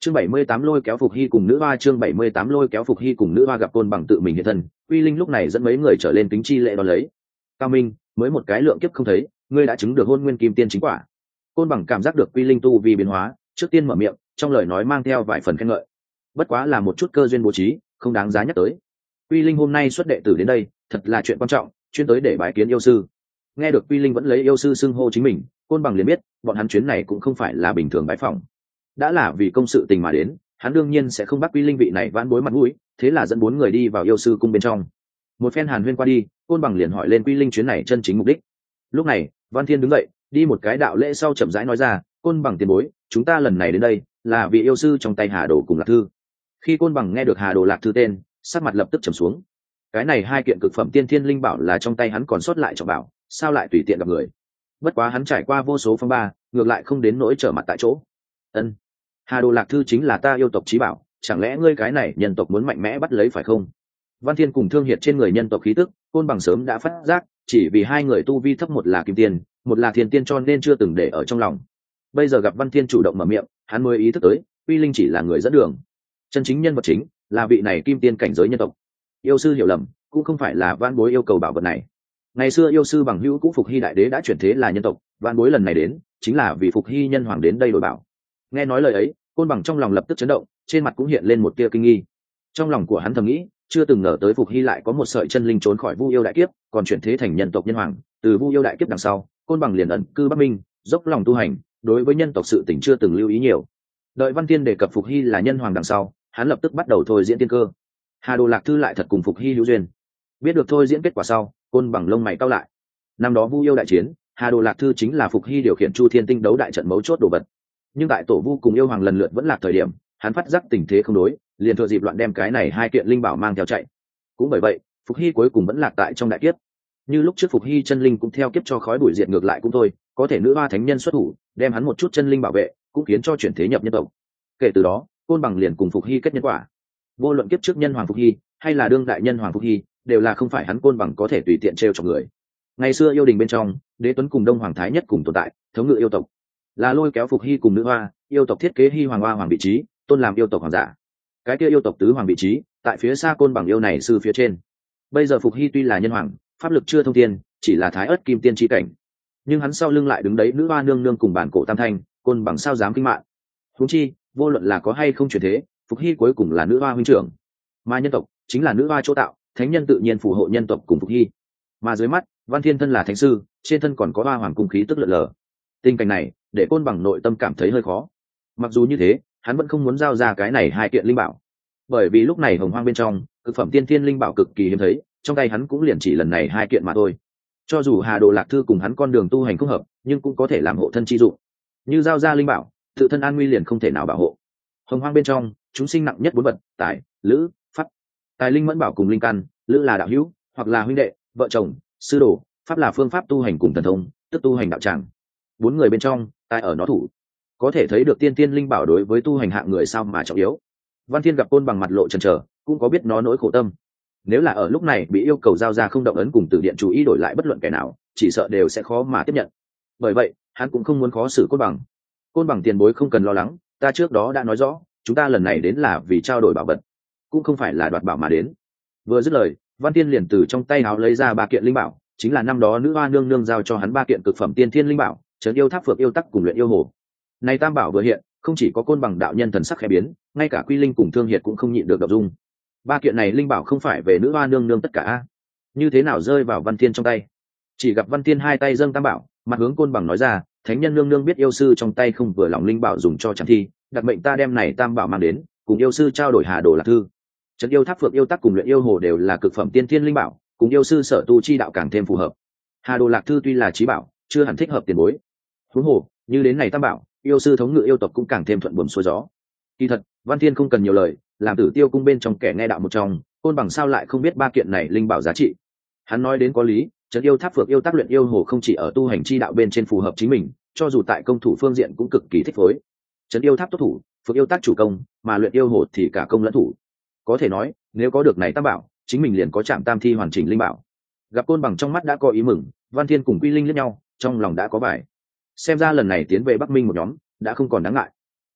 Chương 78 lôi kéo Phục Hy cùng nữ hoa. Chương 78 lôi kéo Phục Hy cùng nữ hoa. Gặp Côn Bằng tự mình hiện thân, Quy Linh lúc này dẫn mấy người trở lên kính chi lễ đón lấy. Cao Minh, mới một cái lượng kiếp không thấy, ngươi đã chứng được hôn nguyên kim tiên chính quả. Côn Bằng cảm giác được Quy Linh tu vi biến hóa, trước tiên mở miệng, trong lời nói mang theo vài phần khen ngợi. Bất quá là một chút cơ duyên bố trí, không đáng giá nhắc tới. Quy Linh hôm nay xuất đệ tử đến đây, thật là chuyện quan trọng, chuyên tới để bái kiến yêu sư. Nghe được Quy Linh vẫn lấy yêu sư xưng hô chính mình, Côn Bằng liền biết, bọn hắn chuyến này cũng không phải là bình thường bái phỏng. Đã là vì công sự tình mà đến, hắn đương nhiên sẽ không bắt Quy Linh vị này vãn bối mặt mũi, thế là dẫn bốn người đi vào yêu sư cung bên trong. Một phen hàn huyên qua đi, Côn Bằng liền hỏi lên Quy Linh chuyến này chân chính mục đích. Lúc này, Văn Thiên đứng dậy, đi một cái đạo lễ sau chậm rãi nói ra, Côn Bằng tiền bối, chúng ta lần này đến đây là vì yêu sư trong tay Hà Đồ cùng Lạc Thư. Khi Côn Bằng nghe được Hà Đồ Lạc Thư tên, sắc mặt lập tức trầm xuống. Cái này hai kiện cực phẩm tiên thiên linh bảo là trong tay hắn còn sót lại trọng bảo, sao lại tùy tiện gặp người. Bất quá hắn trải qua vô số phong ba, ngược lại không đến nỗi trở mặt tại chỗ. Ân, Hà Đồ Lạc Thư chính là ta yêu tộc chí bảo, chẳng lẽ ngươi cái này nhân tộc muốn mạnh mẽ bắt lấy phải không? Văn Thiên cùng Thương Hiệt trên người nhân tộc khí tức, Côn Bằng sớm đã phát giác, chỉ vì hai người tu vi thấp, một là kim tiên, một là thiên tiên, cho nên chưa từng để ở trong lòng. Bây giờ gặp Văn Thiên chủ động mở miệng, hắn mới ý thức tới, Quy Linh chỉ là người dẫn đường, chân chính nhân vật chính là vị này kim tiên cảnh giới nhân tộc. Yêu sư hiểu lầm, cũng không phải là Vãn Bối yêu cầu bảo vật này. Ngày xưa yêu sư bằng hữu cũ Phục Hy đại đế đã chuyển thế là nhân tộc, Vãn Bối lần này đến chính là vì Phục Hy nhân hoàng đến đây đổi bảo. Nghe nói lời ấy, Côn Bằng trong lòng lập tức chấn động, trên mặt cũng hiện lên một tia kinh nghi. Trong lòng của hắn thầm nghĩ, chưa từng ngờ tới Phục Hy lại có một sợi chân linh trốn khỏi Vu Yêu đại kiếp, còn chuyển thế thành nhân tộc nhân hoàng. Từ Vu Yêu đại kiếp đằng sau, Côn Bằng liền ẩn cư Bắc Minh, dốc lòng tu hành, đối với nhân tộc sự tình chưa từng lưu ý nhiều. Đợi Văn Thiên đề cập Phục Hy là nhân hoàng đằng sau, hắn lập tức bắt đầu thôi diễn tiên cơ. Hà Đồ Lạc Thư lại thật cùng Phục Hy hữu duyên. Biết được thôi diễn kết quả sau, Côn Bằng lông mày cau lại. Năm đó Vu Yêu đại chiến, Hà Đồ Lạc Thư chính là Phục Hy điều khiển Chu Thiên Tinh đấu đại trận mấu chốt đồ vật. Nhưng tại Tổ Vu cùng yêu hoàng lần lượt vẫn lạc thời điểm, hắn phát giác tình thế không đối, liền thừa dịp loạn đem cái này hai kiện linh bảo mang theo chạy. Cũng bởi vậy, Phục Hy cuối cùng vẫn lạc tại trong đại kiếp. Như lúc trước Phục Hy chân linh cũng theo kiếp cho khói bụi diệt ngược lại cũng thôi, có thể nữ hoa thánh nhân xuất thủ, đem hắn một chút chân linh bảo vệ, cũng khiến cho chuyển thế nhập nhân tộc. Kể từ đó, Côn Bằng liền cùng Phục Hy kết nhân quả. Vô luận kiếp trước nhân hoàng Phục Hy, hay là đương đại nhân hoàng Phục Hy, đều là không phải hắn Côn Bằng có thể tùy tiện trêu chọc người. Ngày xưa yêu đình bên trong, Đế Tuấn cùng Đông Hoàng Thái Nhất cùng tồn tại, thống ngự yêu tộc, là lôi kéo Phục Hy cùng nữ hoa, yêu tộc thiết kế Hy hoàng hoa hoàng vị trí, tôn làm yêu tộc hoàng giả. Cái kia yêu tộc tứ hoàng vị trí, tại phía xa Côn Bằng yêu này sư phía trên. Bây giờ Phục Hy tuy là nhân hoàng, pháp lực chưa thông tiên, chỉ là thái ớt kim tiên chi cảnh, nhưng hắn sau lưng lại đứng đấy nữ hoa nương nương cùng bản cổ tam thanh, Côn Bằng sao dám kinh mạng. Huống chi, vô luận là có hay không chuyển thế, Phục Hy cuối cùng là nữ hoa huynh trưởng, mà nhân tộc chính là nữ hoa chỗ tạo, thánh nhân tự nhiên phù hộ nhân tộc cùng Phục Hy. Mà dưới mắt, Văn Thiên thân là thánh sư, trên thân còn có hoa hoàng cung khí tức lượn lờ. Tình cảnh này để Côn Bằng nội tâm cảm thấy hơi khó. Mặc dù như thế, hắn vẫn không muốn giao ra cái này hai kiện linh bảo, bởi vì lúc này hồng hoang bên trong cực phẩm tiên thiên linh bảo cực kỳ hiếm thấy, trong tay hắn cũng liền chỉ lần này hai kiện mà thôi. Cho dù Hà Đồ Lạc Thư cùng hắn con đường tu hành không hợp, nhưng cũng có thể làm hộ thân chi dụng. Như giao ra linh bảo, tự thân an nguy liền không thể nào bảo hộ. Hồng hoang bên trong, chúng sinh nặng nhất bốn vật: tài, lữ, pháp. Tài linh mẫn bảo cùng linh căn, lữ là đạo hữu hoặc là huynh đệ, vợ chồng, sư đồ, pháp là phương pháp tu hành cùng thần thông, tức tu hành đạo tràng. Bốn người bên trong, tài ở nó thủ, có thể thấy được tiên tiên linh bảo đối với tu hành hạng người sao mà trọng yếu. Văn Thiên gặp Côn Bằng mặt lộ chần chờ, cũng có biết nó nỗi khổ tâm. Nếu là ở lúc này bị yêu cầu giao ra không động ấn cùng từ điện chú ý đổi lại bất luận kẻ nào, chỉ sợ đều sẽ khó mà tiếp nhận. Bởi vậy, hắn cũng không muốn khó xử Côn Bằng. Côn Bằng tiền bối không cần lo lắng, ta trước đó đã nói rõ, chúng ta lần này đến là vì trao đổi bảo vật, cũng không phải là đoạt bảo mà đến. Vừa dứt lời, Văn Thiên liền từ trong tay áo lấy ra ba kiện linh bảo, chính là năm đó nữ hoa nương nương giao cho hắn ba kiện cực phẩm tiên thiên linh bảo, trấn yêu tháp phược yêu tắc cùng luyện yêu hồ. Này tam bảo vừa hiện, không chỉ có Côn Bằng đạo nhân thần sắc khẽ biến, ngay cả Quy Linh cùng Thương Hiệt cũng không nhịn được động dung. Ba kiện này linh bảo không phải về nữ hoa nương nương tất cả, như thế nào rơi vào Văn Thiên trong tay? Chỉ gặp Văn Thiên hai tay dâng tam bảo, mặt hướng Côn Bằng nói ra, thánh nhân nương nương biết yêu sư trong tay không vừa lòng linh bảo dùng cho chẳng thi, đặc mệnh ta đem này tam bảo mang đến, cùng yêu sư trao đổi Hà Đồ Lạc Thư. Trấn yêu tháp phượng yêu tắc cùng luyện yêu hồ đều là cực phẩm tiên thiên linh bảo, cùng yêu sư sở tu chi đạo càng thêm phù hợp. Hà Đồ Lạc Thư tuy là chí bảo, chưa hẳn thích hợp tiền bối. Huống hồ, như đến này tam bảo, yêu sư thống ngự yêu tộc cũng càng thêm thuận buồm xuôi gió. Kỳ thật, Văn Thiên không cần nhiều lời, làm Tử Tiêu cung bên trong kẻ nghe đạo một trong, Côn Bằng sao lại không biết ba kiện này linh bảo giá trị. Hắn nói đến có lý, trấn yêu tháp phượng yêu tác luyện yêu hồ không chỉ ở tu hành chi đạo bên trên phù hợp chính mình, cho dù tại công thủ phương diện cũng cực kỳ thích phối. Trấn yêu tháp tốt thủ, phượng yêu tác chủ công, mà luyện yêu hồ thì cả công lẫn thủ. Có thể nói, nếu có được này tam bảo, chính mình liền có trạm tam thi hoàn chỉnh linh bảo. Gặp Côn Bằng trong mắt đã có ý mừng, Văn Thiên cùng Quy Linh liếc nhau, trong lòng đã có bài. Xem ra lần này tiến về Bắc Minh một nhóm đã không còn đáng ngại.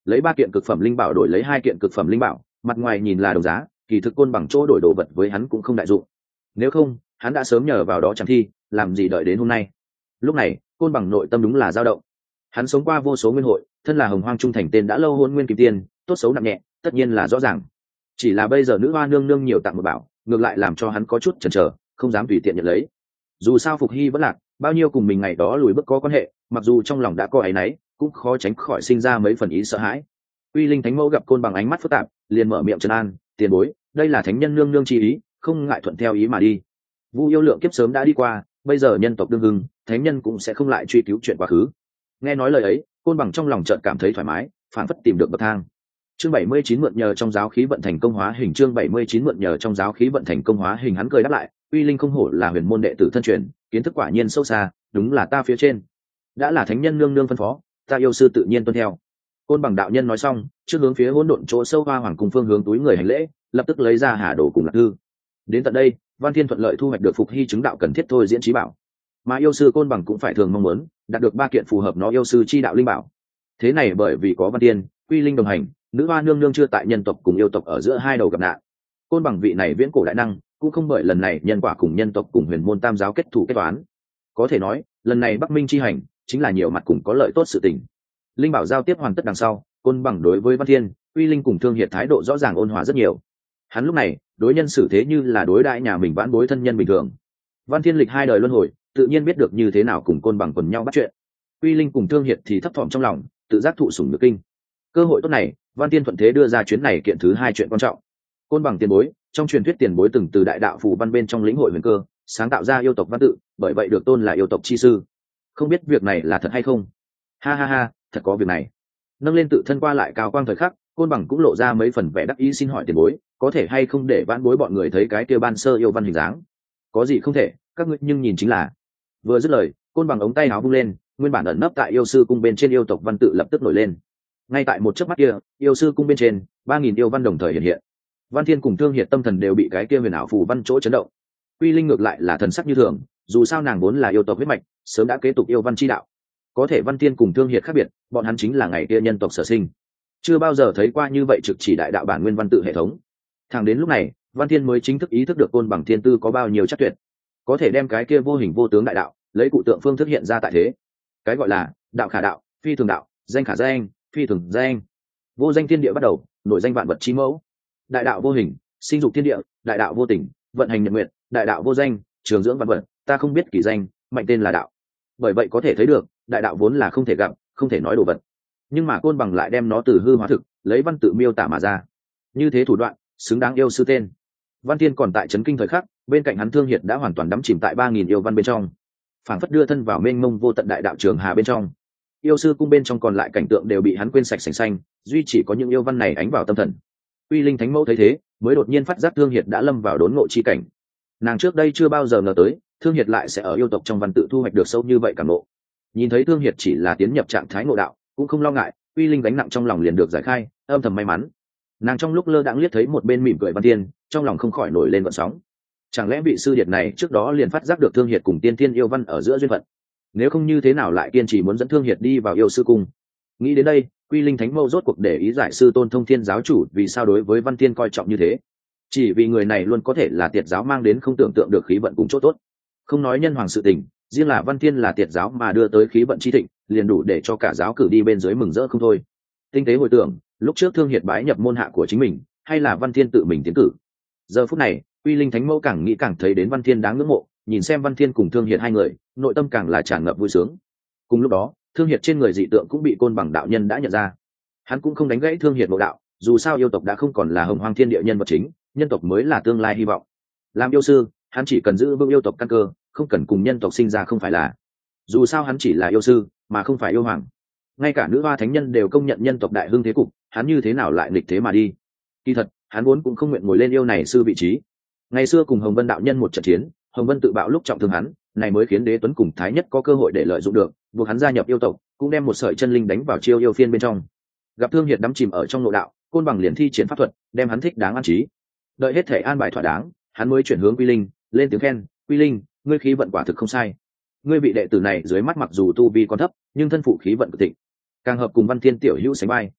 lấy 3 kiện cực phẩm linh bảo đổi lấy 2 kiện cực phẩm linh bảo, mặt ngoài nhìn là đồng giá, kỳ thực côn bằng chỗ đổi đồ vật với hắn cũng không đại dụng. Nếu không, hắn đã sớm nhờ vào đó chẳng thi, làm gì đợi đến hôm nay. Lúc này, côn bằng nội tâm đúng là dao động. Hắn sống qua vô số nguyên hội, thân là hồng hoang trung thành tên đã lâu hôn nguyên kim tiên, tốt xấu nặng nhẹ, tất nhiên là rõ ràng. Chỉ là bây giờ nữ hoa nương nương nhiều tặng một bảo, ngược lại làm cho hắn có chút chần chờ, không dám tùy tiện nhận lấy. Dù sao Phục Hy vẫn lạc, bao nhiêu cùng mình ngày đó lùi bước có quan hệ, mặc dù trong lòng đã có áy náy, cũng khó tránh khỏi sinh ra mấy phần ý sợ hãi. Uy Linh Thánh Mẫu gặp côn bằng ánh mắt phức tạp, liền mở miệng trấn an, "Tiền bối, đây là thánh nhân nương nương chi ý, không ngại thuận theo ý mà đi. Vu yêu lượng kiếp sớm đã đi qua, bây giờ nhân tộc đương hưng, thánh nhân cũng sẽ không lại truy cứu chuyện quá khứ." Nghe nói lời ấy, côn bằng trong lòng chợt cảm thấy thoải mái, phản phất tìm được bậc thang. Chương 79 mượn nhờ trong giáo khí vận thành công hóa hình, chương 79 mượn nhờ trong giáo khí vận thành công hóa hình, hắn cười đáp lại, "Uy Linh không hổ là huyền môn đệ tử thân truyền, kiến thức quả nhiên sâu xa, đúng là ta phía trên. Đã là thánh nhân nương nương phân phó, ta yêu sư tự nhiên tuân theo." Côn bằng đạo nhân nói xong, trước hướng phía hỗn độn chỗ sâu hoa hoàng cùng phương hướng túi người hành lễ, lập tức lấy ra hà đồ cùng lạc thư. Đến tận đây, Văn Thiên thuận lợi thu hoạch được Phục Hy chứng đạo cần thiết thôi diễn trí bảo, mà yêu sư côn bằng cũng phải thường mong muốn đạt được 3 kiện phù hợp nó yêu sư chi đạo linh bảo. Thế này bởi vì có Văn Thiên, Uy Linh đồng hành, nữ hoa nương nương chưa tại nhân tộc cùng yêu tộc ở giữa hai đầu gặp nạn. Côn bằng vị này viễn cổ đại năng, cũng không bởi lần này nhân quả cùng nhân tộc cùng huyền môn tam giáo kết thủ kết toán. Có thể nói, lần này Bắc Minh chi hành chính là nhiều mặt cùng có lợi tốt sự tình. Linh bảo giao tiếp hoàn tất đằng sau, côn bằng đối với Văn Thiên, Uy Linh cùng Thương Hiệt thái độ rõ ràng ôn hòa rất nhiều. Hắn lúc này đối nhân xử thế như là đối đãi nhà mình vãn bối thân nhân bình thường. Văn Thiên lịch 2 đời luân hồi, tự nhiên biết được như thế nào cùng côn bằng quần nhau bắt chuyện. Uy Linh cùng Thương Hiệt thì thấp thỏm trong lòng, tự giác thụ sủng nhược kinh. Cơ hội tốt này, Văn Thiên thuận thế đưa ra chuyến này kiện thứ 2 chuyện quan trọng. Côn bằng tiền bối, trong truyền thuyết tiền bối từng từ đại đạo phù văn bên trong lĩnh hội huyền cơ, sáng tạo ra yêu tộc văn tự, bởi vậy được tôn là yêu tộc chi sư. Không biết việc này là thật hay không? Ha ha ha, thật có việc này. Nâng lên tự thân qua lại cao quang thời khắc, côn bằng cũng lộ ra mấy phần vẻ đắc ý, "Xin hỏi tiền bối, có thể hay không để vãn bối bọn người thấy cái kia ban sơ yêu văn hình dáng?" "Có gì không thể, các ngươi nhưng nhìn chính là." Vừa dứt lời, côn bằng ống tay áo vung lên, nguyên bản ẩn nấp tại yêu sư cung bên trên yêu tộc văn tự lập tức nổi lên. Ngay tại một chớp mắt kia, yêu sư cung bên trên 3000 yêu văn đồng thời hiện hiện. Văn Thiên cùng Thương Hiệt tâm thần đều bị cái kia huyền ảo phù văn chỗ chấn động. Uy Linh ngược lại là thần sắc như thường, dù sao nàng vốn là yêu tộc huyết mạch, sớm đã kế tục yêu văn chi đạo. Có thể Văn Thiên cùng Thương Hiệt khác biệt, bọn hắn chính là ngày kia nhân tộc sở sinh, chưa bao giờ thấy qua như vậy trực chỉ đại đạo bản nguyên văn tự hệ thống. Thẳng đến lúc này, Văn Thiên mới chính thức ý thức được côn bằng thiên tư có bao nhiêu chắc tuyệt, có thể đem cái kia vô hình vô tướng đại đạo lấy cụ tượng phương thức hiện ra tại thế. Cái gọi là đạo khả đạo, phi thường đạo, danh khả danh, phi thường danh. Vô danh thiên địa bắt đầu, nổi danh vạn vật chi mẫu. Đại đạo vô hình, sinh dục thiên địa, đại đạo vô tình, vận hành nhật nguyện, đại đạo vô danh, trường dưỡng vạn vật, ta không biết kỳ danh, mạnh tên là đạo. Bởi vậy có thể thấy được, đại đạo vốn là không thể gặp, không thể nói đồ vật, nhưng mà côn bằng lại đem nó từ hư hóa thực, lấy văn tự miêu tả mà ra. Như thế thủ đoạn, xứng đáng yêu sư tên. Văn Thiên còn tại chấn kinh thời khắc, bên cạnh hắn Thương Hiệt đã hoàn toàn đắm chìm tại 3000 yêu văn bên trong, phảng phất đưa thân vào mênh mông vô tận đại đạo trường hà bên trong. Yêu sư cung bên trong còn lại cảnh tượng đều bị hắn quên sạch sành xanh, duy chỉ có những yêu văn này ánh vào tâm thần. Uy Linh Thánh Mẫu thấy thế, mới đột nhiên phát giác Thương Hiệt đã lâm vào đốn ngộ chi cảnh. Nàng trước đây chưa bao giờ ngờ tới, Thương Hiệt lại sẽ ở yêu tộc trong văn tự thu hoạch được sâu như vậy cảm ngộ. Nhìn thấy Thương Hiệt chỉ là tiến nhập trạng thái ngộ đạo, cũng không lo ngại, Uy Linh gánh nặng trong lòng liền được giải khai, âm thầm may mắn. Nàng trong lúc lơ đãng liếc thấy một bên mỉm cười Văn Thiên, trong lòng không khỏi nổi lên gợn sóng. Chẳng lẽ vị sư điệt này trước đó liền phát giác được Thương Hiệt cùng tiên tiên yêu văn ở giữa duyên phận? Nếu không như thế nào lại kiên trì muốn dẫn Thương Hiệt đi vào yêu sư cung? Nghĩ đến đây, Uy Linh Thánh Mẫu rốt cuộc để ý giải sư Tôn Thông Thiên giáo chủ vì sao đối với Văn Thiên coi trọng như thế. Chỉ vì người này luôn có thể là tiệt giáo mang đến không tưởng tượng được khí vận cùng chỗ tốt. Không nói nhân hoàng sự tình, riêng là Văn Thiên là tiệt giáo mà đưa tới khí vận chi thịnh, liền đủ để cho cả giáo cử đi bên dưới mừng rỡ không thôi. Tinh tế hồi tưởng, lúc trước Thương Hiệt bái nhập môn hạ của chính mình, hay là Văn Thiên tự mình tiến cử. Giờ phút này, Uy Linh Thánh Mẫu càng nghĩ càng thấy đến Văn Thiên đáng ngưỡng mộ, nhìn xem Văn Thiên cùng Thương Hiệt hai người, nội tâm càng là tràn ngập vui sướng. Cùng lúc đó, Thương Hiệt trên người dị tượng cũng bị côn bằng đạo nhân đã nhận ra. Hắn cũng không đánh gãy Thương Hiệt nội đạo, dù sao yêu tộc đã không còn là hồng hoang thiên địa nhân vật chính, nhân tộc mới là tương lai hy vọng. Làm yêu sư, hắn chỉ cần giữ vững yêu tộc căn cơ, không cần cùng nhân tộc sinh ra không phải là. Dù sao hắn chỉ là yêu sư, mà không phải yêu hoàng. Ngay cả nữ hoa thánh nhân đều công nhận nhân tộc đại hưng thế cục, hắn như thế nào lại nghịch thế mà đi? Kỳ thật, hắn vốn cũng không nguyện ngồi lên yêu này sư vị trí. Ngày xưa cùng Hồng Vân đạo nhân một trận chiến, Hồng Vân tự bạo lúc trọng thương hắn, này mới khiến Đế Tuấn cùng Thái Nhất có cơ hội để lợi dụng được, buộc hắn gia nhập yêu tộc, cũng đem một sợi chân linh đánh vào chiêu yêu phiên bên trong. Gặp Thương Hiệt đắm chìm ở trong nội đạo, côn bằng liền thi triển pháp thuật, đem hắn thích đáng an trí. Đợi hết thể an bài thỏa đáng, hắn mới chuyển hướng Quy Linh, lên tiếng khen, "Quy Linh, ngươi khí vận quả thực không sai. Ngươi vị đệ tử này dưới mắt mặc dù tu vi còn thấp, nhưng thân phụ khí vận cực thịnh, càng hợp cùng Văn Thiên tiểu hữu sánh vai.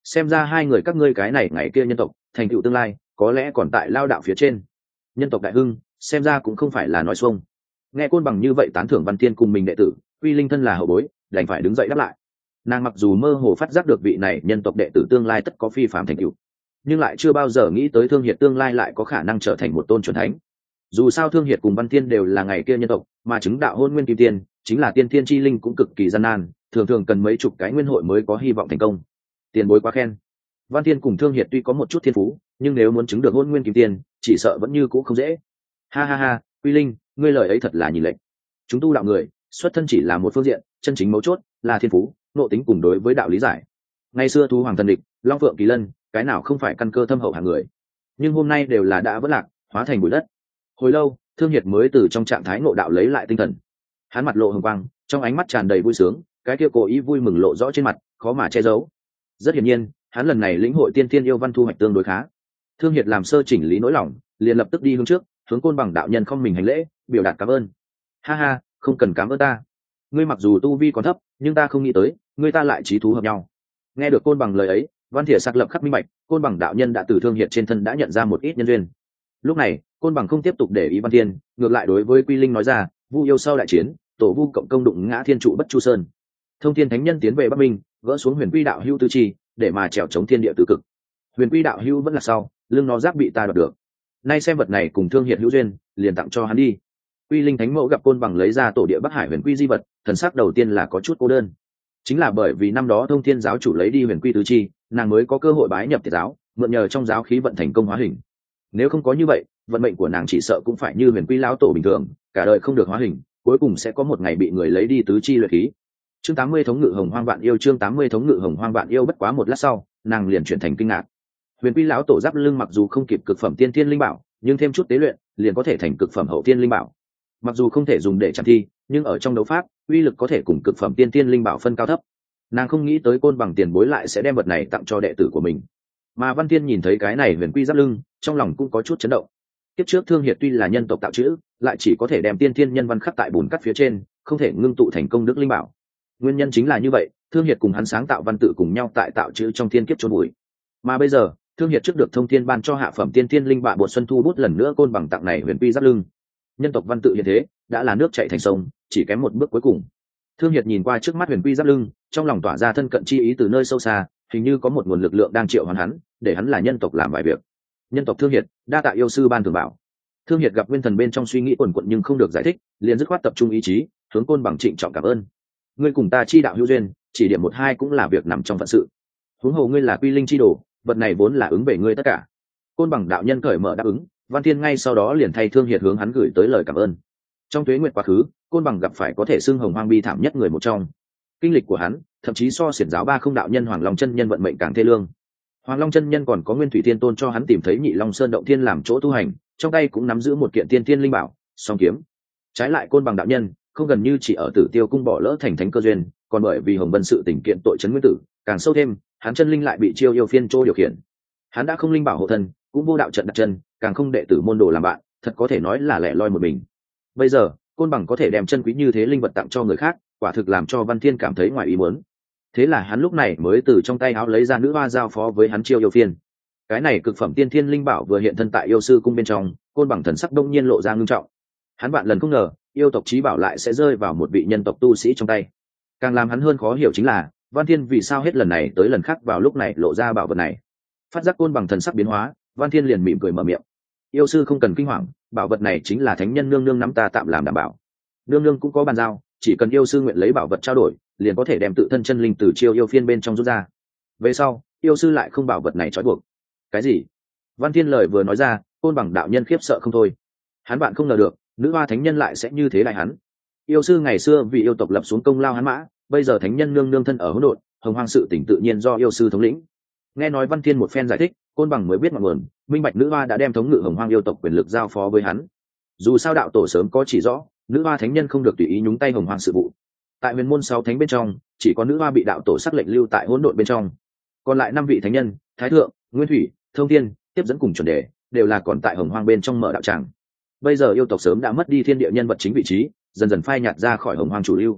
xem ra hai người các ngươi cái này ngày kia nhân tộc thành tựu tương lai có lẽ còn tại lao đạo phía trên. Nhân tộc đại hưng xem ra cũng không phải là nói xuông. Nghe Côn Bằng như vậy tán thưởng Văn Thiên cùng mình đệ tử, Quy Linh thân là hậu bối đành phải đứng dậy đáp lại. Nàng mặc dù mơ hồ phát giác được vị này nhân tộc đệ tử tương lai tất có phi phạm thành tựu, nhưng lại chưa bao giờ nghĩ tới Thương Hiệt tương lai lại có khả năng trở thành một tôn chuẩn thánh. Dù sao Thương Hiệt cùng Văn Thiên đều là ngày kia nhân tộc, mà chứng đạo hôn nguyên kim tiên chính là tiên thiên chi linh cũng cực kỳ gian nan, thường thường cần mấy chục cái nguyên hội mới có hy vọng thành công. Tiền bối quá khen. Văn Thiên cùng Thương Hiệt tuy có một chút thiên phú, nhưng nếu muốn chứng được hôn nguyên kim tiên chỉ sợ vẫn như cũ không dễ. Ha ha ha, Quy Linh, ngươi lời ấy thật là nhìn lệnh. Chúng tu đạo người xuất thân chỉ là một phương diện, chân chính mấu chốt là thiên phú, nội tính cùng đối với đạo lý giải. Ngày xưa thú hoàng thần địch, long phượng kỳ lân, cái nào không phải căn cơ thâm hậu hạng người, nhưng hôm nay đều là đã vỡ lạc, hóa thành bụi đất. Hồi lâu, Thương Hiệt mới từ trong trạng thái ngộ đạo lấy lại tinh thần. Hắn mặt lộ hồng quang, trong ánh mắt tràn đầy vui sướng, cái kia cố ý vui mừng lộ rõ trên mặt, khó mà che giấu. Rất hiển nhiên, hắn lần này lĩnh hội tiên tiên yêu văn thu hoạch tương đối khá. Thương Hiệt làm sơ chỉnh lý nỗi lòng, liền lập tức đi hướng trước, hướng Côn Bằng đạo nhân không mình hành lễ, biểu đạt cảm ơn. Ha ha, không cần cảm ơn ta. Ngươi mặc dù tu vi còn thấp, nhưng ta không nghĩ tới, ngươi ta lại chí thú hợp nhau. Nghe được Côn Bằng lời ấy, Văn Thiệt sắc lập khắc minh bạch, Côn Bằng đạo nhân đã từ Thương Hiệt trên thân đã nhận ra một ít nhân duyên. Lúc này, Côn Bằng không tiếp tục để ý Văn Thiên, ngược lại đối với Quy Linh nói ra, Vu yêu sau đại chiến, tổ Vu cộng công đụng ngã thiên trụ Bất Chu Sơn. Thông Thiên Thánh Nhân tiến về Bắc Minh, gỡ xuống Huyền Quy đạo hưu tứ chi, để mà trèo chống thiên địa tứ cực. Huyền Quy đạo hưu vẫn là sau, lưng nó giáp bị ta đoạt được. Nay xem vật này cùng Thương Hiệt hữu duyên, liền tặng cho hắn đi. Quy Linh Thánh Mẫu gặp Côn Bằng lấy ra tổ địa Bắc Hải Huyền Quy di vật, thần sắc đầu tiên là có chút cô đơn. Chính là bởi vì năm đó Thông Thiên giáo chủ lấy đi Huyền Quy tứ chi, nàng mới có cơ hội bái nhập Tiệt giáo, mượn nhờ trong giáo khí vận thành công hóa hình. Nếu không có như vậy, vận mệnh của nàng chỉ sợ cũng phải như Huyền Quy lão tổ bình thường, cả đời không được hóa hình, cuối cùng sẽ có một ngày bị người lấy đi tứ chi luyện khí. Chương 80 thống ngự hồng hoang vạn yêu, chương 80 thống ngự hồng hoang vạn yêu. Bất quá một lát sau, nàng liền chuyển thành kinh ngạc. Huyền Quy lão tổ giáp lưng mặc dù không kịp cực phẩm tiên thiên linh bảo, nhưng thêm chút tế luyện, liền có thể thành cực phẩm hậu thiên linh bảo. Mặc dù không thể dùng để chạm thi, nhưng ở trong đấu pháp, uy lực có thể cùng cực phẩm tiên thiên linh bảo phân cao thấp. Nàng không nghĩ tới Côn Bằng tiền bối lại sẽ đem vật này tặng cho đệ tử của mình. Mà Văn Tiên nhìn thấy cái này Huyền Quy giáp lưng, trong lòng cũng có chút chấn động. Kiếp trước Thương Hiệt tuy là nhân tộc tạo chữ, lại chỉ có thể đem tiên thiên nhân văn khắc tại bùn cắt phía trên, không thể ngưng tụ thành công đức linh bảo. Nguyên nhân chính là như vậy, Thương Hiệt cùng hắn sáng tạo văn tự cùng nhau tại tạo chữ trong thiên kiếp chôn bụi. Mà bây giờ, Thương Hiệt trước được Thông Thiên ban cho hạ phẩm tiên thiên linh bạ bột xuân thu bút lần nữa Côn Bằng tặng này Huyền Quy giáp lưng. Nhân tộc văn tự hiện thế, đã là nước chảy thành sông, chỉ kém một bước cuối cùng. Thương Hiệt nhìn qua trước mắt Huyền Quy giáp lưng, trong lòng tỏa ra thân cận chi ý từ nơi sâu xa, hình như có một nguồn lực lượng đang triệu hoán hắn, để hắn là nhân tộc làm vài việc. Nhân tộc Thương Hiệt, đa tạ yêu sư ban thường bảo. Thương Hiệt gặp nguyên thần bên trong suy nghĩ quần quật nhưng không được giải thích, liền dứt khoát tập trung ý chí, hướng Côn Bằng trịnh trọng cảm ơn. Ngươi cùng ta chi đạo hữu duyên, chỉ điểm một hai cũng là việc nằm trong phận sự. Huống hồ ngươi là Quy Linh chi đồ, vật này vốn là ứng về ngươi tất cả. Côn Bằng đạo nhân cởi mở đáp ứng, Văn Thiên ngay sau đó liền thay Thương Hiệt hướng hắn gửi tới lời cảm ơn. Trong tuế nguyệt quá khứ, Côn Bằng gặp phải có thể xưng hồng hoang bi thảm nhất người một trong. Kinh lịch của hắn, thậm chí so xiển giáo ba không đạo nhân Hoàng Long chân nhân vận mệnh càng thê lương. Hoàng Long chân nhân còn có Nguyên Thủy Thiên Tôn cho hắn tìm thấy Nhị Long Sơn động thiên làm chỗ tu hành, trong tay cũng nắm giữ một kiện tiên thiên linh bảo, song kiếm. Trái lại Côn Bằng đạo nhân, không gần như chỉ ở Tử Tiêu cung bỏ lỡ thành thánh cơ duyên, còn bởi vì Hồng Vân sự tình kiện tội trấn nguyên tử, càng sâu thêm, hắn chân linh lại bị Chiêu Yêu Phiên Trô điều khiển. Hắn đã không linh bảo hộ thân, cũng vô đạo trận đặt chân, càng không đệ tử môn đồ làm bạn, thật có thể nói là lẻ loi một mình. Bây giờ, Côn Bằng có thể đem chân quý như thế linh vật tặng cho người khác, quả thực làm cho Văn Thiên cảm thấy ngoài ý muốn. Thế là hắn lúc này mới từ trong tay áo lấy ra nữ hoa giao phó với hắn Chiêu Yêu Phiên. Cái này cực phẩm tiên thiên linh bảo vừa hiện thân tại yêu sư cung bên trong, Côn Bằng thần sắc đông nhiên lộ ra ngưng trọng. Hắn vạn lần không ngờ, yêu tộc chí bảo lại sẽ rơi vào một vị nhân tộc tu sĩ trong tay. Càng làm hắn hơn khó hiểu chính là, Văn Thiên vì sao hết lần này tới lần khác vào lúc này lộ ra bảo vật này. Phát giác Côn Bằng thần sắc biến hóa, Văn Thiên liền mỉm cười mở miệng. Yêu sư không cần kinh hoàng, bảo vật này chính là thánh nhân nương nương nắm ta tạm làm đảm bảo. Nương nương cũng có bàn giao, chỉ cần yêu sư nguyện lấy bảo vật trao đổi, liền có thể đem tự thân chân linh từ Chiêu Yêu Phiên bên trong rút ra. Về sau, yêu sư lại không bảo vật này trói buộc. Cái gì? Văn Thiên lời vừa nói ra, Côn Bằng đạo nhân khiếp sợ không thôi. Hắn bạn không ngờ được, nữ hoa thánh nhân lại sẽ như thế đại hắn. Yêu sư ngày xưa vì yêu tộc lập xuống công lao hắn mã, bây giờ thánh nhân nương nương thân ở hỗn độn, hồng hoang sự tỉnh tự nhiên do yêu sư thống lĩnh. Nghe nói Văn Thiên một phen giải thích, Côn Bằng mới biết ngọn nguồn, minh bạch nữ hoa đã đem thống ngự hồng hoang yêu tộc quyền lực giao phó với hắn. Dù sao đạo tổ sớm có chỉ rõ, nữ hoa thánh nhân không được tùy ý nhúng tay hồng hoang sự vụ. Tại huyền môn 6 thánh bên trong, chỉ có nữ hoa bị đạo tổ sắc lệnh lưu tại hỗn độn bên trong. Còn lại 5 vị thánh nhân, Thái Thượng, Nguyên Thủy, Thông Thiên, tiếp dẫn cùng chuẩn đề, đều là còn tại hồng hoang bên trong mở đạo tràng. Bây giờ yêu tộc sớm đã mất đi thiên địa nhân vật chính vị trí, dần dần phai nhạt ra khỏi hồng hoang chủ lưu.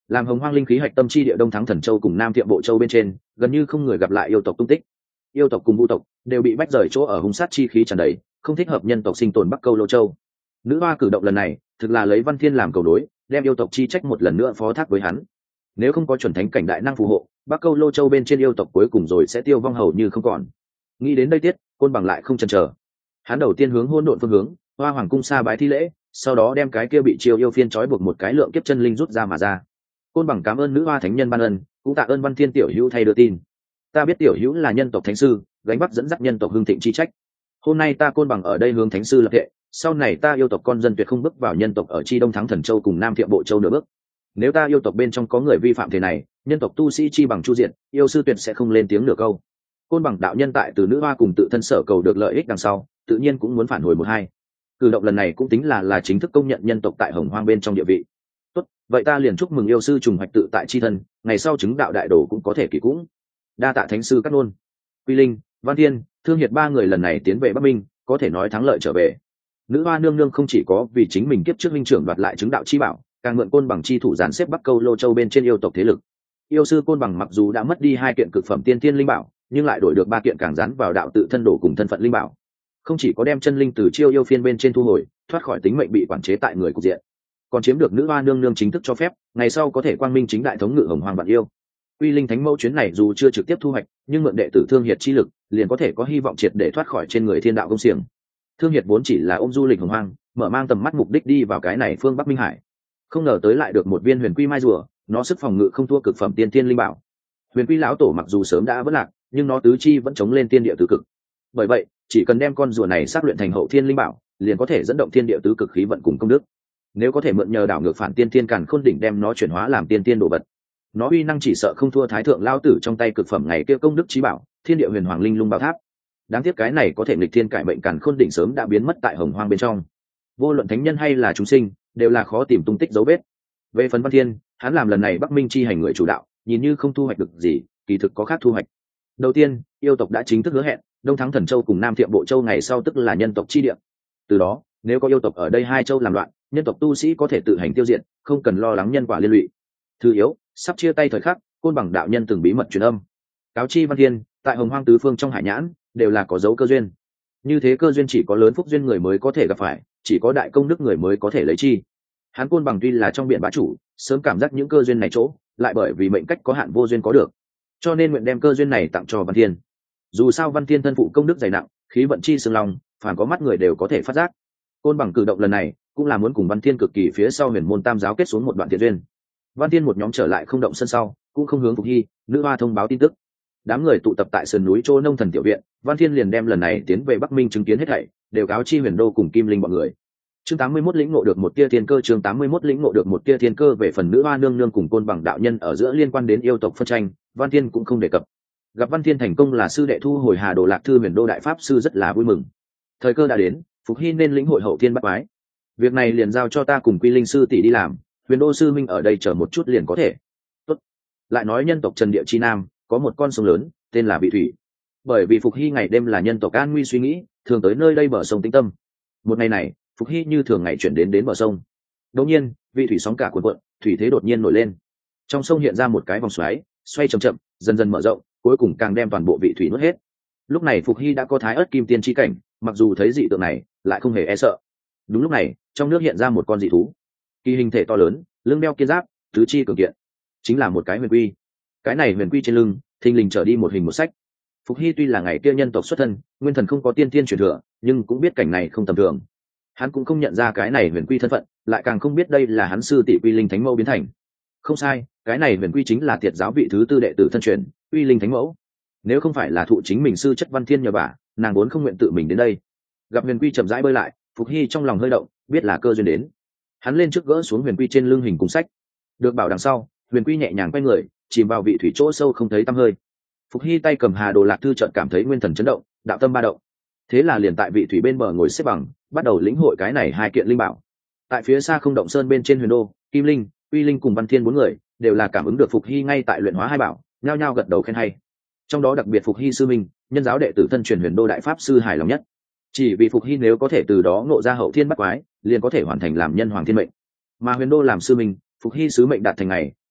làm hồng hoang linh khí hạch tâm chi địa Đông Thắng Thần Châu cùng Nam Thiệm Bộ Châu bên trên gần như không người gặp lại yêu tộc tung tích. Yêu tộc cùng vu tộc đều bị bách rời chỗ ở hung sát chi khí tràn đầy, không thích hợp nhân tộc sinh tồn Bắc Câu Lô Châu. Nữ hoa cử động lần này thực là lấy Văn Thiên làm cầu đối, đem yêu tộc chi trách một lần nữa phó thác với hắn. Nếu không có chuẩn thánh cảnh đại năng phù hộ, Bắc Câu Lô Châu bên trên yêu tộc cuối cùng rồi sẽ tiêu vong hầu như không còn. Nghĩ đến đây tiết, Côn Bằng lại không chần chờ. Hắn đầu tiên hướng hỗn độn phương hướng, Hoa Hoàng cung xa bái thi lễ, sau đó đem cái kia bị Triều Yêu Phiên trói buộc một cái lượng kiếp chân linh rút ra mà ra. Côn Bằng cảm ơn nữ hoa thánh nhân ban ân, cũng tạ ơn Văn Thiên tiểu hữu thay đưa tin. Ta biết tiểu hữu là nhân tộc thánh sư, gánh vác dẫn dắt nhân tộc hưng thịnh chi trách. Hôm nay ta Côn Bằng ở đây hướng thánh sư lập thệ, sau này ta yêu tộc con dân tuyệt không bước vào nhân tộc ở chi Đông Thắng Thần Châu cùng Nam Thiệm Bộ Châu nửa bước. Nếu ta yêu tộc bên trong có người vi phạm thế này, nhân tộc tu sĩ chi bằng chu diện, yêu sư tuyệt sẽ không lên tiếng nửa câu. Côn Bằng đạo nhân tại từ nữ hoa cùng tự thân sở cầu được lợi ích đằng sau, tự nhiên cũng muốn phản hồi một hai. Cử động lần này cũng tính là chính thức công nhận nhân tộc tại Hồng Hoang bên trong địa vị. Tốt, vậy ta liền chúc mừng yêu sư trùng hoạch tự tại chi thân, ngày sau chứng đạo đại đồ cũng có thể kỳ cũng. Đa tạ thánh sư Cát Nôn. Quy Linh, Văn Thiên, Thương Hiệt ba người lần này tiến về Bắc Minh, có thể nói thắng lợi trở về. Nữ hoa nương nương không chỉ có vì chính mình kiếp trước linh trưởng đoạt lại chứng đạo chi bảo, càng mượn Côn Bằng chi thủ dàn xếp Bắc Câu Lô Châu bên trên yêu tộc thế lực. Yêu sư Côn Bằng mặc dù đã mất đi 2 kiện cực phẩm tiên tiên linh bảo, nhưng lại đổi được 3 kiện càng dán vào đạo tự thân đồ cùng thân phận linh bảo. Không chỉ có đem chân linh từ Chiêu Yêu Phiên bên trên thu hồi, thoát khỏi tính mệnh bị quản chế tại người cục diện, còn chiếm được nữ hoa nương nương chính thức cho phép, ngày sau có thể quang minh chính đại thống ngự Hồng Hoang vạn yêu. Quy Linh Thánh Mẫu chuyến này dù chưa trực tiếp thu hoạch, nhưng mượn đệ tử Thương Hiệt chi lực, liền có thể có hy vọng triệt để thoát khỏi trên người thiên đạo công xiềng. Thương Hiệt vốn chỉ là ôm du lịch Hồng Hoang, mở mang tầm mắt mục đích đi vào cái này phương Bắc Minh Hải, không ngờ tới lại được một viên Huyền Quy Mai rùa, nó sức phòng ngự không thua cực phẩm tiên tiên linh bảo. Huyền Quy lão tổ mặc dù sớm đã vỡ lạc, nhưng nó tứ chi vẫn chống lên tiên địa tứ cực. Bởi vậy, chỉ cần đem con rùa này sát luyện thành hậu thiên linh bảo, liền có thể dẫn động thiên địa tứ cực khí vận cùng công đức. Nếu có thể mượn nhờ đảo ngược phản tiên tiên càn khôn đỉnh đem nó chuyển hóa làm tiên tiên đồ vật, nó uy năng chỉ sợ không thua thái thượng lao tử trong tay cực phẩm ngày kia công đức chí bảo thiên địa huyền hoàng linh lung bảo tháp. Đáng tiếc cái này có thể nghịch thiên cải mệnh càn khôn đỉnh sớm đã biến mất tại Hồng Hoang bên trong. Vô luận thánh nhân hay là chúng sinh, đều là khó tìm tung tích dấu vết. Về phần Văn Thiên, hắn làm lần này Bắc Minh chi hành người chủ đạo, nhìn như không thu hoạch được gì, kỳ thực có khác thu hoạch. Đầu tiên, yêu tộc đã chính thức hứa hẹn, Đông Thắng Thần Châu cùng Nam Thiệm Bộ Châu ngày sau tức là nhân tộc chi địa. Từ đó, nếu có yêu tộc ở đây 2 châu làm loạn, nhân tộc tu sĩ có thể tự hành tiêu diệt, không cần lo lắng nhân quả liên lụy. Thứ yếu, sắp chia tay thời khắc, Côn Bằng đạo nhân từng bí mật truyền âm, cáo chi Văn Thiên, tại Hồng Hoang tứ phương trong hải nhãn, đều là có dấu cơ duyên. Như thế cơ duyên chỉ có lớn phúc duyên người mới có thể gặp phải, chỉ có đại công đức người mới có thể lấy chi. Hắn Côn Bằng tuy là trong biển bá chủ, sớm cảm giác những cơ duyên này chỗ, lại bởi vì mệnh cách có hạn vô duyên có được, cho nên nguyện đem cơ duyên này tặng cho Văn Thiên. Dù sao Văn Thiên thân phụ công đức dày nặng, khí vận chi sương long, phàm có mắt người đều có thể phát giác. Côn Bằng cử động lần này cũng là muốn cùng Văn Thiên cực kỳ phía sau Huyền Môn Tam giáo kết xuống một đoạn thiện duyên. Văn Thiên một nhóm trở lại không động sân sau, cũng không hướng Phục Hy, nữ hoa thông báo tin tức. Đám người tụ tập tại sườn núi Chỗ Nông Thần tiểu viện, Văn Thiên liền đem lần này tiến về Bắc Minh chứng kiến hết thảy, đều cáo chi Huyền Đô cùng Kim Linh bọn người. Chương 81 lĩnh ngộ được một tia thiên cơ, chương 81 lĩnh ngộ được một tia thiên cơ. Về phần nữ hoa nương nương cùng Côn Bằng đạo nhân ở giữa liên quan đến yêu tộc phân tranh, Văn Thiên cũng không đề cập. Gặp Văn Thiên thành công là sư đệ thu hồi Hà Đồ Lạc Thư Huyền Đô đại pháp sư rất là vui mừng. Thời cơ đã đến, Phục Hy nên lĩnh hội hậu thiên bát quái. Việc này liền giao cho ta cùng Quy Linh sư tỷ đi làm, Huyền Đô sư minh ở đây chờ một chút liền có thể. Tốt. Lại nói nhân tộc Trần Địa chi nam có một con sông lớn, tên là Vị Thủy. Bởi vì Phục Hy ngày đêm là nhân tộc an nguy suy nghĩ, thường tới nơi đây bờ sông tĩnh tâm. Một ngày này, Phục Hy như thường ngày chuyển đến bờ sông. Đột nhiên, Vị Thủy sóng cả cuộn cuộn, thủy thế đột nhiên nổi lên. Trong sông hiện ra một cái vòng xoáy, xoay chậm chậm, dần dần mở rộng, cuối cùng càng đem toàn bộ Vị Thủy nuốt hết. Lúc này Phục Hy đã có Thái Ức Kim Tiên chi cảnh, mặc dù thấy dị tượng này, lại không hề e sợ. Đúng lúc này, trong nước hiện ra một con dị thú, kỳ hình thể to lớn, lưng đeo kiên giáp, tứ chi cường kiện, chính là một cái huyền quy. Cái này huyền quy trên lưng thình lình trở đi một hình một sách. Phục Hy tuy là ngày kia nhân tộc xuất thân, nguyên thần không có tiên tiên truyền thừa, nhưng cũng biết cảnh này không tầm thường. Hắn cũng không nhận ra cái này huyền quy thân phận, lại càng không biết đây là hắn sư tỷ Quy Linh Thánh Mẫu biến thành. Không sai, cái này huyền quy chính là Tiệt giáo vị thứ 4 đệ tử thân truyền, Quy Linh Thánh Mẫu. Nếu không phải là thụ chính mình sư chất Văn Thiên nhờ bả, nàng vốn không nguyện tự mình đến đây. Gặp huyền quy chậm rãi bơi lại, Phục Hy trong lòng hơi động, biết là cơ duyên đến. Hắn lên trước gỡ xuống huyền quy trên lưng hình cùng sách, được bảo đằng sau, huyền quy nhẹ nhàng quay người, chìm vào vị thủy chỗ sâu không thấy tăm hơi. Phục Hy tay cầm Hà Đồ Lạc Thư chợt cảm thấy nguyên thần chấn động, đạo tâm ba động. Thế là liền tại vị thủy bên bờ ngồi xếp bằng, bắt đầu lĩnh hội cái này 2 kiện linh bảo. Tại phía xa không động sơn bên trên Huyền Đô, Kim Linh, Uy Linh cùng Văn Thiên 4 người đều là cảm ứng được Phục Hy ngay tại luyện hóa 2 bảo, nhao nhao gật đầu khen hay. Trong đó đặc biệt Phục Hy sư minh, nhân giáo đệ tử thân truyền Huyền Đô đại pháp sư hài lòng nhất. Chỉ vì Phục Hy nếu có thể từ đó ngộ ra hậu thiên bát quái, liền có thể hoàn thành làm nhân hoàng thiên mệnh. Mà Huyền Đô làm sư minh, Phục Hy sứ mệnh đạt thành ngày,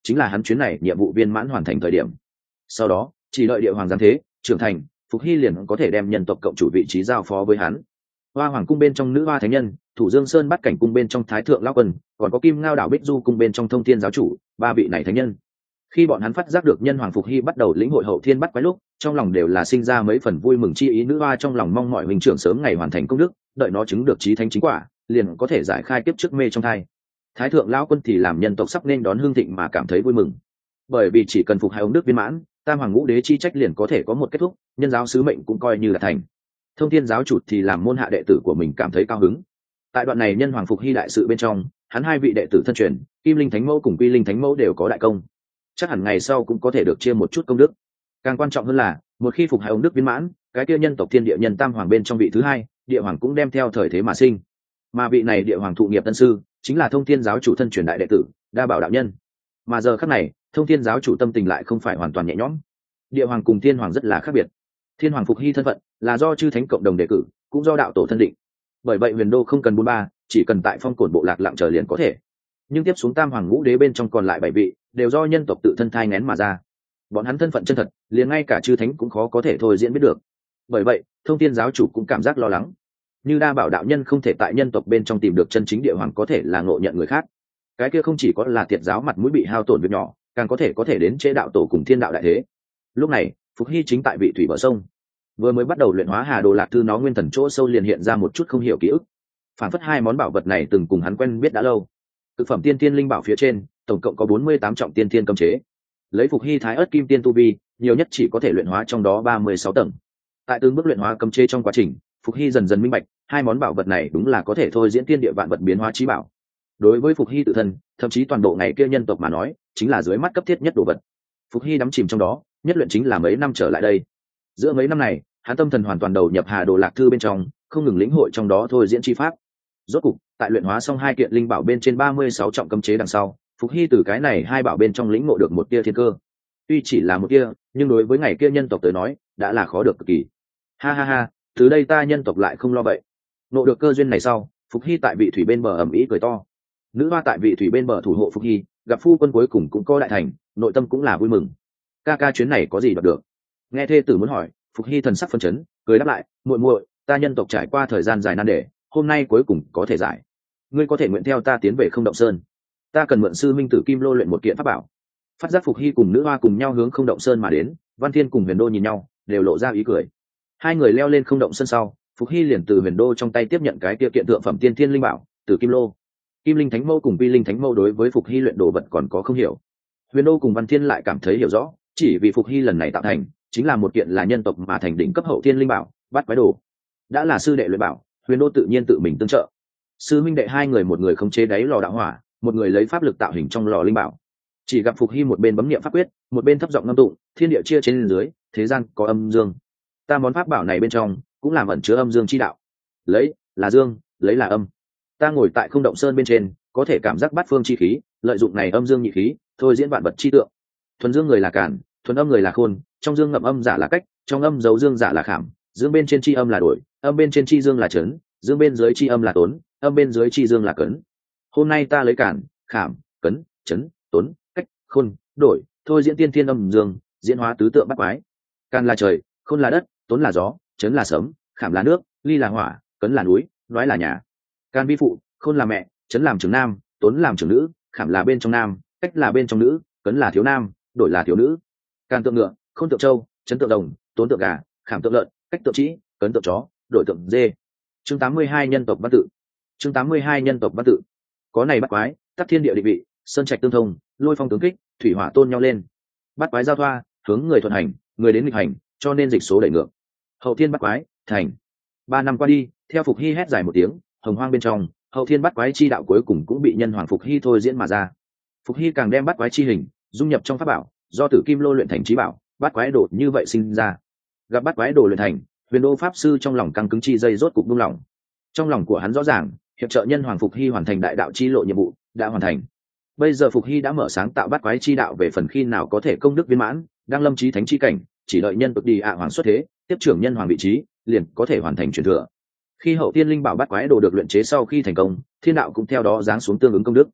chính là hắn chuyến này nhiệm vụ viên mãn hoàn thành thời điểm. Sau đó chỉ đợi địa hoàng giáng thế trưởng thành, Phục Hy liền có thể đem nhân tộc cộng chủ vị trí giao phó với hắn. Hoa hoàng cung bên trong nữ hoa thánh nhân, Thủ Dương Sơn Bắt Cảnh cung bên trong thái thượng lão quân, còn có Kim Ngao đảo Bích Du cung bên trong Thông Thiên giáo chủ, ba vị này thánh nhân. Khi bọn hắn phát giác được nhân hoàng Phục Hy bắt đầu lĩnh hội hậu thiên bắt quái lúc, trong lòng đều là sinh ra mấy phần vui mừng chi ý. Nữ hoa trong lòng mong mọi huynh trưởng sớm ngày hoàn thành công đức, đợi nó chứng được chí thánh chính quả, liền có thể giải khai kiếp trước mê trong thai. Thái thượng lão quân thì làm nhân tộc sắp nên đón hương thịnh mà cảm thấy vui mừng, bởi vì chỉ cần phục hai ông đức viên mãn, tam hoàng ngũ đế chi trách liền có thể có một kết thúc, nhân giáo sứ mệnh cũng coi như là thành. Thông Thiên giáo chủ thì làm môn hạ đệ tử của mình cảm thấy cao hứng. Tại đoạn này nhân hoàng Phục Hy đại sự bên trong, hắn hai vị đệ tử thân truyền Kim Linh Thánh Mẫu cùng Quy Linh Thánh Mẫu đều có đại công, chắc hẳn ngày sau cũng có thể được chia một chút công đức. Càng quan trọng hơn là một khi phục hai ông đức viên mãn, cái kia nhân tộc thiên địa nhân tam hoàng bên trong vị thứ hai địa hoàng cũng đem theo thời thế mà sinh, mà vị này địa hoàng thụ nghiệp tân sư chính là Thông Thiên giáo chủ thân truyền đại đệ tử Đa Bảo đạo nhân. Mà giờ khắc này Thông Thiên giáo chủ tâm tình lại không phải hoàn toàn nhẹ nhõm. Địa hoàng cùng thiên hoàng rất là khác biệt. Thiên hoàng Phục Hy thân phận là do chư thánh cộng đồng đề cử, cũng do đạo tổ thân định, bởi vậy huyền đô không cần 43, chỉ cần tại phong cổn bộ lạc lặng chờ liền có thể. Nhưng tiếp xuống tam hoàng ngũ đế bên trong còn lại 7 vị đều do nhân tộc tự thân thai nghén mà ra, bọn hắn thân phận chân thật liền ngay cả chư thánh cũng khó có thể thôi diễn biết được. Bởi vậy Thông Thiên giáo chủ cũng cảm giác lo lắng, như Đa Bảo đạo nhân không thể tại nhân tộc bên trong tìm được chân chính địa hoàng, có thể là ngộ nhận người khác, cái kia không chỉ có là thiệt giáo mặt mũi bị hao tổn việc nhỏ, càng có thể đến chế đạo tổ cùng thiên đạo đại thế. Lúc này Phục Hy chính tại vị thủy bờ sông, vừa mới bắt đầu luyện hóa Hà Đồ Lạc Thư, nó nguyên thần chỗ sâu liền hiện ra một chút không hiểu ký ức, phản phất hai món bảo vật này từng cùng hắn quen biết đã lâu. Thực phẩm tiên thiên linh bảo phía trên tổng cộng có 48 trọng tiên thiên cấm chế, lấy Phục Hy thái ớt kim tiên tu vi nhiều nhất chỉ có thể luyện hóa trong đó 36 tầng. Tại từng bước luyện hóa cấm chế trong quá trình, Phục Hy dần dần minh bạch hai món bảo vật này đúng là có thể thôi diễn tiên địa vạn vật biến hóa trí bảo. Đối với Phục Hy tự thân, thậm chí toàn bộ ngày kia nhân tộc mà nói, chính là dưới mắt cấp thiết nhất đồ vật. Phục Hy đắm chìm trong đó, nhất luyện chính là mấy năm trở lại đây. Giữa mấy năm này hắn tâm thần hoàn toàn đầu nhập Hà Đồ Lạc Thư bên trong, không ngừng lĩnh hội trong đó thôi diễn chi pháp. Rốt cục tại luyện hóa xong hai kiện linh bảo bên trên 36 trọng cấm chế đằng sau, Phục Hy từ cái này hai bảo bên trong lĩnh ngộ được một tia thiên cơ. Tuy chỉ là một tia, nhưng đối với ngày kia nhân tộc tới nói đã là khó được cực kỳ. Ha ha ha, từ đây ta nhân tộc lại không lo vậy. Ngộ được cơ duyên này sau, Phục Hy tại vị thủy bên bờ ầm ĩ cười to. Nữ hoa tại vị thủy bên bờ thủ hộ Phục Hy, gặp phu quân cuối cùng cũng có đại thành, nội tâm cũng là vui mừng. Ca ca chuyến này có gì đoạt được? Nghe thê tử muốn hỏi, Phục Hy thần sắc phấn chấn, cười đáp lại, muội muội, ta nhân tộc trải qua thời gian dài nan đề, hôm nay cuối cùng có thể giải. Ngươi có thể nguyện theo ta tiến về Không Động Sơn, ta cần mượn sư minh tử Kim Lô luyện một kiện pháp bảo. Phát giác Phục Hy cùng nữ hoa cùng nhau hướng Không Động Sơn mà đến, Văn Thiên cùng Huyền Đô nhìn nhau, đều lộ ra ý cười. Hai người leo lên Không Động Sơn sau, Phục Hy liền từ Huyền Đô trong tay tiếp nhận cái kia kiện thượng phẩm tiên thiên linh bảo, Tử Kim Lô. Kim Linh Thánh Mẫu cùng Vi Linh Thánh Mẫu đối với Phục Hy luyện đồ vật còn có không hiểu, Huyền Đô cùng Văn Thiên lại cảm thấy hiểu rõ, chỉ vì Phục Hy lần này tạo thành chính là một kiện là nhân tộc mà thành đỉnh cấp hậu thiên linh bảo, Bát Quái Đồ. Đã là sư đệ luyện bảo, Huyền Đô tự nhiên tự mình tương trợ. Sư minh đệ hai người, một người khống chế đáy lò đạo hỏa, một người lấy pháp lực tạo hình trong lò linh bảo. Chỉ gặp Phục Hy một bên bấm niệm pháp quyết, một bên thấp giọng ngâm tụng, thiên địa chia trên dưới, thế gian có âm dương. Ta món pháp bảo này bên trong cũng làm ẩn chứa âm dương chi đạo. Lấy là dương, lấy là âm. Ta ngồi tại Không Động Sơn bên trên, có thể cảm giác bát phương chi khí, lợi dụng này âm dương nhị khí, thôi diễn vạn vật chi tượng. Thuần dương người là cản, thuần âm người là khôn, trong dương ngậm âm giả là cách, trong âm giấu dương giả là khảm, dương bên trên chi âm là đổi, âm bên trên chi dương là trấn, dương bên dưới chi âm là tốn, âm bên dưới chi dương là cấn. Hôm nay ta lấy cản, khảm, cấn, trấn, tốn, cách, khôn, đổi, thôi diễn tiên thiên âm dương, diễn hóa tứ tượng bắt quái. Càn là trời, khôn là đất, tốn là gió, trấn là sấm, khảm là nước, ly là hỏa, cấn là núi, nói là nhà. Can vi phụ, khôn là mẹ, trấn làm trưởng nam, tốn làm trưởng nữ, khảm là bên trong nam, cách là bên trong nữ, cấn là thiếu nam, đổi là thiếu nữ. Can tượng ngựa, khôn tượng trâu, trấn tượng đồng, tốn tượng gà, khảm tượng lợn, cách tượng trĩ, cấn tượng chó, đổi tượng dê. Chương 82 nhân tộc văn tự. Chương 82 nhân tộc văn tự. Có này bắt quái, tắc thiên địa định vị, sơn trạch tương thông, lôi phong tướng kích, thủy hỏa tôn nhau lên. Bắt quái giao thoa, hướng người thuận hành, người đến nghịch hành, cho nên dịch số đẩy ngược. Hậu thiên bắt quái, thành. 3 năm qua đi, theo Phục Hy hét dài một tiếng, hồng hoang bên trong, hậu thiên bắt quái chi đạo cuối cùng cũng bị nhân hoàng Phục Hy thôi diễn mà ra. Phục Hy càng đem bắt quái chi hình dung nhập trong pháp bảo, do Tử Kim Lô luyện thành chí bảo, bắt quái đồ như vậy sinh ra. Gặp bắt quái đồ luyện thành, Huyền Đô pháp sư trong lòng căng cứng chi dây rốt cục buông lỏng. Trong lòng của hắn rõ ràng, hiệp trợ nhân hoàng Phục Hy hoàn thành đại đạo chi lộ nhiệm vụ đã hoàn thành. Bây giờ Phục Hy đã mở sáng tạo bắt quái chi đạo về phần khi nào có thể công đức viên mãn, đang lâm chí thánh chi cảnh, chỉ đợi nhân tộc đi hoàng xuất thế, tiếp trưởng nhân hoàng vị trí, liền có thể hoàn thành truyền thừa. Khi hậu tiên linh bảo bắt quái đồ được luyện chế sau khi thành công, thiên đạo cũng theo đó giáng xuống tương ứng công đức.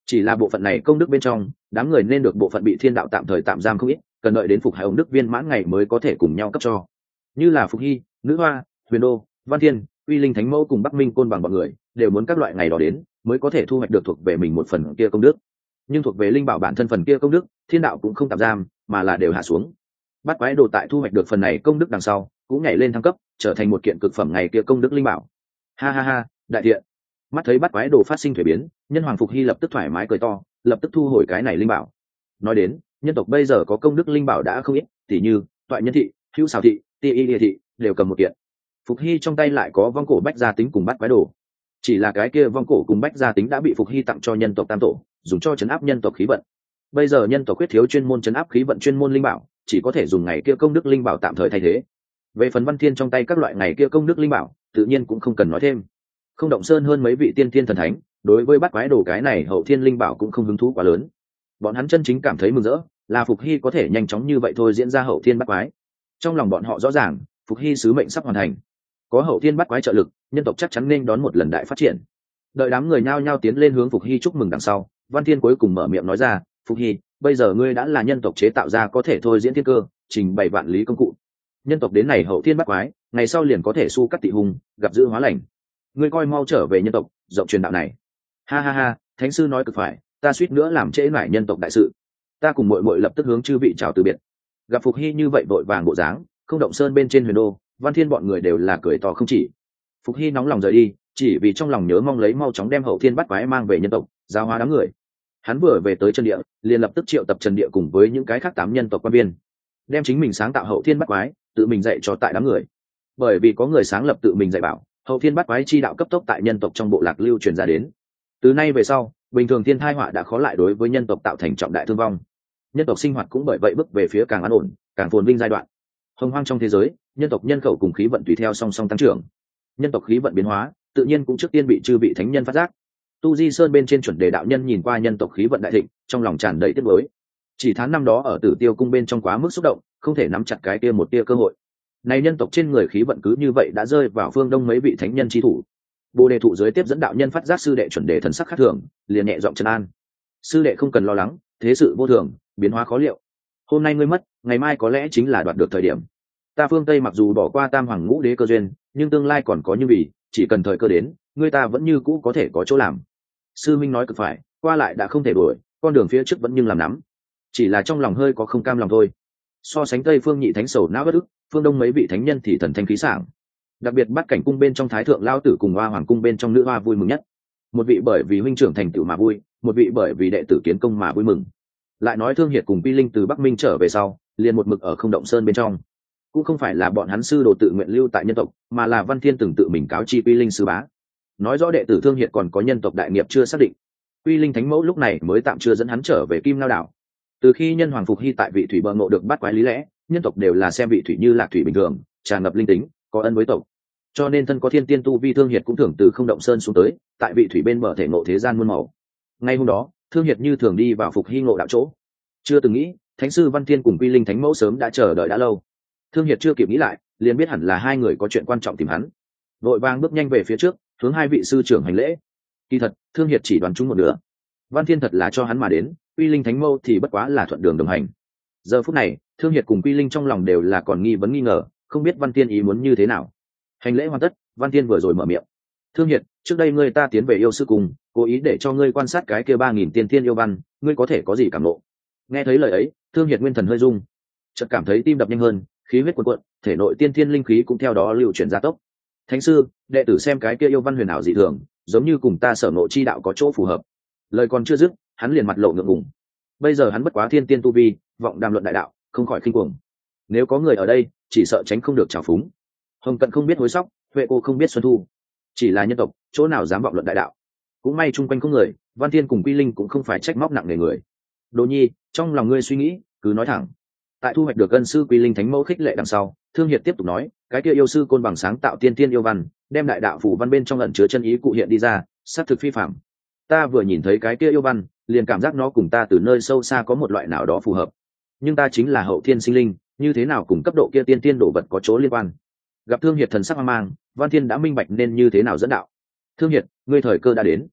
Chỉ là bộ phận này công đức bên trong, đám người nên được bộ phận bị thiên đạo tạm thời tạm giam không ít, cần đợi đến phục hải ông đức viên mãn ngày mới có thể cùng nhau cấp cho. Như là Phục Hy, Nữ Hoa, Huyền Đô, Văn Thiên, Uy Linh Thánh Mẫu cùng Bắc Minh Côn bằng bọn người, đều muốn các loại ngày đó đến mới có thể thu hoạch được thuộc về mình một phần kia công đức. Nhưng thuộc về linh bảo bản thân phần kia công đức, thiên đạo cũng không tạm giam, mà là đều hạ xuống. Bát quái đồ tại thu hoạch được phần này công đức đằng sau, cũng nhảy lên thăng cấp, trở thành một kiện cực phẩm ngày kia công đức linh bảo. Ha ha ha, đại thiện. Mắt thấy bát quái đồ phát sinh thuế biến, nhân hoàng Phục Hy lập tức thoải mái cười to, lập tức thu hồi cái này linh bảo. Nói đến, nhân tộc bây giờ có công đức linh bảo đã không ít, tỉ như toại nhân thị, hữu xào thị, ti y địa thị đều cầm một kiện. Phục Hy trong tay lại có vong cổ bách gia tính cùng bát quái đồ. Chỉ là cái kia vong cổ cùng bách gia tính đã bị Phục Hy tặng cho nhân tộc tam tổ, dùng cho chấn áp nhân tộc khí vận. Bây giờ nhân tộc quyết thiếu chuyên môn chấn áp khí vận chuyên môn linh bảo, chỉ có thể dùng ngày kia công đức linh bảo tạm thời thay thế. Về phần Văn Thiên trong tay các loại ngày kia công đức linh bảo, tự nhiên cũng không cần nói thêm. Không Động Sơn hơn mấy vị tiên thiên thần thánh, đối với bát quái đồ cái này hậu thiên linh bảo cũng không hứng thú quá lớn. Bọn hắn chân chính cảm thấy mừng rỡ, là Phục Hy có thể nhanh chóng như vậy thôi diễn ra hậu thiên bát quái. Trong lòng bọn họ rõ ràng, Phục Hy sứ mệnh sắp hoàn thành. Có hậu thiên bát quái trợ lực, nhân tộc chắc chắn nên đón một lần đại phát triển. Đợi đám người nhao nhao tiến lên hướng Phục Hy chúc mừng đằng sau, Văn Thiên cuối cùng mở miệng nói ra, Phục Hy, bây giờ ngươi đã là nhân tộc chế tạo ra có thể thôi diễn thiên cơ, trình bày vạn lý công cụ. Nhân tộc đến này hậu thiên bát quái, ngày sau liền có thể su cắt tị hùng, gặp dữ hóa lành. Ngươi coi mau trở về nhân tộc, rộng truyền đạo này. Ha ha ha, thánh sư nói cực phải, ta suýt nữa làm trễ nải nhân tộc đại sự. Ta cùng muội muội lập tức hướng chư vị chào từ biệt. Gặp Phục Hy như vậy vội vàng bộ dáng, Không Động Sơn bên trên Huyền Đô, Văn Thiên bọn người đều là cười to không chỉ. Phục Hy nóng lòng rời đi, chỉ vì trong lòng nhớ mong lấy mau chóng đem hậu thiên bát quái mang về nhân tộc, giáo hóa đám người. Hắn vừa về tới chân địa, liền lập tức triệu tập Trần Địa cùng với những cái khác 8 nhân tộc quan viên, đem chính mình sáng tạo hậu thiên bát quái, tự mình dạy cho tại đám người. Bởi vì có người sáng lập tự mình dạy bảo, hậu thiên bát quái chi đạo cấp tốc tại nhân tộc trong bộ lạc lưu truyền ra đến. Từ nay về sau, bình thường thiên tai họa đã khó lại đối với nhân tộc tạo thành trọng đại thương vong. Nhân tộc sinh hoạt cũng bởi vậy bước về phía càng an ổn, càng phồn vinh giai đoạn. Hồng hoang trong thế giới, nhân tộc nhân khẩu cùng khí vận tùy theo song song tăng trưởng. Nhân tộc khí vận biến hóa, tự nhiên cũng trước tiên bị chư vị thánh nhân phát giác. Tu Di Sơn bên trên chuẩn đề đạo nhân nhìn qua nhân tộc khí vận đại thịnh, trong lòng tràn đầy tiếc nuối. Chỉ tháng năm đó ở Tử Tiêu cung bên trong quá mức xúc động, không thể nắm chặt cái kia một tia cơ hội. Này nhân tộc trên người khí vận cứ như vậy đã rơi vào phương đông mấy vị thánh nhân chi thủ. Bồ đề thụ dưới tiếp dẫn đạo nhân phát giác sư đệ chuẩn đề thần sắc khác thường, liền nhẹ giọng trấn an. Sư đệ không cần lo lắng, thế sự vô thường, biến hóa khó liệu. Hôm nay ngươi mất, ngày mai có lẽ chính là đoạt được thời điểm. Ta phương Tây mặc dù bỏ qua tam hoàng ngũ đế cơ duyên, nhưng tương lai còn có như vì, chỉ cần thời cơ đến, ngươi ta vẫn như cũ có thể có chỗ làm. Sư minh nói cực phải, qua lại đã không thể đuổi, con đường phía trước vẫn nhưng làm nắm. Chỉ là trong lòng hơi có không cam lòng thôi. So sánh Tây phương nhị thánh sầu não bất ức, phương Đông mấy vị thánh nhân thì thần thanh khí sảng. Đặc biệt Bát Cảnh cung bên trong Thái thượng lao tử cùng Hoa Hoàng cung bên trong Nữ Hoa vui mừng nhất. Một vị bởi vì huynh trưởng thành tựu mà vui, một vị bởi vì đệ tử kiến công mà vui mừng. Lại nói Thương Hiệt cùng Pi Linh từ Bắc Minh trở về sau, liền một mực ở Không Động Sơn bên trong. Cũng không phải là bọn hắn sư đồ tự nguyện lưu tại nhân tộc, mà là Văn Thiên từng tự mình cáo chi Pi Linh sư bá, nói rõ đệ tử Thương Hiệt còn có nhân tộc đại nghiệp chưa xác định. Pi Linh thánh mẫu lúc này mới tạm chưa dẫn hắn trở về Kim Lao đảo. Từ khi nhân hoàng Phục Hy tại vị thủy bờ ngộ được bắt quái lý lẽ, nhân tộc đều là xem vị thủy như lạc thủy bình thường, tràn ngập linh tính, có ân với tộc. Cho nên thân có thiên tiên tu vi Thương Hiệt cũng thường từ Không Động Sơn xuống tới, tại vị thủy bên bờ thể ngộ thế gian muôn màu. Ngay hôm đó, Thương Hiệt như thường đi vào Phục Hy ngộ đạo chỗ. Chưa từng nghĩ, thánh sư Văn Thiên cùng Pi Linh thánh mẫu sớm đã chờ đợi đã lâu. Thương Hiệt chưa kịp nghĩ lại, liền biết hẳn là hai người có chuyện quan trọng tìm hắn. Vội vàng bước nhanh về phía trước, hướng hai vị sư trưởng hành lễ. Kỳ thật, Thương Hiệt chỉ đoán trúng một nửa. Văn Thiên thật là cho hắn mà đến, Pi Linh thánh mẫu thì bất quá là thuận đường đồng hành. Giờ phút này, Thương Hiệt cùng Pi Linh trong lòng đều là còn nghi vấn nghi ngờ, không biết Văn Thiên ý muốn như thế nào. Hành lễ hoàn tất, Văn Thiên vừa rồi mở miệng. Thương Hiệt, trước đây ngươi ta tiến về yêu sư cùng, cố ý để cho ngươi quan sát cái kia 3000 tiên thiên yêu văn, ngươi có thể có gì cảm ngộ? Nghe thấy lời ấy, Thương Hiệt nguyên thần hơi rung, chợt cảm thấy tim đập nhanh hơn, khí huyết cuồn cuộn, thể nội tiên thiên linh khí cũng theo đó lưu chuyển gia tốc. Thánh sư, đệ tử xem cái kia yêu văn huyền ảo dị thường, giống như cùng ta sở ngộ chi đạo có chỗ phù hợp. Lời còn chưa dứt, hắn liền mặt lộ ngượng ngùng. Bây giờ hắn bất quá thiên tiên tu vi, vọng đàm luận đại đạo, không khỏi khinh cuồng. Nếu có người ở đây, chỉ sợ tránh không được trào phúng. Hồng Cận không biết hối sóc, Huệ cô không biết xuân thu. Chỉ là nhân tộc, chỗ nào dám vọng luận đại đạo. Cũng may chung quanh có người, Văn Thiên cùng Quy Linh cũng không phải trách móc nặng nề người. Đỗ Nhi, trong lòng ngươi suy nghĩ, cứ nói thẳng. Tại thu hoạch được ân sư Quy Linh thánh mẫu khích lệ đằng sau, Thương Hiệt tiếp tục nói, cái kia yêu sư côn bằng sáng tạo tiên tiên yêu văn, đem đại đạo phủ văn bên trong ẩn chứa chân ý cụ hiện đi ra, sát thực phi phạm. Ta vừa nhìn thấy cái kia yêu văn, liền cảm giác nó cùng ta từ nơi sâu xa có một loại nào đó phù hợp. Nhưng ta chính là hậu thiên sinh linh, như thế nào cùng cấp độ kia tiên tiên đồ vật có chỗ liên quan? Gặp Thương Hiệt thần sắc hoang mang, Văn Thiên đã minh bạch nên như thế nào dẫn đạo. Thương Hiệt, ngươi thời cơ đã đến.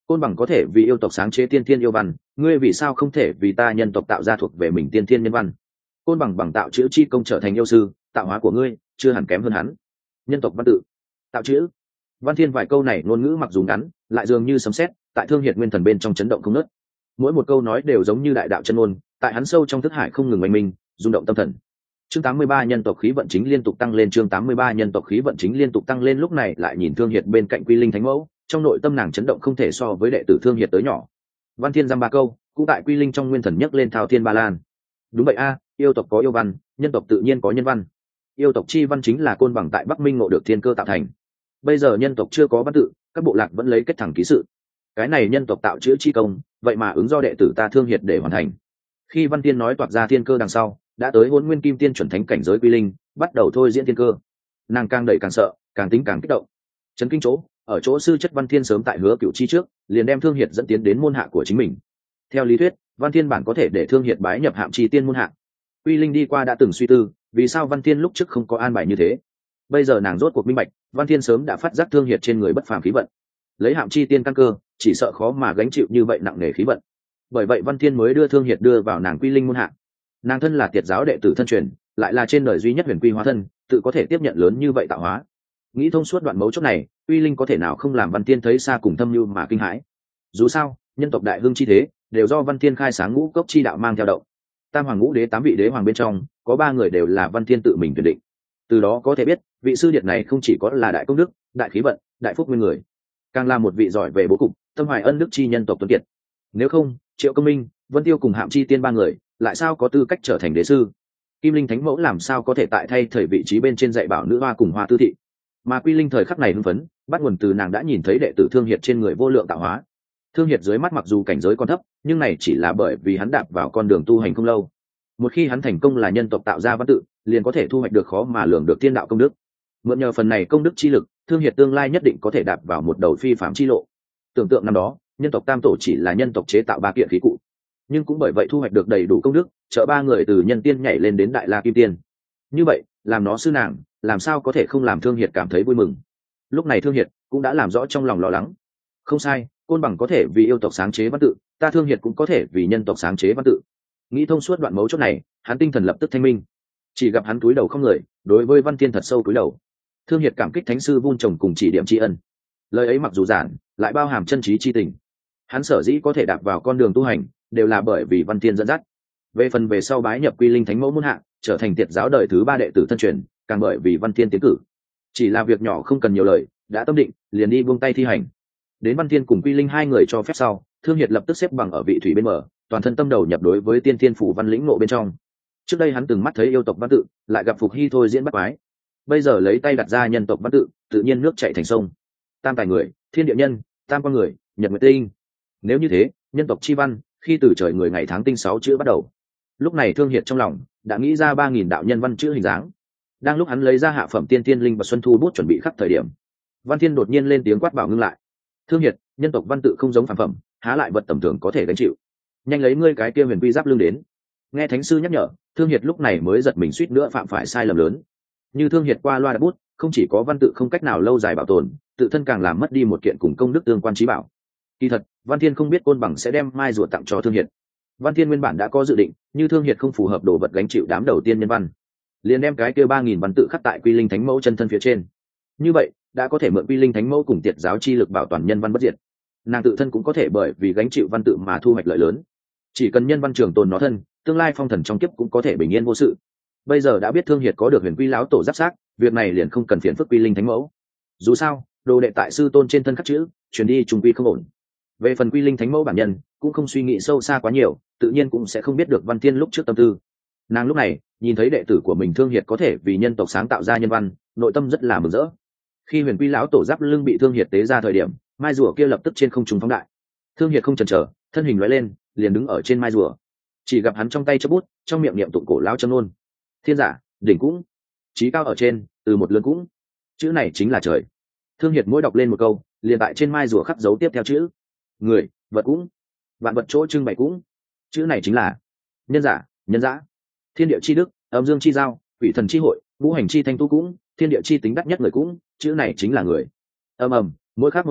Côn bằng có thể vì yêu tộc sáng chế tiên thiên yêu văn, ngươi vì sao không thể vì ta nhân tộc tạo ra thuộc về mình tiên thiên nhân văn? Côn bằng bằng tạo chữ chi công trở thành yêu sư, tạo hóa của ngươi chưa hẳn kém hơn hắn. Nhân tộc văn tự, tạo chữ. Văn Thiên vài câu này ngôn ngữ mặc dù ngắn, lại dường như sấm sét, tại Thương Hiệt nguyên thần bên trong chấn động không ngớt. Mỗi một câu nói đều giống như đại đạo chân ngôn, tại hắn sâu trong thức hải không ngừng oanh minh, rung động tâm thần. Chương 83 nhân tộc khí vận chính liên tục tăng lên, chương 83 nhân tộc khí vận chính liên tục tăng lên, lúc này lại nhìn Thương Hiệt bên cạnh Quy Linh Thánh Mẫu, trong nội tâm nàng chấn động không thể so với đệ tử Thương Hiệt tới nhỏ. Văn Thiên giam ba câu, cũng tại Quy Linh trong nguyên thần nhấc lên thao thiên ba lan. Đúng vậy a, yêu tộc có yêu văn, nhân tộc tự nhiên có nhân văn. Yêu tộc chi văn chính là Côn bằng tại Bắc Minh ngộ được thiên cơ tạo thành. Bây giờ nhân tộc chưa có văn tự, các bộ lạc vẫn lấy kết thẳng ký sự. Cái này nhân tộc tạo chữ chi công, vậy mà ứng do đệ tử ta Thương Hiệt để hoàn thành. Khi Văn Tiên nói toạc ra thiên cơ đằng sau, đã tới Hỗn Nguyên Kim Tiên chuẩn thánh cảnh giới Quy Linh, bắt đầu thôi diễn thiên cơ. Nàng càng đẩy càng sợ, càng tính càng kích động. Chấn kinh chỗ, ở chỗ sư chất Văn Thiên sớm tại Hứa Cửu chi trước, liền đem Thương Hiệt dẫn tiến đến môn hạ của chính mình. Theo lý thuyết, Văn Thiên bản có thể để Thương Hiệt bái nhập Hạm Chi Tiên môn hạ. Quy Linh đi qua đã từng suy tư, vì sao Văn Thiên lúc trước không có an bài như thế. Bây giờ nàng rốt cuộc minh bạch, Văn Thiên sớm đã phát giác Thương Hiệt trên người bất phàm khí vận. Lấy Hạm Chi Tiên căn cơ, chỉ sợ khó mà gánh chịu như vậy nặng nề khí vận. Bởi vậy Văn Thiên mới đưa Thương Hiệt đưa vào nàng Quy Linh môn hạ. Nàng thân là Tiệt giáo đệ tử thân truyền, lại là trên đời duy nhất huyền quy hóa thân, tự có thể tiếp nhận lớn như vậy tạo hóa. Nghĩ thông suốt đoạn mấu chốt này, Quy Linh có thể nào không làm Văn Thiên thấy xa cùng thâm lưu mà kinh hãi. Dù sao, nhân tộc đại hưng chi thế, đều do Văn Thiên khai sáng ngũ cốc chi đạo mang theo động. Tam hoàng ngũ đế 8 vị đế hoàng bên trong, có 3 người đều là Văn Thiên tự mình tuyển định. Từ đó có thể biết, vị sư điệt này không chỉ có là đại công đức, đại khí vận, đại phúc nguyên người, càng là một vị giỏi về bố cục, tâm hoài ân đức chi nhân tộc tuấn kiệt. Nếu không, Triệu Công Minh, Vân Tiêu cùng Hạm Chi Tiên 3 người, lại sao có tư cách trở thành đế sư? Kim Linh Thánh Mẫu làm sao có thể tại thay thời vị trí bên trên dạy bảo nữ hoa cùng Hoa Tư thị? Mà Quy Linh thời khắc này hưng phấn, bắt nguồn từ nàng đã nhìn thấy đệ tử Thương Hiệt trên người vô lượng tạo hóa. Thương Hiệt dưới mắt mặc dù cảnh giới còn thấp, nhưng này chỉ là bởi vì hắn đạp vào con đường tu hành không lâu. Một khi hắn thành công là nhân tộc tạo ra văn tự, liền có thể thu hoạch được khó mà lường được tiên đạo công đức. Mượn nhờ phần này công đức chi lực, Thương Hiệt tương lai nhất định có thể đạp vào một đầu phi phạm chi lộ. Tưởng tượng năm đó, nhân tộc Tam Tổ chỉ là nhân tộc chế tạo 3 kiện khí cụ, nhưng cũng bởi vậy thu hoạch được đầy đủ công đức, trợ 3 người từ nhân tiên nhảy lên đến đại la kim tiên. Như vậy, làm nó sư nàng, làm sao có thể không làm Thương Hiệt cảm thấy vui mừng? Lúc này Thương Hiệt cũng đã làm rõ trong lòng lo lắng. Không sai, Côn bằng có thể vì yêu tộc sáng chế văn tự, ta Thương Hiệt cũng có thể vì nhân tộc sáng chế văn tự. Nghĩ thông suốt đoạn mấu chốt này, hắn tinh thần lập tức thanh minh. Chỉ gặp hắn cúi đầu không người, đối với Văn Thiên thật sâu cúi đầu. Thương Hiệt cảm kích thánh sư vun trồng cùng chỉ điểm tri ân. Lời ấy mặc dù giản, lại bao hàm chân trí chi tình. Hắn sở dĩ có thể đạp vào con đường tu hành, đều là bởi vì Văn Thiên dẫn dắt. Về phần về sau bái nhập Quy Linh Thánh Mẫu môn hạ, trở thành Tiệt giáo đời thứ 3 đệ tử thân truyền, càng bởi vì Văn Thiên tiến cử. Chỉ là việc nhỏ không cần nhiều lời, đã tâm định, liền đi buông tay thi hành. Đến Văn Thiên cùng Quy Linh 2 người cho phép sau, Thương Hiệt lập tức xếp bằng ở vị thủy bên bờ, toàn thân tâm đầu nhập đối với Tiên Thiên phủ văn lĩnh ngộ bên trong. Trước đây hắn từng mắt thấy yêu tộc văn tự, lại gặp Phục Hy thôi diễn bắt quái. Bây giờ lấy tay đặt ra nhân tộc văn tự, tự nhiên nước chảy thành sông. Tam tài người, thiên địa nhân, tam con người, nhật nguyệt tinh. Nếu như thế, nhân tộc chi văn, khi từ trời người ngày tháng tinh 6 chữ bắt đầu. Lúc này Thương Hiệt trong lòng đã nghĩ ra 3000 đạo nhân văn chữ hình dáng. Đang lúc hắn lấy ra hạ phẩm tiên tiên linh và xuân thu bút chuẩn bị khắc thời điểm, Văn Thiên đột nhiên lên tiếng quát bảo ngưng lại. Thương Hiệt, nhân tộc văn tự không giống phàm phẩm, há lại vật tầm thường có thể gánh chịu. Nhanh lấy ngươi cái kia huyền quy giáp lưng đến. Nghe thánh sư nhắc nhở, Thương Hiệt lúc này mới giật mình suýt nữa phạm phải sai lầm lớn. Như Thương Hiệt qua loa đặt bút, không chỉ có văn tự không cách nào lâu dài bảo tồn, tự thân càng làm mất đi một kiện cùng công đức tương quan trí bảo. Kỳ thật, Văn Thiên không biết Côn bằng sẽ đem mai rùa tặng cho Thương Hiệt. Văn Thiên nguyên bản đã có dự định, như Thương Hiệt không phù hợp đồ vật gánh chịu đám đầu tiên nhân văn, liền đem cái kia 3000 văn tự khắc tại Quy Linh Thánh Mẫu chân thân phía trên. Như vậy, đã có thể mượn Quy Linh Thánh Mẫu cùng Tiệt giáo chi lực bảo toàn nhân văn bất diệt. Nàng tự thân cũng có thể bởi vì gánh chịu văn tự mà thu hoạch lợi lớn. Chỉ cần nhân văn trường tồn nó thân, tương lai phong thần trong kiếp cũng có thể bình yên vô sự. Bây giờ đã biết Thương Hiệt có được huyền quy lão tổ giáp xác, việc này liền không cần phiền phức Quy Linh Thánh Mẫu. Dù sao, đồ đệ tại sư tôn trên thân khắc chữ, truyền đi trùng quy không ổn. Về phần Quy Linh Thánh Mẫu bản nhân, cũng không suy nghĩ sâu xa quá nhiều, tự nhiên cũng sẽ không biết được Văn Thiên lúc trước tâm tư. Nàng lúc này nhìn thấy đệ tử của mình Thương Hiệt có thể vì nhân tộc sáng tạo ra nhân văn, nội tâm rất là mừng rỡ. Khi huyền quy lão tổ giáp lưng bị Thương Hiệt tế ra thời điểm, mai rùa kia lập tức trên không trung phóng đại. Thương Hiệt không chần chờ, thân hình lóe lên, liền đứng ở trên mai rùa. Chỉ gặp hắn trong tay chấp bút, trong miệng niệm tụng cổ lão châm ngôn. Thiên giả, đỉnh cũng, trí cao ở trên, từ một lớn cũng. Chữ này chính là trời. Thương Hiệt mỗi đọc lên một câu, liền tại trên mai rùa khắc dấu tiếp theo chữ. Người, vật cũng, vạn vật chỗ trưng bày cũng. Chữ này chính là nhân giả, nhân dã. Thiên địa chi đức, âm dương chi giao, quỷ thần chi hội, ngũ hành chi thanh tu cũng, thiên địa chi tính đắc nhất người cũng. Chữ này chính là người. Ầm ầm, mỗi khắc một chữ,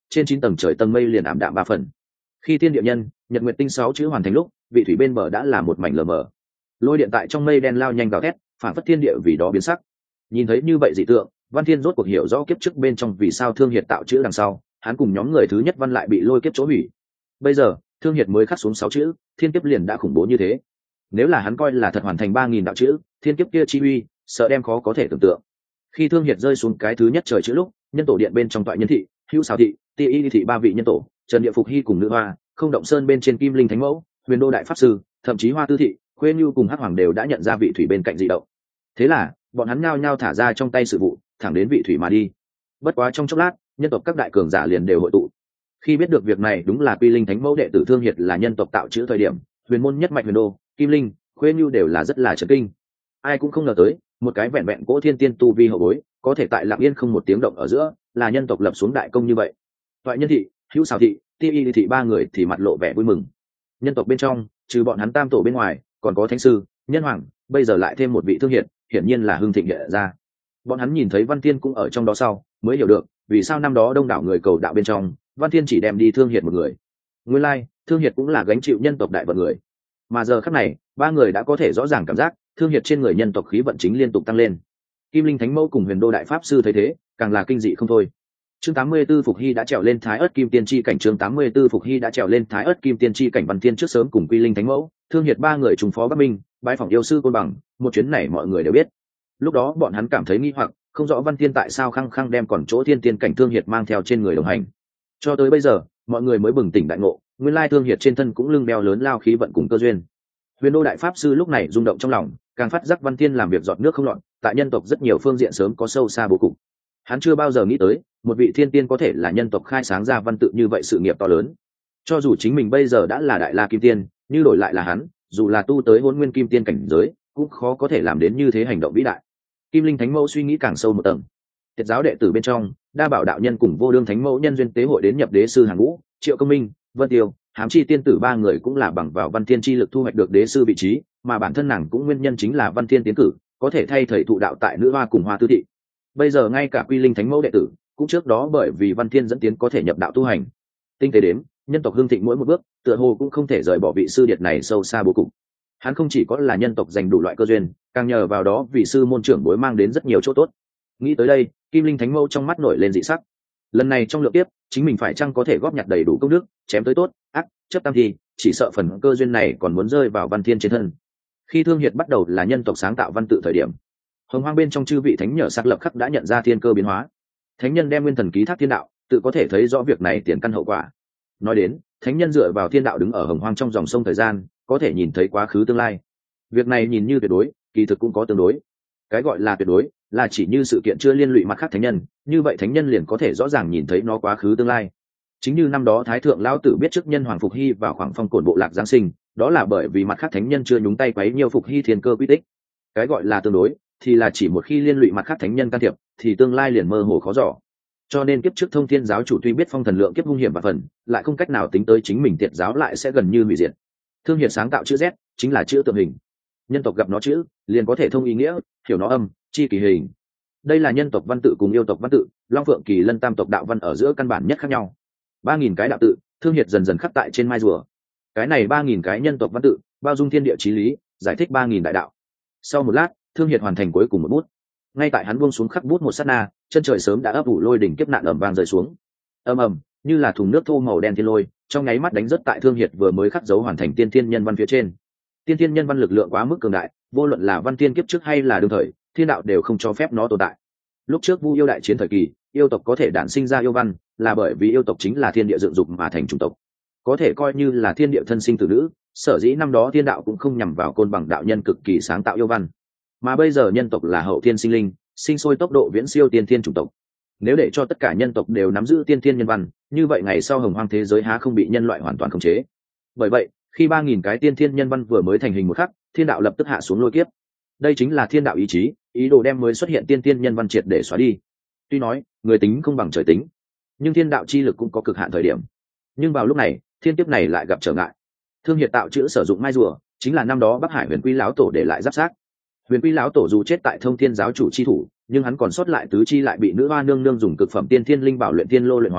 trên 9 tầng trời tầng mây liền ảm đạm 3 phần. Khi thiên địa nhân, nhật nguyệt tinh 6 chữ hoàn thành lúc, vị thủy bên bờ đã là một mảnh lờ mờ. Lôi điện tại trong mây đen lao nhanh gào thét, phản phất thiên địa vì đó biến sắc. Nhìn thấy như vậy dị tượng, Văn Thiên rốt cuộc hiểu rõ kiếp trước bên trong vì sao Thương Hiệt tạo chữ đằng sau, hắn cùng nhóm người thứ nhất văn lại bị lôi kiếp chỗ hủy. Bây giờ, Thương Hiệt mới khắc xuống 6 chữ, thiên kiếp liền đã khủng bố như thế. Nếu là hắn coi là thật hoàn thành 3000 đạo chữ, thiên kiếp kia chi uy, sợ đem khó có thể tưởng tượng. Khi Thương Hiệt rơi xuống cái thứ nhất trời chữ lúc, nhân tổ điện bên trong toại nhân thị, hữu xào thị, ti y thị 3 vị nhân tổ, Trần Địa Phục Hy cùng nữ hoa, không động sơn bên trên Kim Linh Thánh Mẫu, Huyền Đô đại pháp sư, thậm chí Hoa Tư thị, Khuê Nhu cùng Hắc Hoàng đều đã nhận ra vị thủy bên cạnh dị động. Thế là, bọn hắn nhao nhao thả ra trong tay sự vụ, thẳng đến vị thủy mà đi. Bất quá trong chốc lát, nhân tộc các đại cường giả liền đều hội tụ. Khi biết được việc này đúng là Quy Linh Thánh Mẫu đệ tử Thương Hiệt là nhân tộc tạo chữ thời điểm, huyền môn nhất mạch Huyền Đô, Kim Linh, Khuê Nhu đều là rất là chấn kinh. Ai cũng không ngờ tới, một cái vẹn vẹn cỗ thiên tiên tu vi hậu bối, có thể tại lặng yên không một tiếng động ở giữa, là nhân tộc lập xuống đại công như vậy. Toại nhân thị, hữu xào thị, ti y thị 3 người thì mặt lộ vẻ vui mừng. Nhân tộc bên trong, trừ bọn hắn tam tổ bên ngoài, còn có thánh sư, nhân hoàng, bây giờ lại thêm một vị Thương Hiệt, hiển nhiên là hưng thịnh hiện ra. Bọn hắn nhìn thấy Văn Thiên cũng ở trong đó sau, mới hiểu được vì sao năm đó đông đảo người cầu đạo bên trong, Văn Thiên chỉ đem đi Thương Hiệt một người. Nguyên lai, Thương Hiệt cũng là gánh chịu nhân tộc đại vận người. Mà giờ khắc này, 3 người đã có thể rõ ràng cảm giác, Thương Hiệt trên người nhân tộc khí vận chính liên tục tăng lên. Kim Linh Thánh Mẫu cùng Huyền Đô đại pháp sư thấy thế, càng là kinh dị không thôi. Chương 84 Phục Hy đã trèo lên Thái Ức Kim Tiên chi cảnh. Chương 84 Phục Hy đã trèo lên Thái Ức Kim Tiên chi cảnh. Văn Thiên trước sớm cùng Quy Linh Thánh Mẫu, Thương Hiệt 3 người trùng phó Bắc Minh, bái phỏng yêu sư Côn Bằng, một chuyến này mọi người đều biết. Lúc đó bọn hắn cảm thấy nghi hoặc, không rõ Văn Thiên tại sao khăng khăng đem còn chỗ thiên tiên cảnh Thương Hiệt mang theo trên người đồng hành. Cho tới bây giờ, mọi người mới bừng tỉnh đại ngộ, nguyên lai Thương Hiệt trên thân cũng lưng đeo lớn lao khí vận cùng cơ duyên. Huyền Đô đại pháp sư lúc này rung động trong lòng, càng phát giác Văn Thiên làm việc giọt nước không lọt, tại nhân tộc rất nhiều phương diện sớm có sâu xa bố cục. Hắn chưa bao giờ nghĩ tới, một vị thiên tiên có thể là nhân tộc khai sáng ra văn tự như vậy sự nghiệp to lớn. Cho dù chính mình bây giờ đã là đại la kim tiên, như đổi lại là hắn, dù là tu tới hôn nguyên kim tiên cảnh giới, cũng khó có thể làm đến như thế hành động vĩ đại. Kim Linh Thánh Mẫu suy nghĩ càng sâu một tầng. Tiệt giáo đệ tử bên trong, Đa Bảo đạo nhân cùng Vô Đương Thánh Mẫu nhân duyên tế hội đến nhập đế sư hàng ngũ, Triệu Công Minh, Vân Tiêu, Hám Chi tiên tử 3 người cũng là bằng vào Văn Thiên chi lực thu hoạch được đế sư vị trí, mà bản thân nàng cũng nguyên nhân chính là Văn Thiên tiến cử, có thể thay thầy thụ đạo tại nữ hoa cùng Hoa Tư thị. Bây giờ ngay cả Quy Linh Thánh Mẫu đệ tử, cũng trước đó bởi vì Văn Thiên dẫn tiến có thể nhập đạo tu hành. Tinh tế đếm, nhân tộc hưng thịnh mỗi một bước, tựa hồ cũng không thể rời bỏ vị sư điệt này sâu xa bố cục. Hắn không chỉ có là nhân tộc giành đủ loại cơ duyên, càng nhờ vào đó vị sư môn trưởng bối mang đến rất nhiều chỗ tốt. Nghĩ tới đây, Kim Linh Thánh Mẫu trong mắt nổi lên dị sắc. Lần này trong lượng tiếp, chính mình phải chăng có thể góp nhặt đầy đủ công đức, chém tới tốt, ác, chấp tam thi, chỉ sợ phần cơ duyên này còn muốn rơi vào Văn Thiên trên thân. Khi Thương Hiệt bắt đầu là nhân tộc sáng tạo văn tự thời điểm, Hồng Hoang bên trong chư vị thánh nhờ sắc lập khắc đã nhận ra thiên cơ biến hóa. Thánh nhân đem nguyên thần ký thác thiên đạo, tự có thể thấy rõ việc này tiền căn hậu quả. Nói đến, thánh nhân dựa vào thiên đạo đứng ở Hồng Hoang trong dòng sông thời gian, có thể nhìn thấy quá khứ tương lai. Việc này nhìn như tuyệt đối, kỳ thực cũng có tương đối. Cái gọi là tuyệt đối, là chỉ như sự kiện chưa liên lụy mặt khác thánh nhân, như vậy thánh nhân liền có thể rõ ràng nhìn thấy nó quá khứ tương lai. Chính như năm đó Thái Thượng Lão Tử biết trước nhân Hoàng Phục Hy vào khoảng phong cổn bộ lạc Giáng sinh, đó là bởi vì mặt khác thánh nhân chưa nhúng tay quấy nhiều Phục Hy thiên cơ quy tích. Cái gọi là tương đối, thì là chỉ một khi liên lụy mặt khác thánh nhân can thiệp, thì tương lai liền mơ hồ khó dò. Cho nên kiếp trước Thông Thiên giáo chủ tuy biết phong thần lượng kiếp hung hiểm và phần, lại không cách nào tính tới chính mình Tiệt giáo lại sẽ gần như hủy diệt. Thương Hiệt sáng tạo chữ Z, chính là chữ tượng hình. Nhân tộc gặp nó chữ, liền có thể thông ý nghĩa, hiểu nó âm, chi kỳ hình. Đây là nhân tộc văn tự cùng yêu tộc văn tự, Long Phượng Kỳ Lân tam tộc đạo văn ở giữa căn bản nhất khác nhau. 3000 cái đạo tự, Thương Hiệt dần dần khắc tại trên mai rùa. Cái này 3000 cái nhân tộc văn tự, bao dung thiên địa chí lý, giải thích 3000 đại đạo. Sau một lát, Thương Hiệt hoàn thành cuối cùng một bút. Ngay tại hắn buông xuống khắc bút một sát na, chân trời sớm đã ấp ủ lôi đỉnh kiếp nạn ầm vang rơi xuống. Ầm ầm, như là thùng nước thô màu đen thiên lôi, trong nháy mắt đánh rất tại Thương Hiệt vừa mới khắc dấu hoàn thành tiên thiên nhân văn phía trên. Tiên thiên nhân văn lực lượng quá mức cường đại, vô luận là văn tiên kiếp trước hay là đương thời, thiên đạo đều không cho phép nó tồn tại. Lúc trước Vu yêu đại chiến thời kỳ, yêu tộc có thể đản sinh ra yêu văn, là bởi vì yêu tộc chính là thiên địa dựng dục mà thành chủng tộc, có thể coi như là thiên địa thân sinh tử nữ. Sở dĩ năm đó thiên đạo cũng không nhằm vào Côn Bằng đạo nhân cực kỳ sáng tạo yêu văn, mà bây giờ nhân tộc là hậu thiên sinh linh, sinh sôi tốc độ viễn siêu tiên thiên chủng tộc. Nếu để cho tất cả nhân tộc đều nắm giữ tiên thiên nhân văn, như vậy ngày sau hồng hoang thế giới há không bị nhân loại hoàn toàn khống chế. Bởi vậy, khi 3000 cái tiên thiên nhân văn vừa mới thành hình một khắc, thiên đạo lập tức hạ xuống lôi kiếp. Đây chính là thiên đạo ý chí, ý đồ đem mới xuất hiện tiên thiên nhân văn triệt để xóa đi. Tuy nói người tính không bằng trời tính, nhưng thiên đạo chi lực cũng có cực hạn thời điểm. Nhưng vào lúc này, thiên kiếp này lại gặp trở ngại. Thương Hiệt tạo chữ sử dụng mai rùa, chính là năm đó Bắc Hải Huyền Quy lão tổ để lại giáp xác. Huyền Quy lão tổ dù chết tại Thông Thiên giáo chủ chi thủ, nhưng hắn còn sót lại tứ chi lại bị nữ hoa nương nương dùng cực phẩm tiên thiên linh bảo luyện tiên lô luyện hóa,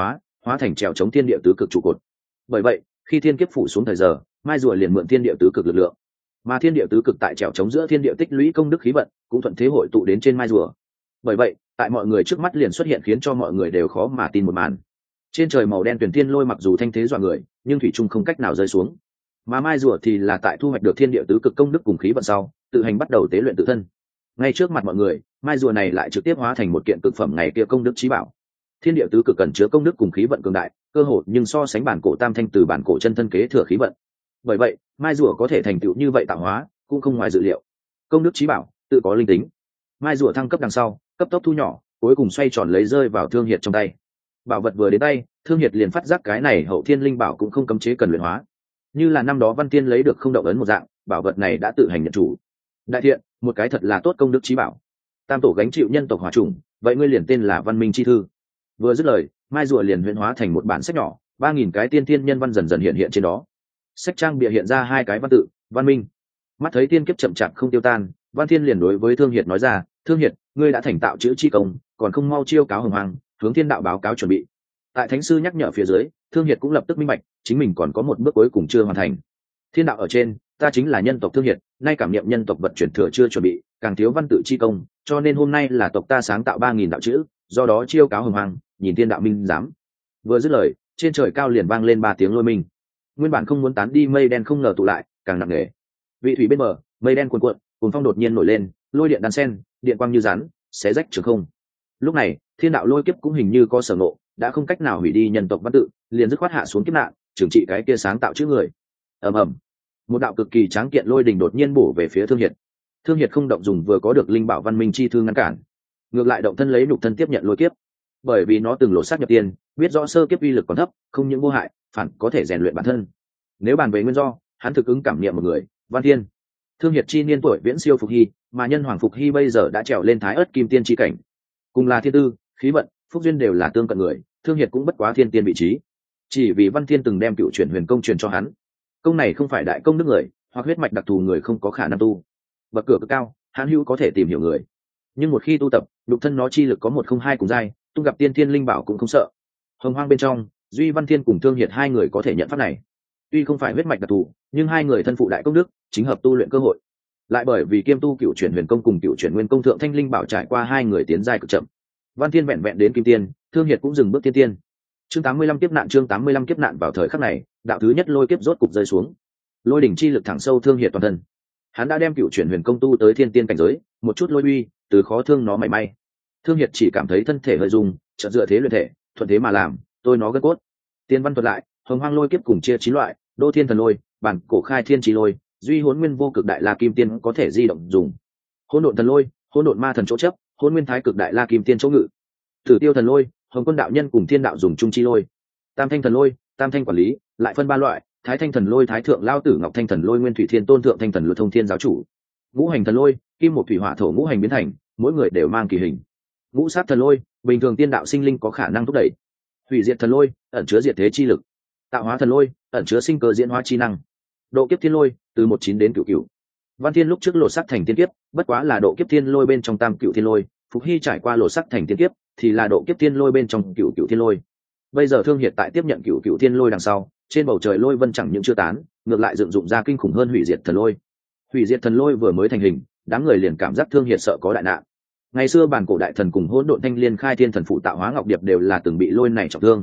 hóa thành trèo chống thiên địa tứ cực trụ cột. Bởi vậy khi thiên kiếp phủ xuống thời giờ, mai rùa liền mượn thiên địa tứ cực lực lượng, mà thiên địa tứ cực tại trèo chống giữa thiên địa tích lũy công đức khí vận cũng thuận thế hội tụ đến trên mai rùa. Bởi vậy tại mọi người trước mắt liền xuất hiện khiến cho mọi người đều khó mà tin một màn. Trên trời màu đen tuyển thiên lôi mặc dù thanh thế dọa người, nhưng thủy chung không cách nào rơi xuống, mà mai rùa thì là tại thu hoạch được thiên địa tứ cực công đức cùng khí vận sau tự hành bắt đầu tế luyện tự thân. Ngay trước mặt mọi người, mai rùa này lại trực tiếp hóa thành một kiện cực phẩm ngày kia công đức chí bảo. Thiên địa tứ cực cần chứa công đức cùng khí vận cường đại, cơ hội nhưng so sánh bản cổ tam thanh từ bản cổ chân thân kế thừa khí vận. Bởi vậy mai rùa có thể thành tựu như vậy tạo hóa cũng không ngoài dự liệu. Công đức chí bảo tự có linh tính, mai rùa thăng cấp đằng sau cấp tốc thu nhỏ, cuối cùng xoay tròn lấy rơi vào Thương Hiệt trong tay. Bảo vật vừa đến tay, Thương Hiệt liền phát giác cái này hậu thiên linh bảo cũng không cấm chế cần luyện hóa, như là năm đó Văn Tiên lấy được không động ấn một dạng, bảo vật này đã tự hành nhận chủ. Đại thiện, một cái thật là tốt công đức chí bảo. Tam tổ gánh chịu nhân tộc hỏa chủng, vậy ngươi liền tên là Văn Minh chi thư. Vừa dứt lời, mai rùa liền huyễn hóa thành một bản sách nhỏ, 3000 cái tiên thiên nhân văn dần dần hiện hiện trên đó. Sách trang bìa hiện ra hai cái văn tự, Văn Minh. Mắt thấy tiên kiếp chậm chạp không tiêu tan, Văn Thiên liền đối với Thương Hiệt nói ra, Thương Hiệt, ngươi đã thành tạo chữ chi công, còn không mau chiêu cáo hồng hoàng, hướng thiên đạo báo cáo chuẩn bị. Tại thánh sư nhắc nhở phía dưới, Thương Hiệt cũng lập tức minh bạch chính mình còn có một bước cuối cùng chưa hoàn thành. Thiên đạo ở trên, ta chính là nhân tộc Thương Hiệt, nay cảm nghiệm nhân tộc vật chuyển thừa chưa chuẩn bị, càng thiếu văn tự chi công, cho nên hôm nay là tộc ta sáng tạo 3000 đạo chữ, do đó chiêu cáo hồng hoàng, nhìn thiên đạo minh giám. Vừa dứt lời, trên trời cao liền vang lên 3 tiếng lôi minh. Nguyên bản không muốn tán đi mây đen không ngờ tụ lại, càng nặng nề. Vị thủy bên bờ, mây đen cuồn cuộn, cuồng phong đột nhiên nổi lên, lôi điện đan sen, điện quang như rắn, xé rách trường không. Lúc này thiên đạo lôi kiếp cũng hình như có sở ngộ, đã không cách nào hủy đi nhân tộc văn tự, liền dứt khoát hạ xuống kiếp nạn, trừng trị cái kia sáng tạo chữ người. ầm ầm, một đạo cực kỳ tráng kiện lôi đình đột nhiên bổ về phía Thương Hiệt. Thương Hiệt không động dùng vừa có được linh bảo Văn Minh chi thư ngăn cản, ngược lại động thân lấy nhục thân tiếp nhận lôi kiếp. Bởi vì nó từng lột xác nhập tiên, biết rõ sơ kiếp uy lực còn thấp, không những vô hại, phản có thể rèn luyện bản thân. Nếu bàn về nguyên do, hắn thực ứng cảm nghiệm một người, Văn Thiên. Thương Hiệt chi niên tuổi viễn siêu Phục Hy, mà nhân hoàng Phục Hy bây giờ đã trèo lên Thái Ức Kim Tiên chi cảnh, cùng là thiên tư, khí vận, phúc duyên đều là tương cận người, Thương Hiệt cũng bất quá thiên tiên vị trí. Chỉ vì Văn Thiên từng đem Cựu Chuyển Huyền Công truyền cho hắn, công này không phải đại công đức người, hoặc huyết mạch đặc thù người không có khả năng tu. Bậc cửa cực cao, hắn hữu có thể tìm hiểu người, nhưng một khi tu tập, lục thân nó chi lực có 102 cùng giai, tu gặp tiên thiên linh bảo cũng không sợ. Hồng Hoang bên trong, duy Văn Thiên cùng Thương Hiệt hai người có thể nhận pháp này. Tuy không phải huyết mạch đặc thù, nhưng hai người thân phụ đại công đức, chính hợp tu luyện cơ hội. Lại bởi vì kiêm tu Cựu Chuyển Huyền Công cùng Cựu Chuyển Nguyên Công thượng thanh linh bảo trải qua hai người tiến giai cực chậm. Văn Thiên vẹn vẹn đến kim tiên, Thương Hiệt cũng dừng bước tiên tiên. Chương 85 kiếp nạn, chương 85 kiếp nạn. Vào thời khắc này, đạo thứ nhất lôi kiếp rốt cục rơi xuống. Lôi đỉnh chi lực thẳng sâu Thương Hiệt toàn thân. Hắn đã đem Cựu Chuyển Huyền Công tu tới thiên tiên cảnh giới, một chút lôi uy, từ khó thương nó mảy may. Thương Hiệt chỉ cảm thấy thân thể hơi rung, chợt dựa thế luyện thể, thuận thế mà làm, tôi nó gân cốt. Tiên văn thuật lại, Hồng Hoang lôi kiếp cùng chia 9 loại, Đô Thiên Thần Lôi, Bản Cổ Khai Thiên Chí Lôi, duy Hỗn Nguyên Vô Cực Đại La Kim Tiên có thể di động dùng. Hỗn Độn Thần Lôi, Hỗn Độn Ma Thần chỗ chấp, Hỗn Nguyên Thái Cực Đại La Kim Tiên chỗ ngự. Tử Tiêu Thần Lôi, Hồng Quân đạo nhân cùng Thiên đạo dùng chung chi lôi. Tam Thanh Thần Lôi, Tam Thanh quản lý, lại phân 3 loại, Thái Thanh Thần Lôi, Thái Thượng Lao Tử Ngọc Thanh Thần Lôi, Nguyên Thủy Thiên Tôn Thượng Thanh Thần Lôi, Thông Thiên giáo chủ. Ngũ Hành Thần Lôi, Kim Một Thủy Hỏa Thổ ngũ hành biến thành, mỗi người đều mang kỳ hình. Ngũ Sát Thần Lôi, bình thường tiên đạo sinh linh có khả năng thúc đẩy. Hủy Diệt Thần Lôi, ẩn chứa diệt thế chi lực. Tạo Hóa Thần Lôi, ẩn chứa sinh cơ diễn hóa chi năng. Độ Kiếp Thiên Lôi, từ 19 đến cửu. Văn Thiên lúc trước lột xác thành tiên kiếp, bất quá là độ kiếp thiên lôi bên trong tam cửu thiên lôi, Phục Hy trải qua lột xác thành tiên kiếp, thì là độ kiếp thiên lôi bên trong cửu thiên lôi. Bây giờ Thương Hiệt tại tiếp nhận cửu thiên lôi đằng sau, trên bầu trời lôi vân chẳng những chưa tán, ngược lại dựng dụng ra kinh khủng hơn Hủy Diệt Thần Lôi. Hủy Diệt Thần Lôi vừa mới thành hình, đám người liền cảm giác Thương Hiệt sợ có đại nạn. Ngày xưa bản cổ đại thần cùng Hỗn Độn Thanh Liên khai thiên thần phụ tạo hóa ngọc điệp đều là từng bị lôi này trọng thương.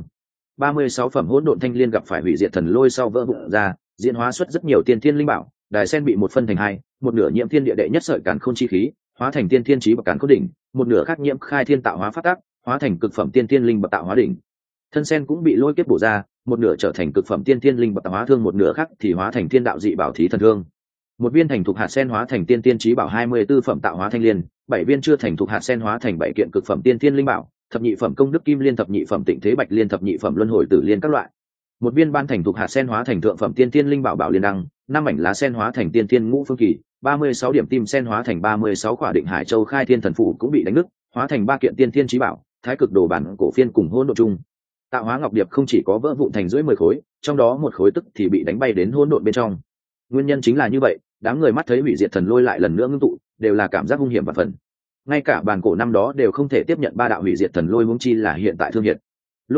36 phẩm Hỗn Độn Thanh Liên gặp phải Hủy Diệt Thần Lôi sau vỡ vụn ra, diễn hóa xuất rất nhiều tiên thiên linh bảo, đài sen bị một phân thành hai, một nửa nhiễm thiên địa đệ nhất sợi càn khôn chi khí, hóa thành tiên thiên chí bậc càn khôn đỉnh, một nửa khác nhiễm khai thiên tạo hóa phát tác, hóa thành cực phẩm tiên thiên linh bậc tạo hóa đỉnh. Thân sen cũng bị lôi kiếp bổ ra, một nửa trở thành cực phẩm tiên thiên linh bậc tạo hóa thương, một nửa khác thì hóa thành thiên đạo dị bảo thí thần thương. Một viên thành thục hạt sen hóa thành tiên thiên chí bảo 24 phẩm tạo hóa thanh liên, 7 viên chưa thành thục hạt sen hóa thành 7 kiện cực phẩm tiên thiên linh bảo, thập nhị phẩm công đức kim liên, thập nhị phẩm tịnh thế bạch liên, thập nhị phẩm luân hồi tử liên các loại. Một viên ban thành thục hạt sen hóa thành thượng phẩm tiên thiên linh bảo bảo liên đăng, 5 mảnh lá sen hóa thành tiên thiên ngũ phương kỳ, 36 điểm tim sen hóa thành 36 quả định hải châu khai thiên thần phủ cũng bị đánh nứt, hóa thành 3 kiện tiên thiên chí bảo, thái cực đồ bản cổ phiên cùng hỗn độn chung. Tạo hóa ngọc điệp không chỉ có vỡ vụn thành rưỡi 10 khối, trong đó một khối tức thì bị đánh bay đến hỗn độn bên trong. Nguyên nhân chính là như vậy, đám người mắt thấy Hủy Diệt Thần Lôi lại lần nữa ngưng tụ, đều là cảm giác hung hiểm và phần. Ngay cả bản cổ năm đó đều không thể tiếp nhận 3 đạo Hủy Diệt Thần Lôi, huống chi là hiện tại Thương Hiệt. Lúc này,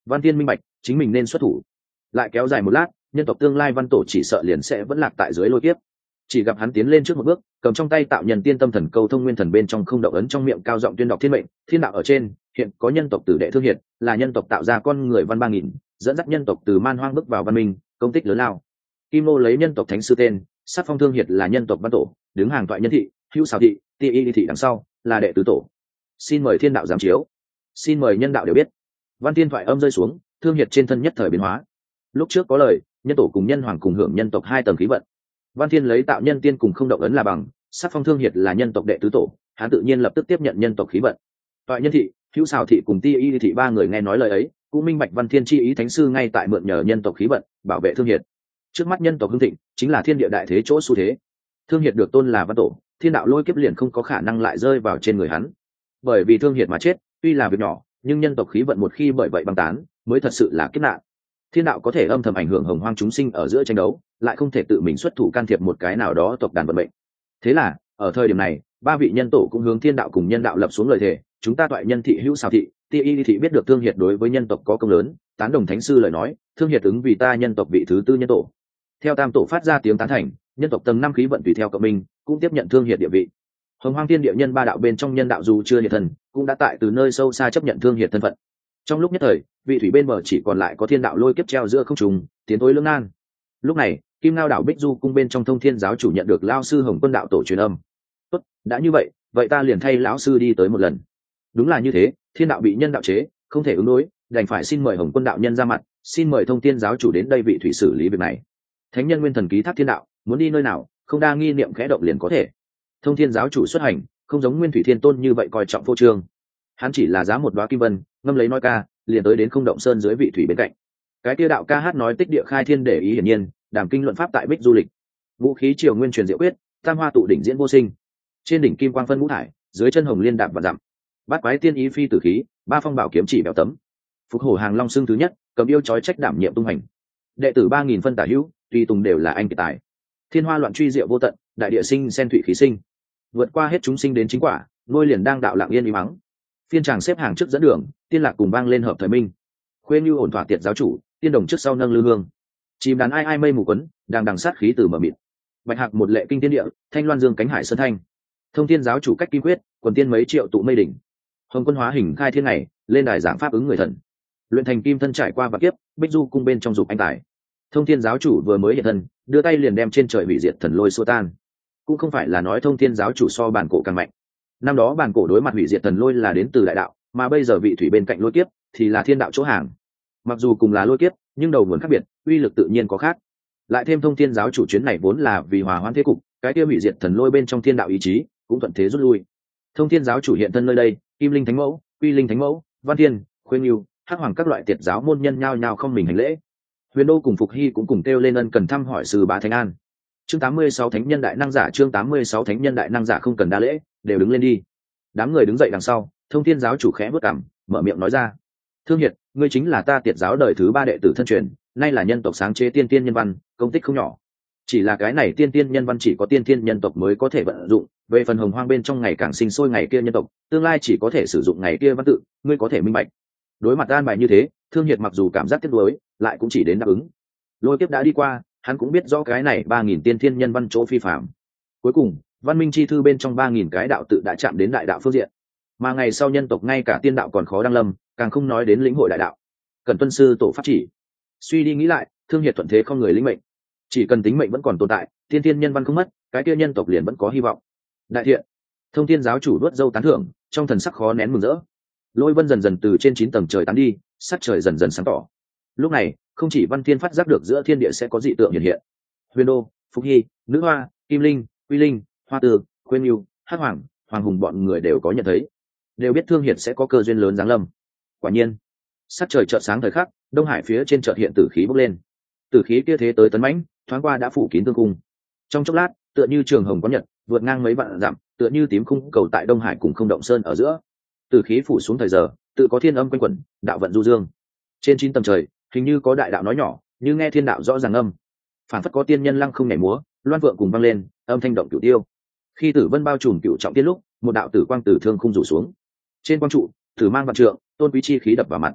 Văn Thiên minh bạch chính mình nên xuất thủ. Lại kéo dài một lát, nhân tộc tương lai văn tổ chỉ sợ liền sẽ vẫn lạc tại dưới lôi kiếp. Chỉ gặp hắn tiến lên trước một bước, cầm trong tay tạo nhân tiên tâm thần câu thông nguyên thần bên trong không động ấn, trong miệng cao giọng tuyên đọc thiên mệnh. Thiên đạo ở trên, hiện có nhân tộc tử đệ thương hiệt, là nhân tộc tạo ra con người văn 3000, dẫn dắt nhân tộc từ man hoang bước vào văn minh, công tích lớn lao. Kim Nô lấy nhân tộc thánh sư tên, sát phong thương hiệt là nhân tộc văn tổ, đứng hàng toại nhân thị, hữu xào thị, ti y thị đằng sau là đệ tứ tổ. Xin mời thiên đạo giám chiếu, xin mời nhân đạo đều biết. Văn Tiên thoại âm rơi xuống, thương hiệt trên thân nhất thời biến hóa. Lúc trước có lời, nhân tổ cùng nhân hoàng cùng hưởng nhân tộc 2 tầng khí vận. Văn Thiên lấy tạo nhân tiên cùng không động ấn là bằng, sát phong thương hiệt là nhân tộc đệ tứ tổ, hắn tự nhiên lập tức tiếp nhận nhân tộc khí vận. Toại nhân thị, hữu xào thị cùng ti y thị 3 người nghe nói lời ấy, cũng minh bạch Văn Thiên chi ý thánh sư ngay tại mượn nhờ nhân tộc khí vận bảo vệ thương hiệt. Trước mắt nhân tộc hưng thịnh chính là thiên địa đại thế chỗ xu thế. Thương hiệt được tôn là văn tổ, thiên đạo lôi kiếp liền không có khả năng lại rơi vào trên người hắn. Bởi vì thương hiệt mà chết tuy là việc nhỏ, nhưng nhân tộc khí vận một khi bởi vậy băng tán mới thật sự là kiếp nạn. Thiên đạo có thể âm thầm ảnh hưởng hồng hoang chúng sinh ở giữa tranh đấu, lại không thể tự mình xuất thủ can thiệp một cái nào đó tộc đàn vận mệnh. Thế là ở thời điểm này, 3 vị nhân tổ cũng hướng thiên đạo cùng nhân đạo lập xuống lời thề. Chúng ta toại nhân thị, hữu xào thị, ti y thị biết được thương hiệt đối với nhân tộc có công lớn, tán đồng thánh sư lời nói, thương hiệt ứng vì ta nhân tộc vị thứ 4 nhân tổ. Theo tam tổ phát ra tiếng tán thành, nhân tộc tầng 5 khí vận tùy theo cộng minh cũng tiếp nhận thương hiệt địa vị. Hồng hoang thiên địa nhân 3 đạo bên trong nhân đạo dù chưa hiện thân, cũng đã tại từ nơi sâu xa chấp nhận thương hiệt thân phận. Trong lúc nhất thời, vị thủy bên bờ chỉ còn lại có thiên đạo lôi kiếp treo giữa không trung, tiến tối lưỡng nan. Lúc này, Kim Ngao đảo Bích Du cung bên trong Thông Thiên giáo chủ nhận được lão sư Hồng Quân đạo tổ truyền âm. "Tốt, đã như vậy, vậy ta liền thay lão sư đi tới một lần." Đúng là như thế, thiên đạo bị nhân đạo chế, không thể ứng đối, đành phải xin mời Hồng Quân đạo nhân ra mặt, xin mời Thông Thiên giáo chủ đến đây vị thủy xử lý việc này. Thánh nhân nguyên thần ký thác thiên đạo, muốn đi nơi nào, không đa nghi niệm khẽ động liền có thể. Thông Thiên giáo chủ xuất hành, không giống Nguyên Thủy Thiên Tôn như vậy coi trọng phô trương. Hắn chỉ là giá một đóa kim vân, ngâm lấy nói ca, liền tới đến không động sơn dưới vị thủy bên cạnh. Cái kia đạo ca hát nói tích địa khai thiên để ý hiển nhiên, đàm kinh luận pháp tại Bích Du lịch. Vũ khí triều nguyên truyền diệu quyết, tam hoa tụ đỉnh diễn vô sinh. Trên đỉnh kim quang phân ngũ thải, dưới chân hồng liên đạp và dặm. Bát quái tiên ý phi tử khí, 3 phong bảo kiếm chỉ bèo tấm. Phục hổ hàng long xương thứ nhất, cầm yêu chói trách đảm nhiệm tung hành. Đệ tử 3000 phân tả hữu, tùy tùng đều là anh kiệt tài. Thiên hoa loạn truy diệu vô tận, đại địa sinh sen thủy khí sinh. Vượt qua hết chúng sinh đến chính quả, nuôi liền đang đạo lặng yên uy mắng. Phiên tràng xếp hàng trước dẫn đường, tiên lạc cùng vang lên hợp thời minh. Khuê như ổn thỏa tiệt giáo chủ, tiên đồng trước sau nâng lư hương. Chìm đàn ai ai mây mù quấn, đang đằng sát khí từ mở mịt. Bạch hạc một lệ kinh tiên địa, thanh loan dương cánh hải sơn thanh. Thông Thiên giáo chủ cách kim quyết, quần tiên mấy triệu tụ mây đỉnh. Hồng Quân hóa hình khai thiên ngày, lên đài giảng pháp ứng người thần. Luyện thành kim thân trải qua vạn kiếp, Bích Du cung bên trong dục anh tài. Thông Thiên giáo chủ vừa mới hiện thân, đưa tay liền đem trên trời hủy diệt thần lôi xua tan. Cũng không phải là nói Thông Thiên giáo chủ so bản cổ càng mạnh. Năm đó bản cổ đối mặt hủy diệt thần lôi là đến từ đại đạo, mà bây giờ vị thủy bên cạnh lôi kiếp thì là thiên đạo chỗ hàng. Mặc dù cùng là lôi kiếp, nhưng đầu nguồn khác biệt, uy lực tự nhiên có khác. Lại thêm Thông Thiên giáo chủ chuyến này vốn là vì hòa hoãn thế cục, cái kia hủy diệt thần lôi bên trong thiên đạo ý chí cũng thuận thế rút lui. Thông Thiên giáo chủ hiện thân nơi đây, Kim Linh Thánh Mẫu, Quy Linh Thánh Mẫu, Văn Thiên, Khuyên Nưu, Hắc Hoàng các loại tiệt giáo môn nhân nhao nhao không mình hành lễ. Huyền Đô cùng Phục Hy cũng cùng kêu lên ân cần thăm hỏi sư bá Thánh An. Chương 86 Thánh nhân đại năng giả, chương 86 Thánh nhân đại năng giả không cần đa lễ, đều đứng lên đi. Đám người đứng dậy đằng sau, Thông Thiên giáo chủ khẽ bước cằm, mở miệng nói ra: "Thương Hiệt, ngươi chính là ta tiệt giáo đời thứ 3 đệ tử thân truyền, nay là nhân tộc sáng chế tiên tiên nhân văn, công tích không nhỏ. Chỉ là cái này tiên tiên nhân văn chỉ có tiên tiên nhân tộc mới có thể vận dụng, về phần hồng hoang bên trong ngày càng sinh sôi ngày kia nhân tộc, tương lai chỉ có thể sử dụng ngày kia văn tự, ngươi có thể minh bạch." Đối mặt an bài như thế, Thương Hiệt mặc dù cảm giác tiếc nuối, lại cũng chỉ đến đáp ứng. Lôi kiếp đã đi qua, hắn cũng biết rõ cái này 3000 tiên thiên nhân văn chỗ phi phàm. Cuối cùng, văn minh chi thư bên trong 3000 cái đạo tự đã chạm đến đại đạo phương diện. Mà ngày sau nhân tộc ngay cả tiên đạo còn khó đăng lâm, càng không nói đến lĩnh hội đại đạo. Cần tuân sư tổ pháp chỉ. Suy đi nghĩ lại, Thương Hiệt thuận thế không người lĩnh mệnh. Chỉ cần tính mệnh vẫn còn tồn tại, tiên thiên nhân văn không mất, cái kia nhân tộc liền vẫn có hy vọng. Đại thiện. Thông Thiên giáo chủ đuốt dâu tán thưởng, trong thần sắc khó nén mừng rỡ. Lôi vân dần dần từ trên 9 tầng trời tán đi, sắc trời dần dần sáng tỏ. Lúc này, không chỉ Văn Thiên phát giác được giữa thiên địa sẽ có dị tượng hiện hiện. Huyền Đô, Phúc Hy, Nữ Hoa, Kim Linh, Quy Linh, Hoa Tường, Khuyên Nưu, Hắc Hoàng, Hoàng Hùng bọn người đều có nhận thấy, đều biết Thương Hiệt sẽ có cơ duyên lớn giáng lâm. Quả nhiên, sắc trời chợt sáng thời khắc, Đông Hải phía trên chợt hiện tử khí bốc lên. Tử khí kia thế tới tấn mãnh, thoáng qua đã phủ kín tương cung. Trong chốc lát, tựa như trường hồng có nhật, vượt ngang mấy vạn dặm, tựa như tím khung cầu tại Đông Hải cùng không động sơn ở giữa. Tử khí phủ xuống thời giờ, tự có thiên âm quanh quẩn, đạo vận du dương. Trên 9 tầng trời, hình như có đại đạo nói nhỏ, như nghe thiên đạo rõ ràng âm. Phản phất có tiên nhân lăng không nhảy múa, loan vượng cùng vang lên, âm thanh động cửu tiêu. Khi tử vân bao trùm cửu trọng tiên lúc, một đạo tử quang tử thương khung rủ xuống. Trên quang trụ, tử mang vạn trượng, tôn quý chi khí đập vào mặt.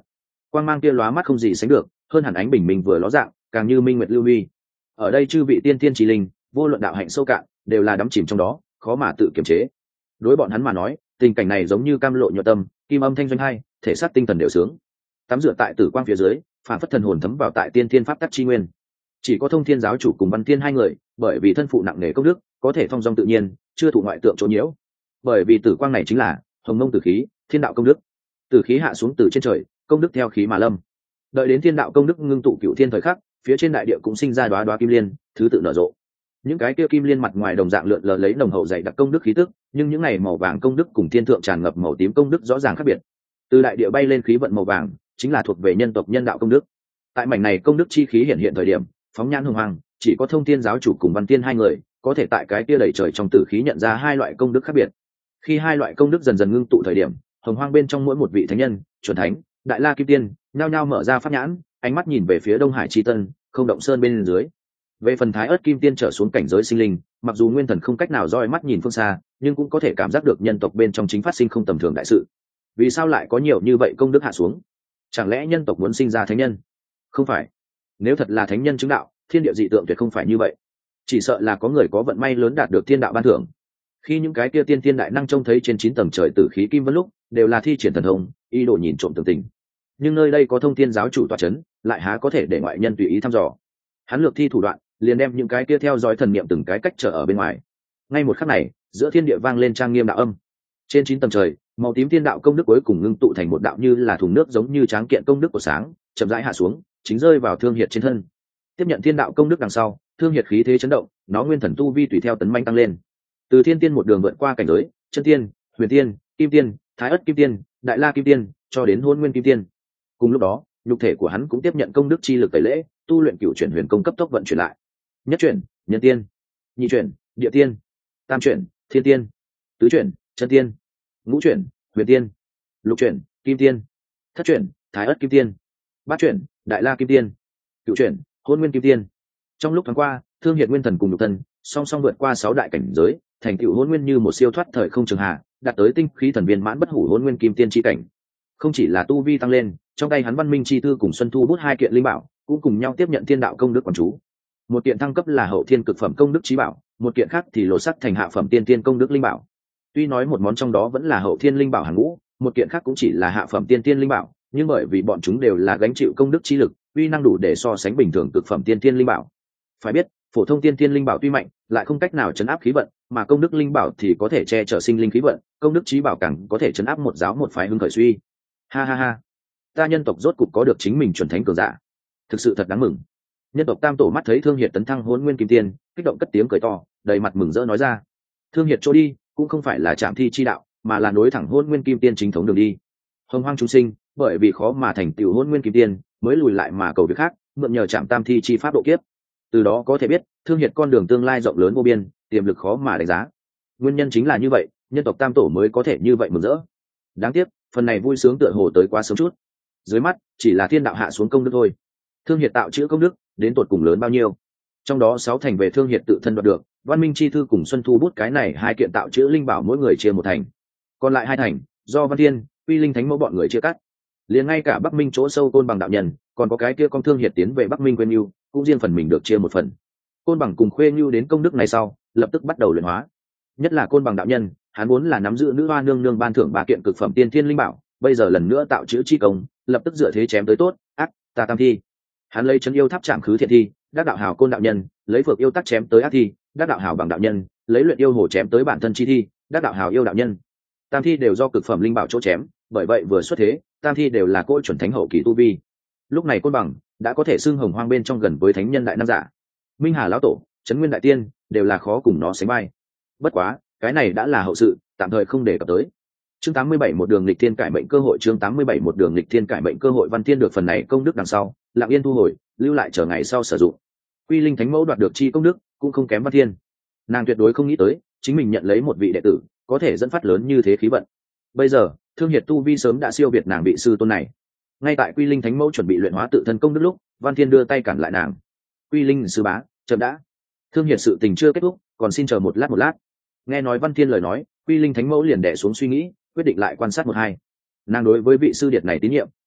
quang mang kia lóa mắt không gì sánh được, hơn hẳn ánh bình minh vừa ló dạng, càng như minh nguyệt lưu huy. Ở đây chư vị tiên tiên trí linh, vô luận đạo hạnh sâu cạn, đều là đắm chìm trong đó, khó mà tự kiềm chế. Đối bọn hắn mà nói, tình cảnh này giống như cam lộ nhuận tâm, kim âm thanh doanh hai, thể xác tinh thần đều sướng. Tắm rửa tại tử quang phía dưới, phản phất thần hồn thấm vào tại tiên thiên pháp tắc chi nguyên. Chỉ có Thông Thiên giáo chủ cùng Văn Thiên hai người, bởi vì thân phụ nặng nề công đức, có thể thông dong tự nhiên, chưa thụ ngoại tượng chỗ nhiễu. Bởi vì tử quang này chính là hồng mông tử khí, thiên đạo công đức. Tử khí hạ xuống từ trên trời, công đức theo khí mà lâm. Đợi đến thiên đạo công đức ngưng tụ cửu thiên thời khắc, phía trên đại địa cũng sinh ra đóa đóa kim liên, thứ tự nở rộ. Những cái kia kim liên mặt ngoài đồng dạng lượn lờ lấy nồng hậu dày đặc công đức khí tức, nhưng những này màu vàng công đức cùng thiên thượng tràn ngập màu tím công đức rõ ràng khác biệt. Từ đại địa bay lên khí vận màu vàng, chính là thuộc về nhân tộc nhân đạo công đức. Tại mảnh này công đức chi khí hiện hiện thời điểm, phóng nhãn hùng hoàng, chỉ có Thông Thiên giáo chủ cùng Văn Tiên hai người có thể tại cái kia đầy trời trong tử khí nhận ra hai loại công đức khác biệt. Khi hai loại công đức dần dần ngưng tụ thời điểm, hồng hoang bên trong mỗi một vị thánh nhân, chuẩn thánh, đại la kim tiên, nhao nhao mở ra pháp nhãn, ánh mắt nhìn về phía Đông Hải chi tân, không động sơn bên dưới. Về phần Thái Ức kim tiên trở xuống cảnh giới sinh linh, mặc dù nguyên thần không cách nào dõi mắt nhìn phương xa, nhưng cũng có thể cảm giác được nhân tộc bên trong chính phát sinh không tầm thường đại sự. Vì sao lại có nhiều như vậy công đức hạ xuống? Chẳng lẽ nhân tộc muốn sinh ra thánh nhân? Không phải. Nếu thật là thánh nhân chứng đạo, thiên địa dị tượng tuyệt không phải như vậy. Chỉ sợ là có người có vận may lớn đạt được thiên đạo ban thưởng. Khi những cái kia tiên tiên đại năng trông thấy trên 9 tầng trời tử khí kim vân lúc, đều là thi triển thần thông, ý đồ nhìn trộm tường tình. Nhưng nơi đây có Thông Thiên giáo chủ tọa chấn, lại há có thể để ngoại nhân tùy ý thăm dò. Hắn lược thi thủ đoạn, liền đem những cái kia theo dõi thần niệm từng cái cách trở ở bên ngoài. Ngay một khắc này, giữa thiên địa vang lên trang nghiêm đạo âm. Trên 9 tầng trời, màu tím thiên đạo công đức cuối cùng ngưng tụ thành một đạo như là thùng nước giống như tráng kiện công đức của sáng, chậm rãi hạ xuống, chính rơi vào Thương Hiệt trên thân. Tiếp nhận thiên đạo công đức đằng sau, Thương Hiệt khí thế chấn động, nó nguyên thần tu vi tùy theo tấn manh tăng lên. Từ thiên tiên một đường vượt qua cảnh giới, chân tiên, huyền tiên, kim tiên, thái ất kim tiên, đại la kim tiên, cho đến hôn nguyên kim tiên. Cùng lúc đó, nhục thể của hắn cũng tiếp nhận công đức chi lực tẩy lễ, tu luyện cửu chuyển huyền công cấp tốc vận chuyển lại. Nhất chuyển, nhân tiên; nhị chuyển, địa tiên; tam chuyển, thiên tiên; tứ chuyển, chân tiên; ngũ chuyển, huyền tiên; lục chuyển, kim tiên; thất chuyển, thái ất kim tiên; bát chuyển, đại la kim tiên; cửu chuyển, hôn nguyên kim tiên. Trong lúc thoáng qua, Thương Hiệt nguyên thần cùng nhục thân song song vượt qua 6 đại cảnh giới, thành tựu hôn nguyên như một siêu thoát thời không trường hạ, đạt tới tinh khí thần viên mãn bất hủ hôn nguyên kim tiên chi cảnh. Không chỉ là tu vi tăng lên, trong tay hắn văn minh chi tư cùng xuân thu bút hai kiện linh bảo cũng cùng nhau tiếp nhận thiên đạo công đức quán chú. Một kiện thăng cấp là hậu thiên cực phẩm công đức trí bảo, một kiện khác thì lột sắc thành hạ phẩm tiên tiên công đức linh bảo. Tuy nói một món trong đó vẫn là hậu thiên linh bảo hàng ngũ, một kiện khác cũng chỉ là hạ phẩm tiên tiên linh bảo, nhưng bởi vì bọn chúng đều là gánh chịu công đức chi lực, uy năng đủ để so sánh bình thường cực phẩm tiên tiên linh bảo. Phải biết, phổ thông tiên tiên linh bảo tuy mạnh, lại không cách nào chấn áp khí vận, mà công đức linh bảo thì có thể che chở sinh linh khí vận, công đức trí bảo càng có thể chấn áp một giáo một phái hưng khởi suy. Ha ha ha, ta nhân tộc rốt cục có được chính mình chuẩn thánh cường giả, thực sự thật đáng mừng. Nhân tộc Tam Tổ mắt thấy Thương Hiệt tấn thăng hôn nguyên kim tiên, kích động cất tiếng cười to, đầy mặt mừng rỡ nói ra: Thương Hiệt chỗ đi cũng không phải là trạm thi chi đạo, mà là nối thẳng hôn nguyên kim tiên chính thống đường đi. Hồng hoang chúng sinh bởi vì khó mà thành tựu hôn nguyên kim tiên, mới lùi lại mà cầu việc khác, mượn nhờ trạm tam thi chi pháp độ kiếp. Từ đó có thể biết, Thương Hiệt con đường tương lai rộng lớn vô biên, tiềm lực khó mà đánh giá. Nguyên nhân chính là như vậy, nhân tộc Tam Tổ mới có thể như vậy mừng rỡ. Đáng tiếc, phần này vui sướng tựa hồ tới quá sớm chút. Dưới mắt chỉ là thiên đạo hạ xuống công đức thôi. Thương Hiệt tạo chữ công đức đến tột cùng lớn bao nhiêu? Trong đó 6 thành về Thương Hiệt tự thân đoạt được, Văn Minh chi thư cùng Xuân Thu bút cái này hai kiện tạo chữ linh bảo mỗi người chia một thành, còn lại 2 thành do Văn Thiên, Uy Linh Thánh Mẫu bọn người chia cắt. Liền ngay cả Bắc Minh chỗ sâu Côn Bằng đạo nhân, còn có cái kia con Thương Hiệt tiến về Bắc Minh Quên Nhu, cũng riêng phần mình được chia một phần. Côn Bằng cùng Khuê Nhu đến công đức này sau, lập tức bắt đầu luyện hóa. Nhất là Côn Bằng đạo nhân, hắn muốn là nắm giữ nữ hoa nương nương ban thưởng 3 kiện cực phẩm tiên thiên linh bảo, bây giờ lần nữa tạo chữ chi công, lập tức dựa thế chém tới tốt, ác, ta tam thi. Hắn lấy chân yêu tháp chạm khứ thiện thi, đắc đạo hào Côn đạo nhân, lấy phược yêu tắc chém tới ác thi, đắc đạo hào Bằng đạo nhân, lấy luyện yêu hồ chém tới bản thân chi thi, đắc đạo hào yêu đạo nhân. Tam thi đều do cực phẩm linh bảo chỗ chém, bởi vậy vừa xuất thế, tam thi đều là cỗ chuẩn thánh hậu kỳ tu vi. Lúc này Côn Bằng đã có thể xưng hồng hoang bên trong gần với thánh nhân đại nam giả. Minh Hà lão tổ, Trấn Nguyên đại tiên đều là khó cùng nó sánh vai. Bất quá, cái này đã là hậu sự, tạm thời không đề cập tới. Chương 87 một đường lịch thiên cải mệnh cơ hội, chương 87 một đường lịch thiên cải mệnh cơ hội. Văn Thiên được phần này công đức đằng sau, lặng yên thu hồi, lưu lại chờ ngày sau sử dụng. Quy Linh Thánh Mẫu đoạt được chi công đức, cũng không kém Văn Thiên. Nàng tuyệt đối không nghĩ tới, chính mình nhận lấy một vị đệ tử, có thể dẫn phát lớn như thế khí vận. Bây giờ, Thương Hiệt tu vi sớm đã siêu việt nàng vị sư tôn này. Ngay tại Quy Linh Thánh Mẫu chuẩn bị luyện hóa tự thân công đức lúc, Văn Thiên đưa tay cản lại nàng. Quy Linh sư bá, chậm đã. Thương Hiệt sự tình chưa kết thúc, còn xin chờ một lát. Nghe nói Văn Thiên lời nói, Quy Linh Thánh Mẫu liền đè xuống suy nghĩ, quyết định lại quan sát một hai. Nàng đối với vị sư điệt này tín nhiệm,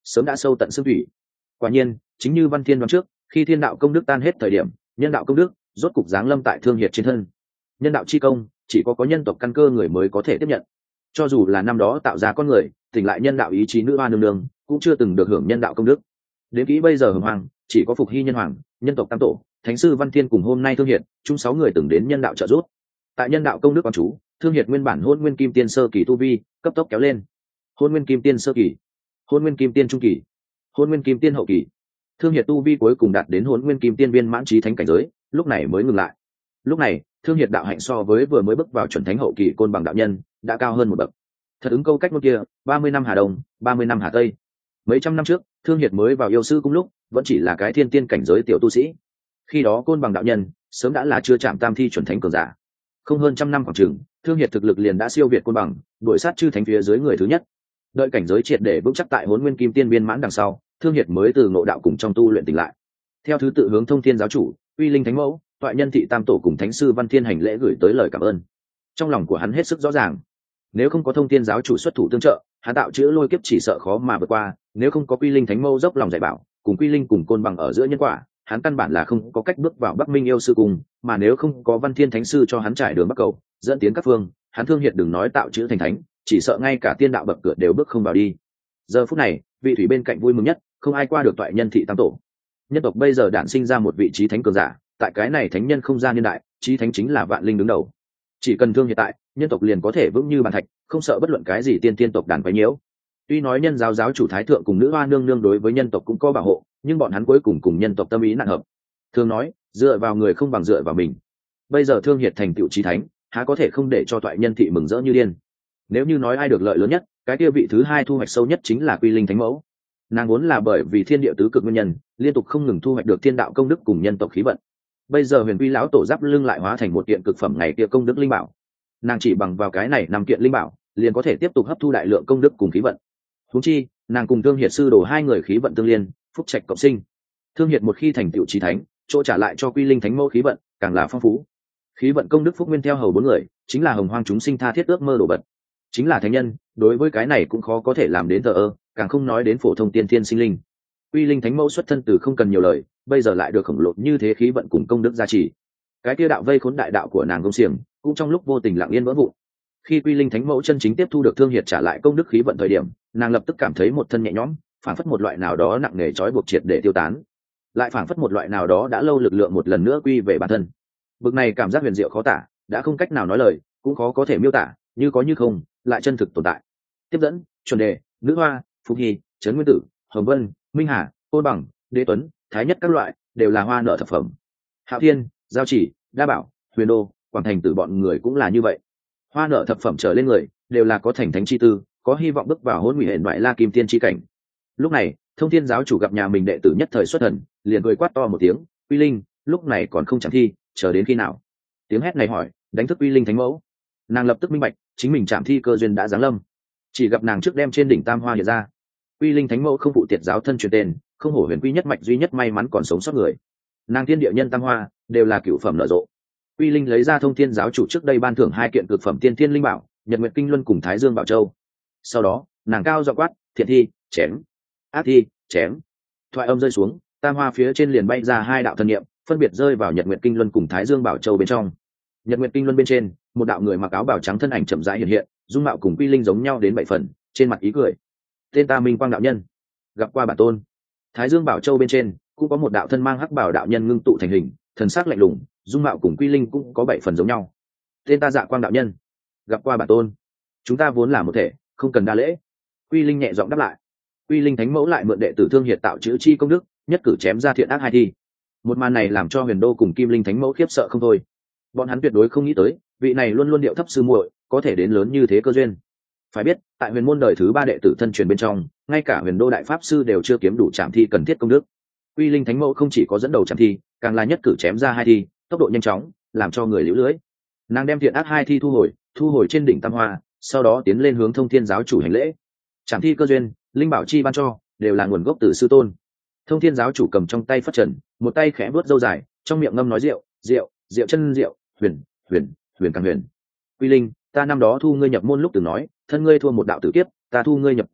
sớm đã sâu tận xương thủy. Quả nhiên, chính như Văn Thiên đoán trước, khi thiên đạo công đức tan hết thời điểm, nhân đạo công đức rốt cục giáng lâm tại Thương Hiệt trên thân. Nhân đạo chi công chỉ có nhân tộc căn cơ người mới có thể tiếp nhận. Cho dù là năm đó tạo ra con người, tỉnh lại nhân đạo ý chí nữ hoa nương nương, cũng chưa từng được hưởng nhân đạo công đức. Đến kỹ bây giờ hồng hoàng, chỉ có Phục Hy nhân hoàng, nhân tộc tam tổ, thánh sư Văn Thiên cùng hôm nay Thương Hiệt, chung 6 người từng đến nhân đạo trợ giúp. Tại nhân đạo công đức quan chú, Thương Hiệt nguyên bản Hôn Nguyên Kim Tiên sơ kỳ tu vi, cấp tốc kéo lên. Hôn Nguyên Kim Tiên sơ kỳ, Hôn Nguyên Kim Tiên trung kỳ, Hôn Nguyên Kim Tiên hậu kỳ. Thương Hiệt tu vi cuối cùng đạt đến Hôn Nguyên Kim Tiên viên mãn chí thánh cảnh giới, lúc này mới ngừng lại. Lúc này, Thương Hiệt đạo hạnh so với vừa mới bước vào chuẩn thánh hậu kỳ Côn Bằng đạo nhân, đã cao hơn một bậc. Thật ứng câu cách ngôn kia, 30 năm Hà Đông, 30 năm Hà Tây. Mấy trăm năm trước, Thương Hiệt mới vào yêu sư cung lúc, vẫn chỉ là cái thiên tiên cảnh giới tiểu tu sĩ. Khi đó Côn Bằng đạo nhân sớm đã là chưa chạm tam thi chuẩn thánh cường giả. Không hơn trăm năm khoảng chừng, Thương Hiệt thực lực liền đã siêu việt Côn Bằng, đuổi sát chư thánh phía dưới người thứ nhất. Đợi cảnh giới triệt để vững chắc tại Hỗn Nguyên Kim Tiên viên mãn đằng sau, Thương Hiệt mới từ ngộ đạo cùng trong tu luyện tỉnh lại. Theo thứ tự hướng Thông Thiên giáo chủ, Uy Linh thánh mẫu, Toại Nhân thị tam tổ cùng thánh sư Văn Thiên hành lễ gửi tới lời cảm ơn. Trong lòng của hắn hết sức rõ ràng, nếu không có Thông Thiên giáo chủ xuất thủ tương trợ, hắn tạo chữa lôi kiếp chỉ sợ khó mà vượt qua, nếu không có Quy Linh thánh mẫu dốc lòng dạy bảo, cùng Quy Linh cùng Côn Bằng ở giữa nhân quả, hắn căn bản là không có cách bước vào Bắc Minh yêu sư cùng, mà nếu không có Văn Thiên thánh sư cho hắn trải đường bắc cầu, dẫn tiến các phương, hắn Thương Hiệt đừng nói tạo chữa thành thánh, chỉ sợ ngay cả tiên đạo bậc cửa đều bước không vào đi. Giờ phút này, vị thủy bên cạnh vui mừng nhất, không ai qua được Toại Nhân thị tam tổ. Nhân tộc bây giờ đản sinh ra một vị trí thánh cường giả, tại cái này thánh nhân không gian niên đại, trí thánh chính là vạn linh đứng đầu. Chỉ cần Thương Hiệt tại, nhân tộc liền có thể vững như bàn thạch, không sợ bất luận cái gì tiên tộc đàn quấy nhiễu. Tuy nói nhân giáo giáo chủ thái thượng cùng nữ hoa nương nương đối với nhân tộc cũng có bảo hộ, nhưng bọn hắn cuối cùng nhân tộc tâm ý nạn hợp. Thường nói, dựa vào người không bằng dựa vào mình. Bây giờ Thương Hiệt thành tựu chí thánh, há có thể không để cho Toại Nhân thị mừng rỡ như điên. Nếu như nói ai được lợi lớn nhất, cái kia vị thứ hai thu hoạch sâu nhất chính là Quy Linh thánh mẫu. Nàng vốn là bởi vì thiên địa tứ cực nguyên nhân, liên tục không ngừng thu hoạch được thiên đạo công đức cùng nhân tộc khí vận. Bây giờ Huyền Quy lão tổ giáp lưng lại hóa thành một kiện cực phẩm ngày kia công đức linh bảo. Nàng chỉ bằng vào cái này 5 kiện linh bảo, liền có thể tiếp tục hấp thu đại lượng công đức cùng khí vận. Huống chi, nàng cùng Thương Hiệt sư đồ hai người khí vận tương liên, phúc trạch cộng sinh. Thương Hiệt một khi thành tựu chí thánh, chỗ trả lại cho Quy Linh thánh mẫu khí vận càng là phong phú. Khí vận công đức phúc nguyên theo hầu 4 người, chính là hồng hoang chúng sinh tha thiết ước mơ đồ vật. Chính là thánh nhân, đối với cái này cũng khó có thể làm đến thờ ơ, càng không nói đến phổ thông tiên thiên sinh linh. Quy Linh thánh mẫu xuất thân từ không cần nhiều lời, bây giờ lại được khổng lồ như thế khí vận cùng công đức gia trì. Cái kia đạo vây khốn đại đạo của nàng công xiềng, cũng trong lúc vô tình lặng yên vỡ vụn. Khi Quy Linh thánh mẫu chân chính tiếp thu được Thương Hiệt trả lại công đức khí vận thời điểm, nàng lập tức cảm thấy một thân nhẹ nhõm, phảng phất một loại nào đó nặng nề trói buộc triệt để tiêu tán, lại phảng phất một loại nào đó đã lâu lực lượng một lần nữa quy về bản thân. Bực này cảm giác huyền diệu khó tả, đã không cách nào nói lời, cũng khó có thể miêu tả, như có như không, lại chân thực tồn tại. Tiếp dẫn, chuẩn đề, nữ hoa, Phục Hy, Trấn Nguyên Tử, Hồng Vân, Minh Hà, Côn Bằng, Đế Tuấn, Thái Nhất các loại, đều là hoa nở thập phẩm. Hạo Thiên, Giao Chỉ, Đa Bảo, Huyền Đô, Quảng Thành Tử bọn người cũng là như vậy. Hoa nở thập phẩm trở lên người, đều là có thành thánh chi tư, có hy vọng bước vào Hỗn Ngụy Huyền Ngoại La Kim Tiên chi cảnh. Lúc này, Thông Thiên giáo chủ gặp nhà mình đệ tử nhất thời xuất thần, liền cười quát to một tiếng, "Quy Linh, lúc này còn không chạm thi, chờ đến khi nào?" Tiếng hét này hỏi, đánh thức Quy Linh thánh mẫu. Nàng lập tức minh bạch, chính mình chạm thi cơ duyên đã giáng lâm. Chỉ gặp nàng trước đem trên đỉnh tam hoa hiện ra. Quy Linh thánh mẫu không phụ tiệt giáo thân truyền tên, không hổ huyền quy nhất mạch duy nhất may mắn còn sống sót người. Nàng thiên địa nhân tam hoa đều là cửu phẩm nở rộ. Quy Linh lấy ra Thông Thiên giáo chủ trước đây ban thưởng 2 kiện cực phẩm tiên thiên linh bảo, Nhật Nguyệt Kinh Luân cùng Thái Dương Bảo Châu. Sau đó, nàng cao giọng quát, "Thiện thi, chém! Ác thi, chém!" Thoại âm rơi xuống, tam hoa phía trên liền bay ra 2 đạo thần niệm, phân biệt rơi vào Nhật Nguyệt Kinh Luân cùng Thái Dương Bảo Châu bên trong. Nhật Nguyệt Kinh Luân bên trên, một đạo người mặc áo bào trắng thân ảnh chậm rãi hiện hiện, dung mạo cùng Quy Linh giống nhau đến 7 phần, trên mặt ý cười. "Tên ta Minh Quang đạo nhân, gặp qua bản tôn." Thái Dương Bảo Châu bên trên, cũng có một đạo thân mang hắc bảo đạo nhân ngưng tụ thành hình, thần sắc lạnh lùng, dung mạo cùng Quy Linh cũng có 7 phần giống nhau. "Tên ta Dạ Quang đạo nhân, gặp qua bản tôn." "Chúng ta vốn là một thể, không cần đa lễ." Quy Linh nhẹ giọng đáp lại. Quy Linh thánh mẫu lại mượn đệ tử Thương Hiệt tạo chữ chi công đức, nhất cử chém ra thiện ác 2 thi. Một màn này làm cho Huyền Đô cùng Kim Linh thánh mẫu khiếp sợ không thôi. Bọn hắn tuyệt đối không nghĩ tới, vị này luôn luôn điệu thấp sư muội, có thể đến lớn như thế cơ duyên. Phải biết, tại Huyền môn đời thứ 3 đệ tử thân truyền bên trong, ngay cả Huyền Đô đại pháp sư đều chưa kiếm đủ trảm thi cần thiết công đức. Quy Linh thánh mẫu không chỉ có dẫn đầu trảm thi, càng là nhất cử chém ra 2 thi, tốc độ nhanh chóng, làm cho người liễu lưới. Nàng đem thiện ác 2 thi thu hồi trên đỉnh tam hoa, sau đó tiến lên hướng Thông Thiên giáo chủ hành lễ. Trảm thi cơ duyên, linh bảo chi ban cho, đều là nguồn gốc từ sư tôn. Thông Thiên giáo chủ cầm trong tay phất trần, một tay khẽ vuốt râu dài, trong miệng ngâm nói rượu, rượu, rượu chân rượu, huyền, huyền, huyền càng huyền. Quy Linh, ta năm đó thu ngươi nhập môn lúc từng nói, thân ngươi thua một đạo tử kiếp, ta thu ngươi nhập giáo,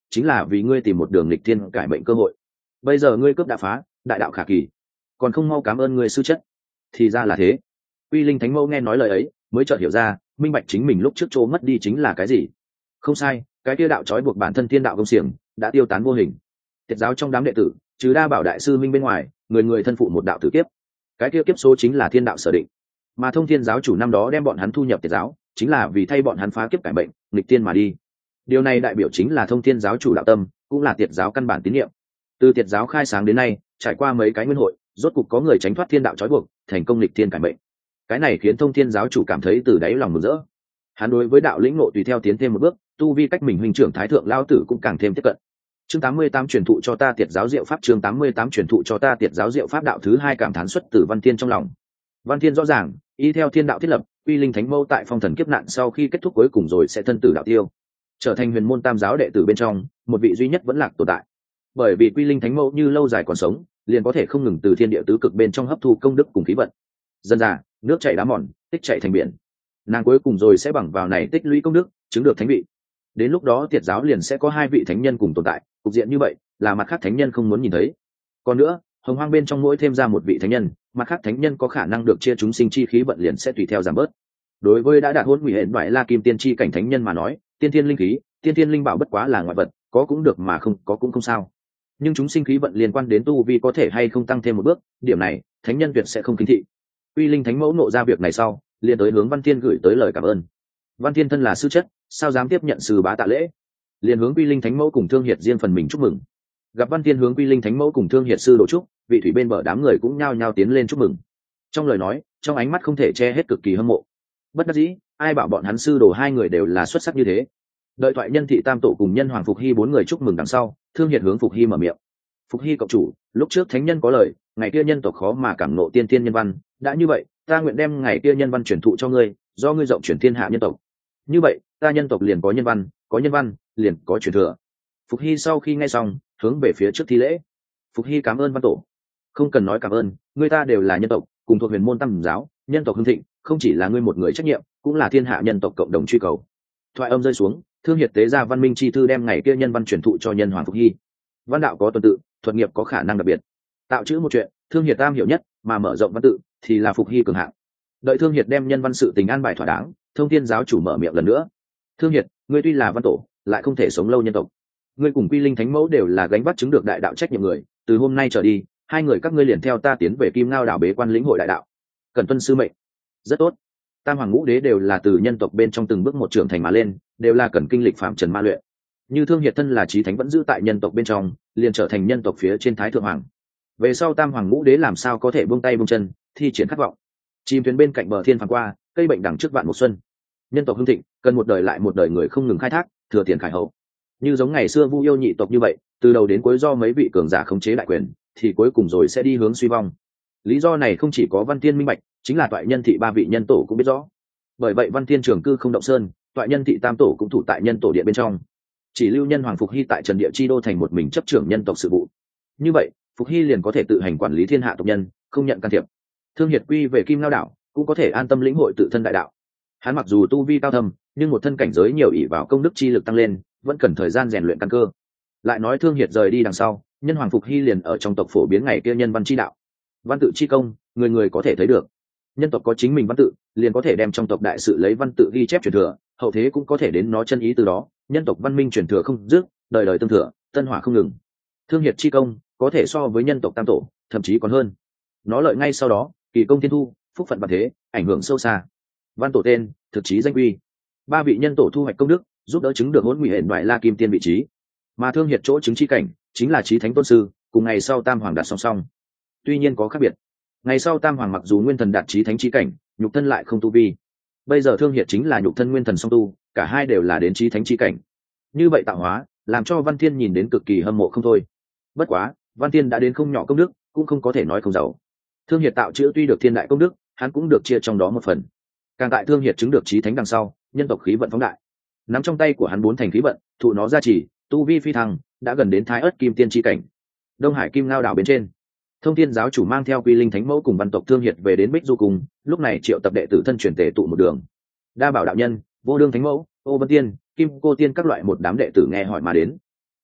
chính là vì ngươi tìm một đường nghịch thiên cải mệnh cơ hội. Bây giờ ngươi cướp đã phá, đại đạo khả kỳ, còn không mau cảm ơn ngươi sư chất. Thì ra là thế. Uy Linh Thánh Mẫu nghe nói lời ấy, mới chợt hiểu ra, minh bạch chính mình lúc trước chỗ mất đi chính là cái gì. Không sai, cái kia đạo trói buộc bản thân thiên đạo công xiềng đã tiêu tán vô hình. Tiệt giáo trong đám đệ tử, trừ Đa Bảo đại sư minh bên ngoài, người người thân phụ một đạo tử kiếp. Cái kia kiếp số chính là thiên đạo sở định, mà Thông Thiên giáo chủ năm đó đem bọn hắn thu nhập Tiệt giáo, chính là vì thay bọn hắn phá kiếp cải bệnh, nghịch tiên mà đi. Điều này đại biểu chính là Thông Thiên giáo chủ đạo tâm, cũng là Tiệt giáo căn bản tín niệm. Từ Tiệt giáo khai sáng đến nay, trải qua mấy cái nguyên hội, rốt cục có người tránh thoát thiên đạo trói buộc, thành công nghịch thiên cải bệnh. Cái này khiến Thông Thiên giáo chủ cảm thấy từ đáy lòng mừng rỡ. Hắn đối với đạo lĩnh ngộ tùy theo tiến thêm một bước, tu vi cách mình huynh trưởng thái thượng lao tử cũng càng thêm tiếp cận. Chương 88 truyền thụ cho ta Tiệt giáo diệu pháp. Chương 88 truyền thụ cho ta Tiệt giáo diệu pháp. Đạo thứ hai cảm thán xuất từ Văn Thiên trong lòng. Văn Thiên rõ ràng, y theo thiên đạo thiết lập, Uy Linh Thánh Mẫu tại phong thần kiếp nạn sau khi kết thúc cuối cùng rồi sẽ thân tử đạo tiêu, trở thành huyền môn tam giáo đệ tử bên trong một vị duy nhất vẫn lạc tồn tại. Bởi vì Uy Linh Thánh Mẫu như lâu dài còn sống, liền có thể không ngừng từ thiên địa tứ cực bên trong hấp thu công đức cùng khí vận. Dần dà, nước chảy đá mòn, tích chảy thành biển. Nàng cuối cùng rồi sẽ bằng vào này tích lũy công đức, chứng được thánh vị. Đến lúc đó Tiệt giáo liền sẽ có hai vị thánh nhân cùng tồn tại, cục diện như vậy là mặt khác thánh nhân không muốn nhìn thấy. Còn nữa, hồng hoang bên trong mỗi thêm ra một vị thánh nhân, mặt khác thánh nhân có khả năng được chia chúng sinh chi khí vận liền sẽ tùy theo giảm bớt. Đối với đã đạt hôn hủy hệ đoại la kim tiên chi cảnh thánh nhân mà nói, tiên thiên linh khí, tiên thiên linh bảo bất quá là ngoại vật, có cũng được mà không có cũng không sao. Nhưng chúng sinh khí vận liên quan đến tu vi có thể hay không tăng thêm một bước, điểm này thánh nhân tuyệt sẽ không kính thị. Uy Linh Thánh Mẫu nộ ra việc này sau, liền tới hướng Văn Thiên gửi tới lời cảm ơn. Văn Thiên thân là sư chất, sao dám tiếp nhận sư bá tạ lễ, liền hướng Uy Linh Thánh Mẫu cùng Thương Hiệt riêng phần mình chúc mừng. Gặp Văn Thiên hướng Uy Linh Thánh Mẫu cùng Thương Hiệt sư đồ chúc, vị thủy bên bờ đám người cũng nhao nhao tiến lên chúc mừng. Trong lời nói, trong ánh mắt không thể che hết cực kỳ hâm mộ. Bất đắc dĩ, ai bảo bọn hắn sư đồ hai người đều là xuất sắc như thế. Đợi thoại nhân thị tam tổ cùng nhân hoàng Phục Hy bốn người chúc mừng đằng sau, Thương Hiệt hướng Phục Hy mở miệng. Phục Hy cộng chủ, lúc trước thánh nhân có lời, ngày kia nhân tộc khó mà cảm nộ tiên tiên nhân văn, đã như vậy, ta nguyện đem ngày kia nhân văn truyền thụ cho ngươi, do ngươi rộng truyền thiên hạ nhân tộc. Như vậy, ta nhân tộc liền có nhân văn, liền có truyền thừa. Phục Hy sau khi nghe xong, hướng về phía trước thi lễ. Phục Hy cảm ơn văn tổ. Không cần nói cảm ơn, người ta đều là nhân tộc, cùng thuộc huyền môn tam giáo, nhân tộc hưng thịnh, không chỉ là ngươi một người trách nhiệm, cũng là thiên hạ nhân tộc cộng đồng truy cầu. Thoại âm rơi xuống, Thương Hiệt tế ra văn minh chi thư đem ngày kia nhân văn truyền thụ cho nhân hoàng Phục Hy. Văn đạo có tuần tự, thuật nghiệp có khả năng đặc biệt. Tạo chữ một chuyện, Thương Hiệt tam hiểu nhất, mà mở rộng văn tự thì là Phục Hy cường hạng. Đợi Thương Hiệt đem nhân văn sự tình an bài thỏa đáng, Thông Thiên giáo chủ mở miệng lần nữa. Thương Hiệt, ngươi tuy là văn tổ, lại không thể sống lâu nhân tộc. Ngươi cùng Quy Linh Thánh Mẫu đều là gánh vác chứng được đại đạo trách nhiệm người, từ hôm nay trở đi, hai người các ngươi liền theo ta tiến về Kim Ngao đảo bế quan lĩnh hội đại đạo. Cần tuân sư mệnh. Rất tốt. Tam hoàng ngũ đế đều là từ nhân tộc bên trong từng bước một trưởng thành mà lên, đều là cần kinh lịch phạm trần ma luyện. Như Thương Hiệt thân là chí thánh vẫn giữ tại nhân tộc bên trong, liền trở thành nhân tộc phía trên thái thượng hoàng. Về sau tam hoàng ngũ đế làm sao có thể buông tay buông chân, thi triển khát vọng. Chìm thuyền bên cạnh bờ thiên phàm qua, cây bệnh đằng trước vạn một xuân. Nhân tộc hưng thịnh, cần một đời lại một đời người không ngừng khai thác, thừa tiền khải hậu. Như giống ngày xưa Vu Yêu nhị tộc như vậy, từ đầu đến cuối do mấy vị cường giả khống chế đại quyền, thì cuối cùng rồi sẽ đi hướng suy vong. Lý do này không chỉ có Văn Thiên minh bạch, chính là toại nhân thị ba vị nhân tổ cũng biết rõ. Bởi vậy Văn Thiên trường cư không động sơn, toại nhân thị tam tổ cũng thủ tại nhân tổ điện bên trong. Chỉ lưu nhân hoàng Phục Hy tại Trần Địa Chi đô thành một mình chấp trưởng nhân tộc sự vụ. Như vậy, Phục Hy liền có thể tự hành quản lý thiên hạ tộc nhân, không nhận can thiệp. Thương Hiệt quy về Kim Ngao đảo, cũng có thể an tâm lĩnh hội tự thân đại đạo. Hắn mặc dù tu vi cao thâm, nhưng một thân cảnh giới nhiều ỷ vào công đức chi lực tăng lên, vẫn cần thời gian rèn luyện căn cơ. Lại nói Thương Hiệt rời đi đằng sau, nhân hoàng Phục Hy liền ở trong tộc phổ biến ngày kia nhân văn chi đạo. Văn tự chi công, người người có thể thấy được. Nhân tộc có chính mình văn tự, liền có thể đem trong tộc đại sự lấy văn tự ghi chép truyền thừa, hậu thế cũng có thể đến nó chân ý từ đó, nhân tộc văn minh truyền thừa không dứt, đời đời tương thừa, tân hỏa không ngừng. Thương Hiệt chi công có thể so với nhân tộc tam tổ, thậm chí còn hơn. Nó lợi ngay sau đó, kỳ công thiên thu, phúc phận vạn thế, ảnh hưởng sâu xa. Văn tổ tên, thực chí danh quy. Ba vị nhân tổ thu hoạch công đức, giúp đỡ chứng được hỗn nguy hển đoại la kim tiên vị trí. Mà Thương Hiệt chỗ chứng chi cảnh, chính là chí thánh tôn sư, cùng ngày sau tam hoàng đạt song song. Tuy nhiên có khác biệt. Ngày sau tam hoàng mặc dù nguyên thần đạt chí thánh chi cảnh, nhục thân lại không tu vi. Bây giờ Thương Hiệt chính là nhục thân nguyên thần song tu, cả hai đều là đến chí thánh chi cảnh. Như vậy tạo hóa, làm cho Văn Thiên nhìn đến cực kỳ hâm mộ không thôi. Bất quá, Văn Thiên đã đến không nhỏ công đức, cũng không có thể nói không giàu. Thương Hiệt tạo chữa tuy được thiên đại công đức, hắn cũng được chia trong đó một phần. Càng tại Thương Hiệt chứng được chí thánh đằng sau, nhân tộc khí vận phóng đại. Nắm trong tay của hắn bốn thành khí vận, thụ nó gia trì, tu vi phi thăng, đã gần đến Thái Ức Kim Tiên chi cảnh. Đông Hải Kim Ngao đảo bên trên, Thông Thiên giáo chủ mang theo Quy Linh Thánh Mẫu cùng văn tộc Thương Hiệt về đến Bích Du cùng, lúc này triệu tập đệ tử thân truyền tề tụ một đường. Đa Bảo đạo nhân, Vô Đương Thánh Mẫu, Ô Vân Tiên, Kim Cô Tiên các loại một đám đệ tử nghe hỏi mà đến.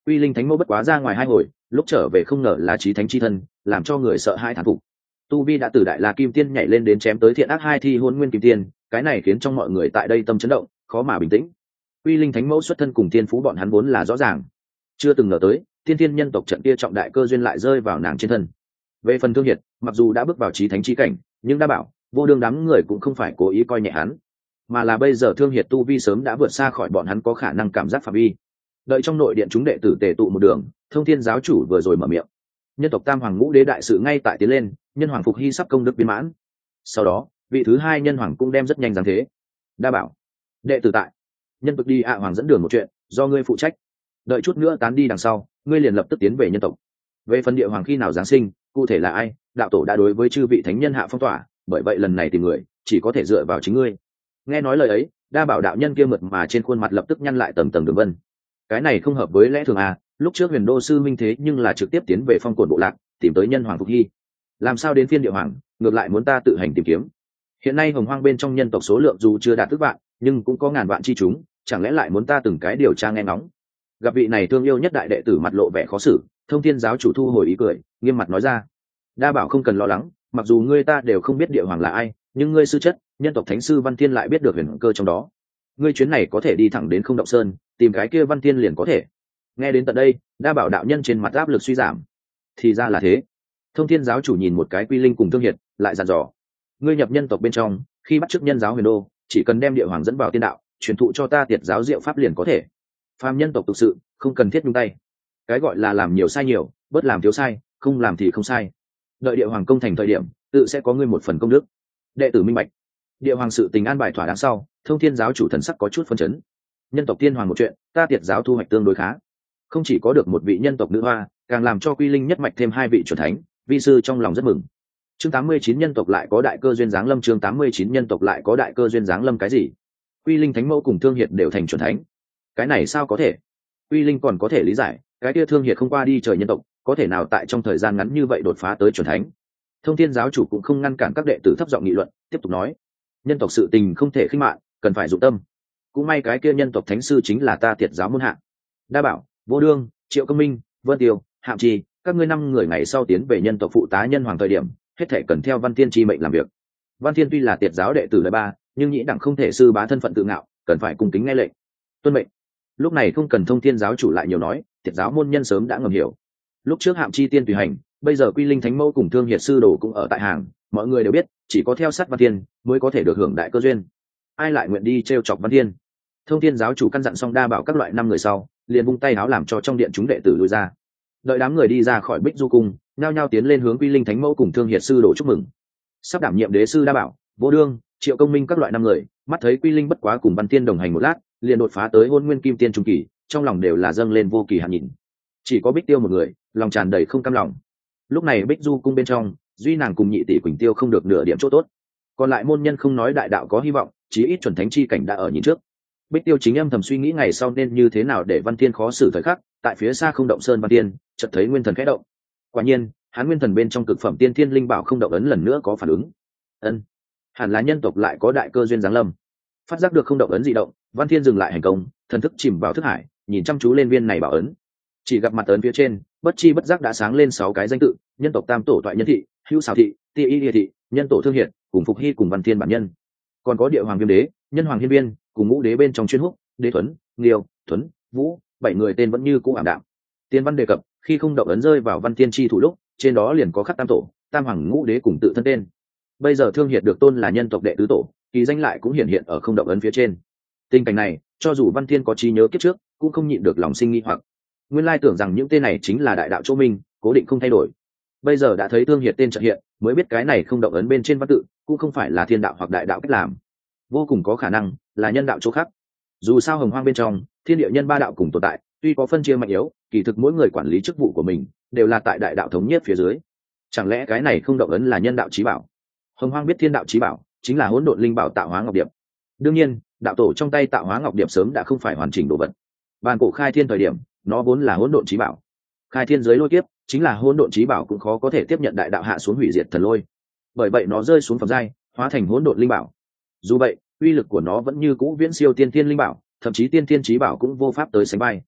Uy linh thánh mẫu bất quá ra ngoài 2 hồi, lúc trở về không ngờ là chí thánh chi thân, làm cho người sợ hãi thán phục. Tu vi đã từ đại la kim tiên nhảy lên đến chém tới thiện ác 2 thi hôn nguyên kim tiên, cái này khiến trong mọi người tại đây tâm chấn động, khó mà bình tĩnh. Uy linh thánh mẫu xuất thân cùng thiên phú bọn hắn vốn là rõ ràng, chưa từng ngờ tới tiên thiên nhân tộc trận kia trọng đại cơ duyên lại rơi vào nàng trên thân. Về phần Thương Hiệt, mặc dù đã bước vào chí thánh chi cảnh, nhưng đã bảo vô đương đám người cũng không phải cố ý coi nhẹ hắn, mà là bây giờ Thương Hiệt tu vi sớm đã vượt xa khỏi bọn hắn có khả năng cảm giác phạm vi. Đợi trong nội điện chúng đệ tử tề tụ một đường, Thông Thiên giáo chủ vừa rồi mở miệng: nhân tộc Tam Hoàng Ngũ Đế đại sự ngay tại tiến lên, nhân hoàng Phục Hy sắp công đức viên mãn. Sau đó vị thứ 2 nhân hoàng cũng đem rất nhanh giáng thế. Đa bảo đệ tử tại, nhân tộc đi hoàng dẫn đường một chuyện do ngươi phụ trách, đợi chút nữa tán đi đằng sau ngươi liền lập tức tiến về nhân tộc. Về phần địa hoàng khi nào giáng sinh, cụ thể là ai, đạo tổ đã đối với chư vị thánh nhân hạ phong tỏa, bởi vậy lần này tìm người chỉ có thể dựa vào chính ngươi. Nghe nói lời ấy, Đa bảo đạo nhân kia mượt mà trên khuôn mặt lập tức nhăn lại tầng tầng đường vân. Cái này không hợp với lẽ thường à, lúc trước Huyền Đô sư minh thế nhưng là trực tiếp tiến về phong cồn bộ lạc tìm tới nhân hoàng Phục Hy, làm sao đến phiên địa hoàng ngược lại muốn ta tự hành tìm kiếm? Hiện nay hồng hoang bên trong nhân tộc số lượng dù chưa đạt ước vạn, nhưng cũng có ngàn vạn chi chúng, chẳng lẽ lại muốn ta từng cái điều tra nghe ngóng? Gặp vị này thương yêu nhất đại đệ tử mặt lộ vẻ khó xử, Thông Thiên giáo chủ thu hồi ý cười, nghiêm mặt nói ra: Đa bảo không cần lo lắng, mặc dù ngươi ta đều không biết địa hoàng là ai, nhưng ngươi sư chất nhân tộc thánh sư Văn Thiên lại biết được huyền cơ trong đó. Ngươi chuyến này có thể đi thẳng đến Không Động Sơn, tìm cái kia Văn Thiên liền có thể. Nghe đến tận đây, Đa bảo đạo nhân trên mặt áp lực suy giảm. Thì ra là thế. Thông Thiên giáo chủ nhìn một cái Quy Linh cùng Thương Hiệt, lại dặn dò: ngươi nhập nhân tộc bên trong, khi bắt chước nhân giáo Huyền Đô, chỉ cần đem địa hoàng dẫn vào tiên đạo, truyền thụ cho ta Tiệt giáo diệu pháp liền có thể. Phàm nhân tộc tục sự, không cần thiết nhúng tay. Cái gọi là làm nhiều sai nhiều, bớt làm thiếu sai, không làm thì không sai. Đợi địa hoàng công thành thời điểm, tự sẽ có ngươi một phần công đức. Đệ tử minh bạch. Địa hoàng sự tình an bài thỏa đáng sau, Thông Thiên giáo chủ thần sắc có chút phân chấn. Nhân tộc tiên hoàng một chuyện, ta Tiệt giáo thu hoạch tương đối khá, không chỉ có được một vị nhân tộc nữ hoa, càng làm cho Quy Linh nhất mạch thêm 2 vị chuẩn thánh, vi sư trong lòng rất mừng. Chương 89 nhân tộc lại có đại cơ duyên giáng lâm. Chương 89 nhân tộc lại có đại cơ duyên giáng lâm. Cái gì? Quy Linh thánh mẫu cùng Thương Hiệt đều thành chuẩn thánh? Cái này sao có thể? Quy Linh còn có thể lý giải, cái kia Thương Hiệt không qua đi trời nhân tộc, có thể nào tại trong thời gian ngắn như vậy đột phá tới chuẩn thánh? Thông Thiên giáo chủ cũng không ngăn cản các đệ tử thấp giọng nghị luận, tiếp tục nói: nhân tộc sự tình không thể khinh mạn, cần phải dụng tâm. Cũng may cái kia nhân tộc thánh sư chính là ta Tiệt giáo môn hạ. Đa bảo, Vô Đương, Triệu Công Minh, Vân Tiêu, Hạm Trì, các ngươi 5 người ngày sau tiến về nhân tộc phụ tá nhân hoàng thời điểm, hết thể cần theo Văn Thiên chi mệnh làm việc. Văn Thiên tuy là Tiệt giáo đệ tử đời 3, nhưng nhĩ đẳng không thể sư bá thân phận tự ngạo, cần phải cung kính nghe lệnh, tuân mệnh. Lúc này không cần Thông Thiên giáo chủ lại nhiều nói, Tiệt giáo môn nhân sớm đã ngầm hiểu. Lúc trước Hạm Chi tiên tùy hành, bây giờ Quy Linh thánh mẫu cùng Thương Hiệt sư đồ cũng ở tại hàng, mọi người đều biết, chỉ có theo sát Văn Thiên mới có thể được hưởng đại cơ duyên. Ai lại nguyện đi trêu chọc Văn Thiên? Thông Thiên giáo chủ căn dặn xong Đa bảo các loại 5 người sau, liền vung tay áo làm cho trong điện chúng đệ tử lui ra. Đợi đám người đi ra khỏi Bích Du cung, nhao nhao tiến lên hướng Quy Linh thánh mẫu cùng Thương Hiệt sư đồ chúc mừng. Sắp đảm nhiệm đế sư Đa bảo, Vô Đương, Triệu Công Minh các loại 5 người, mắt thấy Quy Linh bất quá cùng Văn Thiên đồng hành một lát, liền đột phá tới Hôn Nguyên Kim Tiên trung kỳ, trong lòng đều là dâng lên vô kỳ hạn nhìn. Chỉ có Bích Tiêu một người, lòng tràn đầy không cam lòng. Lúc này Bích Du cung bên trong, duy nàng cùng nhị tỷ Quỳnh Tiêu không được nửa điểm chỗ tốt. Còn lại môn nhân không nói đại đạo có hy vọng, chí ít chuẩn thánh chi cảnh đã ở nhìn trước. Bích Tiêu chính âm thầm suy nghĩ ngày sau nên như thế nào để Văn Thiên khó xử thời khắc, tại phía xa Không Động Sơn Văn Thiên chợt thấy nguyên thần khẽ động. Quả nhiên, hắn nguyên thần bên trong cực phẩm tiên thiên linh bảo Không Động ấn lần nữa có phản ứng. Ân, hẳn là nhân tộc lại có đại cơ duyên giáng lâm. Phát giác được Không Động ấn dị động, Văn Thiên dừng lại hành công, thần thức chìm vào thức hải, nhìn chăm chú lên viên này bảo ấn. Chỉ gặp mặt ấn phía trên, bất chi bất giác đã sáng lên 6 cái danh tự: nhân tộc Tam tổ Toại Nhân thị, Hữu Xảo thị, Ti Y Địa thị, nhân tổ Thương Hiệt, cùng Phục Hy cùng Văn Thiên bản nhân. Còn có địa hoàng Viêm đế, nhân hoàng Hiên Viên, cùng ngũ đế bên trong chuyên húc, đế Thuấn, Nghiêu, Thuấn, Vũ, 7 người tên vẫn như cũ ảm đạm. Tiên văn đề cập, khi Không Động ấn rơi vào Văn Thiên chi thủ lúc, trên đó liền có khắc Tam tổ, Tam hoàng ngũ đế cùng tự thân tên. Bây giờ Thương Hiệt được tôn là nhân tộc đệ tứ tổ, kỳ danh lại cũng hiện ở Không Động ấn phía trên. Tình cảnh này, cho dù Văn Thiên có trí nhớ kiếp trước, cũng không nhịn được lòng sinh nghi hoặc. Nguyên lai tưởng rằng những tên này chính là đại đạo chỗ minh, cố định không thay đổi. Bây giờ đã thấy Thương Hiệt tên chợt hiện, mới biết cái này Không Động ấn bên trên văn tự cũng không phải là thiên đạo hoặc đại đạo cách làm, vô cùng có khả năng là nhân đạo chỗ khác. Dù sao hồng hoang bên trong thiên địa nhân 3 đạo cùng tồn tại, tuy có phân chia mạnh yếu, kỳ thực mỗi người quản lý chức vụ của mình đều là tại đại đạo thống nhất phía dưới. Chẳng lẽ cái này Không Động ấn là nhân đạo chí bảo? Hồng hoang biết thiên đạo chí bảo chính là hỗn độn linh bảo Tạo Hóa Ngọc Điệp. Đương nhiên, đạo tổ trong tay Tạo Hóa Ngọc Điệp sớm đã không phải hoàn chỉnh đồ vật. Bàn cổ khai thiên thời điểm, nó vốn là hỗn độn chí bảo. Khai thiên giới lôi kiếp, chính là hỗn độn chí bảo cũng khó có thể tiếp nhận đại đạo hạ xuống hủy diệt thần lôi. Bởi vậy nó rơi xuống phẩm giai, hóa thành hỗn độn linh bảo. Dù vậy, uy lực của nó vẫn như cũ viễn siêu tiên thiên linh bảo, thậm chí tiên thiên chí bảo cũng vô pháp tới sánh vai.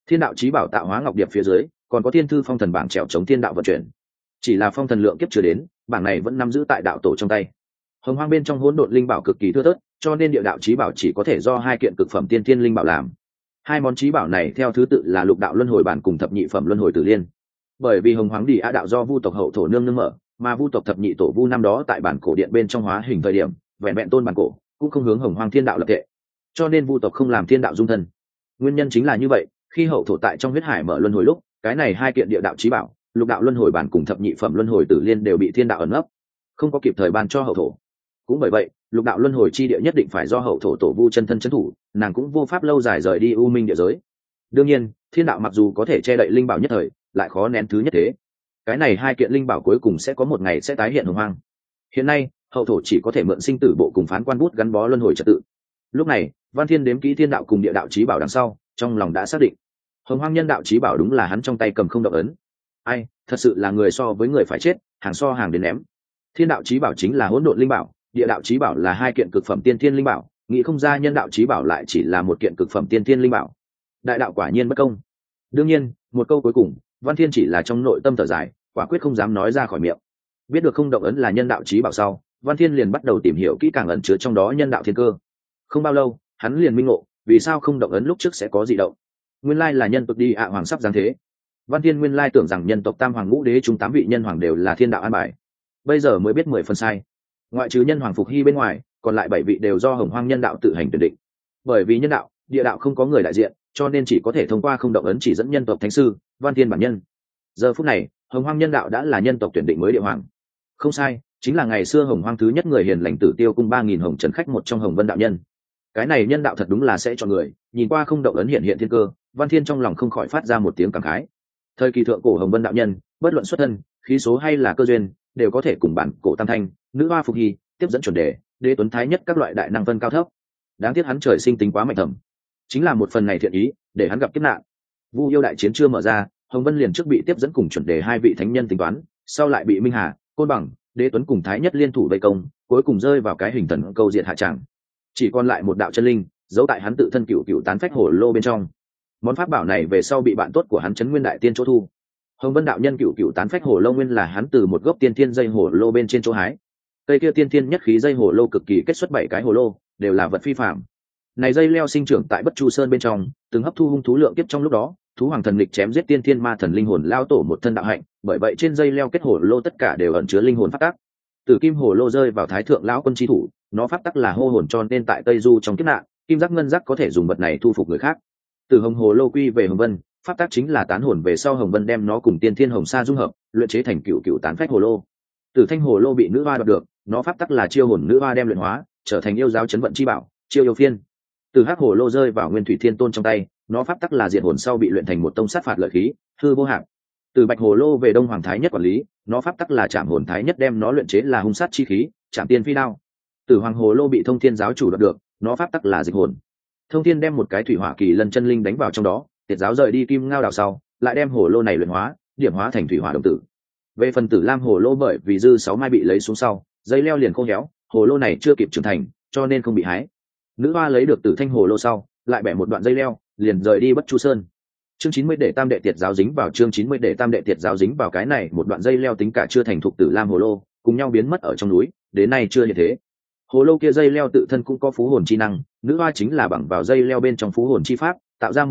Thiên đạo chí bảo tạo hóa ngọc điệp phía dưới còn có thiên thư phong thần bảng trèo chống thiên đạo vận chuyển, chỉ là phong thần lượng kiếp chưa đến, bảng này vẫn nắm giữ tại đạo tổ trong tay. Hồng hoang bên trong hỗn độn linh bảo cực kỳ thưa thớt, cho nên địa đạo chí bảo chỉ có thể do hai kiện cực phẩm tiên thiên linh bảo làm. Hai món chí bảo này theo thứ tự là lục đạo luân hồi bản cùng thập nhị phẩm luân hồi tử liên. Bởi vì hồng hoáng đi a đạo do vu tộc hậu thổ nương nương mở, mà vu tộc thập nhị tổ vu năm đó tại bản cổ điện bên trong hóa hình thời điểm vẹn vẹn tôn bản cổ, cũng không hướng hồng hoang thiên đạo lập tệ, cho nên vu tộc không làm thiên đạo dung thân. Nguyên nhân chính là như vậy, khi hậu thổ tại trong huyết hải mở luân hồi lúc, cái này hai kiện địa đạo chí bảo lục đạo luân hồi bản cùng thập nhị phẩm luân hồi tử liên đều bị thiên đạo ẩn nấp, không có kịp thời ban cho hậu thổ. Cũng bởi vậy, lục đạo luân hồi chi địa nhất định phải do hậu thổ tổ vu chân thân trấn thủ, nàng cũng vô pháp lâu dài rời đi u minh địa giới. Đương nhiên, thiên đạo mặc dù có thể che đậy linh bảo nhất thời, lại khó nén thứ nhất thế. Cái này hai kiện linh bảo cuối cùng sẽ có một ngày sẽ tái hiện hồng hoang. Hiện nay, hậu thổ chỉ có thể mượn sinh tử bộ cùng phán quan bút gắn bó luân hồi trật tự. Lúc này, Văn Thiên đếm kỹ thiên đạo cùng địa đạo chí bảo đằng sau, trong lòng đã xác định, hồng hoang nhân đạo chí bảo đúng là hắn trong tay cầm không động ấn. Ai, thật sự là người so với người phải chết, hàng so hàng đến ném. Thiên đạo chí bảo chính là hỗn độn linh bảo, địa đạo chí bảo là hai kiện cực phẩm tiên thiên linh bảo, nghĩ không ra nhân đạo chí bảo lại chỉ là một kiện cực phẩm tiên thiên linh bảo. Đại đạo quả nhiên bất công. Đương nhiên, một câu cuối cùng, Văn Thiên chỉ là trong nội tâm thở dài, quả quyết không dám nói ra khỏi miệng. Biết được không động ấn là nhân đạo chí bảo sau, Văn Thiên liền bắt đầu tìm hiểu kỹ càng ẩn chứa trong đó nhân đạo thiên cơ. Không bao lâu, hắn liền minh ngộ, vì sao không động ấn lúc trước sẽ có dị động. Nguyên lai là nhân tộc đi ạ hoàng sắp giáng thế. Văn Thiên nguyên lai tưởng rằng nhân tộc tam hoàng ngũ đế chúng 8 vị nhân hoàng đều là thiên đạo an bài, bây giờ mới biết 10 phần sai. Ngoại trừ nhân hoàng Phục Hy bên ngoài, còn lại 7 vị đều do hồng hoang nhân đạo tự hành tuyển định. Bởi vì nhân đạo, địa đạo không có người đại diện, cho nên chỉ có thể thông qua không động ấn chỉ dẫn nhân tộc thánh sư Văn Thiên bản nhân. Giờ phút này, hồng hoang nhân đạo đã là nhân tộc tuyển định mới địa hoàng. Không sai, chính là ngày xưa hồng hoang thứ nhất người hiền lành Tử Tiêu cung 3000 hồng trần khách một trong Hồng Vân đạo nhân. Cái này nhân đạo thật đúng là sẽ chọn người, nhìn qua không động ấn hiện thiên cơ, Văn Thiên trong lòng không khỏi phát ra một tiếng cảm khái. Thời kỳ thượng cổ Hồng Vân đạo nhân, bất luận xuất thân, khí số hay là cơ duyên, đều có thể cùng bản cổ tam thanh, nữ hoa Phục Hy tiếp dẫn chuẩn đề, đế tuấn thái nhất các loại đại năng phân cao thấp. Đáng tiếc hắn trời sinh tính quá mạnh thầm, chính là một phần này thiện ý để hắn gặp kiếp nạn. Vu yêu đại chiến chưa mở ra, Hồng Vân liền trước bị tiếp dẫn cùng chuẩn đề hai vị thánh nhân tính toán, sau lại bị Minh Hà, Côn Bằng, đế tuấn cùng thái nhất liên thủ vây công, cuối cùng rơi vào cái hình thần câu diện hạ tràng. Chỉ còn lại một đạo chân linh giấu tại hắn tự thân cựu cựu tán phách hồ lô bên trong. Món pháp bảo này về sau bị bạn tốt của hắn Trấn Nguyên đại tiên chỗ thu. Hồng Vân đạo nhân cựu cựu tán phách hồ lô nguyên là hắn từ một gốc tiên thiên dây hồ lô bên trên chỗ hái. Cây kia tiên thiên nhất khí dây hồ lô cực kỳ kết xuất 7 cái hồ lô, đều là vật phi phạm. Này dây leo sinh trưởng tại Bất Chu Sơn bên trong, từng hấp thu hung thú lượng kiếp trong lúc đó, thú hoàng thần lịch chém giết tiên thiên ma thần linh hồn lao tổ một thân đạo hạnh, bởi vậy trên dây leo kết hồ lô tất cả đều ẩn chứa linh hồn pháp tắc. Từ kim hồ lô rơi vào thái thượng lão quân chi thủ, nó pháp tắc là hô hồn, cho nên tại Tây Du trong kiếp nạn, kim giác ngân giác có thể dùng vật này thu phục người khác. Từ hồng hồ lô quy về Hồng Vân, pháp tắc chính là tán hồn về sau Hồng Vân đem nó cùng tiên thiên hồng sa dung hợp, luyện chế thành cựu cựu tán phách hồ lô. Từ thanh hồ lô bị nữ hoa đoạt được, nó pháp tắc là chiêu hồn nữ hoa đem luyện hóa, trở thành yêu giáo chấn vận chi bảo, chiêu yêu phiên. Từ hắc hồ lô rơi vào Nguyên Thủy Thiên Tôn trong tay, nó pháp tắc là diệt hồn sau bị luyện thành một tông sát phạt lợi khí, hư vô hạn. Từ bạch hồ lô về Đông Hoàng Thái Nhất quản lý, nó pháp tắc là chạm hồn Thái Nhất đem nó luyện chế là hung sát chi khí, chạm tiên phi đao. Từ hoàng hồ lô bị Thông Thiên giáo chủ đoạt được, nó pháp tắc là dịch hồn. Thông Thiên đem một cái thủy hỏa kỳ lân chân linh đánh vào trong đó, tiệt giáo rời đi kim ngao đào sau, lại đem hồ lô này luyện hóa, điểm hóa thành thủy hỏa đồng tử. Về phần tử lam hồ lô bởi vì dư 6 mai bị lấy xuống sau, dây leo liền khô héo, hồ lô này chưa kịp trưởng thành, cho nên không bị hái. Nữ hoa lấy được tử thanh hồ lô sau, lại bẻ một đoạn dây leo, liền rời đi Bất Chu Sơn. Chương 90 để tam đệ tiệt giáo dính vào, chương 90 để tam đệ tiệt giáo dính vào cái này một đoạn dây leo tính cả chưa thành thục tử lam hồ lô, cùng nhau biến mất ở trong núi, đến nay chưa như thế. Hồ lô kia dây leo tự thân cũng có phú hồn chi năng, nữ hoa chính là bằng vào dây leo bên trong phú hồn chi pháp, tạo ra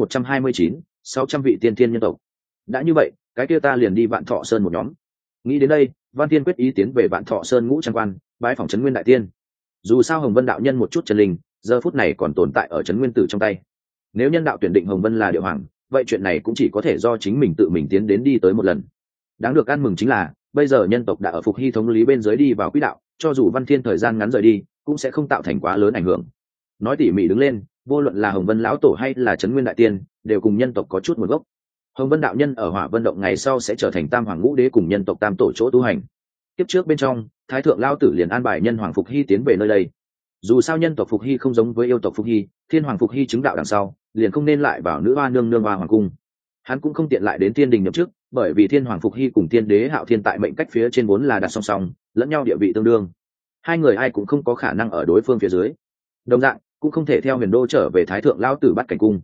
129-600 vị tiên thiên nhân tộc. Đã như vậy, cái kia ta liền đi Vạn Thọ Sơn một nhóm. Nghĩ đến đây, Văn Thiên quyết ý tiến về Vạn Thọ Sơn ngũ trang quan, bái phỏng Trấn Nguyên đại tiên. Dù sao Hồng Vân đạo nhân một chút chân linh, giờ phút này còn tồn tại ở Trấn Nguyên tử trong tay. Nếu nhân đạo tuyển định Hồng Vân là địa hoàng, vậy chuyện này cũng chỉ có thể do chính mình tự mình tiến đến đi tới một lần. Đáng được ăn mừng chính là, bây giờ nhân tộc đã ở Phục Hy thống lý bên dưới đi vào quỹ đạo, cho dù Văn Thiên thời gian ngắn rời đi, cũng sẽ không tạo thành quá lớn ảnh hưởng. Nói tỉ mỉ đứng lên, vô luận là Hồng Vân lão tổ hay là Trấn Nguyên đại tiên, đều cùng nhân tộc có chút nguồn gốc. Hồng Vân đạo nhân ở Hỏa Vân động ngày sau sẽ trở thành Tam Hoàng Ngũ Đế cùng nhân tộc Tam tổ chỗ tu hành. Tiếp trước bên trong, Thái thượng lão tử liền an bài nhân hoàng Phục Hy tiến về nơi đây. Dù sao nhân tộc Phục Hy không giống với yêu tộc Phục Hy, thiên hoàng Phục Hy chứng đạo đằng sau, liền không nên lại vào nữ hoa nương nương hoa hoàng cung. Hắn cũng không tiện lại đến thiên đình nhậm chức, bởi vì thiên hoàng Phục Hy cùng thiên đế Hạo Thiên tại mệnh cách phía trên vốn là đặt song song, lẫn nhau địa vị tương đương. Hai người ai cũng không có khả năng ở đối phương phía dưới. Đồng dạng, cũng không thể theo Huyền Đô trở về Thái thượng lão tử bắt cảnh cung.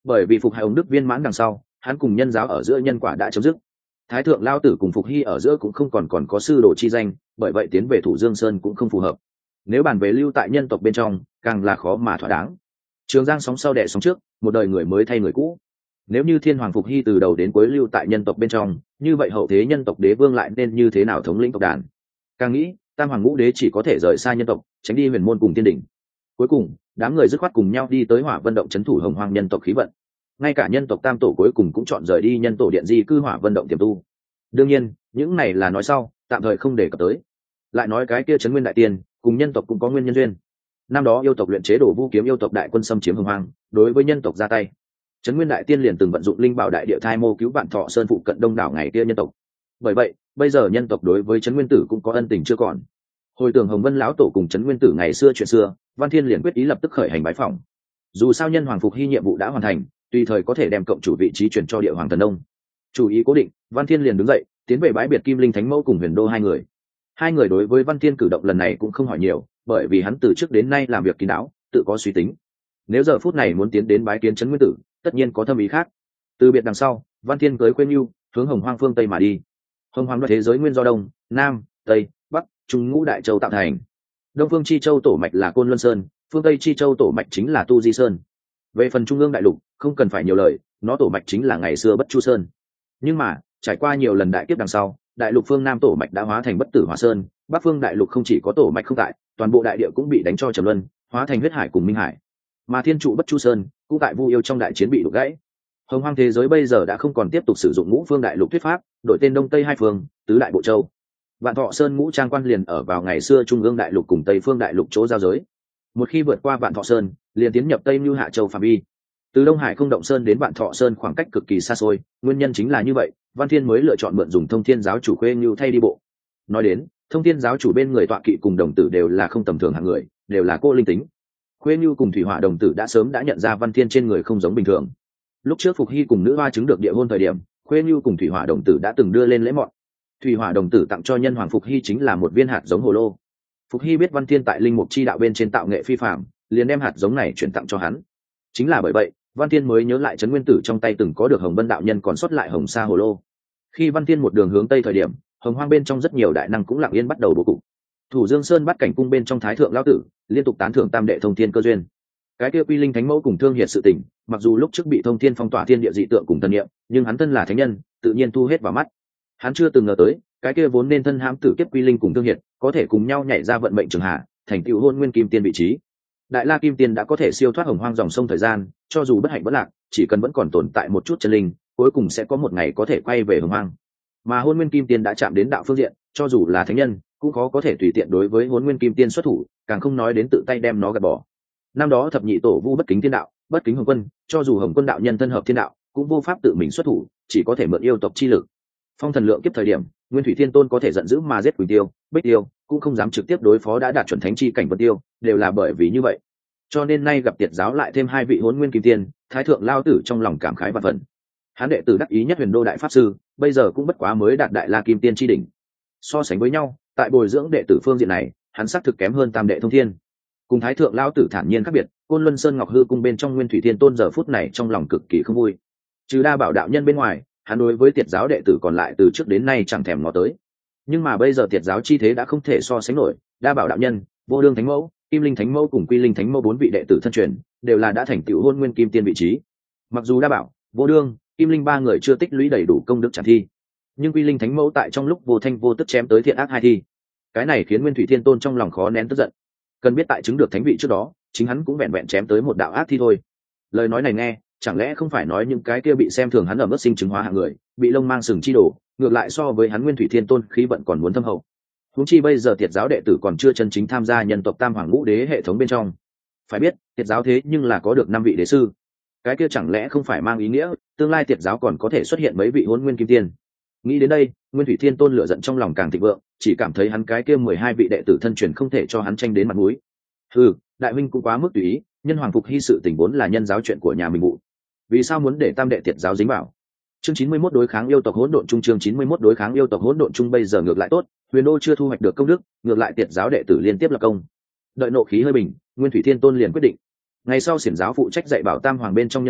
Bởi vì phục hai ông đức viên mãn đằng sau, hắn cùng nhân giáo ở giữa nhân quả đã chấm dứt. Thái thượng lao tử cùng phục hy ở giữa cũng không còn có sư đồ chi danh, bởi vậy tiến về Thủ Dương Sơn cũng không phù hợp. Nếu bàn về lưu tại nhân tộc bên trong, càng là khó mà thỏa đáng. Trường Giang sóng sau đẻ sóng trước, một đời người mới thay người cũ. Nếu như thiên hoàng phục hy từ đầu đến cuối lưu tại nhân tộc bên trong, như vậy hậu thế nhân tộc đế vương lại nên như thế nào thống lĩnh tộc đàn? Càng nghĩ, tam hoàng ngũ đế chỉ có thể rời xa nhân tộc, tránh đi huyền môn cùng tiên đỉnh. Cuối cùng, đám người dứt khoát cùng nhau đi tới Hỏa Vân động trấn thủ hồng hoang nhân tộc khí vận. Ngay cả nhân tộc tam tổ cuối cùng cũng chọn rời đi nhân tổ điện di cư Hỏa Vân động tiềm tu. Đương nhiên, những này là nói sau, tạm thời không đề cập tới. Lại nói cái kia trấn nguyên đại tiên, cùng nhân tộc cũng có nguyên nhân duyên. Năm đó yêu tộc luyện chế đổ vu kiếm yêu tộc đại quân xâm chiếm hồng hoang, đối với nhân tộc ra tay. Trấn nguyên đại tiên liền từng vận dụng linh bảo đại địa thai mô cứu Vạn Thọ Sơn phụ cận đông đảo ngày kia nhân tộc. Bởi vậy, bây giờ nhân tộc đối với trấn nguyên tử cũng có ân tình chưa còn. Hồi tưởng Hồng Vân lão tổ cùng trấn nguyên tử ngày xưa chuyện xưa, Văn Thiên liền quyết ý lập tức khởi hành bái phỏng. Dù sao nhân hoàng phục hy nhiệm vụ đã hoàn thành, tùy thời có thể đem cộng chủ vị trí chuyển cho địa hoàng thần đông. Chủ ý cố định, Văn Thiên liền đứng dậy, tiến về bái biệt Kim Linh Thánh Mẫu cùng Huyền Đô hai người. Hai người đối với Văn Thiên cử động lần này cũng không hỏi nhiều, bởi vì hắn từ trước đến nay làm việc kín đáo, tự có suy tính. Nếu giờ phút này muốn tiến đến bái kiến trấn nguyên tử, tất nhiên có thâm ý khác. Từ biệt đằng sau, Văn Thiên cưới Quên Nhu, hướng Hồng Hoang phương Tây mà đi. Hồng Hoang thế giới nguyên do đông, nam, tây, bắc, trung ngũ đại châu tạo thành. Đông phương chi châu tổ mạch là Côn Luân Sơn, phương Tây chi châu tổ mạch chính là Tu Di Sơn. Về phần trung ương đại lục, không cần phải nhiều lời, nó tổ mạch chính là ngày xưa Bất Chu Sơn. Nhưng mà, trải qua nhiều lần đại kiếp đằng sau, đại lục phương nam tổ mạch đã hóa thành Bất Tử Hỏa Sơn, bắc phương đại lục không chỉ có tổ mạch không tại, toàn bộ đại địa cũng bị đánh cho trầm luân, hóa thành huyết hải cùng minh hải. Mà thiên trụ Bất Chu Sơn cũng tại Vu Yêu trong đại chiến bị đục gãy. Hồng Hoang thế giới bây giờ đã không còn tiếp tục sử dụng ngũ phương đại lục thuyết pháp, đổi tên đông tây hai phương, tứ đại bộ châu. Vạn Thọ Sơn ngũ trang quan liền ở vào ngày xưa trung ương đại lục cùng tây phương đại lục chỗ giao giới. Một khi vượt qua Vạn Thọ Sơn, liền tiến nhập Tây Nưu Hạ Châu phạm vi. Từ Đông Hải Không Động Sơn đến Vạn Thọ Sơn khoảng cách cực kỳ xa xôi, nguyên nhân chính là như vậy, Văn Thiên mới lựa chọn mượn dùng Thông Thiên giáo chủ Khuê Nưu thay đi bộ. Nói đến, Thông Thiên giáo chủ bên người tọa kỵ cùng đồng tử đều là không tầm thường hạng người, đều là cô linh tính. Khuê Nưu cùng Thủy Hỏa đồng tử đã sớm đã nhận ra Văn Thiên trên người không giống bình thường. Lúc trước Phục Hy cùng nữ hoa chứng được địa hôn thời điểm, Khuê Nưu cùng Thủy Hỏa đồng tử đã từng đưa lên lễ mọn. Thủy Hỏa đồng tử tặng cho nhân hoàng Phục Hy chính là một viên hạt giống hồ lô. Phục Hy biết Văn Thiên tại linh mục chi đạo bên trên tạo nghệ phi phàm, liền đem hạt giống này chuyển tặng cho hắn. Chính là bởi vậy, Văn Thiên mới nhớ lại trấn nguyên tử trong tay từng có được Hồng Vân đạo nhân còn sót lại hồng sa hồ lô. Khi Văn Thiên một đường hướng tây thời điểm, Hồng Hoang bên trong rất nhiều đại năng cũng lặng yên bắt đầu bố cục. Thủ Dương Sơn bắt cảnh cung bên trong Thái thượng lão tử liên tục tán thưởng tam đệ thông thiên cơ duyên. Cái kia Quy Linh Thánh Mẫu cùng Thương Hiệt sự tình, mặc dù lúc trước bị thông thiên phong tỏa thiên địa dị tượng cùng thần niệm, nhưng hắn thân là thánh nhân, tự nhiên thu hết vào mắt. Hắn chưa từng ngờ tới, cái kia vốn nên thân hãm tử kiếp Quy Linh cùng Thương Hiệt, có thể cùng nhau nhảy ra vận mệnh trường hạ, thành tựu hôn nguyên kim tiên vị trí. Đại La Kim Tiên đã có thể siêu thoát Hồng Hoang dòng sông thời gian, cho dù bất hạnh bất lạc, chỉ cần vẫn còn tồn tại một chút chân linh, cuối cùng sẽ có một ngày có thể quay về Hồng Hoang. Mà hôn nguyên kim tiên đã chạm đến đạo phương diện, cho dù là thánh nhân, cũng khó có thể tùy tiện đối với hôn nguyên kim tiên xuất thủ, càng không nói đến tự tay đem nó gạt bỏ. Năm đó thập nhị tổ vu bất kính thiên đạo, bất kính Hồng Quân, cho dù Hồng Quân đạo nhân thân hợp thiên đạo, cũng vô pháp tự mình xuất thủ, chỉ có thể mượn yêu tộc chi lực. Phong thần lượng kiếp thời điểm, Nguyên Thủy Thiên Tôn có thể giận dữ mà giết Quỳnh Tiêu, Bích Tiêu, cũng không dám trực tiếp đối phó đã đạt chuẩn thánh chi cảnh Vân Tiêu, đều là bởi vì như vậy. Cho nên nay gặp Tiệt giáo lại thêm hai vị hôn nguyên kim tiên, Thái thượng lao tử trong lòng cảm khái vạn phần. Hán đệ tử đắc ý nhất Huyền Đô đại pháp sư, bây giờ cũng bất quá mới đạt đại La Kim Tiên chi đỉnh. So sánh với nhau, tại bồi dưỡng đệ tử phương diện này, hắn xác thực kém hơn tam đệ thông thiên. Cùng Thái thượng lao tử thản nhiên khác biệt, Côn Luân Sơn Ngọc Hư cung bên trong Nguyên Thủy Thiên Tôn giờ phút này trong lòng cực kỳ không vui. Trừ Đa Bảo đạo nhân bên ngoài, hắn đối với Tiệt giáo đệ tử còn lại từ trước đến nay chẳng thèm ngó tới. Nhưng mà bây giờ Tiệt giáo chi thế đã không thể so sánh nổi, Đa Bảo đạo nhân, Vô Đương Thánh Mẫu, Kim Linh Thánh Mẫu cùng Quy Linh Thánh Mẫu bốn vị đệ tử thân truyền, đều là đã thành tựu hôn nguyên kim tiên vị trí. Mặc dù Đa Bảo, Vô Đương, Kim Linh ba người chưa tích lũy đầy đủ công đức trả thi, nhưng Quy Linh Thánh Mẫu tại trong lúc vô thanh vô tức chém tới thiện ác hai thi. Cái này khiến Nguyên Thủy Thiên Tôn trong lòng khó nén tức giận. Cần biết tại chứng được thánh vị trước đó, chính hắn cũng vẹn vẹn chém tới một đạo ác thi thôi. Lời nói này nghe, chẳng lẽ không phải nói những cái kia bị xem thường hắn ở mức sinh chứng hóa hạng người, bị lông mang sừng chi đổ, ngược lại so với hắn Nguyên Thủy Thiên Tôn khí vận còn muốn thâm hậu. Huống chi bây giờ Tiệt giáo đệ tử còn chưa chân chính tham gia nhân tộc Tam Hoàng Ngũ Đế hệ thống bên trong. Phải biết, Tiệt giáo thế nhưng là có được 5 vị đế sư. Cái kia chẳng lẽ không phải mang ý nghĩa, tương lai Tiệt giáo còn có thể xuất hiện mấy vị hôn nguyên kim tiên. Nghĩ đến đây, Nguyên Thủy Thiên Tôn lửa giận trong lòng càng thịnh vượng, chỉ cảm thấy hắn cái kia 12 vị đệ tử thân truyền không thể cho hắn tranh đến mặt mũi. Đại huynh cũng quá mức tùy ý, nhân hoàng phục hy sự tình vốn là nhân giáo chuyện của nhà mình vụ. Vì sao muốn để tam đệ Tiệt giáo dính vào? Chương 91 đối kháng yêu tộc hỗn độn chung, chương 91 đối kháng yêu tộc hỗn độn chung bây giờ ngược lại tốt, Huyền Đô chưa thu hoạch được công đức, ngược lại Tiệt giáo đệ tử liên tiếp lập công. Đợi nộ khí hơi bình, Nguyên Thủy Thiên Tôn liền quyết định, ngày sau xiển giáo phụ trách dạy bảo tam hoàng bên trong nhân hoàng,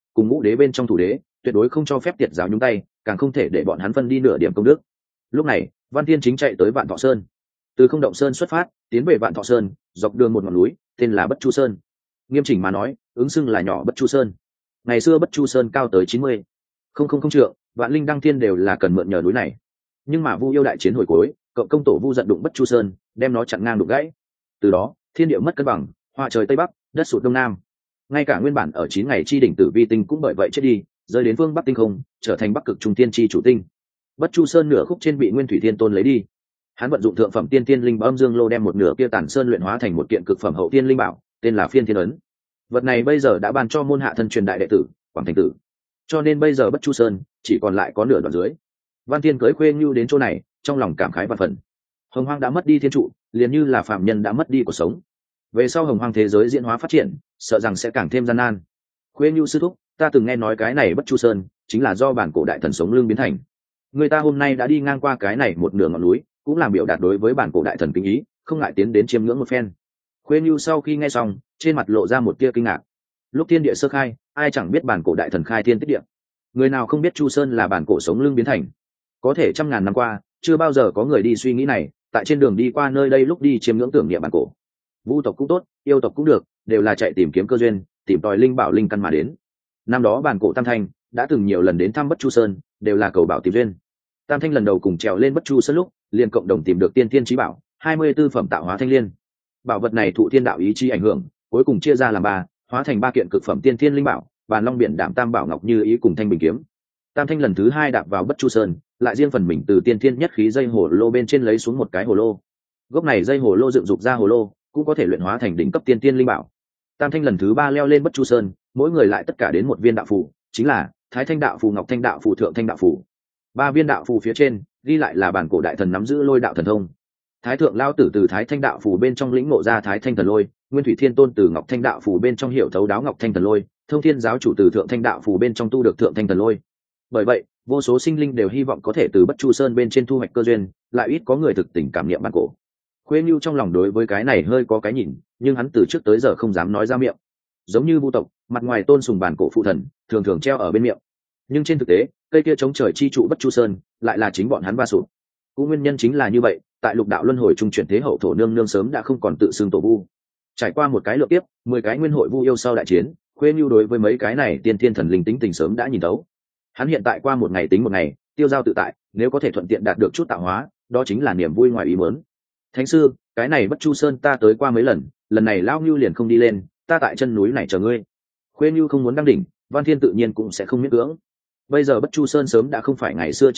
cùng ngũ đế bên trong thủ đế tuyệt đối không cho phép tiệt giáo nhúng tay, càng không thể để bọn hắn phân đi nửa điểm công đức. Lúc này Văn Thiên chính chạy tới Vạn Thọ Sơn. Từ Không Động Sơn xuất phát tiến về Vạn Thọ Sơn, dọc đường một ngọn núi tên là Bất Chu Sơn. Nghiêm chỉnh mà nói ứng xưng là nhỏ Bất Chu Sơn. Ngày xưa Bất Chu Sơn cao tới 90,000 trượng, vạn linh đăng thiên đều là cần mượn nhờ núi này. Nhưng mà Vu yêu đại chiến hồi cuối, cộng công tổ Vu giận đụng Bất Chu Sơn, đem nó chặn ngang đụng gãy. Từ đó thiên địa mất cân bằng, họa trời tây bắc, đất sụt đông nam. Ngay cả nguyên bản ở 9 ngày chi đỉnh tử vi tinh cũng bởi vậy chết đi, rơi đến phương bắc tinh không, trở thành bắc cực trung tiên chi chủ tinh. Bất Chu Sơn nửa khúc trên bị Nguyên Thủy Thiên Tôn lấy đi. Hắn vận dụng thượng phẩm tiên tiên linh bảo âm dương lô đem một nửa kia tản sơn luyện hóa thành một kiện cực phẩm hậu tiên linh bảo, tên là Phiên Thiên ấn. Vật này bây giờ đã ban cho môn hạ thân truyền đại đệ tử Quảng Thành Tử, cho nên bây giờ Bất Chu Sơn chỉ còn lại có nửa đoạn dưới. Văn Thiên cưới Khuê Ngưu đến chỗ này, trong lòng cảm khái vạn phần. Hồng Hoang đã mất đi thiên trụ, liền như là phạm nhân đã mất đi cuộc sống. Về sau Hồng Hoang thế giới diễn hóa phát triển, sợ rằng sẽ càng thêm gian nan. Khuê Ngưu sư thúc, ta từng nghe nói cái này Bất Chu Sơn chính là do bản cổ đại thần sống lưng biến thành. Người ta hôm nay đã đi ngang qua cái này một nửa ngọn núi, cũng làm biểu đạt đối với bản cổ đại thần kính ý, không ngại tiến đến chiêm ngưỡng một phen. Khuê Ngưu sau khi nghe xong, trên mặt lộ ra một tia kinh ngạc. Lúc thiên địa sơ khai, ai chẳng biết bản cổ đại thần khai thiên tích địa. Người nào không biết Chu Sơn là bản cổ sống lưng biến thành. Có thể trăm ngàn năm qua, chưa bao giờ có người đi suy nghĩ này, tại trên đường đi qua nơi đây lúc đi chiêm ngưỡng tưởng niệm bản cổ. Vu tộc cũng tốt, yêu tộc cũng được, đều là chạy tìm kiếm cơ duyên, tìm tòi linh bảo linh căn mà đến. Năm đó bản cổ Tam Thanh đã từng nhiều lần đến thăm Bất Chu Sơn, đều là cầu bảo tìm duyên. Tam Thanh lần đầu cùng trèo lên Bất Chu Sơn lúc, liền cộng đồng tìm được tiên thiên chí bảo, 24 phẩm tạo hóa thanh liên. Bảo vật này thụ thiên đạo ý chí ảnh hưởng, cuối cùng chia ra làm ba, hóa thành ba kiện cực phẩm tiên thiên linh bảo, Bàn Long Biển Đảm Tam Bảo Ngọc Như Ý cùng Thanh Bình Kiếm. Tam Thanh lần thứ hai đạp vào Bất Chu Sơn, lại riêng phần mình từ tiên thiên nhất khí dây hồ lô bên trên lấy xuống một cái hồ lô. Gốc này dây hồ lô dựng dục ra hồ lô, cũng có thể luyện hóa thành đỉnh cấp tiên thiên linh bảo. Tam Thanh lần thứ ba leo lên Bất Chu Sơn, mỗi người lại tất cả đến một viên đạo phù, chính là Thái Thanh đạo phù, Ngọc Thanh đạo phù, Thượng Thanh đạo phù. Ba viên đạo phù phía trên ghi lại là bản cổ đại thần nắm giữ lôi đạo thần thông. Thái thượng lao tử từ Thái Thanh đạo phù bên trong lĩnh ngộ ra Thái Thanh thần lôi, Nguyên Thủy Thiên Tôn từ Ngọc Thanh đạo phù bên trong hiểu thấu đáo Ngọc Thanh thần lôi, Thông Thiên giáo chủ từ Thượng Thanh đạo phù bên trong tu được Thượng Thanh thần lôi. Bởi vậy, vô số sinh linh đều hy vọng có thể từ Bất Chu Sơn bên trên thu hoạch cơ duyên, lại ít có người thực tình cảm niệm bản cổ. Khuê Nưu trong lòng đối với cái này hơi có cái nhìn, nhưng hắn từ trước tới giờ không dám nói ra miệng. Giống như Vu tộc, mặt ngoài tôn sùng bản cổ phụ thần, thường thường treo ở bên miệng, nhưng trên thực tế, cây kia chống trời chi trụ Bất Chu Sơn lại là chính bọn hắn va sụp. Cũng nguyên nhân chính là như vậy, tại lục đạo luân hồi trung chuyển thế hậu thổ nương nương sớm đã không còn tự xưng tổ vu. Trải qua một cái lượng tiếp 10 cái nguyên hội vu yêu sau đại chiến, Khuê Nưu đối với mấy cái này tiên thiên thần linh tính tình sớm đã nhìn thấu. Hắn hiện tại qua một ngày tính một ngày, tiêu dao tự tại, nếu có thể thuận tiện đạt được chút tạo hóa, đó chính là niềm vui ngoài ý muốn. Thánh sư, cái này Bất Chu Sơn ta tới qua mấy lần, lần này lão Nưu liền không đi lên, ta tại chân núi này chờ ngươi. Khuê Nưu không muốn đăng đỉnh, Văn Thiên tự nhiên cũng sẽ không miễn cưỡng. Bây giờ Bất Chu Sơn sớm đã không phải ngày xưa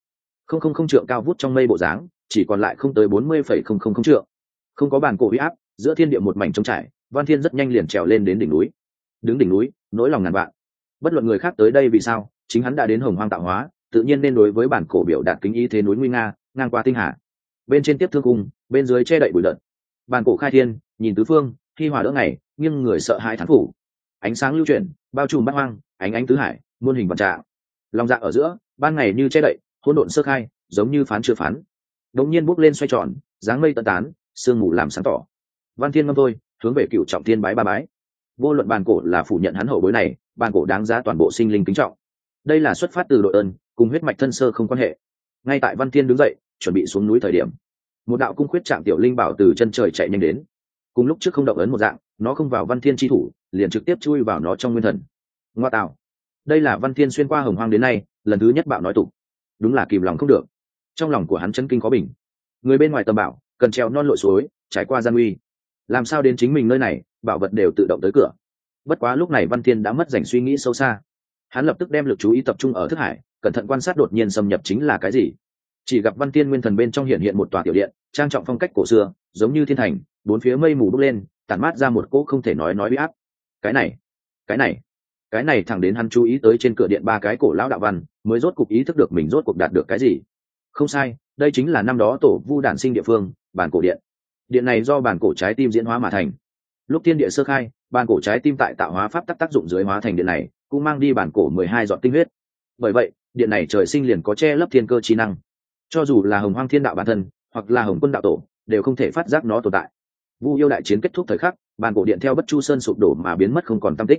90,000 trượng cao vút trong mây bộ dáng, chỉ còn lại không tới 40,000 trượng. Không có bản cổ uy áp, giữa thiên địa một mảnh trống trải, Văn Thiên rất nhanh liền trèo lên đến đỉnh núi. Đứng đỉnh núi, nỗi lòng ngàn vạn. Bất luận người khác tới đây vì sao, chính hắn đã đến Hồng Hoang tạo hóa, tự nhiên nên đối với bản cổ biểu đạt kính ý thế núi nguy nga, ngang qua tinh hà. Bên trên tiếp thương cung, bên dưới che đậy bụi đợt. Bản cổ khai thiên, nhìn tứ phương, khi hòa đỡ ngày, nhưng người sợ hãi thán phủ. Ánh sáng lưu chuyển, bao trùm bát hoang, ánh ánh tứ hải, muôn hình vạn trạng. Long dạ ở giữa, ban ngày như che đậy, hỗn độn sơ khai, giống như phán chưa phán. Đống nhiên bốc lên xoay tròn, dáng mây tận tán, sương mù làm sáng tỏ. Văn Thiên ngâm thôi, hướng về Cửu Trọng Thiên bái ba bái. Vô luận bản cổ là phủ nhận hắn hậu bối này, bản cổ đáng giá toàn bộ sinh linh kính trọng. Đây là xuất phát từ đội ơn, cùng huyết mạch thân sơ không quan hệ. Ngay tại Văn Thiên đứng dậy, chuẩn bị xuống núi thời điểm, một đạo cung khuyết trạng tiểu linh bảo từ chân trời chạy nhanh đến. Cùng lúc trước không động ấn một dạng, nó không vào Văn Thiên chi thủ, liền trực tiếp chui vào nó trong nguyên thần. Ngoa tạo, đây là Văn Thiên xuyên qua Hồng Hoang đến nay lần thứ nhất bạo nói tục, đúng là kìm lòng không được. Trong lòng của hắn chấn kinh khó bình. Người bên ngoài tầm bảo cần trèo non lội suối, trải qua gian nguy, làm sao đến chính mình nơi này bảo vật đều tự động tới cửa. Bất quá lúc này Văn Thiên đã mất dành suy nghĩ sâu xa, hắn lập tức đem lực chú ý tập trung ở thức hải, cẩn thận quan sát đột nhiên xâm nhập chính là cái gì. Chỉ gặp Văn Thiên nguyên thần bên trong hiện hiện một tòa tiểu điện, trang trọng phong cách cổ xưa, giống như thiên thành, bốn phía mây mù bốc lên, tản mát ra một cỗ không thể nói uy áp. Cái này thẳng đến hắn chú ý tới trên cửa điện ba cái cổ lão đạo văn, mới rốt cục ý thức được mình rốt cuộc đạt được cái gì. Không sai, đây chính là năm đó tổ vu đản sinh địa phương, bản cổ điện. Điện này do bản cổ trái tim diễn hóa mà thành. Lúc thiên địa sơ khai, bản cổ trái tim tại tạo hóa pháp tác dụng dưới hóa thành điện này, cũng mang đi bản cổ 12 giọt tinh huyết. Bởi vậy, điện này trời sinh liền có che lấp thiên cơ chi năng. Cho dù là Hồng Hoang Thiên đạo bản thân, hoặc là Hồng Quân đạo tổ, đều không thể phát giác nó tồn tại. Vu yêu đại chiến kết thúc thời khắc, bản cổ điện theo Bất Chu Sơn sụp đổ mà biến mất không còn tăm tích.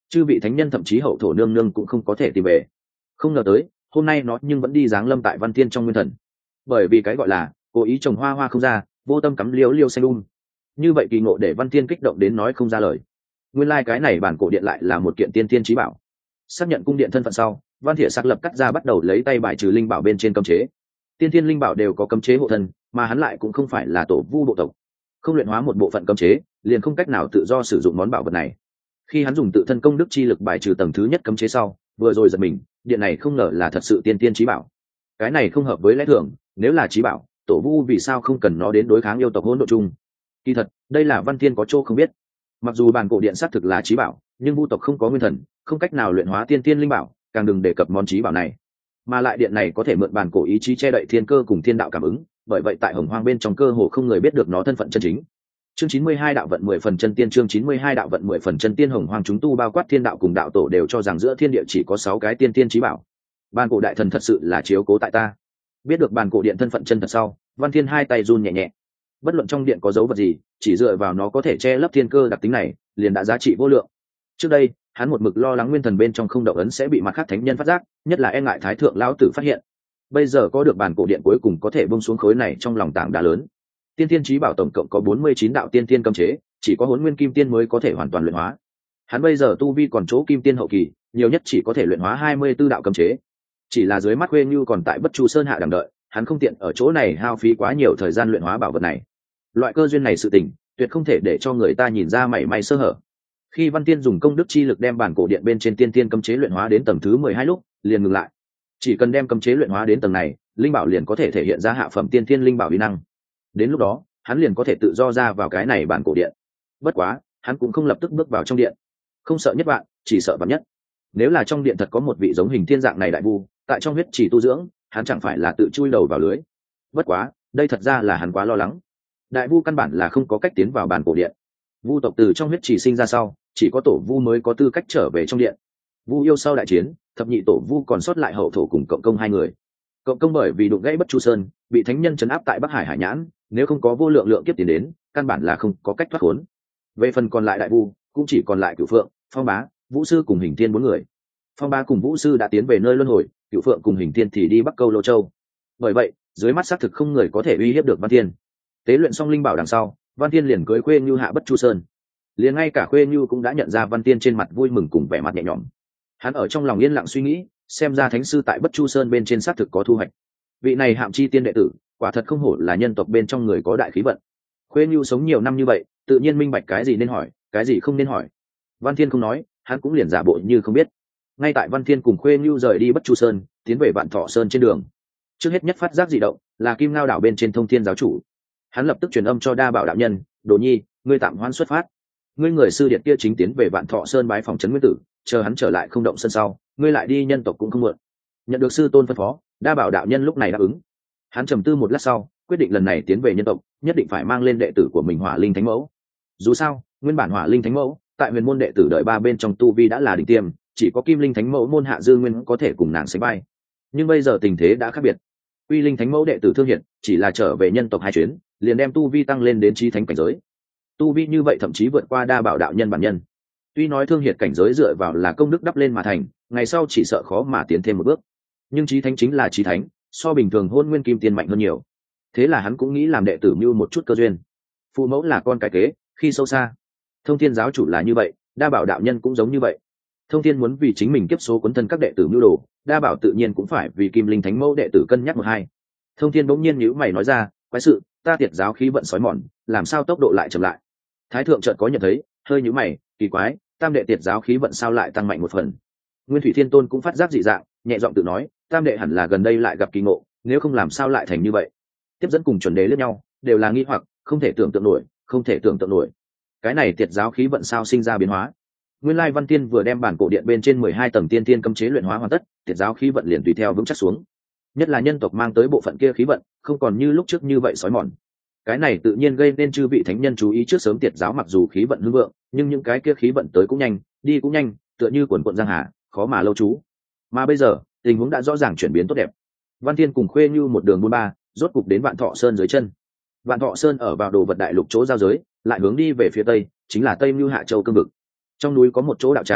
chư vị thánh nhân thậm chí hậu thổ nương nương cũng không có thể tìm về. Không ngờ tới hôm nay nó nhưng vẫn đi giáng lâm tại Văn Thiên trong nguyên thần. Bởi vì cái gọi là cố ý trồng hoa hoa không ra, vô tâm cắm liễu liêu xanh như vậy kỳ ngộ để Văn Thiên kích động đến nói không ra lời. Nguyên lai cái này bản cổ điện lại là một kiện tiên tiên chí bảo. Xác nhận cung điện thân phận sau, Văn Thiện xác lập cắt ra bắt đầu lấy tay bài trừ linh bảo bên trên cấm chế. Tiên tiên linh bảo đều có cấm chế hộ thân, mà hắn lại cũng không phải là tổ vu bộ tộc, không luyện hóa một bộ phận cấm chế, liền không cách nào tự do sử dụng món bảo vật này. Khi hắn dùng tự thân công đức chi lực bài trừ tầng thứ nhất cấm chế sau, vừa rồi giật mình, điện này không ngờ là thật sự tiên tiên chí bảo. Cái này không hợp với lẽ thường, nếu là chí bảo, tổ vu vì sao không cần nó đến đối kháng yêu tộc hỗn độn chung? Kỳ thật, đây là Văn Thiên có chỗ không biết. Mặc dù bản cổ điện xác thực là chí bảo, nhưng vu tộc không có nguyên thần, không cách nào luyện hóa tiên tiên linh bảo, càng đừng đề cập món chí bảo này. Mà lại điện này có thể mượn bản cổ ý chí che đậy thiên cơ cùng thiên đạo cảm ứng, bởi vậy tại Hồng Hoang bên trong cơ hồ không người biết được nó thân phận chân chính. Chương 92 đạo vận 10 phần chân tiên, chương 92 đạo vận 10 phần chân tiên. Hồng Hoang chúng tu bao quát thiên đạo cùng đạo tổ đều cho rằng giữa thiên địa chỉ có 6 cái tiên tiên chí bảo. Bản cổ đại thần thật sự là chiếu cố tại ta. Biết được bản cổ điện thân phận chân thật sau, Văn Thiên hai tay run nhẹ nhẹ. Bất luận trong điện có dấu vật gì, chỉ dựa vào nó có thể che lấp thiên cơ đặc tính này, liền đã giá trị vô lượng. Trước đây, hắn một mực lo lắng nguyên thần bên trong không động ấn sẽ bị mặt khác thánh nhân phát giác, nhất là e ngại thái thượng lão tử phát hiện. Bây giờ có được bản cổ điện cuối cùng có thể buông xuống khối này trong lòng tảng đá lớn. Tiên tiên chí bảo tổng cộng có 49 đạo tiên tiên cấm chế, chỉ có Hỗn Nguyên Kim Tiên mới có thể hoàn toàn luyện hóa. Hắn bây giờ tu vi còn chỗ Kim Tiên hậu kỳ, nhiều nhất chỉ có thể luyện hóa 24 đạo cấm chế. Chỉ là dưới mắt Huê Nhu còn tại Bất Chu Sơn hạ đằng đợi, hắn không tiện ở chỗ này hao phí quá nhiều thời gian luyện hóa bảo vật này. Loại cơ duyên này sự tình, tuyệt không thể để cho người ta nhìn ra mảy may sơ hở. Khi Văn Tiên dùng công đức chi lực đem bản cổ điện bên trên tiên tiên cấm chế luyện hóa đến tầng thứ 12 lúc, liền ngừng lại. Chỉ cần đem cấm chế luyện hóa đến tầng này, linh bảo liền có thể thể hiện ra hạ phẩm tiên tiên linh bảo uy năng. Đến lúc đó, hắn liền có thể tự do ra vào cái này bản cổ điện. Bất quá, hắn cũng không lập tức bước vào trong điện. Không sợ nhất vạn, chỉ sợ vạn nhất. Nếu là trong điện thật có một vị giống Hình Thiên dạng này đại vu, tại trong huyết trì tu dưỡng, hắn chẳng phải là tự chui đầu vào lưới. Bất quá, đây thật ra là hắn quá lo lắng. Đại vu căn bản là không có cách tiến vào bản cổ điện. Vu tộc từ trong huyết trì sinh ra sau, chỉ có tổ vu mới có tư cách trở về trong điện. Vu yêu sau đại chiến, thập nhị tổ vu còn sót lại hậu thổ cùng cộng công hai người. Cộng công bởi vì đụng gãy Bất Chu Sơn, bị thánh nhân trấn áp tại Bắc Hải Hải Nhãn, nếu không có vô lượng lượng kiếp tiền đến, căn bản là không có cách thoát khốn. Về phần còn lại đại vu, cũng chỉ còn lại Cửu Phượng, Phong Bá, Vũ Sư cùng Hình Thiên bốn người. Phong Bá cùng Vũ Sư đã tiến về nơi luân hồi, Cửu Phượng cùng Hình Thiên thì đi Bắc Câu Lô Châu. Bởi vậy, dưới mắt xác thực không người có thể uy hiếp được Văn Thiên. Tế luyện xong linh bảo đằng sau, Văn Thiên liền cưới Khuê Nhu hạ Bất Chu Sơn. Liền ngay cả Khuê Nhu cũng đã nhận ra Văn Thiên trên mặt vui mừng cùng vẻ mặt nhẹ nhõm. Hắn ở trong lòng yên lặng suy nghĩ, xem ra thánh sư tại Bất Chu Sơn bên trên xác thực có thu hoạch. Vị này Hạm Chi tiên đệ tử, quả thật không hổ là nhân tộc bên trong người có đại khí vận. Khuê Nhu sống nhiều năm như vậy, tự nhiên minh bạch cái gì nên hỏi, cái gì không nên hỏi. Văn Thiên không nói, hắn cũng liền giả bộ như không biết. Ngay tại Văn Thiên cùng Khuê Nhu rời đi Bất Chu Sơn, tiến về Vạn Thọ Sơn trên đường, trước hết nhất phát giác dị động là Kim Ngao đảo bên trên Thông Thiên giáo chủ. Hắn lập tức truyền âm cho Đa Bảo đạo nhân, Đồ Nhi, ngươi tạm hoãn xuất phát. Ngươi người sư điện kia chính tiến về Vạn Thọ Sơn bái phòng trấn nguyên tử, chờ hắn trở lại không động sân sau, ngươi lại đi nhân tộc cũng không muộn. Nhận được sư tôn phân phó, Đa Bảo đạo nhân lúc này đáp ứng. Hắn trầm tư một lát sau, quyết định lần này tiến về nhân tộc, nhất định phải mang lên đệ tử của mình Hỏa Linh Thánh Mẫu. Dù sao, nguyên bản Hỏa Linh Thánh Mẫu tại huyền môn đệ tử đợi ba bên trong tu vi đã là đỉnh tiêm, chỉ có Kim Linh Thánh Mẫu môn hạ dư nguyên có thể cùng nàng sánh vai. Nhưng bây giờ tình thế đã khác biệt. Uy Linh Thánh Mẫu đệ tử Thương Hiệt chỉ là trở về nhân tộc hai chuyến, liền đem tu vi tăng lên đến chí thánh cảnh giới. Tu vi như vậy thậm chí vượt qua Đa Bảo đạo nhân bản nhân. Tuy nói Thương Hiệt cảnh giới dựa vào là công đức đắp lên mà thành, ngày sau chỉ sợ khó mà tiến thêm một bước. Nhưng chí thánh chính là chí thánh, so bình thường Hôn Nguyên Kim Tiên mạnh hơn nhiều. Thế là hắn cũng nghĩ làm đệ tử mưu một chút cơ duyên. Phụ mẫu là con cái kế, khi sâu xa. Thông Thiên giáo chủ là như vậy, Đa Bảo đạo nhân cũng giống như vậy. Thông Thiên muốn vì chính mình kiếp số cuốn thân các đệ tử mưu đồ, Đa Bảo tự nhiên cũng phải vì Kim Linh Thánh Mẫu đệ tử cân nhắc một hai. Thông Thiên bỗng nhiên nhíu mày nói ra, quái sự, ta Tiệt giáo khí vận sói mòn, làm sao tốc độ lại chậm lại? Thái thượng chợt có nhận thấy, hơi nhíu mày, kỳ quái, tam đệ Tiệt giáo khí vận sao lại tăng mạnh một phần? Nguyên Thủy Thiên Tôn cũng phát giác dị dạng, nhẹ giọng tự nói, tam đệ hẳn là gần đây lại gặp kỳ ngộ, nếu không làm sao lại thành như vậy? Tiếp dẫn cùng chuẩn đế liếc nhau, đều là nghi hoặc, không thể tưởng tượng nổi, không thể tưởng tượng nổi. Cái này Tiệt giáo khí vận sao sinh ra biến hóa? Nguyên lai Văn Tiên vừa đem bản cổ điện bên trên 12 tầng tiên tiên cấm chế luyện hóa hoàn tất, Tiệt giáo khí vận liền tùy theo vững chắc xuống. Nhất là nhân tộc mang tới bộ phận kia khí vận, không còn như lúc trước như vậy sói mòn. Cái này tự nhiên gây nên chư vị thánh nhân chú ý trước sớm Tiệt giáo mặc dù khí vận hưng vượng, nhưng những cái kia khí vận tới cũng nhanh, đi cũng nhanh, tựa như quần quận giang hà, khó mà lâu trú. Mà bây giờ, tình huống đã rõ ràng chuyển biến tốt đẹp. Văn Tiên cùng Khuê Như một đường buôn ba, rốt cục đến Vạn Thọ Sơn dưới chân. Vạn Thọ Sơn ở vào đồ vật đại lục chỗ giao giới, lại hướng đi về phía tây, chính là Tây Mưu Hạ Châu cương vực. Trong núi có một chỗ đạo tràng,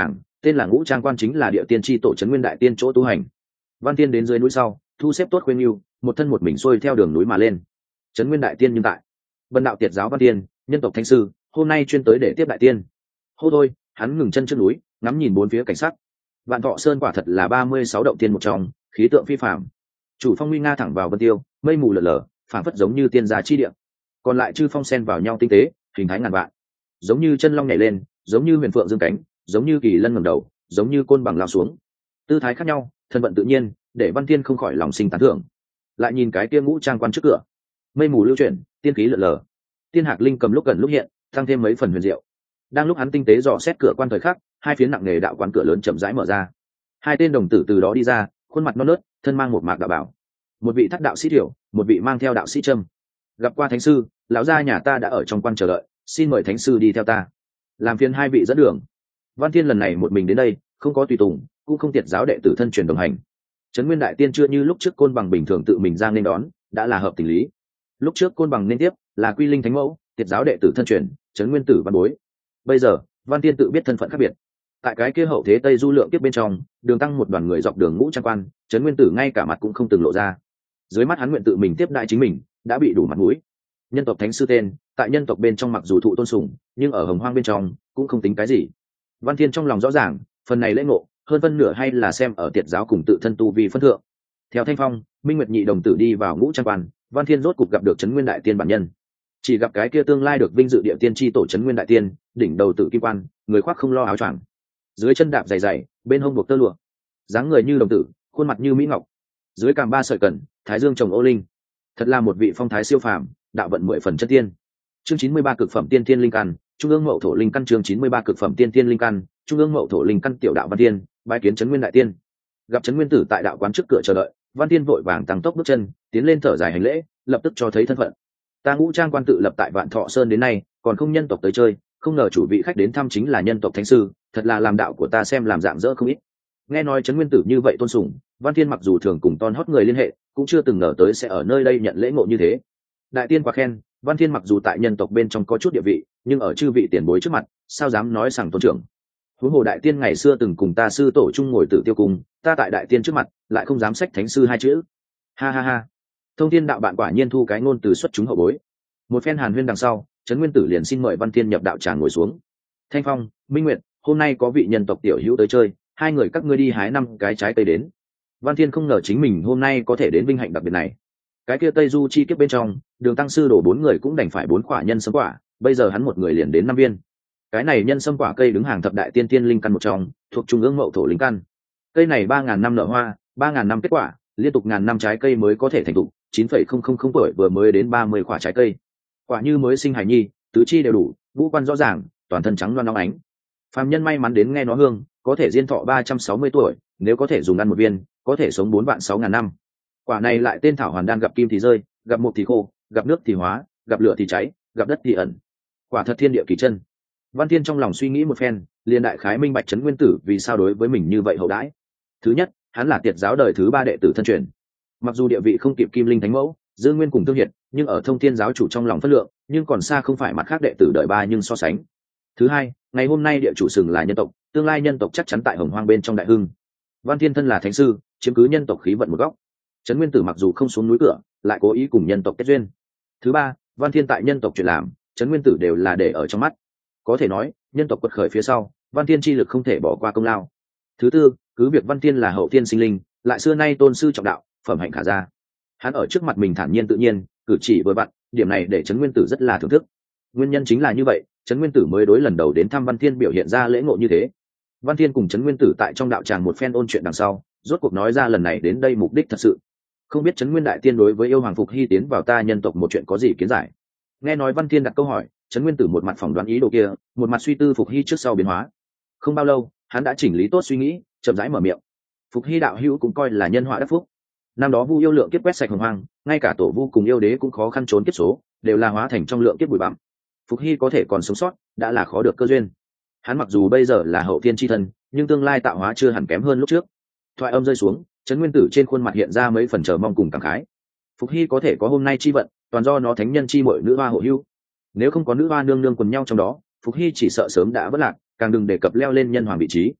tên là Ngũ Trang Quan, chính là địa tiên tri tổ trấn Nguyên Đại Tiên chỗ tu hành. Văn Tiên đến dưới núi sau, thu xếp tốt khuyên yêu, một thân một mình xuôi theo đường núi mà lên. Trấn Nguyên Đại Tiên nhưng tại Vân Đạo Tiệt giáo Văn Tiên, nhân tộc thánh sư, hôm nay chuyên tới để tiếp Đại Tiên. Hô thôi, hắn ngừng chân trước núi, ngắm nhìn bốn phía cảnh sắc. Vạn Thọ Sơn quả thật là 36 động tiên một trong, khí tượng phi phàm. Chủ phong nguy nga thẳng vào vân tiêu, mây mù lờ lờ, phảng phất giống như tiên gia chi địa. Còn lại chư phong xen vào nhau tinh tế, hình thái ngàn vạn. Giống như chân long nhảy lên, giống như huyền phượng dương cánh, giống như kỳ lân ngẩng đầu, giống như côn bằng lao xuống. Tư thái khác nhau, thân vận tự nhiên, để Văn Tiên không khỏi lòng sinh tán thưởng. Lại nhìn cái kia Ngũ Trang Quan trước cửa, mây mù lưu chuyển, tiên khí lờ lờ. Tiên hạc linh cầm lúc gần lúc hiện, tăng thêm mấy phần huyền diệu. Đang lúc hắn tinh tế dò xét cửa quan thời khắc, hai phía nặng nề đạo quán cửa lớn chậm rãi mở ra. Hai tên đồng tử từ đó đi ra, khuôn mặt non nớt, thân mang một mạc đạo bảo. Một vị thắt đạo sĩ thiểu, một vị mang theo đạo sĩ trâm. Gặp qua thánh sư, lão gia nhà ta đã ở trong quan chờ đợi, xin mời thánh sư đi theo ta, làm phiền hai vị dẫn đường. Văn Thiên lần này một mình đến đây, không có tùy tùng, cũng không tiệt giáo đệ tử thân truyền đồng hành. Trấn Nguyên Đại Tiên chưa như lúc trước Côn Bằng bình thường tự mình ra nên đón, đã là hợp tình lý. Lúc trước Côn Bằng nên tiếp là Quy Linh Thánh Mẫu, tiệt giáo đệ tử thân truyền, Trấn Nguyên Tử văn bối. Bây giờ, Văn Thiên tự biết thân phận khác biệt. Tại cái kia hậu thế Tây Du lượng tiếp bên trong, đường tăng một đoàn người dọc đường Ngũ Trang Quan, Trấn Nguyên Tử ngay cả mặt cũng không từng lộ ra. Dưới mắt hắn nguyện tự mình tiếp đại chính mình, đã bị đủ mặt mũi. Nhân tộc thánh sư tên, tại nhân tộc bên trong mặc dù thụ tôn sùng, nhưng ở Hồng Hoang bên trong cũng không tính cái gì. Văn Thiên trong lòng rõ ràng, phần này lễ ngộ, hơn phân nửa hay là xem ở tiệt giáo cùng tự thân tu vi phân thượng. Theo Thanh Phong, Minh Nguyệt nhị đồng tử đi vào Ngũ Trang Quan, Văn Thiên rốt cục gặp được Trấn Nguyên Đại Tiên bản nhân. Chỉ gặp cái kia tương lai được vinh dự địa tiên tri tổ Trấn Nguyên Đại Tiên, đỉnh đầu tử kim quan, người khoác không lo áo choàng, dưới chân đạp dày dày, bên hông buộc tơ lụa, dáng người như đồng tử, khuôn mặt như mỹ ngọc, dưới cằm ba sợi cẩn, thái dương trồng ô linh, thật là một vị phong thái siêu phàm, đạo vận 10 phần chất tiên. Chương 93 cực phẩm tiên thiên linh căn, trung ương mậu thổ linh căn. Chương 93 cực phẩm tiên thiên linh căn, trung ương mậu thổ linh căn. Tiểu đạo Văn Tiên bái kiến Trấn Nguyên Đại Tiên. Gặp Trấn Nguyên Tử tại đạo quán trước cửa chờ đợi, Văn Tiên vội vàng tăng tốc bước chân, tiến lên thở dài hành lễ, lập tức cho thấy thân phận. Ta Ngũ Trang Quan tự lập tại Vạn Thọ Sơn đến nay, còn không nhân tộc tới chơi, không ngờ chủ vị khách đến thăm chính là nhân tộc thánh sư, thật là làm đạo của ta xem làm dạng dỡ không ít. Nghe nói Trấn Nguyên Tử như vậy tôn sùng, Văn Thiên mặc dù thường cùng ton hót người liên hệ, cũng chưa từng ngờ tới sẽ ở nơi đây nhận lễ ngộ như thế. Đại Tiên quá khen, Văn Thiên mặc dù tại nhân tộc bên trong có chút địa vị, nhưng ở chư vị tiền bối trước mặt, sao dám nói rằng tôn trưởng. Huống hồ Đại Tiên ngày xưa từng cùng ta sư tổ chung ngồi Tử Tiêu Cung, ta tại Đại Tiên trước mặt lại không dám xách thánh sư hai chữ. Ha ha ha. Thông Thiên đạo bạn quả nhiên thu cái ngôn từ xuất chúng hậu bối. Một phen hàn huyên đằng sau, Trấn Nguyên Tử liền xin mời Văn Thiên nhập đạo tràng ngồi xuống. Thanh Phong, Minh Nguyệt, hôm nay có vị nhân tộc tiểu hữu tới chơi, hai người các ngươi đi hái 5 cái trái cây đến. Văn Thiên không ngờ chính mình hôm nay có thể đến vinh hạnh đặc biệt này. Cái kia Tây Du chi kiếp bên trong, Đường tăng sư đổ 4 người cũng đành phải 4 quả nhân sâm quả, bây giờ hắn một người liền đến 5 viên. Cái này nhân sâm quả cây đứng hàng thập đại tiên tiên linh căn một trong, thuộc trung ương mậu thổ linh căn. Cây này 3000 năm nở hoa, 3000 năm kết quả, liên tục ngàn năm trái cây mới có thể thành thục, 9,000 tuổi vừa mới đến 30 quả trái cây. Quả như mới sinh hài nhi, tứ chi đều đủ, ngũ quan rõ ràng, toàn thân trắng loáng óng ánh. Phàm nhân may mắn đến nghe nó hương, có thể diên thọ 360 tuổi, nếu có thể dùng ăn một viên, có thể sống 4.600.000 năm. Quả này lại tên thảo hoàn đan, gặp kim thì rơi, gặp mộc thì khô, gặp nước thì hóa, gặp lửa thì cháy, gặp đất thì ẩn. Quả thật thiên địa kỳ chân. Văn Thiên trong lòng suy nghĩ một phen, liền đại khái minh bạch Trấn Nguyên Tử vì sao đối với mình như vậy hậu đãi. Thứ nhất, hắn là tiệt giáo đời thứ 3 đệ tử thân truyền. Mặc dù địa vị không kịp Kim Linh Thánh Mẫu, Dương Nguyên cùng Tương Hiệt, nhưng ở Thông Thiên giáo chủ trong lòng phân lượng, nhưng còn xa không phải mặt khác đệ tử đời 3 nhưng so sánh. Thứ hai, ngày hôm nay địa chủ sừng là nhân tộc, tương lai nhân tộc chắc chắn tại Hồng Hoang bên trong đại hưng. Văn Thiên thân là thánh sư, chiếm cứ nhân tộc khí vận một góc. Trấn Nguyên Tử mặc dù không xuống núi cửa, lại cố ý cùng nhân tộc kết duyên. Thứ ba, Văn Thiên tại nhân tộc chuyện làm, Trấn Nguyên Tử đều là để ở trong mắt. Có thể nói, nhân tộc quật khởi phía sau, Văn Thiên chi lực không thể bỏ qua công lao. Thứ tư, cứ việc Văn Thiên là hậu thiên sinh linh, lại xưa nay tôn sư trọng đạo, phẩm hạnh khả gia. Hắn ở trước mặt mình thản nhiên tự nhiên, cử chỉ vừa vặn, điểm này để Trấn Nguyên Tử rất là thưởng thức. Nguyên nhân chính là như vậy, Trấn Nguyên Tử mới đối lần đầu đến thăm Văn Thiên biểu hiện ra lễ ngộ như thế. Văn Thiên cùng Trấn Nguyên Tử tại trong đạo tràng một phen ôn chuyện đằng sau, rốt cuộc nói ra lần này đến đây mục đích thật sự. Không biết Trấn Nguyên Đại Tiên đối với yêu hoàng Phục Hy tiến vào ta nhân tộc một chuyện có gì kiến giải? Nghe nói Văn Thiên đặt câu hỏi, Trấn Nguyên Tử một mặt phỏng đoán ý đồ kia, một mặt suy tư Phục Hy trước sau biến hóa. Không bao lâu, hắn đã chỉnh lý tốt suy nghĩ, chậm rãi mở miệng. Phục Hy đạo hữu cũng coi là nhân họa đắc phúc. Năm đó Vu yêu lượng kiếp quét sạch Hồng Hoang, ngay cả tổ Vu cùng yêu đế cũng khó khăn trốn kiếp số, đều là hóa thành trong lượng kiếp bụi bặm. Phục Hy có thể còn sống sót, đã là khó được cơ duyên. Hắn mặc dù bây giờ là hậu thiên chi thân, nhưng tương lai tạo hóa chưa hẳn kém hơn lúc trước. Thoại âm rơi xuống, Trấn Nguyên Tử trên khuôn mặt hiện ra mấy phần chờ mong cùng cảm khái. Phục Hy có thể có hôm nay chi vận, toàn do nó thánh nhân chi muội nữ hoa hộ hưu. Nếu không có nữ hoa nương nương quần nhau trong đó, Phục Hy chỉ sợ sớm đã vất lạc, càng đừng đề cập leo lên nhân hoàng vị trí.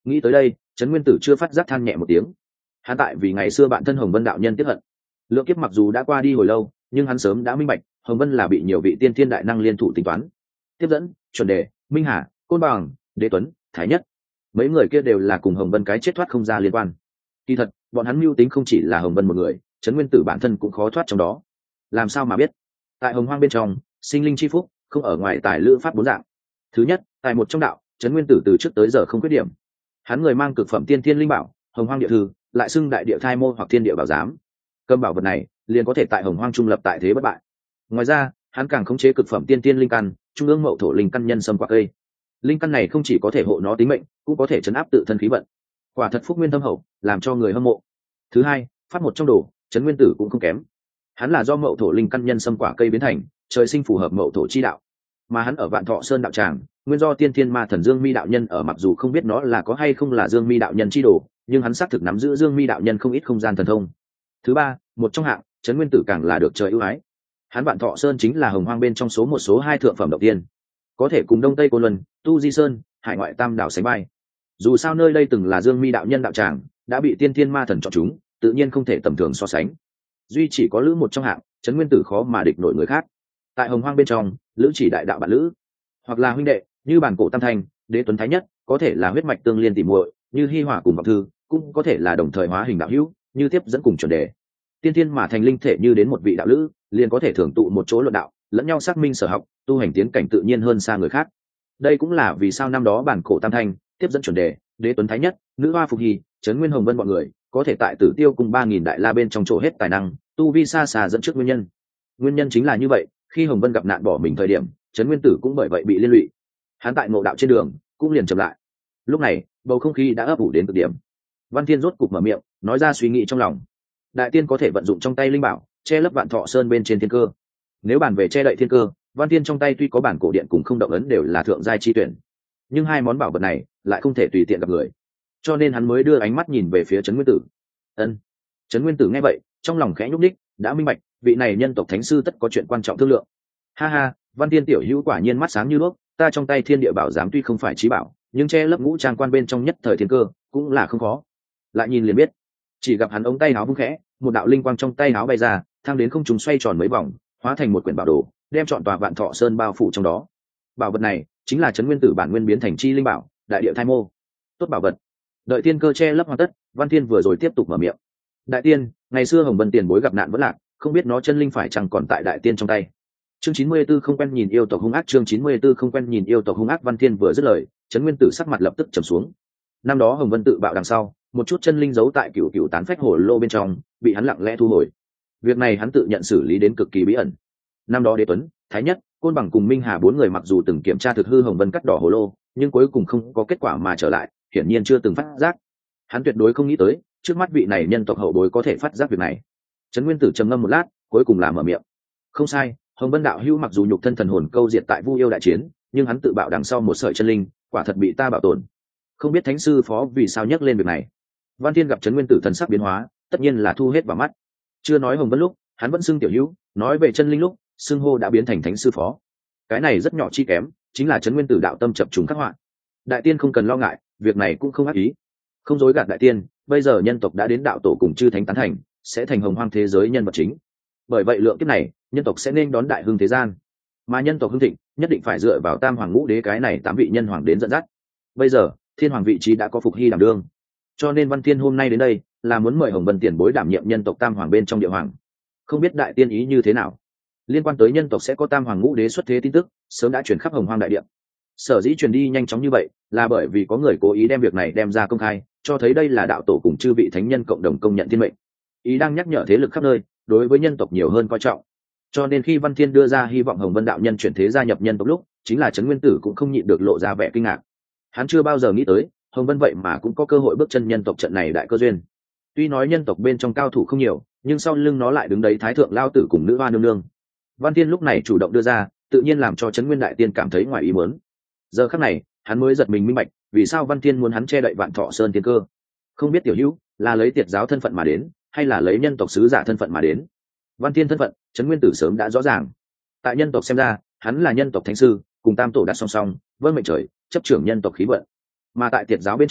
Nghĩ tới đây, Trấn Nguyên Tử chưa phát giác than nhẹ một tiếng. Hắn tại vì ngày xưa bạn thân Hồng Vân đạo nhân tiếp hận. Lượng kiếp mặc dù đã qua đi hồi lâu, nhưng hắn sớm đã minh bạch, Hồng Vân là bị nhiều vị tiên thiên đại năng liên thủ tính toán. Tiếp dẫn, Chuẩn Đề, Minh Hà, Côn Bằng, Đế Tuấn, Thái Nhất, mấy người kia đều là cùng Hồng Vân cái chết thoát không ra liên quan. Kỳ thật, bọn hắn mưu tính không chỉ là Hồng Vân một người, Trấn Nguyên Tử bản thân cũng khó thoát trong đó. Làm sao mà biết? Tại Hồng Hoang bên trong, sinh linh chi phúc không ở ngoài tài lữ pháp bốn dạng. Thứ nhất, tại một trong đạo, Trấn Nguyên Tử từ trước tới giờ không khuyết điểm. Hắn người mang cực phẩm tiên thiên linh bảo, Hồng Hoang địa thư, lại xưng đại địa thai mô hoặc thiên địa bảo giám. Cầm bảo vật này, liền có thể tại Hồng Hoang trung lập tại thế bất bại. Ngoài ra, hắn càng khống chế cực phẩm tiên thiên linh căn, trung ương mậu thổ linh căn nhân sâm quả cây. Linh căn này không chỉ có thể hộ nó tính mệnh, cũng có thể chấn áp tự thân khí vận. Quả thật phúc nguyên thâm hậu, làm cho người hâm mộ. Thứ hai, phát một trong đồ, Trấn Nguyên Tử cũng không kém. Hắn là do mậu thổ linh căn nhân sâm quả cây biến thành, trời sinh phù hợp mậu thổ chi đạo. Mà hắn ở Vạn Thọ Sơn đạo tràng, nguyên do tiên thiên ma thần Dương Mi đạo nhân ở, mặc dù không biết nó là có hay không là Dương Mi đạo nhân chi đồ, nhưng hắn xác thực nắm giữ Dương Mi đạo nhân không ít không gian thần thông. Thứ ba, một trong hạng, Trấn Nguyên Tử càng là được trời ưu ái. Hắn Vạn Thọ Sơn chính là Hồng Hoang bên trong số 2 thượng phẩm đầu tiên, có thể cùng Đông Tây Côn Luân, Tu Di Sơn, hải ngoại tam đảo sánh vai. Dù sao nơi đây từng là Dương Mi đạo nhân đạo tràng, đã bị tiên thiên ma thần chọn chúng, tự nhiên không thể tầm thường so sánh. Duy chỉ có lữ một trong hạng, Trấn Nguyên Tử khó mà địch nổi người khác. Tại Hồng Hoang bên trong, lữ chỉ đại đạo bạn lữ, hoặc là huynh đệ, như bản cổ tam thanh, Đế Tuấn Thái Nhất, có thể là huyết mạch tương liên tỉ muội, như Hi Hỏa cùng Vọng Thư, cũng có thể là đồng thời hóa hình đạo hữu, như Tiếp dẫn cùng Chuẩn Đề. Tiên thiên mà thành linh thể như đến một vị đạo lữ, liền có thể thưởng tụ một chỗ luận đạo, lẫn nhau xác minh sở học, tu hành tiến cảnh tự nhiên hơn xa người khác. Đây cũng là vì sao năm đó bản cổ tam thanh, Tiếp dẫn Chuẩn Đề, Đế Tuấn Thái Nhất, nữ hoa Phục Hy, Trấn Nguyên Hồng Vân bọn người có thể tại Tử Tiêu cùng 3000 đại la bên trong chỗ hết tài năng, tu vi xa xa dẫn trước nguyên nhân. Nguyên nhân chính là như vậy, khi Hồng Vân gặp nạn bỏ mình thời điểm, Trấn Nguyên Tử cũng bởi vậy bị liên lụy. Hắn tại ngộ đạo trên đường cũng liền chậm lại. Lúc này, bầu không khí đã ấp ủ đến cực điểm. Văn Thiên rốt cục mở miệng, nói ra suy nghĩ trong lòng. Đại tiên có thể vận dụng trong tay linh bảo, che lấp Vạn Thọ Sơn bên trên thiên cơ. Nếu bàn về che đậy thiên cơ, Văn Thiên trong tay tuy có bản cổ điện cùng không động ấn đều là thượng giai chi tuyển, nhưng hai món bảo vật này lại không thể tùy tiện gặp người. Cho nên hắn mới đưa ánh mắt nhìn về phía Trấn Nguyên Tử. Ân. Trấn Nguyên Tử nghe vậy, trong lòng khẽ nhúc nhích, đã minh bạch, vị này nhân tộc thánh sư tất có chuyện quan trọng thương lượng. Ha ha, Văn Thiên tiểu hữu quả nhiên mắt sáng như đuốc, ta trong tay thiên địa bảo giám tuy không phải trí bảo, nhưng che lấp ngũ trang quan bên trong nhất thời thiên cơ cũng là không khó. Lại nhìn liền biết. Chỉ gặp hắn ống tay áo vung khẽ, một đạo linh quang trong tay áo bay ra, thang đến không trung xoay tròn mấy vòng, hóa thành một quyển bảo đồ, đem trọn tòa Vạn Thọ Sơn bao phủ trong đó. Bảo vật này chính là Trấn Nguyên Tử bản nguyên biến thành chi linh bảo, đại địa thai mô. Tốt bảo vật. Đợi thiên cơ che lấp hoàn tất, Văn Thiên vừa rồi tiếp tục mở miệng. Đại tiên, ngày xưa Hồng Vân tiền bối gặp nạn vẫn lạc, không biết nó chân linh phải chẳng còn tại đại tiên trong tay. Chương 94 không quen nhìn yêu tộc hung ác, chương 94 không quen nhìn yêu tộc hung ác. Văn Thiên vừa dứt lời, Trấn Nguyên Tử sắc mặt lập tức trầm xuống. Năm đó Hồng Vân tự bạo đằng sau, một chút chân linh giấu tại cửu cửu tán phách hồ lô bên trong, bị hắn lặng lẽ thu hồi. Việc này hắn tự nhận xử lý đến cực kỳ bí ẩn. Năm đó Đế Tuấn, Thái Nhất, Côn Bằng cùng Minh Hà bốn người mặc dù từng kiểm tra thực hư Hồng Vân cắt đỏ hồ lô, nhưng cuối cùng không có kết quả mà trở lại, hiển nhiên chưa từng phát giác. Hắn tuyệt đối không nghĩ tới, trước mắt vị này nhân tộc hậu bối có thể phát giác việc này. Trấn Nguyên Tử trầm ngâm một lát, cuối cùng là mở miệng. Không sai, Hồng Vân đạo hữu mặc dù nhục thân thần hồn câu diệt tại Vu Yêu đại chiến, nhưng hắn tự bạo đằng sau một sợi chân linh, quả thật bị ta bảo tồn. Không biết thánh sư phó vì sao nhắc lên việc này. Văn Thiên gặp Trấn Nguyên Tử thần sắc biến hóa, tất nhiên là thu hết vào mắt. Chưa nói Hồng Vân lúc, hắn vẫn xưng tiểu hữu, nói về chân linh lúc, xưng hô đã biến thành thánh sư phó. Cái này rất nhỏ chi kém, chính là Trấn Nguyên Tử đạo tâm chập trùng khắc họa. Đại tiên không cần lo ngại, việc này cũng không ác ý. Không dối gạt đại tiên, bây giờ nhân tộc đã đến đạo tổ cùng chư thánh tán thành, sẽ thành hồng hoang thế giới nhân vật chính. Bởi vậy lượng kiếp này, nhân tộc sẽ nên đón đại hưng thế gian. Mà nhân tộc hưng thịnh, nhất định phải dựa vào Tam Hoàng Ngũ Đế cái này 8 vị nhân hoàng đến dẫn dắt. Bây giờ, Thiên Hoàng vị trí đã có Phục Hy đảm đương. Cho nên Văn Thiên hôm nay đến đây, là muốn mời Hồng Vân tiền bối đảm nhiệm nhân tộc Tam Hoàng bên trong địa hoàng. Không biết đại tiên ý như thế nào? Liên quan tới nhân tộc sẽ có Tam Hoàng Ngũ Đế xuất thế tin tức, sớm đã truyền khắp hồng hoang đại địa. Sở dĩ truyền đi nhanh chóng như vậy, là bởi vì có người cố ý đem việc này đem ra công khai, cho thấy đây là đạo tổ cùng chư vị thánh nhân cộng đồng công nhận thiên mệnh. Ý đang nhắc nhở thế lực khắp nơi, đối với nhân tộc nhiều hơn coi trọng. Cho nên khi Văn Thiên đưa ra hy vọng Hồng Vân đạo nhân chuyển thế gia nhập nhân tộc lúc, chính là Trấn Nguyên Tử cũng không nhịn được lộ ra vẻ kinh ngạc. Hắn chưa bao giờ nghĩ tới, Hồng Vân vậy mà cũng có cơ hội bước chân nhân tộc trận này đại cơ duyên. Tuy nói nhân tộc bên trong cao thủ không nhiều, nhưng sau lưng nó lại đứng đấy Thái Thượng Lao Tử cùng nữ hoa nương nương. Văn Thiên lúc này chủ động đưa ra, tự nhiên làm cho Trấn Nguyên đại tiên cảm thấy ngoài ý muốn. Giờ khắc này, hắn mới giật mình minh bạch, vì sao Văn Thiên muốn hắn che đậy Vạn Thọ Sơn thiên cơ. Không biết tiểu hữu là lấy tiệt giáo thân phận mà đến, hay là lấy nhân tộc sứ giả thân phận mà đến. Văn Thiên thân phận, Trấn Nguyên Tử sớm đã rõ ràng. Tại nhân tộc xem ra, hắn là nhân tộc thánh sư, cùng Tam Tổ đặt song song, vâng mệnh trời, chấp trưởng nhân tộc khí vận. Mà tại tiệt giáo bên trong,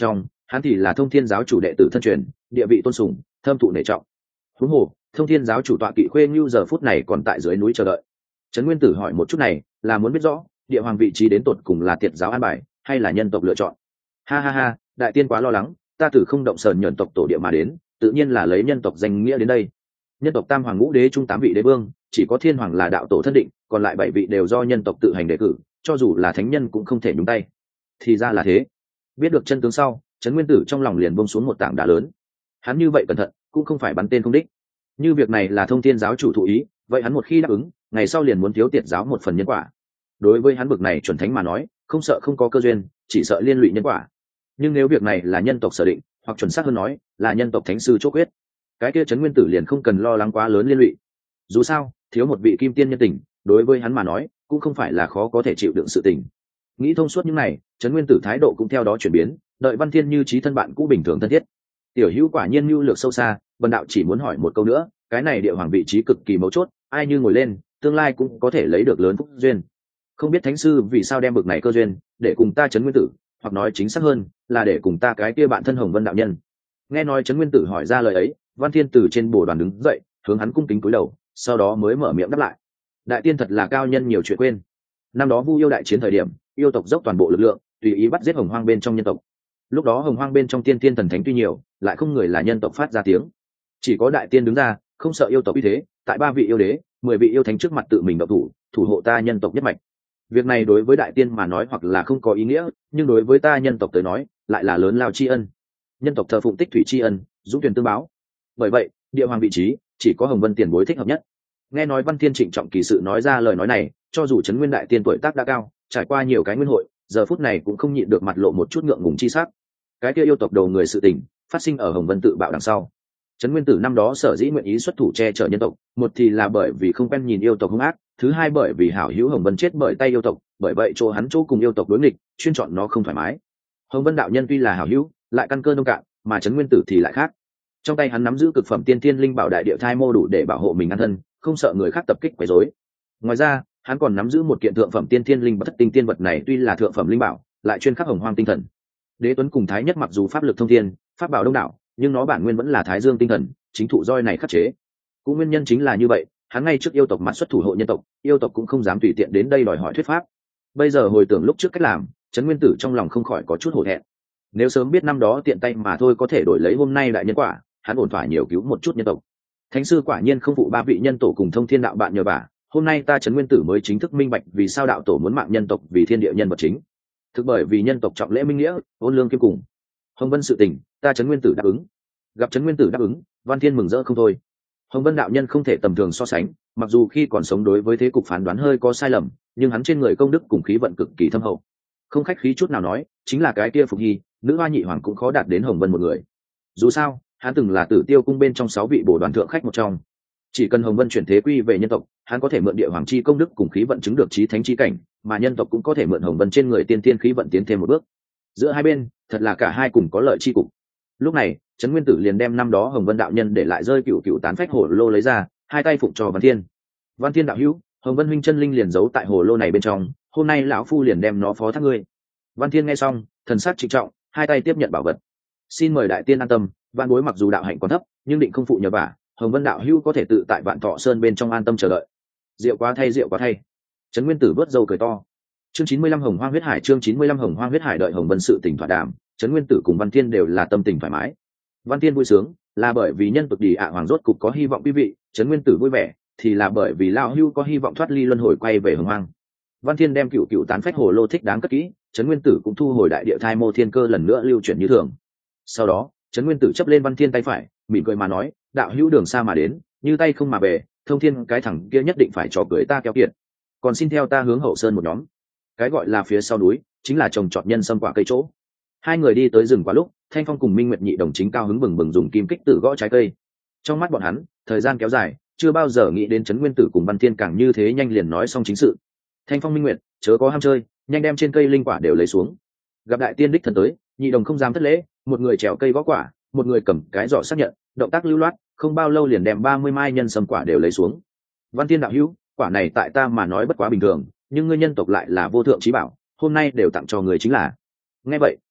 hắn thì là Thông Thiên giáo chủ đệ tử thân truyền, địa vị tôn sùng, thâm thụ nể trọng. Huống hồ Thông Thiên giáo chủ tọa kỵ Khuê Ngưu giờ phút này còn tại dưới núi chờ đợi. Trấn Nguyên Tử hỏi một chút này là muốn biết rõ địa hoàng vị trí đến tột cùng là Tiệt giáo an bài hay là nhân tộc lựa chọn. Ha ha ha, đại tiên quá lo lắng, ta tử không động sờn nhuận tộc tổ địa mà đến, tự nhiên là lấy nhân tộc danh nghĩa đến đây. Nhân tộc tam hoàng ngũ đế trung 8 vị đế vương, chỉ có thiên hoàng là đạo tổ thân định, còn lại 7 vị đều do nhân tộc tự hành đề cử, cho dù là thánh nhân cũng không thể nhúng tay. Thì ra là thế. Biết được chân tướng sau, Trấn Nguyên Tử trong lòng liền buông xuống một tảng đá lớn. Hắn như vậy cẩn thận, cũng không phải bắn tên không đích. Như việc này là Thông Thiên giáo chủ thụ ý, vậy hắn một khi đáp ứng, ngày sau liền muốn thiếu Tiệt giáo một phần nhân quả. Đối với hắn bực này chuẩn thánh mà nói, không sợ không có cơ duyên, chỉ sợ liên lụy nhân quả. Nhưng nếu việc này là nhân tộc sở định, hoặc chuẩn xác hơn nói, là nhân tộc thánh sư chốt quyết, cái kia Trấn Nguyên Tử liền không cần lo lắng quá lớn liên lụy. Dù sao, thiếu một vị kim tiên nhân tình, đối với hắn mà nói, cũng không phải là khó có thể chịu đựng sự tình. Nghĩ thông suốt những này, Trấn Nguyên Tử thái độ cũng theo đó chuyển biến, đợi Văn Thiên như trí thân bạn cũ bình thường thân thiết. Tiểu Hữu quả nhiên mưu lược sâu xa, Vân đạo chỉ muốn hỏi một câu nữa, cái này địa hoàng vị trí cực kỳ mấu chốt, ai như ngồi lên, tương lai cũng có thể lấy được lớn phúc duyên. Không biết thánh sư vì sao đem bực này cơ duyên để cùng ta Trấn Nguyên Tử, hoặc nói chính xác hơn là để cùng ta cái kia bạn thân Hồng Vân đạo nhân. Nghe nói Trấn Nguyên Tử hỏi ra lời ấy, Văn Thiên từ trên bồ đoàn đứng dậy, hướng hắn cung kính cúi đầu, sau đó mới mở miệng đáp lại. Đại tiên thật là cao nhân nhiều chuyện quên. Năm đó Vu yêu đại chiến thời điểm, yêu tộc dốc toàn bộ lực lượng, tùy ý bắt giết Hồng Hoang bên trong nhân tộc. Lúc đó Hồng Hoang bên trong tiên tiên thần thánh tuy nhiều, lại không người là nhân tộc phát ra tiếng. Chỉ có đại tiên đứng ra, không sợ yêu tộc uy thế, tại 3 vị yêu đế, 10 vị yêu thánh trước mặt tự mình động thủ, thủ hộ ta nhân tộc nhất mạch. Việc này đối với đại tiên mà nói hoặc là không có ý nghĩa, nhưng đối với ta nhân tộc tới nói, lại là lớn lao tri ân. Nhân tộc thờ phụng tích thủy tri ân, dũng tuyển tương báo. Bởi vậy, địa hoàng vị trí chỉ có Hồng Vân tiền bối thích hợp nhất. Nghe nói Văn Thiên trịnh trọng kỳ sự nói ra lời nói này, cho dù Trấn Nguyên đại tiên tuổi tác đã cao, trải qua nhiều cái nguyên hội, giờ phút này cũng không nhịn được mặt lộ một chút ngượng ngùng chi sắc. Cái kia yêu tộc đầu người sự tình phát sinh ở Hồng Vân tự bạo đằng sau. Trấn Nguyên Tử năm đó sở dĩ nguyện ý xuất thủ che chở nhân tộc, một thì là bởi vì không quen nhìn yêu tộc hung ác, thứ hai bởi vì hảo hữu Hồng Vân chết bởi tay yêu tộc, bởi vậy chỗ hắn chỗ cùng yêu tộc đối nghịch, chuyên chọn nó không thoải mái. Hồng Vân đạo nhân tuy là hảo hữu, lại căn cơ nông cạn, mà Trấn Nguyên Tử thì lại khác. Trong tay hắn nắm giữ cực phẩm tiên thiên linh bảo đại địa thai mô đủ để bảo hộ mình an thân, không sợ người khác tập kích quấy rối. Ngoài ra, hắn còn nắm giữ một kiện thượng phẩm tiên thiên linh bất tinh tiên vật này tuy là thượng phẩm linh bảo, lại chuyên khắc hồng hoang tinh thần. Đế Tuấn cùng Thái Nhất mặc dù pháp lực thông thiên, pháp bảo đông đảo, nhưng nó bản nguyên vẫn là Thái Dương tinh thần, chính thụ roi này khắc chế. Cũng nguyên nhân chính là như vậy, hắn ngay trước yêu tộc mặt xuất thủ hộ nhân tộc, yêu tộc cũng không dám tùy tiện đến đây đòi hỏi thuyết pháp. Bây giờ hồi tưởng lúc trước cách làm, Trấn Nguyên Tử trong lòng không khỏi có chút hổ thẹn. Nếu sớm biết năm đó tiện tay mà thôi có thể đổi lấy hôm nay đại nhân quả, hắn ổn thỏa nhiều cứu một chút nhân tộc. Thánh sư quả nhiên không phụ 3 vị nhân tổ cùng Thông Thiên đạo bạn nhờ vả, hôm nay ta Trấn Nguyên Tử mới chính thức minh bạch vì sao đạo tổ muốn mạng nhân tộc vì thiên địa nhân vật chính. Thực bởi vì nhân tộc trọng lễ minh nghĩa, ôn lương kiêm cùng. Hồng Vân sự tình, ta Trấn Nguyên Tử đáp ứng. Gặp Trấn Nguyên Tử đáp ứng, Văn Thiên mừng rỡ không thôi. Hồng Vân đạo nhân không thể tầm thường so sánh, mặc dù khi còn sống đối với thế cục phán đoán hơi có sai lầm, nhưng hắn trên người công đức cùng khí vận cực kỳ thâm hậu. Không khách khí chút nào nói, chính là cái kia Phục Hy, nữ hoa nhị hoàng cũng khó đạt đến Hồng Vân một người. Dù sao, hắn từng là Tử Tiêu cung bên trong 6 vị bổ đoàn thượng khách một trong. Chỉ cần Hồng Vân chuyển thế quy về nhân tộc, hắn có thể mượn địa hoàng chi công đức cùng khí vận chứng được chí thánh chi cảnh, mà nhân tộc cũng có thể mượn Hồng Vân trên người tiên tiên khí vận tiến thêm một bước. Giữa hai bên, thật là cả hai cùng có lợi chi cục. Lúc này, Trấn Nguyên Tử liền đem năm đó Hồng Vân đạo nhân để lại rơi cựu cựu tán phách hồ lô lấy ra, hai tay phụng cho Văn Thiên. Văn Thiên đạo hữu, Hồng Vân huynh chân linh liền giấu tại hồ lô này bên trong, hôm nay lão phu liền đem nó phó thác ngươi. Văn Thiên nghe xong, thần sắc trịnh trọng, hai tay tiếp nhận bảo vật. Xin mời đại tiên an tâm, Vạn bối mặc dù đạo hạnh còn thấp, nhưng định không phụ nhờ vả, Hồng Vân đạo hữu có thể tự tại Vạn Thọ Sơn bên trong an tâm chờ đợi. Diệu quá thay, diệu quá thay. Trấn Nguyên Tử vớt râu cười to. Chương 95 Hồng Hoang huyết hải, chương 95 Hồng Hoang huyết hải. Đợi Hồng Vân sự tình thỏa đàm, Trấn Nguyên Tử cùng Văn Thiên đều là tâm tình thoải mái. Văn Thiên vui sướng là bởi vì nhân tộc Đi ạ hoàng rốt cục có hy vọng quý vị, Trấn Nguyên Tử vui vẻ thì là bởi vì lão hưu có hy vọng thoát ly luân hồi quay về Hồng Hoang. Văn Thiên đem cựu cựu tán phách hồ lô thích đáng cất kỹ, Trấn Nguyên Tử cũng thu hồi đại địa thai mô thiên cơ lần nữa lưu chuyển như thường. Sau đó, Trấn Nguyên Tử chấp lên Văn Thiên tay phải, mỉm cười mà nói, đạo hữu đường xa mà đến, như tay không mà về, Thông Thiên cái thằng kia nhất định phải trò cưới ta keo kiệt. Còn xin theo ta hướng hậu sơn một nhóm. Cái gọi là phía sau núi, chính là trồng trọt nhân sâm quả cây chỗ. Hai người đi tới rừng quá lúc, Thanh Phong cùng Minh Nguyệt nhị đồng chính cao hứng bừng bừng dùng kim kích tự gõ trái cây. Trong mắt bọn hắn, thời gian kéo dài, chưa bao giờ nghĩ đến Trấn Nguyên Tử cùng Văn Thiên càng như thế nhanh liền nói xong chính sự. Thanh Phong Minh Nguyệt, chớ có ham chơi, nhanh đem trên cây linh quả đều lấy xuống. Gặp đại tiên đích thần tới, nhị đồng không dám thất lễ, một người trèo cây gõ quả, một người cầm cái giỏ xác nhận, động tác lưu loát, không bao lâu liền đem 30 mai nhân sâm quả đều lấy xuống. Văn Thiên đạo hữu, quả này tại ta mà nói bất quá bình thường, nhưng ngươi nhân tộc lại là vô thượng chí bảo, hôm nay đều tặng cho người chính là. Nghe vậy,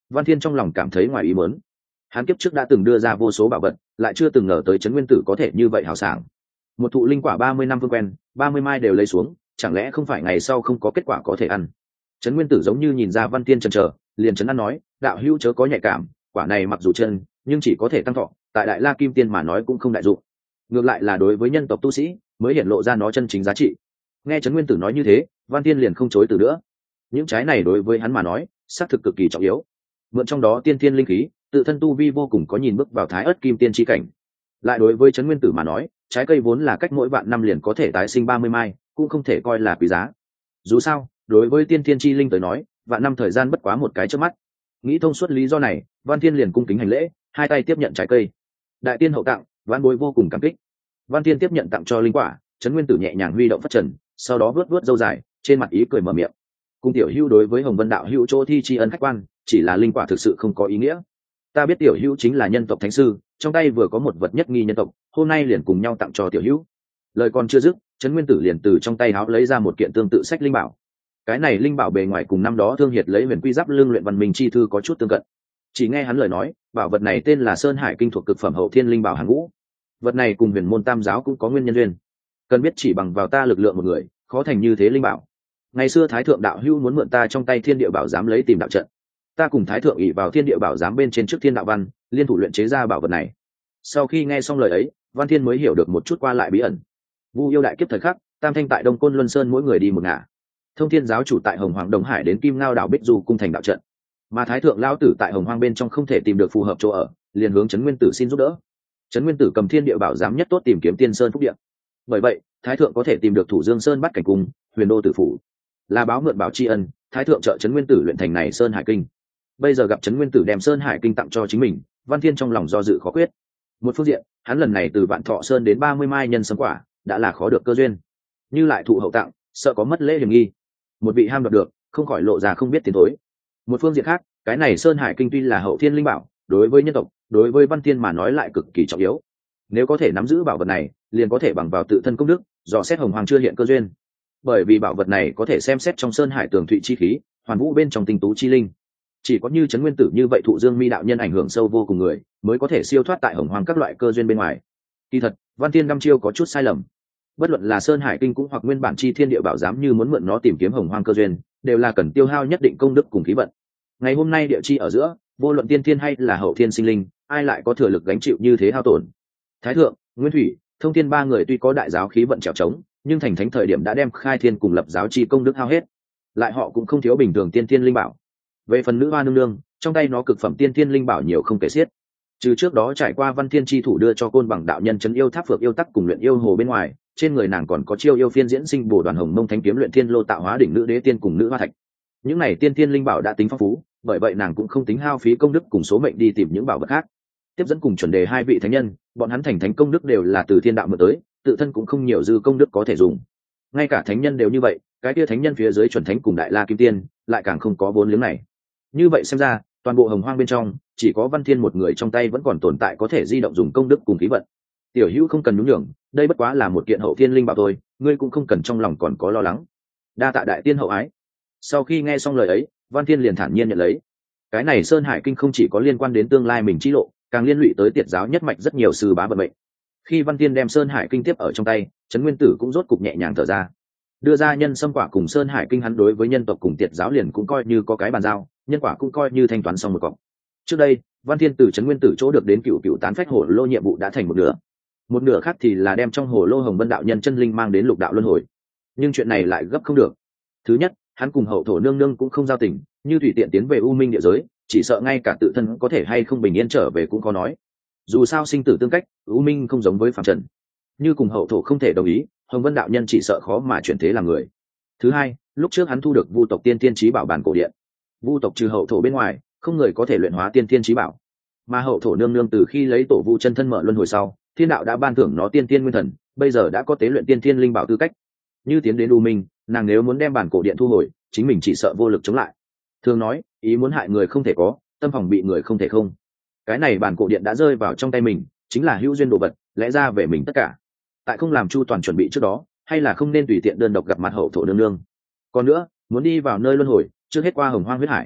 Văn Thiên trong lòng cảm thấy ngoài ý muốn. Hắn kiếp trước đã từng đưa ra vô số bảo vật, lại chưa từng ngờ tới trấn nguyên tử có thể như vậy hào sảng. Một thụ linh quả 30 năm phương quen, 30 mai đều lấy xuống, chẳng lẽ không phải ngày sau không có kết quả có thể ăn? Trấn nguyên tử giống như nhìn ra Văn Thiên chần chờ, liền trấn an nói, đạo hữu chớ có nhạy cảm, quả này mặc dù chân, nhưng chỉ có thể tăng thọ, tại Đại La Kim Tiên mà nói cũng không đại dụng. Ngược lại là đối với nhân tộc tu sĩ mới hiện lộ ra nó chân chính giá trị. Nghe trấn nguyên tử nói như thế, Văn Thiên liền không chối từ nữa. Những trái này đối với hắn mà nói, xác thực cực kỳ trọng yếu. Mượn trong đó tiên thiên linh khí, tự thân tu vi vô cùng có nhìn bước vào thái ớt kim tiên chi cảnh. Lại đối với trấn nguyên tử mà nói, trái cây vốn là cách mỗi vạn năm liền có thể tái sinh 30 mai, cũng không thể coi là quý giá. Dù sao, đối với tiên thiên chi linh tới nói, vạn năm thời gian bất quá một cái chớp mắt. Nghĩ thông suốt lý do này, Văn Thiên liền cung kính hành lễ, hai tay tiếp nhận trái cây. Đại tiên hậu tặng, Văn Bối vô cùng cảm kích. Văn Thiên tiếp nhận tặng cho linh quả, trấn nguyên tử nhẹ nhàng huy động phất trần, sau đó vuốt vuốt râu dài, trên mặt ý cười mở miệng. Cung tiểu hữu đối với Hồng Vân đạo hữu chỗ thi tri ân khách quan, chỉ là linh quả thực sự không có ý nghĩa. Ta biết tiểu hữu chính là nhân tộc thánh sư, trong tay vừa có một vật nhất nghi nhân tộc, hôm nay liền cùng nhau tặng cho tiểu hữu. Lời còn chưa dứt, trấn nguyên tử liền từ trong tay háo lấy ra một kiện tương tự sách linh bảo. Cái này linh bảo bề ngoài cùng năm đó Thương Hiệt lấy huyền quy giáp lương luyện văn minh chi thư có chút tương cận. Chỉ nghe hắn lời nói, bảo vật này tên là Sơn Hải Kinh thuộc cực phẩm hậu thiên linh bảo hàng ngũ. Vật này cùng huyền môn tam giáo cũng có nguyên nhân duyên. Cần biết chỉ bằng vào ta lực lượng một người, khó thành như thế linh bảo. Ngày xưa Thái thượng đạo hữu muốn mượn ta trong tay Thiên Địa Bảo Giám lấy tìm đạo trận. Ta cùng Thái thượng ỷ vào Thiên Địa Bảo Giám bên trên trước Thiên Đạo Văn, liên thủ luyện chế ra bảo vật này. Sau khi nghe xong lời ấy, Văn Thiên mới hiểu được một chút qua lại bí ẩn. Vu yêu đại kiếp thời khắc, Tam Thanh tại Đông Côn Luân Sơn mỗi người đi một ngả. Thông Thiên giáo chủ tại Hồng Hoàng Đồng Hải đến Kim Ngao đảo Bích Du cung thành đạo trận. Mà Thái thượng lão tử tại Hồng Hoang bên trong không thể tìm được phù hợp chỗ ở, liền hướng Trấn Nguyên Tử xin giúp đỡ. Trấn Nguyên Tử cầm Thiên Địa Bảo Giám nhất tốt tìm kiếm Tiên Sơn phúc địa. Bởi vậy, Thái thượng có thể tìm được Thủ Dương Sơn Bắt Cảnh Cung, Huyền Đô Tử phủ, là báo mượn bảo tri ân. Thái thượng trợ Trấn Nguyên Tử luyện thành này Sơn Hải Kinh. Bây giờ gặp Trấn Nguyên Tử đem Sơn Hải Kinh tặng cho chính mình, Văn Thiên trong lòng do dự khó quyết. Một phương diện, hắn lần này từ Vạn Thọ Sơn đến 30 mai nhân sâm quả, đã là khó được cơ duyên. Như lại thụ hậu tặng, sợ có mất lễ hiểm nghi. Một vị ham đoạt được, không khỏi lộ ra không biết tiến thối. Một phương diện khác, cái này Sơn Hải Kinh tuy là hậu thiên linh bảo, đối với nhân tộc, đối với Văn Thiên mà nói lại cực kỳ trọng yếu. Nếu có thể nắm giữ bảo vật này, liền có thể bằng vào tự thân công đức, dò xét Hồng Hoàng chưa hiện cơ duyên. Bởi vì bảo vật này có thể xem xét trong Sơn Hải tường thụy chi khí, hoàn vũ bên trong tinh tú chi linh. Chỉ có như Trấn Nguyên Tử như vậy thụ Dương Mi đạo nhân ảnh hưởng sâu vô cùng người, mới có thể siêu thoát tại Hồng Hoàng các loại cơ duyên bên ngoài. Kỳ thật, Văn Thiên đăm chiêu có chút sai lầm. Bất luận là Sơn Hải Kinh cũng hoặc nguyên bản chi Thiên Địa Bảo Giám như muốn mượn nó tìm kiếm Hồng Hoàng cơ duyên, đều là cần tiêu hao nhất định công đức cùng khí vận. Ngày hôm nay địa chi ở giữa, vô luận tiên thiên hay là hậu thiên sinh linh, ai lại có thừa lực gánh chịu như thế hao tổn. Thái thượng, Nguyên Thủy, Thông Thiên ba người tuy có đại giáo khí vận trèo trống, nhưng thành thánh thời điểm đã đem khai thiên cùng lập giáo chi công đức hao hết. Lại họ cũng không thiếu bình thường tiên thiên linh bảo. Về phần nữ hoa nương nương, trong tay nó cực phẩm tiên thiên linh bảo nhiều không kể xiết. Trừ trước đó trải qua Văn Thiên chi thủ đưa cho Côn Bằng đạo nhân trấn yêu tháp phược yêu tắc cùng luyện yêu hồ bên ngoài, trên người nàng còn có chiêu yêu phiên diễn sinh bổ đoàn hồng mông thánh kiếm luyện thiên lô tạo hóa đỉnh nữ đế tiên cùng nữ hoa thạch. Những này tiên thiên linh bảo đã tính phong phú, bởi vậy nàng cũng không tính hao phí công đức cùng số mệnh đi tìm những bảo vật khác. Tiếp dẫn cùng chuẩn đề hai vị thánh nhân, bọn hắn thành thánh công đức đều là từ thiên đạo mượn tới, tự thân cũng không nhiều dư công đức có thể dùng. Ngay cả thánh nhân đều như vậy, cái kia thánh nhân phía dưới chuẩn thánh cùng đại la kim tiên lại càng không có vốn liếng này. Như vậy xem ra, toàn bộ Hồng Hoang bên trong, chỉ có Văn Thiên một người trong tay vẫn còn tồn tại có thể di động dùng công đức cùng khí vận. Tiểu hữu không cần nhún nhường, đây bất quá là một kiện hậu thiên linh bảo thôi, ngươi cũng không cần trong lòng còn có lo lắng. Đa tạ đại tiên hậu ái. Sau khi nghe xong lời ấy, Văn Thiên liền thản nhiên nhận lấy. Cái này Sơn Hải Kinh không chỉ có liên quan đến tương lai mình chi lộ, càng liên lụy tới Tiệt giáo nhất mạch rất nhiều sư bá vận mệnh. Khi Văn Thiên đem Sơn Hải Kinh tiếp ở trong tay, Trấn Nguyên Tử cũng rốt cục nhẹ nhàng thở ra. Đưa ra nhân sâm quả cùng Sơn Hải Kinh, hắn đối với nhân tộc cùng Tiệt giáo liền cũng coi như có cái bàn giao, nhân quả cũng coi như thanh toán xong một cọc. Trước đây, Văn Thiên từ Trấn Nguyên Tử chỗ được đến cựu tán phách hồ lô nhiệm vụ đã thành một nửa khác thì là đem trong hồ lô Hồng Vân đạo nhân chân linh mang đến lục đạo luân hồi. Nhưng chuyện này lại gấp không được. Thứ nhất, hắn cùng hậu thổ nương nương cũng không giao tình, như tùy tiện tiến về u minh địa giới, chỉ sợ ngay cả tự thân có thể hay không bình yên trở về cũng khó nói. Dù sao sinh tử tương cách, u minh không giống với phàm trần. Như cùng hậu thổ không thể đồng ý, Hồng Vân đạo nhân chỉ sợ khó mà chuyển thế làm người. Thứ hai, lúc trước hắn thu được Vu tộc tiên tiên chí bảo bản cổ điện. Vu tộc trừ hậu thổ bên ngoài, không người có thể luyện hóa tiên tiên chí bảo. Mà hậu thổ nương nương từ khi lấy tổ Vu chân thân mở luân hồi sau, thiên đạo đã ban thưởng nó tiên tiên nguyên thần, bây giờ đã có tế luyện tiên tiên linh bảo tư cách. Như tiến đến u minh, nàng nếu muốn đem bản cổ điện thu hồi, chính mình chỉ sợ vô lực chống lại. Thường nói, ý muốn hại người không thể có, tâm phòng bị người không thể không. Cái này bản cổ điện đã rơi vào trong tay mình, chính là hữu duyên đồ vật, lẽ ra về mình tất cả. Tại không làm chu toàn chuẩn bị trước đó, hay là không nên tùy tiện đơn độc gặp mặt hậu thổ nương nương. Còn nữa, muốn đi vào nơi luân hồi, trước hết qua Hồng Hoang huyết hải.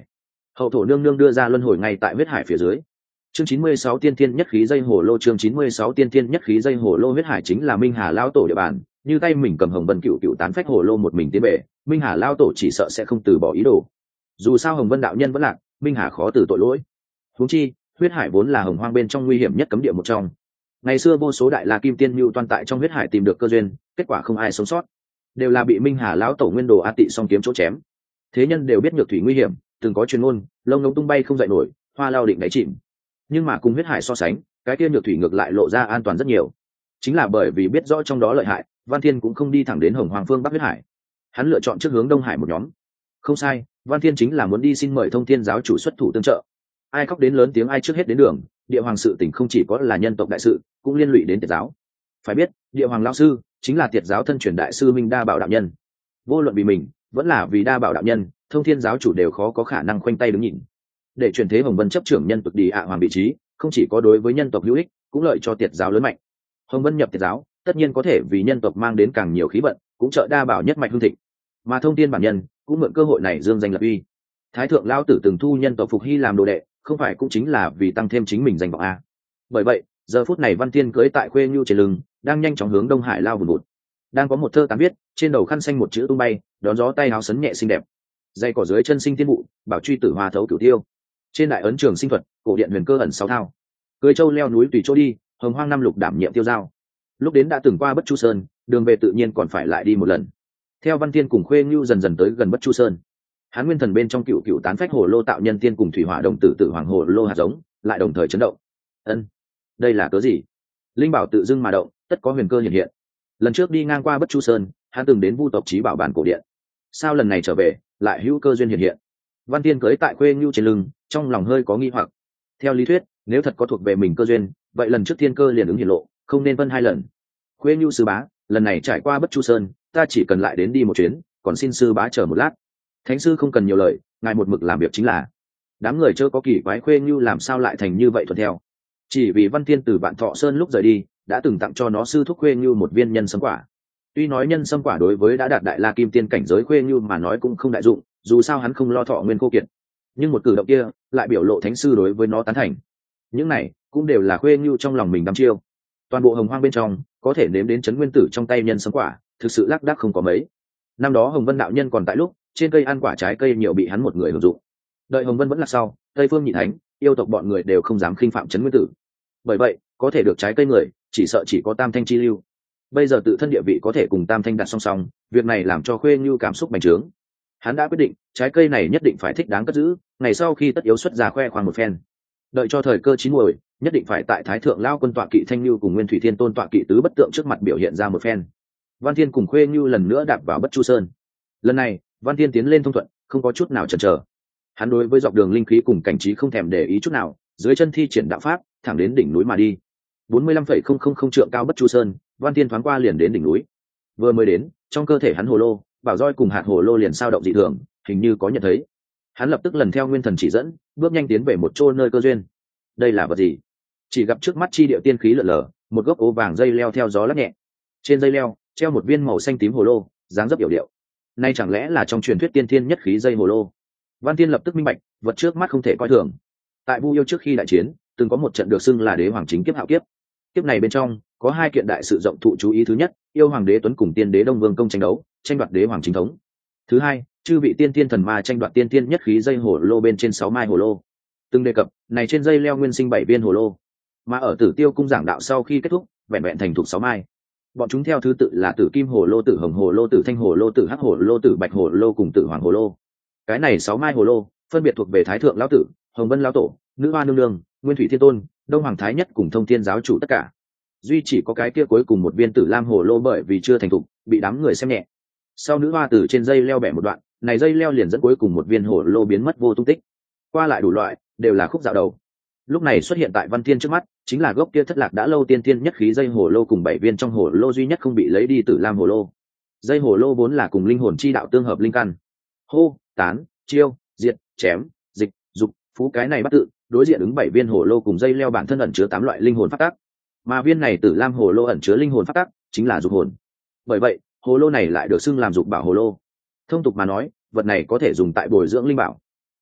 Hậu thổ nương nương đưa ra luân hồi ngay tại huyết hải phía dưới. Chương 96 tiên thiên nhất khí dây hồ lô. Chương 96 tiên thiên nhất khí dây hồ lô. Huyết hải chính là Minh Hà lao tổ địa bàn, như tay mình cầm Hồng Vân cựu tán phách hồ lô một mình tiến bể, Minh Hà lao tổ chỉ sợ sẽ không từ bỏ ý đồ. Dù sao Hồng Vân đạo nhân vẫn lạc, Minh Hà khó từ tội lỗi. Huống chi huyết hải vốn là hồng hoang bên trong nguy hiểm nhất cấm địa một trong. Ngày xưa vô số đại la kim tiên mưu toan tại trong huyết hải tìm được cơ duyên, kết quả không ai sống sót, đều là bị Minh Hà lão tổ nguyên đồ a tị song kiếm chỗ chém. Thế nhân đều biết nhược thủy nguy hiểm, từng có truyền ngôn lông ngỗng tung bay không dậy nổi, hoa lao định đáy chìm. Nhưng mà cùng huyết hải so sánh, cái kia nhược thủy ngược lại lộ ra an toàn rất nhiều. Chính là bởi vì biết rõ trong đó lợi hại, Văn Thiên cũng không đi thẳng đến hồng hoàng phương bắc huyết hải, hắn lựa chọn trước hướng đông hải một nhóm. Không sai, Văn Thiên chính là muốn đi xin mời Thông Thiên giáo chủ xuất thủ tương trợ. Ai khóc đến lớn tiếng ai trước hết đến đường, địa hoàng sự tình không chỉ có là nhân tộc đại sự, cũng liên lụy đến tiệt giáo. Phải biết, địa hoàng lão sư chính là tiệt giáo thân truyền đại sư Minh Đa Bảo đạo nhân. Vô luận vì mình, vẫn là vì Đa Bảo đạo nhân, Thông Thiên giáo chủ đều khó có khả năng khoanh tay đứng nhìn. Để chuyển thế Hồng Vân chấp trưởng nhân tộc đi ạ hoàng vị trí, không chỉ có đối với nhân tộc hữu ích, cũng lợi cho tiệt giáo lớn mạnh. Hồng Vân nhập tiệt giáo, tất nhiên có thể vì nhân tộc mang đến càng nhiều khí vận, cũng trợ Đa Bảo nhất mạch hưng thịnh. Mà Thông Thiên bản nhân cũng mượn cơ hội này dương danh lập uy. Thái thượng lão tử từng thu nhân tộc Phục Hy làm đồ đệ, không phải cũng chính là vì tăng thêm chính mình danh vọng a. Bởi vậy giờ phút này Văn Thiên cưỡi tại Khuê Nhu trên lưng, đang nhanh chóng hướng đông hải lao vùn vụt. Đang có một thơ tán viết, trên đầu khăn xanh một chữ tung bay, đón gió tay áo sấn nhẹ xinh đẹp. Dây cỏ dưới chân sinh tiên vụ, bảo truy tử hoa thấu cửu tiêu. Trên đại ấn trường sinh thuật, cổ điện huyền cơ ẩn sáu thao. Cưỡi châu leo núi tùy chỗ đi, hồng hoang năm lục đảm nhiệm tiêu giao. Lúc đến đã từng qua Bất Chu Sơn, đường về tự nhiên còn phải lại đi một lần. Theo Văn Thiên cùng Khuê Nhu dần dần tới gần Bất Chu Sơn, hắn nguyên thần bên trong cựu tán phách hồ lô tạo nhân tiên cùng thủy hỏa đồng tử tử hoàng hồ lô hạt giống lại đồng thời chấn động. Ân, đây là cớ gì? Linh bảo tự dưng mà động, tất có huyền cơ hiện hiện. Lần trước đi ngang qua Bất Chu Sơn, hắn từng đến Vu tộc chí bảo bản cổ điện. Sao lần này trở về lại hữu cơ duyên hiện hiện? Văn Tiên cưỡi tại Khuê Nhu trên lưng, trong lòng hơi có nghi hoặc. Theo lý thuyết, nếu thật có thuộc về mình cơ duyên, vậy lần trước thiên cơ liền ứng hiện lộ, không nên phân hai lần. Khuê Nhu sư bá, lần này trải qua Bất Chu Sơn, ta chỉ cần lại đến đi một chuyến, còn xin sư bá chờ một lát. Thánh sư không cần nhiều lời, ngài một mực làm việc chính là. Đám người chớ có kỳ quái Khuê Nhu làm sao lại thành như vậy thuận theo. Chỉ vì Văn Thiên từ Vạn Thọ Sơn lúc rời đi, đã từng tặng cho nó sư thúc Khuê Nhu một viên nhân sâm quả. Tuy nói nhân sâm quả đối với đã đạt đại la kim tiên cảnh giới Khuê Nhu mà nói cũng không đại dụng, dù sao hắn không lo thọ nguyên khô kiệt. Nhưng một cử động kia lại biểu lộ thánh sư đối với nó tán thành. Những này cũng đều là Khuê Nhu trong lòng mình đăm chiêu. Toàn bộ hồng hoang bên trong, có thể nếm đến chấn nguyên tử trong tay nhân sâm quả, thực sự lác đác không có mấy. Năm đó Hồng Vân đạo nhân còn tại lúc, trên cây ăn quả trái cây nhiều bị hắn một người hưởng dụng. Đợi Hồng Vân vẫn là sau, Tây Phương Nhị Thánh, yêu tộc bọn người đều không dám khinh phạm chấn nguyên tử. Bởi vậy, có thể được trái cây người, chỉ sợ chỉ có Tam Thanh chi lưu. Bây giờ tự thân địa vị có thể cùng Tam Thanh đặt song song, việc này làm cho Khuê Nhu cảm xúc bành trướng. Hắn đã quyết định, trái cây này nhất định phải thích đáng cất giữ, ngày sau khi tất yếu xuất ra khoe khoang một phen. Đợi cho thời cơ chín muồi, nhất định phải tại Thái thượng lao quân tọa kỵ Thanh Nhu cùng Nguyên Thủy Thiên Tôn tọa kỵ tứ bất tượng trước mặt biểu hiện ra một phen. Văn Thiên cùng Khuê Nhu lần nữa đạp vào Bất Chu Sơn. Lần này, Văn Thiên tiến lên thông thuận, không có chút nào chần chờ. Hắn đối với dọc đường linh khí cùng cảnh trí không thèm để ý chút nào, dưới chân thi triển đạo pháp, thẳng đến đỉnh núi mà đi. 45,000 trượng cao Bất Chu Sơn, Văn Thiên thoáng qua liền đến đỉnh núi. Vừa mới đến, trong cơ thể hắn hồ lô, bảo roi cùng hạt hồ lô liền sao động dị thường, hình như có nhận thấy. Hắn lập tức lần theo nguyên thần chỉ dẫn, bước nhanh tiến về một chỗ nơi cơ duyên. Đây là vật gì? Chỉ gặp trước mắt chi điệu tiên khí lượn lờ, một gốc ố vàng dây leo theo gió lắc nhẹ. Trên dây leo treo một viên màu xanh tím hồ lô, dáng dấp yểu điệu. Nay chẳng lẽ là trong truyền thuyết tiên thiên nhất khí dây hồ lô? Văn Thiên lập tức minh bạch, vật trước mắt không thể coi thường. Tại Vu Yêu trước khi đại chiến, từng có một trận được xưng là Đế Hoàng chính kiếp hạo kiếp. Kiếp này bên trong có hai kiện đại sự rộng thụ chú ý. Thứ nhất, yêu hoàng đế Tuấn cùng tiên đế Đông Vương công tranh đấu, tranh đoạt đế hoàng chính thống. Thứ hai, chư vị tiên thiên thần ma tranh đoạt tiên thiên nhất khí dây hồ lô bên trên 6 mai hồ lô. Từng đề cập, này trên dây leo nguyên sinh 7 viên hồ lô, mà ở Tử Tiêu cung giảng đạo sau khi kết thúc, vẹn vẹn thành thục 6 mai. Bọn chúng theo thứ tự là Tử Kim hồ lô, Tử Hồng hồ lô, Tử Thanh hồ lô, Tử Hắc hồ lô, Tử Bạch hồ lô cùng Tử Hoàng hồ lô. Cái này 6 mai hồ lô, phân biệt thuộc về Thái thượng lão tử, Hồng Vân lão tổ, Nữ Hoa nương nương, Nguyên Thủy Thiên Tôn, Đông Hoàng thái nhất cùng Thông Thiên giáo chủ tất cả. Duy chỉ có cái kia cuối cùng một viên Tử Lam hồ lô bởi vì chưa thành thục, bị đám người xem nhẹ. Sau Nữ Hoa từ trên dây leo bẻ một đoạn, này dây leo liền dẫn cuối cùng một viên hồ lô biến mất vô tung tích. Qua lại đủ loại, đều là khúc dạo đầu. Lúc này xuất hiện tại Văn Thiên trước mắt, chính là gốc kia thất lạc đã lâu tiên tiên nhất khí dây hồ lô cùng 7 viên trong hồ lô duy nhất không bị lấy đi Tử Lam hồ lô. Dây hồ lô vốn là cùng linh hồn chi đạo tương hợp linh căn. Hô, tán, chiêu, diệt, chém, dịch, dục, phú cái này bắt tự, đối diện ứng 7 viên hồ lô cùng dây leo bản thân ẩn chứa 8 loại linh hồn pháp tắc. Mà viên này Tử Lam hồ lô ẩn chứa linh hồn pháp tắc, chính là dục hồn. Bởi vậy, hồ lô này lại được xưng làm dục bảo hồ lô. Thông tục mà nói, vật này có thể dùng tại bồi dưỡng linh bảo.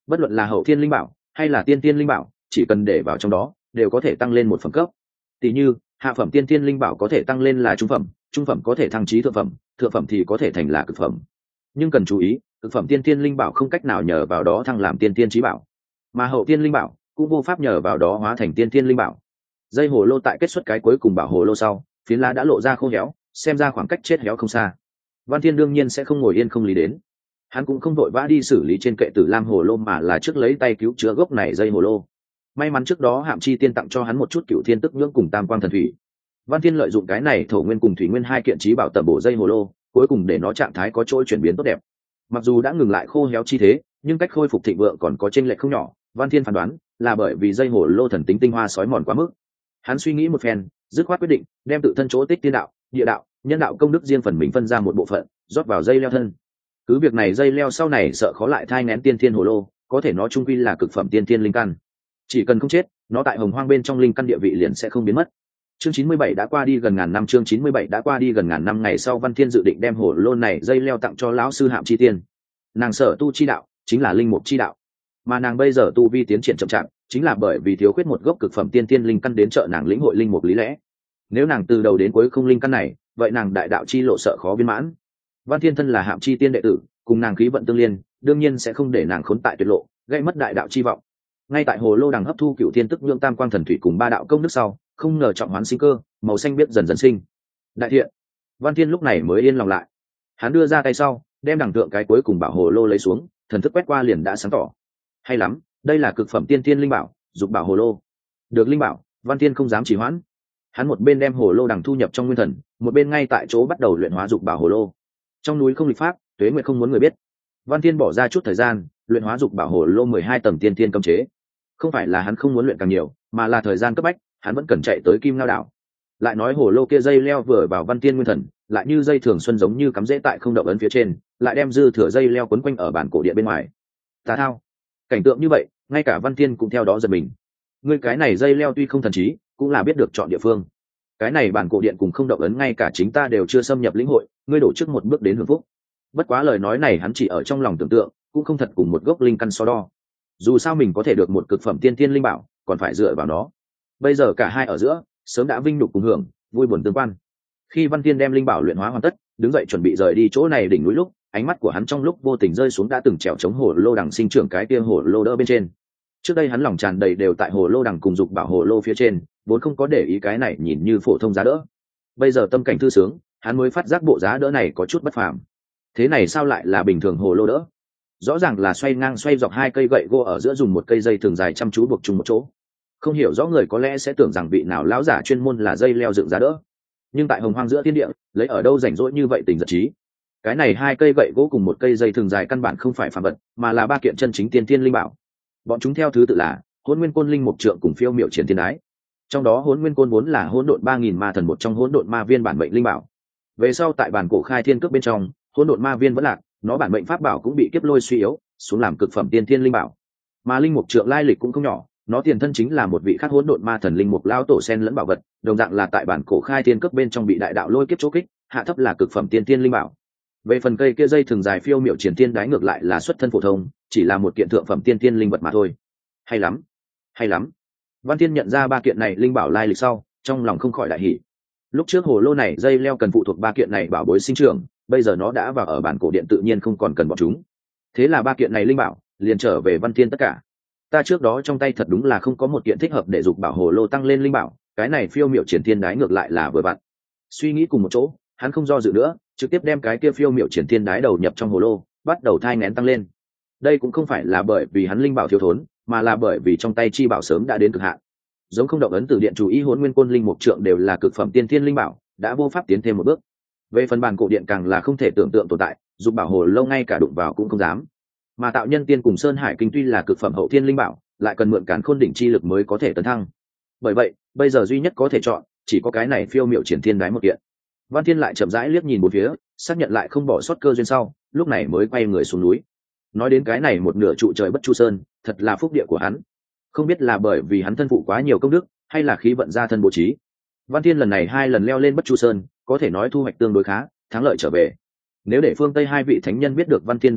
Bất luận là hậu thiên linh bảo hay là tiên tiên linh bảo, chỉ cần để vào trong đó đều có thể tăng lên một phẩm cấp. Tỷ như hạ phẩm tiên tiên linh bảo có thể tăng lên là trung phẩm có thể thăng chí thượng phẩm thì có thể thành là cực phẩm. Nhưng cần chú ý, cực phẩm tiên tiên linh bảo không cách nào nhờ vào đó thăng làm tiên tiên chí bảo, mà hậu tiên linh bảo cũng vô pháp nhờ vào đó hóa thành tiên tiên linh bảo. Dây hồ lô tại kết xuất cái cuối cùng bảo hồ lô sau, phiến lá đã lộ ra khô héo, xem ra khoảng cách chết héo không xa. Văn Thiên đương nhiên sẽ không ngồi yên không lý đến, hắn cũng không vội vã đi xử lý trên kệ tử lam hồ lô, mà là trước lấy tay cứu chữa gốc này dây hồ lô. May mắn trước đó Hạm Chi Tiên tặng cho hắn một chút Cửu Thiên Tức Nhưỡng cùng Tam Quang Thần Thủy. Văn Thiên lợi dụng cái này thổ nguyên cùng thủy nguyên hai kiện trí bảo tẩm bổ dây hồ lô, cuối cùng để nó trạng thái có chỗ chuyển biến tốt đẹp. Mặc dù đã ngừng lại khô héo chi thế, nhưng cách khôi phục thịnh vượng còn có chênh lệch không nhỏ. Văn Thiên phán đoán là bởi vì dây hồ lô thần tính tinh hoa sói mòn quá mức. Hắn suy nghĩ một phen, dứt khoát quyết định đem tự thân chỗ tích tiên đạo, địa đạo, nhân đạo công đức riêng phần mình phân ra một bộ phận, rót vào dây leo thân. Cứ việc này dây leo sau này sợ khó lại thai nén tiên thiên hồ lô, có thể nó trung quy là cực phẩm tiên thiên linh căn. Chỉ cần không chết, nó tại hồng hoang bên trong linh căn địa vị liền sẽ không biến mất. Chương 97 đã qua đi gần ngàn năm, chương 97 đã qua đi gần ngàn năm. Ngày sau Văn Thiên dự định đem hồ lô này dây leo tặng cho lão sư Hạm Chi Tiên. Nàng sở tu chi đạo chính là linh mục chi đạo, mà nàng bây giờ tu vi tiến triển chậm chạp, chính là bởi vì thiếu khuyết một gốc cực phẩm tiên tiên linh căn đến trợ nàng lĩnh hội linh mục lý lẽ. Nếu nàng từ đầu đến cuối không linh căn này, vậy nàng đại đạo chi lộ sợ khó viên mãn. Văn Thiên thân là Hạm Chi Tiên đệ tử, cùng nàng khí vận tương liên, đương nhiên sẽ không để nàng khốn tại tuyệt lộ, gây mất đại đạo chi vọng. Ngay tại hồ lô đằng hấp thu Cửu Thiên Tức Nhưỡng Tam Quang Thần Thủy cùng ba đạo công đức sau, không ngờ trọng hoán sinh cơ, màu xanh biết dần dần sinh. Đại thiện. Văn Thiên lúc này mới yên lòng lại. Hắn đưa ra tay sau, đem đằng tượng cái cuối cùng bảo hồ lô lấy xuống, thần thức quét qua liền đã sáng tỏ. Hay lắm, đây là cực phẩm tiên tiên linh bảo, dục bảo hồ lô. Được linh bảo, Văn Thiên không dám trì hoãn. Hắn một bên đem hồ lô đằng thu nhập trong nguyên thần, một bên ngay tại chỗ bắt đầu luyện hóa dục bảo hồ lô. Trong núi không lịch pháp, Tuế Nguyệt không muốn người biết. Văn Thiên bỏ ra chút thời gian, luyện hóa dục bảo hồ lô 12 tầng tiên tiên cấm chế. Không phải là hắn không muốn luyện càng nhiều, mà là thời gian cấp bách, hắn vẫn cần chạy tới Kim Ngao đảo. Lại nói hồ lô kia dây leo vừa vào Văn Thiên nguyên thần, lại như dây thường xuân giống như cắm rễ tại không động ấn phía trên, lại đem dư thừa dây leo quấn quanh ở bản cổ điện bên ngoài. Tà thao, cảnh tượng như vậy, ngay cả Văn Thiên cũng theo đó giật mình. Ngươi cái này dây leo tuy không thần trí, cũng là biết được chọn địa phương. Cái này bản cổ điện cùng không động ấn ngay cả chính ta đều chưa xâm nhập lĩnh hội, ngươi đổ trước một bước đến hưởng phúc. Bất quá lời nói này hắn chỉ ở trong lòng tưởng tượng, cũng không thật cùng một gốc linh căn so đo. Dù sao mình có thể được một cực phẩm tiên tiên linh bảo, còn phải dựa vào nó. Bây giờ cả hai ở giữa sớm đã vinh nhục cùng hưởng, vui buồn tương quan. Khi Văn Thiên đem linh bảo luyện hóa hoàn tất, đứng dậy chuẩn bị rời đi chỗ này đỉnh núi lúc, ánh mắt của hắn trong lúc vô tình rơi xuống đã từng trèo chống hồ lô đằng sinh trưởng cái kia hồ lô đỡ bên trên. Trước đây hắn lòng tràn đầy đều tại hồ lô đằng cùng dục bảo hồ lô phía trên, vốn không có để ý cái này nhìn như phổ thông giá đỡ. Bây giờ tâm cảnh thư sướng, hắn mới phát giác bộ giá đỡ này có chút bất phàm. Thế này sao lại là bình thường hồ lô đỡ? Rõ ràng là xoay ngang xoay dọc hai cây gậy gỗ ở giữa dùng một cây dây thường dài chăm chú buộc chung một chỗ. Không hiểu rõ người có lẽ sẽ tưởng rằng vị nào lão giả chuyên môn là dây leo dựng giá đỡ, nhưng tại hồng hoang giữa thiên địa, lấy ở đâu rảnh rỗi như vậy tình giật trí. Cái này hai cây gậy gỗ cùng một cây dây thường dài căn bản không phải phàm vật, mà là ba kiện chân chính tiên thiên linh bảo. Bọn chúng theo thứ tự là Hỗn Nguyên Côn Linh Mục Trượng cùng Phiêu Miểu Triển Thiên Ái. Trong đó Hỗn Nguyên Côn vốn là hỗn độn 3000 ma thần một trong hỗn độn ma viên bản mệnh linh bảo. Về sau tại bản cổ khai thiên cước bên trong, hỗn độn ma viên vẫn lạc, nó bản mệnh pháp bảo cũng bị kiếp lôi suy yếu, xuống làm cực phẩm tiên thiên linh bảo. Mà Linh Mục Trượng lai lịch cũng không nhỏ, nó tiền thân chính là một vị khác hỗn độn ma thần linh mục lão tổ sen lẫn bảo vật, đồng dạng là tại bản cổ khai thiên cấp bên trong bị đại đạo lôi kiếp chỗ kích, hạ thấp là cực phẩm tiên tiên linh bảo. Về phần cây kia dây thường dài Phiêu Miểu Triển Thiên Đái ngược lại là xuất thân phổ thông, chỉ là một kiện thượng phẩm tiên tiên linh vật mà thôi. Hay lắm, hay lắm. Văn Thiên nhận ra ba kiện này linh bảo lai lịch sau, trong lòng không khỏi đại hỉ. Lúc trước hồ lô này dây leo cần phụ thuộc ba kiện này bảo bối sinh trưởng, bây giờ nó đã vào ở bản cổ điện tự nhiên không còn cần bọn chúng. Thế là ba kiện này linh bảo liền trở về Văn Thiên tất cả. Ta trước đó trong tay thật đúng là không có một kiện thích hợp để dục bảo hồ lô tăng lên linh bảo, cái này Phiêu Miểu Triển Thiên Đái ngược lại là vừa vặn. Suy nghĩ cùng một chỗ, hắn không do dự nữa, trực tiếp đem cái kia Phiêu Miểu Triển Thiên Đái đầu nhập trong hồ lô, bắt đầu thai nghén tăng lên. Đây cũng không phải là bởi vì hắn linh bảo thiếu thốn, mà là bởi vì trong tay chi bảo sớm đã đến cực hạn. Giống không động ấn từ điện chủ ý Hỗn Nguyên Côn Linh Mục Trượng đều là cực phẩm tiên thiên linh bảo, đã vô pháp tiến thêm một bước. Về phần bản cổ điện càng là không thể tưởng tượng tồn tại, dục bảo hồ lâu ngay cả đụng vào cũng không dám. Mà Tạo Nhân Tiên cùng Sơn Hải Kinh tuy là cực phẩm hậu thiên linh bảo, lại cần mượn Càn Khôn đỉnh chi lực mới có thể tấn thăng. Bởi vậy, bây giờ duy nhất có thể chọn, chỉ có cái này Phiêu Miểu Triển Thiên Đái một kiện. Văn Thiên lại chậm rãi liếc nhìn một phía, xác nhận lại không bỏ sót cơ duyên sau, lúc này mới quay người xuống núi. Nói đến cái này một nửa trụ trời Bất Chu Sơn, thật là phúc địa của hắn. Không biết là bởi vì hắn thân phụ quá nhiều công đức, hay là khí vận gia thân bố trí. Văn Thiên lần này 2 lần leo lên Bất Chu Sơn, có thể nói thu hoạch tương đối khá, thắng lợi trở về. Nếu để phương Tây 2 vị thánh nhân biết được Văn Thiên đoạt được,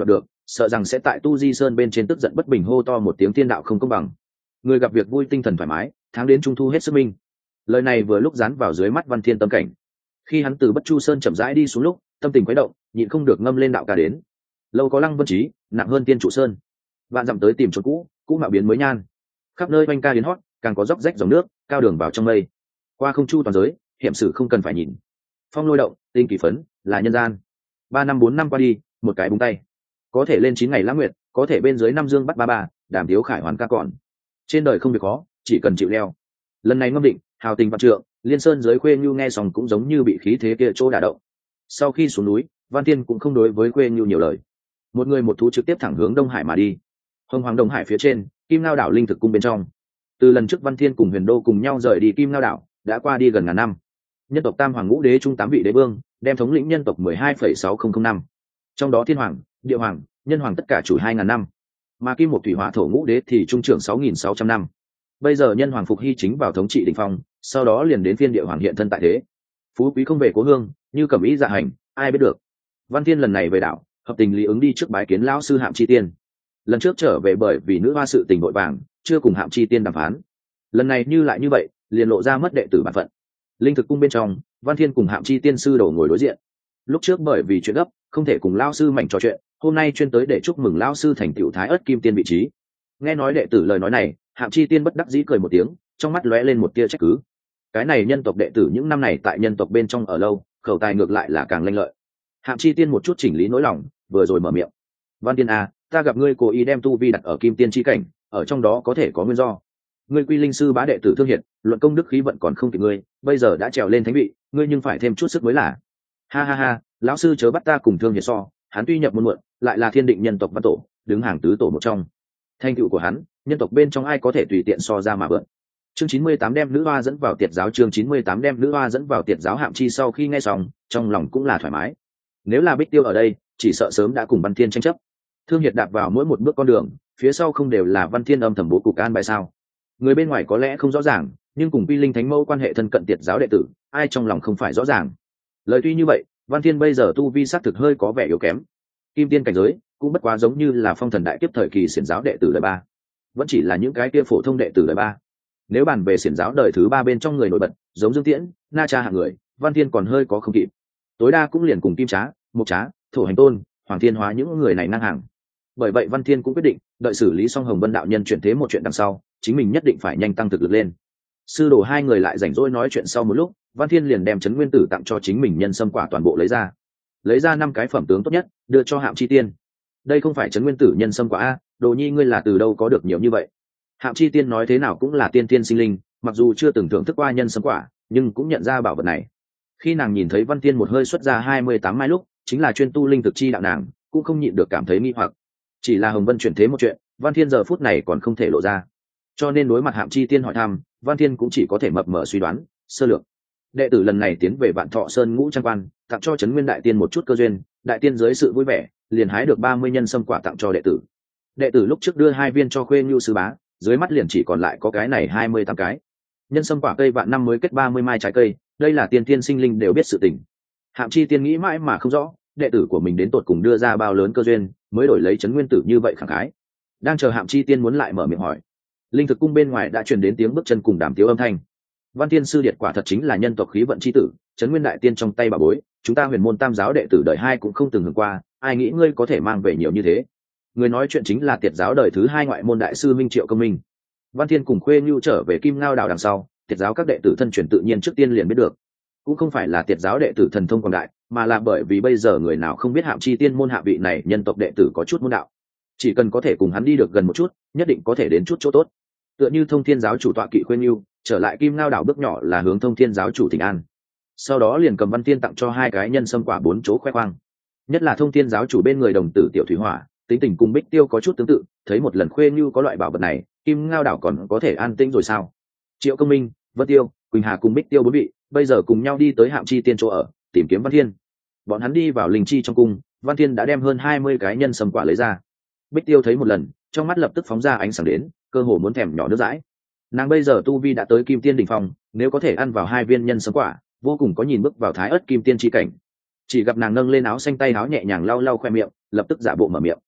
sợ rằng sẽ tại tu di sơn bên trên tức giận bất bình hô to một tiếng thiên đạo không công bằng. Người gặp việc vui tinh thần thoải mái, tháng đến trung thu hết sức minh. Lời này vừa lúc dán vào dưới mắt Văn Thiên tâm cảnh. Khi hắn từ Bất Chu Sơn chậm rãi đi xuống lúc, tâm tình quấy động, nhịn không được ngâm lên đạo ca đến. Lâu có Lăng Vân Trí, nặng hơn Tiên Trụ Sơn. Vạn dặm tới tìm chỗ cũ, cũ mạo biến mới nhan. Khắp nơi oanh ca đến hót, càng có dốc rách dòng nước, cao đường vào trong mây. Qua không chu toàn giới, hiểm sử không cần phải nhìn. Phong lôi động, tinh kỳ phấn, là nhân gian. 3 năm 4 năm qua đi, một cái búng tay. Có thể lên 9 ngày lãng nguyệt, có thể bên dưới năm dương bắt ba ba, đàm thiếu khải hoàn ca còn. Trên đời không việc khó, chỉ cần chịu leo. Lần này ngâm định, hào tình vạn trượng, Liên Sơn giới Khuê Nhu nghe xong cũng giống như bị khí thế kia chỗ đả động. Sau khi xuống núi, Văn Thiên cũng không đối với Khuê Nhu nhiều lời. Một người một thú trực tiếp thẳng hướng Đông Hải mà đi. Hồng Hoàng Đông Hải phía trên, Kim Ngao đảo linh thực cung bên trong. Từ lần trước Văn Thiên cùng Huyền Đô cùng nhau rời đi Kim Ngao đảo, đã qua đi gần ngàn năm. Nhân tộc Tam Hoàng Ngũ Đế trung 8 vị đế vương, đem thống lĩnh nhân tộc 12,6005 năm. Trong đó Thiên Hoàng, Địa Hoàng, Nhân Hoàng tất cả chủ 2000 năm. Mà Kim Một Thủy Hỏa Thổ Ngũ Đế thì trung trưởng 6600 năm. Bây giờ Nhân Hoàng Phục Hy chính vào thống trị đỉnh phong, sau đó liền đến phiên Địa Hoàng hiện thân tại thế. Phú quý không về cố hương, như cẩm ý dạ hành, ai biết được. Văn Thiên lần này về đảo, hợp tình lý ứng đi trước bái kiến lão sư Hạm Chi Tiên. Lần trước trở về bởi vì nữ hoa sự tình vội vàng, chưa cùng Hạm Chi Tiên đàm phán. Lần này như lại như vậy, liền lộ ra mất đệ tử bản phận. Linh thực cung bên trong, Văn Thiên cùng Hạm Chi Tiên sư đổ ngồi đối diện. Lúc trước bởi vì chuyện gấp, không thể cùng lão sư mảnh trò chuyện, hôm nay chuyên tới để chúc mừng lão sư thành tựu Thái Ức Kim Tiên vị trí. Nghe nói đệ tử lời nói này, Hạm Chi Tiên bất đắc dĩ cười một tiếng, trong mắt lóe lên một tia trách cứ. Cái này nhân tộc đệ tử những năm này tại nhân tộc bên trong ở lâu, khẩu tài ngược lại là càng lanh lợi. Hạm Chi Tiên một chút chỉnh lý nỗi lòng, vừa rồi mở miệng. Văn Tiên a, ta gặp ngươi cố ý đem tu vi đặt ở Kim Tiên chi cảnh, ở trong đó có thể có nguyên do. Ngươi quy linh sư bá đệ tử Thương Hiệt, luận công đức khí vận còn không kịp ngươi, bây giờ đã trèo lên thánh vị, ngươi nhưng phải thêm chút sức mới là. Ha ha ha, lão sư chớ bắt ta cùng Thương Hiệt so, hắn tuy nhập môn muộn, lại là thiên định nhân tộc văn tổ, đứng hàng tứ tổ một trong. Thành tựu của hắn, nhân tộc bên trong ai có thể tùy tiện so ra mà vượn. Chương 98 đem nữ hoa dẫn vào tiệt giáo, chương 98 đem nữ hoa dẫn vào tiệt giáo. Hạm Chi sau khi nghe xong, trong lòng cũng là thoải mái. Nếu là Bích Tiêu ở đây, chỉ sợ sớm đã cùng Văn Thiên tranh chấp. Thương Hiệt đạp vào mỗi một bước con đường, phía sau không đều là Văn Thiên âm thầm bố cục an bài sao? Người bên ngoài có lẽ không rõ ràng, nhưng cùng Quy Linh Thánh Mẫu quan hệ thân cận tiệt giáo đệ tử, ai trong lòng không phải rõ ràng. Lời tuy như vậy, Văn Thiên bây giờ tu vi sát thực hơi có vẻ yếu kém. Kim Tiên cảnh giới cũng bất quá giống như là Phong Thần đại kiếp thời kỳ xiển giáo đệ tử đời 3, vẫn chỉ là những cái kia phổ thông đệ tử đời 3. Nếu bàn về xiển giáo đời thứ 3 bên trong người nổi bật, giống Dương Tiễn, Na Cha hạng người, Văn Thiên còn hơi có không kịp. Tối đa cũng liền cùng Kim Trá, Mục Trá, Thổ Hành Tôn, Hoàng Thiên Hóa những người này ngang hàng. Bởi vậy Văn Thiên cũng quyết định, đợi xử lý xong Hồng Vân đạo nhân chuyển thế một chuyện đằng sau, chính mình nhất định phải nhanh tăng thực lực lên. Sư đồ hai người lại rảnh rỗi nói chuyện sau một lúc, Văn Thiên liền đem Trấn Nguyên Tử tặng cho chính mình nhân sâm quả toàn bộ lấy ra 5 cái phẩm tướng tốt nhất, đưa cho Hạm Chi Tiên. Đây không phải Trấn Nguyên Tử nhân sâm quả a, Đồ Nhi ngươi là từ đâu có được nhiều như vậy? Hạm Chi Tiên nói thế nào cũng là tiên tiên sinh linh, mặc dù chưa từng thưởng thức qua nhân sâm quả, nhưng cũng nhận ra bảo vật này. Khi nàng nhìn thấy Văn Thiên một hơi xuất ra 28 mai lúc, chính là chuyên tu linh thực chi đạo nàng, cũng không nhịn được cảm thấy nghi hoặc. Chỉ là Hồng Vân chuyển thế một chuyện, Văn Thiên giờ phút này còn không thể lộ ra. Cho nên đối mặt Hạm Chi Tiên hỏi thăm, Văn Thiên cũng chỉ có thể mập mờ suy đoán, sơ lược. Đệ tử lần này tiến về Vạn Thọ Sơn Ngũ Trang Quan, tặng cho Trấn Nguyên đại tiên một chút cơ duyên, đại tiên dưới sự vui vẻ, liền hái được 30 nhân sâm quả tặng cho đệ tử. Đệ tử lúc trước đưa 2 viên cho Khuê Nhu sư bá, dưới mắt liền chỉ còn lại có cái này 28 cái. Nhân sâm quả cây vạn năm mới kết 30 mai trái cây, đây là tiên tiên sinh linh đều biết sự tình. Hạm Chi Tiên nghĩ mãi mà không rõ, đệ tử của mình đến tột cùng đưa ra bao lớn cơ duyên, mới đổi lấy Trấn Nguyên Tử như vậy khẳng khái. Đang chờ Hạm Chi Tiên muốn lại mở miệng hỏi, linh thực cung bên ngoài đã truyền đến tiếng bước chân cùng đàm tiếu âm thanh. Văn Thiên sư điệt quả thật chính là nhân tộc khí vận chi tử, Trấn Nguyên đại tiên trong tay bà bối, chúng ta Huyền Môn Tam giáo đệ tử đời 2 cũng không từng hưởng qua, ai nghĩ ngươi có thể mang về nhiều như thế? Người nói chuyện chính là tiệt giáo đời thứ 2 ngoại môn đại sư Minh Triệu Công Minh. Văn Thiên cùng Khuê Nhu trở về Kim Ngao đảo đằng sau, tiệt giáo các đệ tử thân truyền tự nhiên trước tiên liền biết được. Cũng không phải là tiệt giáo đệ tử thần thông quảng đại, mà là bởi vì bây giờ người nào không biết Hạm Chi Tiên môn hạ vị này nhân tộc đệ tử có chút môn đạo. Chỉ cần có thể cùng hắn đi được gần một chút, nhất định có thể đến chút chỗ tốt. Tựa như Thông Thiên giáo chủ tọa kỵ Khuê Nhu, trở lại Kim Ngao đảo bước nhỏ là hướng Thông Thiên giáo chủ Thịnh An. Sau đó liền cầm Văn Thiên tặng cho 2 cái nhân sâm quả 4 chỗ khoe khoang. Nhất là Thông Thiên giáo chủ bên người đồng tử Tiểu Thủy Hỏa, tính tình cùng Bích Tiêu có chút tương tự, thấy một lần Khuê Nhu có loại bảo vật này, Kim Ngao đảo còn có thể an tĩnh rồi sao? Triệu Công Minh, Vân Tiêu, Quỳnh Hà cùng Bích Tiêu 4 vị, bây giờ cùng nhau đi tới Hạm Chi Tiên chỗ ở, tìm kiếm Văn Thiên. Bọn hắn đi vào linh chi trong cung, Văn Thiên đã đem hơn 20 cái nhân sâm quả lấy ra. Bích Tiêu thấy một lần, trong mắt lập tức phóng ra ánh sáng đến, cơ hồ muốn thèm nhỏ nước dãi. Nàng bây giờ tu vi đã tới Kim Tiên đỉnh phong, nếu có thể ăn vào 2 viên nhân sâm quả, vô cùng có nhìn bước vào Thái Ức Kim Tiên chi cảnh. Chỉ gặp nàng nâng lên áo xanh tay áo nhẹ nhàng lau lau khoe miệng, lập tức giả bộ mở miệng.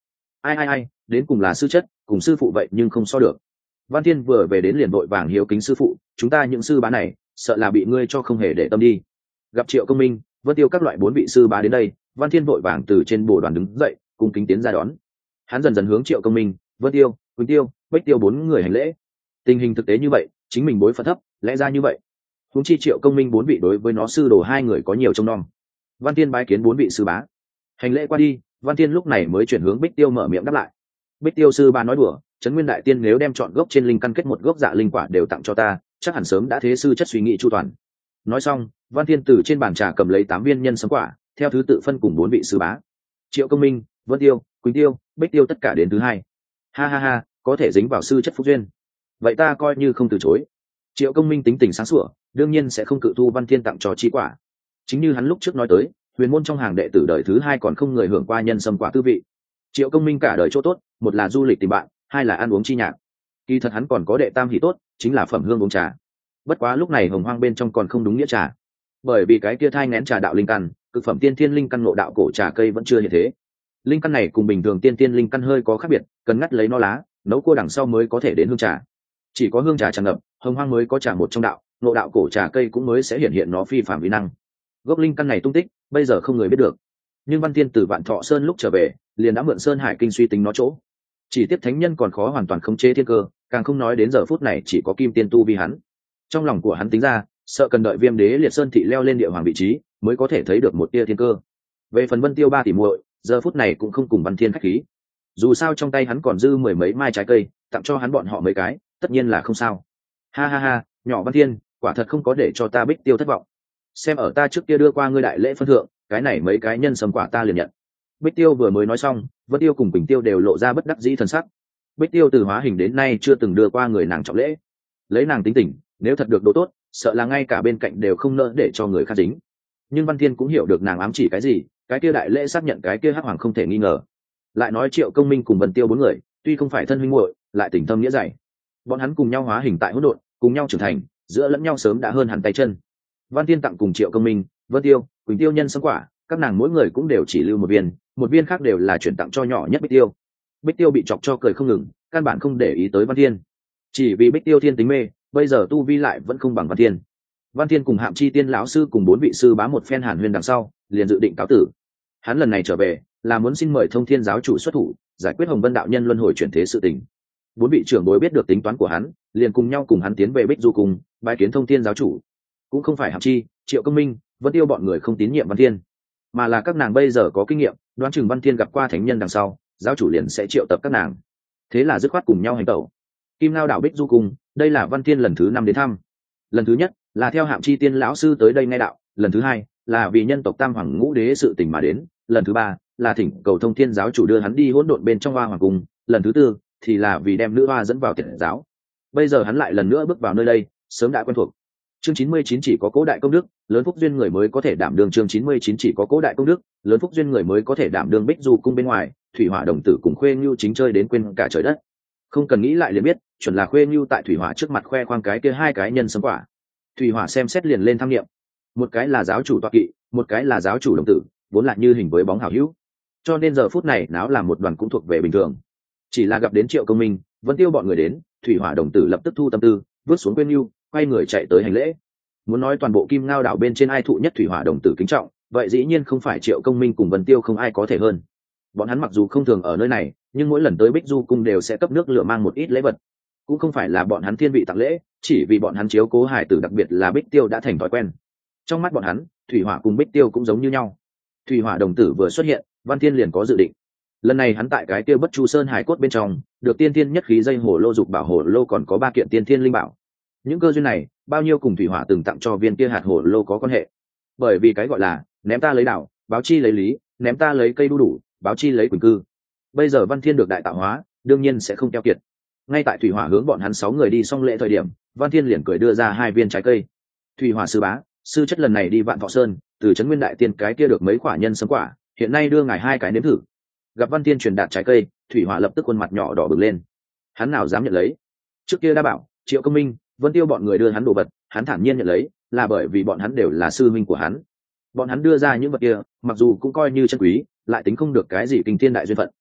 Ai, đến cùng là sư chất cùng sư phụ vậy nhưng không so được. Văn Thiên vừa về đến liền vội vàng hiếu kính sư phụ, chúng ta những sư bá này sợ là bị ngươi cho không hề để tâm đi. Gặp Triệu Công Minh, Vân Tiêu các loại 4 vị sư bá đến đây, Văn Thiên vội vàng từ trên bồ đoàn đứng dậy cung kính tiến ra đón. Hắn dần dần hướng Triệu Công Minh, Vân Tiêu, Quỳnh Tiêu, Bách Tiêu 4 người hành lễ. Tình hình thực tế như vậy, chính mình bối phận thấp, lẽ ra như vậy. Huống chi Triệu Công Minh 4 vị đối với nó sư đồ 2 người có nhiều trông nom. Văn Thiên bái kiến 4 vị sư bá. Hành lễ qua đi, Văn Thiên lúc này mới chuyển hướng Bích Tiêu mở miệng đáp lại. Bích Tiêu sư bá nói đùa, Trấn Nguyên đại tiên nếu đem chọn gốc trên linh căn kết một gốc dạ linh quả đều tặng cho ta, chắc hẳn sớm đã thế sư chất suy nghĩ chu toàn. Nói xong, Văn Thiên từ trên bàn trà cầm lấy 8 viên nhân sấm quả, theo thứ tự phân cùng 4 vị sư bá. Triệu Công Minh, Vân Tiêu, Quỳnh Tiêu, Bích Tiêu tất cả đến thứ 2. Ha, có thể dính vào sư chất phúc duyên. Vậy ta coi như không từ chối. Triệu Công Minh tính tình sáng sủa, đương nhiên sẽ không cự thu Văn Thiên tặng cho chi quả. Chính như hắn lúc trước nói tới, huyền môn trong hàng đệ tử đời thứ 2 còn không người hưởng qua nhân sâm quả tư vị. Triệu Công Minh cả đời chỗ tốt, một là du lịch tìm bạn, hai là ăn uống chi nhạc. Kỳ thật hắn còn có đệ tam hỷ tốt, chính là phẩm hương uống trà. Bất quá lúc này hồng hoang bên trong còn không đúng nghĩa trà, bởi vì cái kia thai nén trà đạo linh căn, cực phẩm tiên thiên linh căn ngộ đạo cổ trà cây vẫn chưa hiện thế. Linh căn này cùng bình thường tiên thiên linh căn hơi có khác biệt, cần ngắt lấy nó lá, nấu cua đằng sau mới có thể đến hương trà. Chỉ có hương trà tràn ngập, hồng hoang mới có trà một trong đạo, ngộ đạo cổ trà cây cũng mới sẽ hiện hiện nó phi phàm uy năng. Gốc linh căn này tung tích, bây giờ không người biết được. Nhưng Văn Thiên từ Vạn Thọ Sơn lúc trở về, liền đã mượn Sơn Hải Kinh suy tính nó chỗ. Chỉ tiếp thánh nhân còn khó hoàn toàn khống chế thiên cơ, càng không nói đến giờ phút này chỉ có kim tiên tu vi hắn. Trong lòng của hắn tính ra, sợ cần đợi Viêm Đế Liệt Sơn thị leo lên địa hoàng vị trí, mới có thể thấy được một tia thiên cơ. Về phần Vân Tiêu 3 tỷ muội, giờ phút này cũng không cùng Văn Thiên khách khí. Dù sao trong tay hắn còn dư 10 mấy mai trái cây, tặng cho hắn bọn họ mấy cái, tất nhiên là không sao. Ha, nhỏ Văn Thiên, quả thật không có để cho ta Bích Tiêu thất vọng. Xem ở ta trước kia đưa qua ngươi đại lễ phân thượng, cái này mấy cái nhân sâm quả ta liền nhận. Bích Tiêu vừa mới nói xong, Vân Tiêu cùng Quỳnh Tiêu đều lộ ra bất đắc dĩ thần sắc. Bích Tiêu từ hóa hình đến nay chưa từng đưa qua người nàng trọng lễ, lấy nàng tính tình, nếu thật được độ tốt, sợ là ngay cả bên cạnh đều không nỡ để cho người khác dính. Nhưng Văn Thiên cũng hiểu được nàng ám chỉ cái gì, cái kia đại lễ xác nhận cái kia hắc hoàng không thể nghi ngờ. Lại nói Triệu Công Minh cùng Vân Tiêu 4 người, tuy không phải thân huynh muội, lại tình thâm nghĩa dày. Bọn hắn cùng nhau hóa hình tại hỗn độn, cùng nhau trưởng thành, giữa lẫn nhau sớm đã hơn hẳn tay chân. Văn Thiên tặng cùng Triệu Công Minh, Vân Tiêu, Quỳnh Tiêu nhân sâm quả, các nàng mỗi người cũng đều chỉ lưu một viên khác đều là chuyển tặng cho nhỏ nhất Bích Tiêu. Bích Tiêu bị chọc cho cười không ngừng, căn bản không để ý tới Văn Thiên. Chỉ vì Bích Tiêu thiên tính mê, bây giờ tu vi lại vẫn không bằng Văn Thiên. Văn Thiên cùng Hạm Chi Tiên lão sư cùng 4 vị sư bá một phen hàn huyên đằng sau, liền dự định cáo tử. Hắn lần này trở về, là muốn xin mời Thông Thiên giáo chủ xuất thủ, giải quyết Hồng Vân đạo nhân luân hồi chuyển thế sự tình. 4 vị trưởng bối biết được tính toán của hắn, liền cùng nhau cùng hắn tiến về Bích Du cùng bái kiến Thông Thiên giáo chủ. Cũng không phải Hạm Chi, Triệu Công Minh, Vân Tiêu bọn người không tín nhiệm Văn Thiên, mà là các nàng bây giờ có kinh nghiệm, đoán chừng Văn Thiên gặp qua thánh nhân đằng sau, giáo chủ liền sẽ triệu tập các nàng. Thế là dứt khoát cùng nhau hành tẩu. Kim Ngao đảo Bích Du cung, đây là Văn Thiên lần thứ 5 đến thăm. Lần thứ nhất là theo Hạm Chi Tiên lão sư tới đây nghe đạo, lần thứ 2 là vì nhân tộc Tam Hoàng Ngũ Đế sự tình mà đến, lần thứ 3 là thỉnh cầu Thông Thiên giáo chủ đưa hắn đi hỗn độn bên trong Hoa Hoàng cung, lần thứ 4 thì là vì đem nữ hoa dẫn vào Tiệt giáo. Bây giờ hắn lại lần nữa bước vào nơi đây, sớm đã quen thuộc. Chương 99 chỉ có Cố đại công đức, lớn phúc duyên người mới có thể đảm đương. Chương 99 chỉ có Cố đại công đức, lớn phúc duyên người mới có thể đảm đương. Bích Du cung bên ngoài, Thủy Hỏa đồng tử cùng Khuê Ngưu chính chơi đến quên cả trời đất. Không cần nghĩ lại liền biết, chuẩn là Khuê Ngưu tại Thủy Hỏa trước mặt khoe khoang cái kia 2 cái nhân sấm quả. Thủy Hỏa xem xét liền lên tham nghiệm. Một cái là giáo chủ tọa kỵ, một cái là giáo chủ đồng tử, vốn là như hình với bóng hảo hữu. Cho nên giờ phút này náo làm một đoàn cũng thuộc về bình thường. Chỉ là gặp đến Triệu Công Minh, Vân Tiêu bọn người đến, Thủy Hỏa đồng tử lập tức thu tâm tư, vứt xuống Khuê Ngưu, quay người chạy tới hành lễ. Muốn nói toàn bộ Kim Ngao đảo bên trên ai thụ nhất Thủy Hỏa đồng tử kính trọng, vậy dĩ nhiên không phải Triệu Công Minh cùng Vân Tiêu không ai có thể hơn. Bọn hắn mặc dù không thường ở nơi này, nhưng mỗi lần tới Bích Du cung đều sẽ cấp nước lửa mang một ít lễ vật. Cũng không phải là bọn hắn thiên vị tặng lễ, chỉ vì bọn hắn chiếu cố hài tử, đặc biệt là Bích Tiêu đã thành thói quen. Trong mắt bọn hắn, Thủy Hỏa cùng Bích Tiêu cũng giống như nhau. Thủy Hỏa đồng tử vừa xuất hiện, Văn Thiên liền có dự định. Lần này hắn tại cái tiêu Bất Chu Sơn hải cốt bên trong, được tiên thiên nhất khí dây hồ lô dục bảo hồ lô, còn có 3 kiện tiên thiên linh bảo. Những cơ duyên này, bao nhiêu cùng Thủy Hỏa từng tặng cho viên kia hạt hồ lô có quan hệ. Bởi vì cái gọi là ném ta lấy đảo, báo chi lấy lý, ném ta lấy cây đu đủ, báo chi lấy quỳnh cư. Bây giờ Văn Thiên được đại tạo hóa, đương nhiên sẽ không keo kiệt. Ngay tại Thủy Hỏa hướng bọn hắn 6 người đi xong lễ thời điểm, Văn Thiên liền cười đưa ra 2 viên trái cây. Thủy Hỏa sư bá, sư chất lần này đi Vạn Thọ Sơn, từ Trấn Nguyên đại tiên cái kia được mấy quả nhân sấm quả, hiện nay đưa ngài 2 cái nếm thử. Gặp Văn Thiên truyền đạt trái cây, Thủy Hỏa lập tức khuôn mặt nhỏ đỏ bừng lên. Hắn nào dám nhận lấy? Trước kia đã bảo Triệu Công Minh, Vân Tiêu bọn người đưa hắn đồ vật, hắn thản nhiên nhận lấy, là bởi vì bọn hắn đều là sư huynh của hắn. Bọn hắn đưa ra những vật kia, mặc dù cũng coi như chân quý, lại tính không được cái gì kinh thiên đại duyên phận.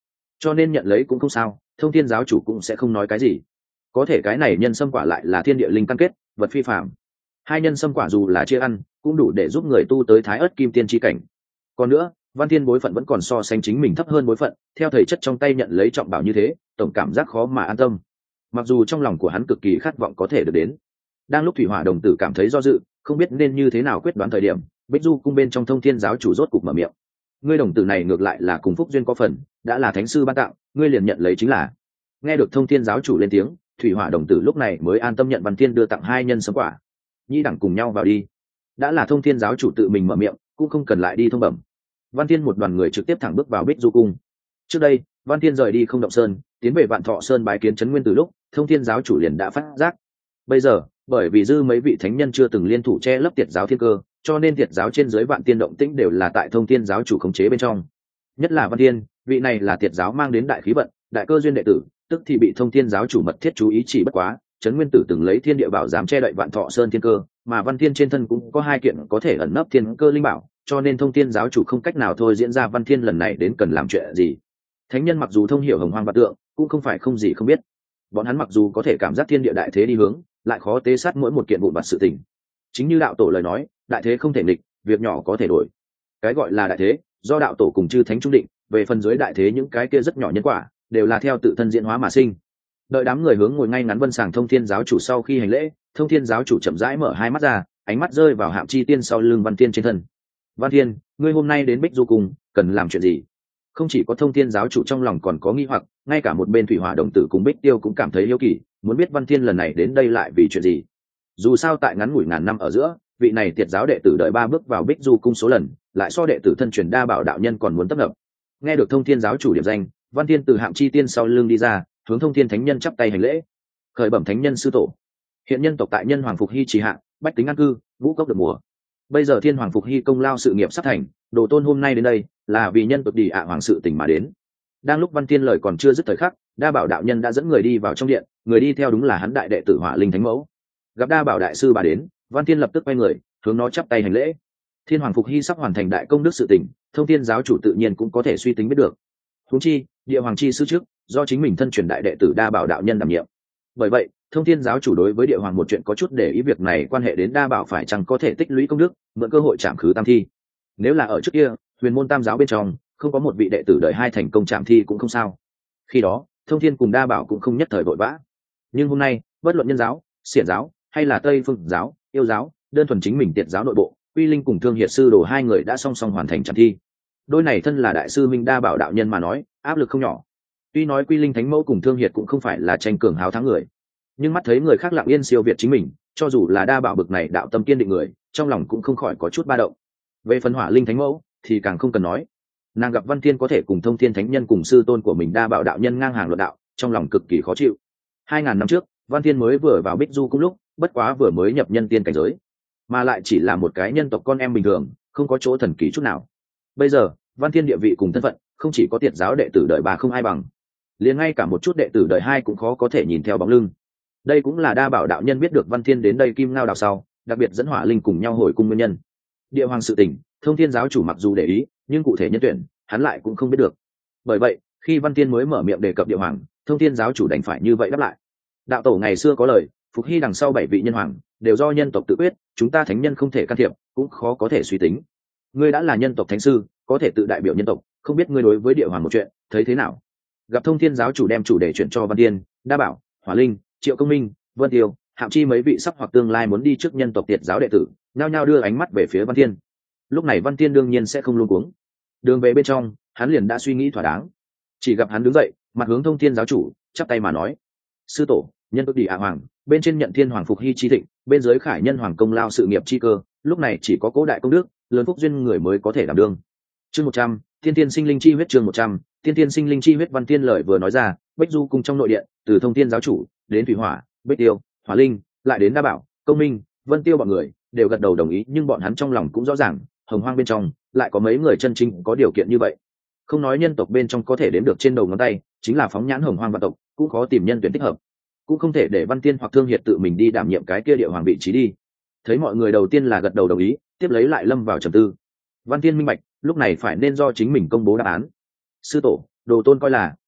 cho nên nhận lấy cũng không sao, Thông Thiên giáo chủ cũng sẽ không nói cái gì. Có thể cái này nhân sâm quả lại là thiên địa linh căn kết, vật phi phàm. Hai nhân sâm quả dù là chia ăn, cũng đủ để giúp người tu tới thái ớt kim tiên chi cảnh. Còn nữa, Văn Thiên bối phận vẫn còn so sánh chính mình thấp hơn bối phận, theo thầy chất trong tay nhận lấy trọng bảo như thế, tổng cảm giác khó mà an tâm. Mặc dù trong lòng của hắn cực kỳ khát vọng có thể được đến. Đang lúc Thủy Hỏa đồng tử cảm thấy do dự, không biết nên như thế nào quyết đoán thời điểm, Bích Du cung bên trong Thông Thiên giáo chủ rốt cục mở miệng. Ngươi đồng tử này ngược lại là cùng phúc duyên có phần, đã là thánh sư ban tặng, ngươi liền nhận lấy chính là. Nghe được Thông Thiên giáo chủ lên tiếng, Thủy Hỏa đồng tử lúc này mới an tâm nhận Văn Thiên đưa tặng hai nhân sấm quả. Nhi đẳng cùng nhau vào đi. Đã là Thông Thiên giáo chủ tự mình mở miệng, cũng không cần lại đi thông bẩm. Văn Thiên một đoàn người trực tiếp thẳng bước vào Bích Du cung. Trước đây, Văn Thiên rời đi Không Động Sơn, tiến về Vạn Thọ Sơn bái kiến Trấn Nguyên từ lúc, Thông Thiên giáo chủ liền đã phát giác. Bây giờ, bởi vì dư mấy vị thánh nhân chưa từng liên thủ che lấp Tiệt giáo thiên cơ, cho nên Tiệt giáo trên dưới Vạn Tiên động tĩnh đều là tại Thông Thiên giáo chủ khống chế bên trong. Nhất là Văn Thiên, vị này là Tiệt giáo mang đến đại khí vận, đại cơ duyên đệ tử, tức thì bị Thông Thiên giáo chủ mật thiết chú ý, chỉ bất quá, Trấn Nguyên tử từng lấy thiên địa bảo dám che đậy Vạn Thọ Sơn thiên cơ, mà Văn Thiên trên thân cũng có hai kiện có thể ẩn nấp thiên cơ linh bảo, cho nên Thông Thiên giáo chủ không cách nào thôi diễn ra Văn Thiên lần này đến cần làm chuyện gì. Thánh nhân mặc dù thông hiểu hồng hoang vạn tượng, cũng không phải không gì không biết. Bọn hắn mặc dù có thể cảm giác thiên địa đại thế đi hướng, lại khó tế sát mỗi một kiện vụn vặt sự tình. Chính như đạo tổ lời nói, đại thế không thể nghịch, việc nhỏ có thể đổi. Cái gọi là đại thế, do đạo tổ cùng chư thánh trung định, về phần dưới đại thế những cái kia rất nhỏ nhân quả, đều là theo tự thân diễn hóa mà sinh. Đợi đám người hướng ngồi ngay ngắn vân sàng Thông Thiên giáo chủ sau khi hành lễ, Thông Thiên giáo chủ chậm rãi mở hai mắt ra, ánh mắt rơi vào Hạm Chi Tiên sau lưng Văn Thiên trên thân. Văn Thiên, ngươi hôm nay đến Bích Du cung, cần làm chuyện gì? Không chỉ có Thông Thiên giáo chủ trong lòng còn có nghi hoặc, ngay cả một bên Thủy Hỏa đồng tử cùng Bích Tiêu cũng cảm thấy hiếu kỳ, muốn biết Văn Thiên lần này đến đây lại vì chuyện gì. Dù sao tại ngắn ngủi ngàn năm ở giữa, vị này Tiệt giáo đệ tử đợi ba bước vào Bích Du cung số lần, lại so đệ tử thân truyền Đa Bảo đạo nhân còn muốn tấp nập. Nghe được Thông Thiên giáo chủ điểm danh, Văn Thiên từ Hạm Chi Tiên sau lưng đi ra, hướng Thông Thiên thánh nhân chắp tay hành lễ. Khởi bẩm thánh nhân sư tổ, hiện nhân tộc tại nhân hoàng phục hy trì hạ, bách tính an cư, vũ cốc được mùa. Bây giờ thiên hoàng phục hy công lao sự nghiệp sắp thành, đồ tôn hôm nay đến đây là vì nhân tộc đi hoàng sự tình mà đến. Đang lúc Văn Thiên lời còn chưa dứt thời khắc, Đa Bảo đạo nhân đã dẫn người đi vào trong điện, người đi theo đúng là hắn đại đệ tử Hỏa Linh Thánh Mẫu. Gặp Đa Bảo đại sư bà đến, Văn Thiên lập tức quay người, hướng nó chắp tay hành lễ. Thiên hoàng phục hy sắp hoàn thành đại công đức sự tình, Thông Thiên giáo chủ tự nhiên cũng có thể suy tính biết được. Huống chi, địa hoàng chi sư trước, do chính mình thân truyền đại đệ tử Đa Bảo đạo nhân đảm nhiệm. Bởi vậy, Thông Thiên giáo chủ đối với địa hoàng một chuyện có chút để ý, việc này quan hệ đến Đa Bảo phải chăng có thể tích lũy công đức, mượn cơ hội trảm khứ tam thi. Nếu là ở trước kia, huyền môn tam giáo bên trong không có một vị đệ tử đợi hai thành công trảm thi cũng không sao. Khi đó, Thông Thiên cùng Đa Bảo cũng không nhất thời vội vã. Nhưng hôm nay, bất luận nhân giáo, xiển giáo hay là Tây Phương giáo, yêu giáo, đơn thuần chính mình Tiệt giáo nội bộ, Quy Linh cùng Thương Hiệt sư đồ hai người đã song song hoàn thành trảm thi. Đôi này thân là đại sư minh Đa Bảo đạo nhân mà nói, áp lực không nhỏ. Tuy nói Quy Linh Thánh Mẫu cùng Thương Hiệt cũng không phải là tranh cường háo thắng người, nhưng mắt thấy người khác lặng yên siêu việt chính mình, cho dù là Đa Bảo bực này đạo tâm kiên định người, trong lòng cũng không khỏi có chút ba động. Về phần Hỏa Linh Thánh Mẫu thì càng không cần nói, nàng gặp Văn Thiên có thể cùng Thông Thiên thánh nhân cùng sư tôn của mình Đa Bảo đạo nhân ngang hàng luận đạo, trong lòng cực kỳ khó chịu. 2000 năm trước, Văn Thiên mới vừa vào Bích Du cung lúc, bất quá vừa mới nhập nhân tiên cảnh giới, mà lại chỉ là một cái nhân tộc con em bình thường, không có chỗ thần kỳ chút nào. Bây giờ, Văn Thiên địa vị cùng thân phận, không chỉ có Tiệt giáo đệ tử đời bà không ai bằng, liền ngay cả một chút đệ tử đời hai cũng khó có thể nhìn theo bóng lưng. Đây cũng là Đa Bảo đạo nhân biết được Văn Thiên đến đây Kim Ngao đào sau, đặc biệt dẫn Hỏa Linh cùng nhau hồi cung nguyên nhân. Địa hoàng sự tình, Thông Thiên giáo chủ mặc dù để ý, nhưng cụ thể nhân tuyển, hắn lại cũng không biết được. Bởi vậy, khi Văn Thiên mới mở miệng đề cập địa hoàng, Thông Thiên giáo chủ đành phải như vậy đáp lại. Đạo tổ ngày xưa có lời, phục hy đằng sau 7 vị nhân hoàng đều do nhân tộc tự quyết, chúng ta thánh nhân không thể can thiệp, cũng khó có thể suy tính. Ngươi đã là nhân tộc thánh sư, có thể tự đại biểu nhân tộc, không biết ngươi đối với địa hoàng một chuyện thấy thế nào? Gặp Thông Thiên giáo chủ đem chủ đề chuyển cho Văn Thiên, Đa Bảo, Hỏa Linh, Triệu Công Minh, Vân Tiêu, Hạm Chi mấy vị sắp hoặc tương lai muốn đi trước nhân tộc Tiệt giáo đệ tử, nhao nhao đưa ánh mắt về phía Văn Thiên. Lúc này Văn Thiên đương nhiên sẽ không luống cuống. Đường về bên trong, hắn liền đã suy nghĩ thỏa đáng. Chỉ gặp hắn đứng dậy, mặt hướng Thông Thiên giáo chủ, chắp tay mà nói: "Sư tổ, nhân tộc Địa hoàng, bên trên nhận Thiên hoàng phục hy chi thịnh, bên dưới khải nhân hoàng công lao sự nghiệp chi cơ, lúc này chỉ có cố đại công đức, lớn phúc duyên người mới có thể đảm đương." Chương 100, Thiên Thiên sinh linh chi huyết. Chương 100, Thiên Thiên sinh linh chi huyết. Văn Thiên lời vừa nói ra, Bích Du cung trong nội điện, từ Thông Thiên giáo chủ đến Thủy Hỏa, Bích Tiêu, Hỏa Linh, lại đến Đa Bảo, Công Minh, Vân Tiêu bọn người đều gật đầu đồng ý, nhưng bọn hắn trong lòng cũng rõ ràng, hồng hoang bên trong lại có mấy người chân chính có điều kiện như vậy. Không nói nhân tộc bên trong có thể đếm được trên đầu ngón tay, chính là phóng nhãn hồng hoang vạn tộc, cũng khó tìm nhân tuyển thích hợp. Cũng không thể để Văn Thiên hoặc Thương Hiệt tự mình đi đảm nhiệm cái kia địa hoàng vị trí đi. Thấy mọi người đầu tiên là gật đầu đồng ý, tiếp lấy lại lâm vào trầm tư. Văn Thiên minh bạch, lúc này phải nên do chính mình công bố đáp án. Sư tổ, đồ tôn coi là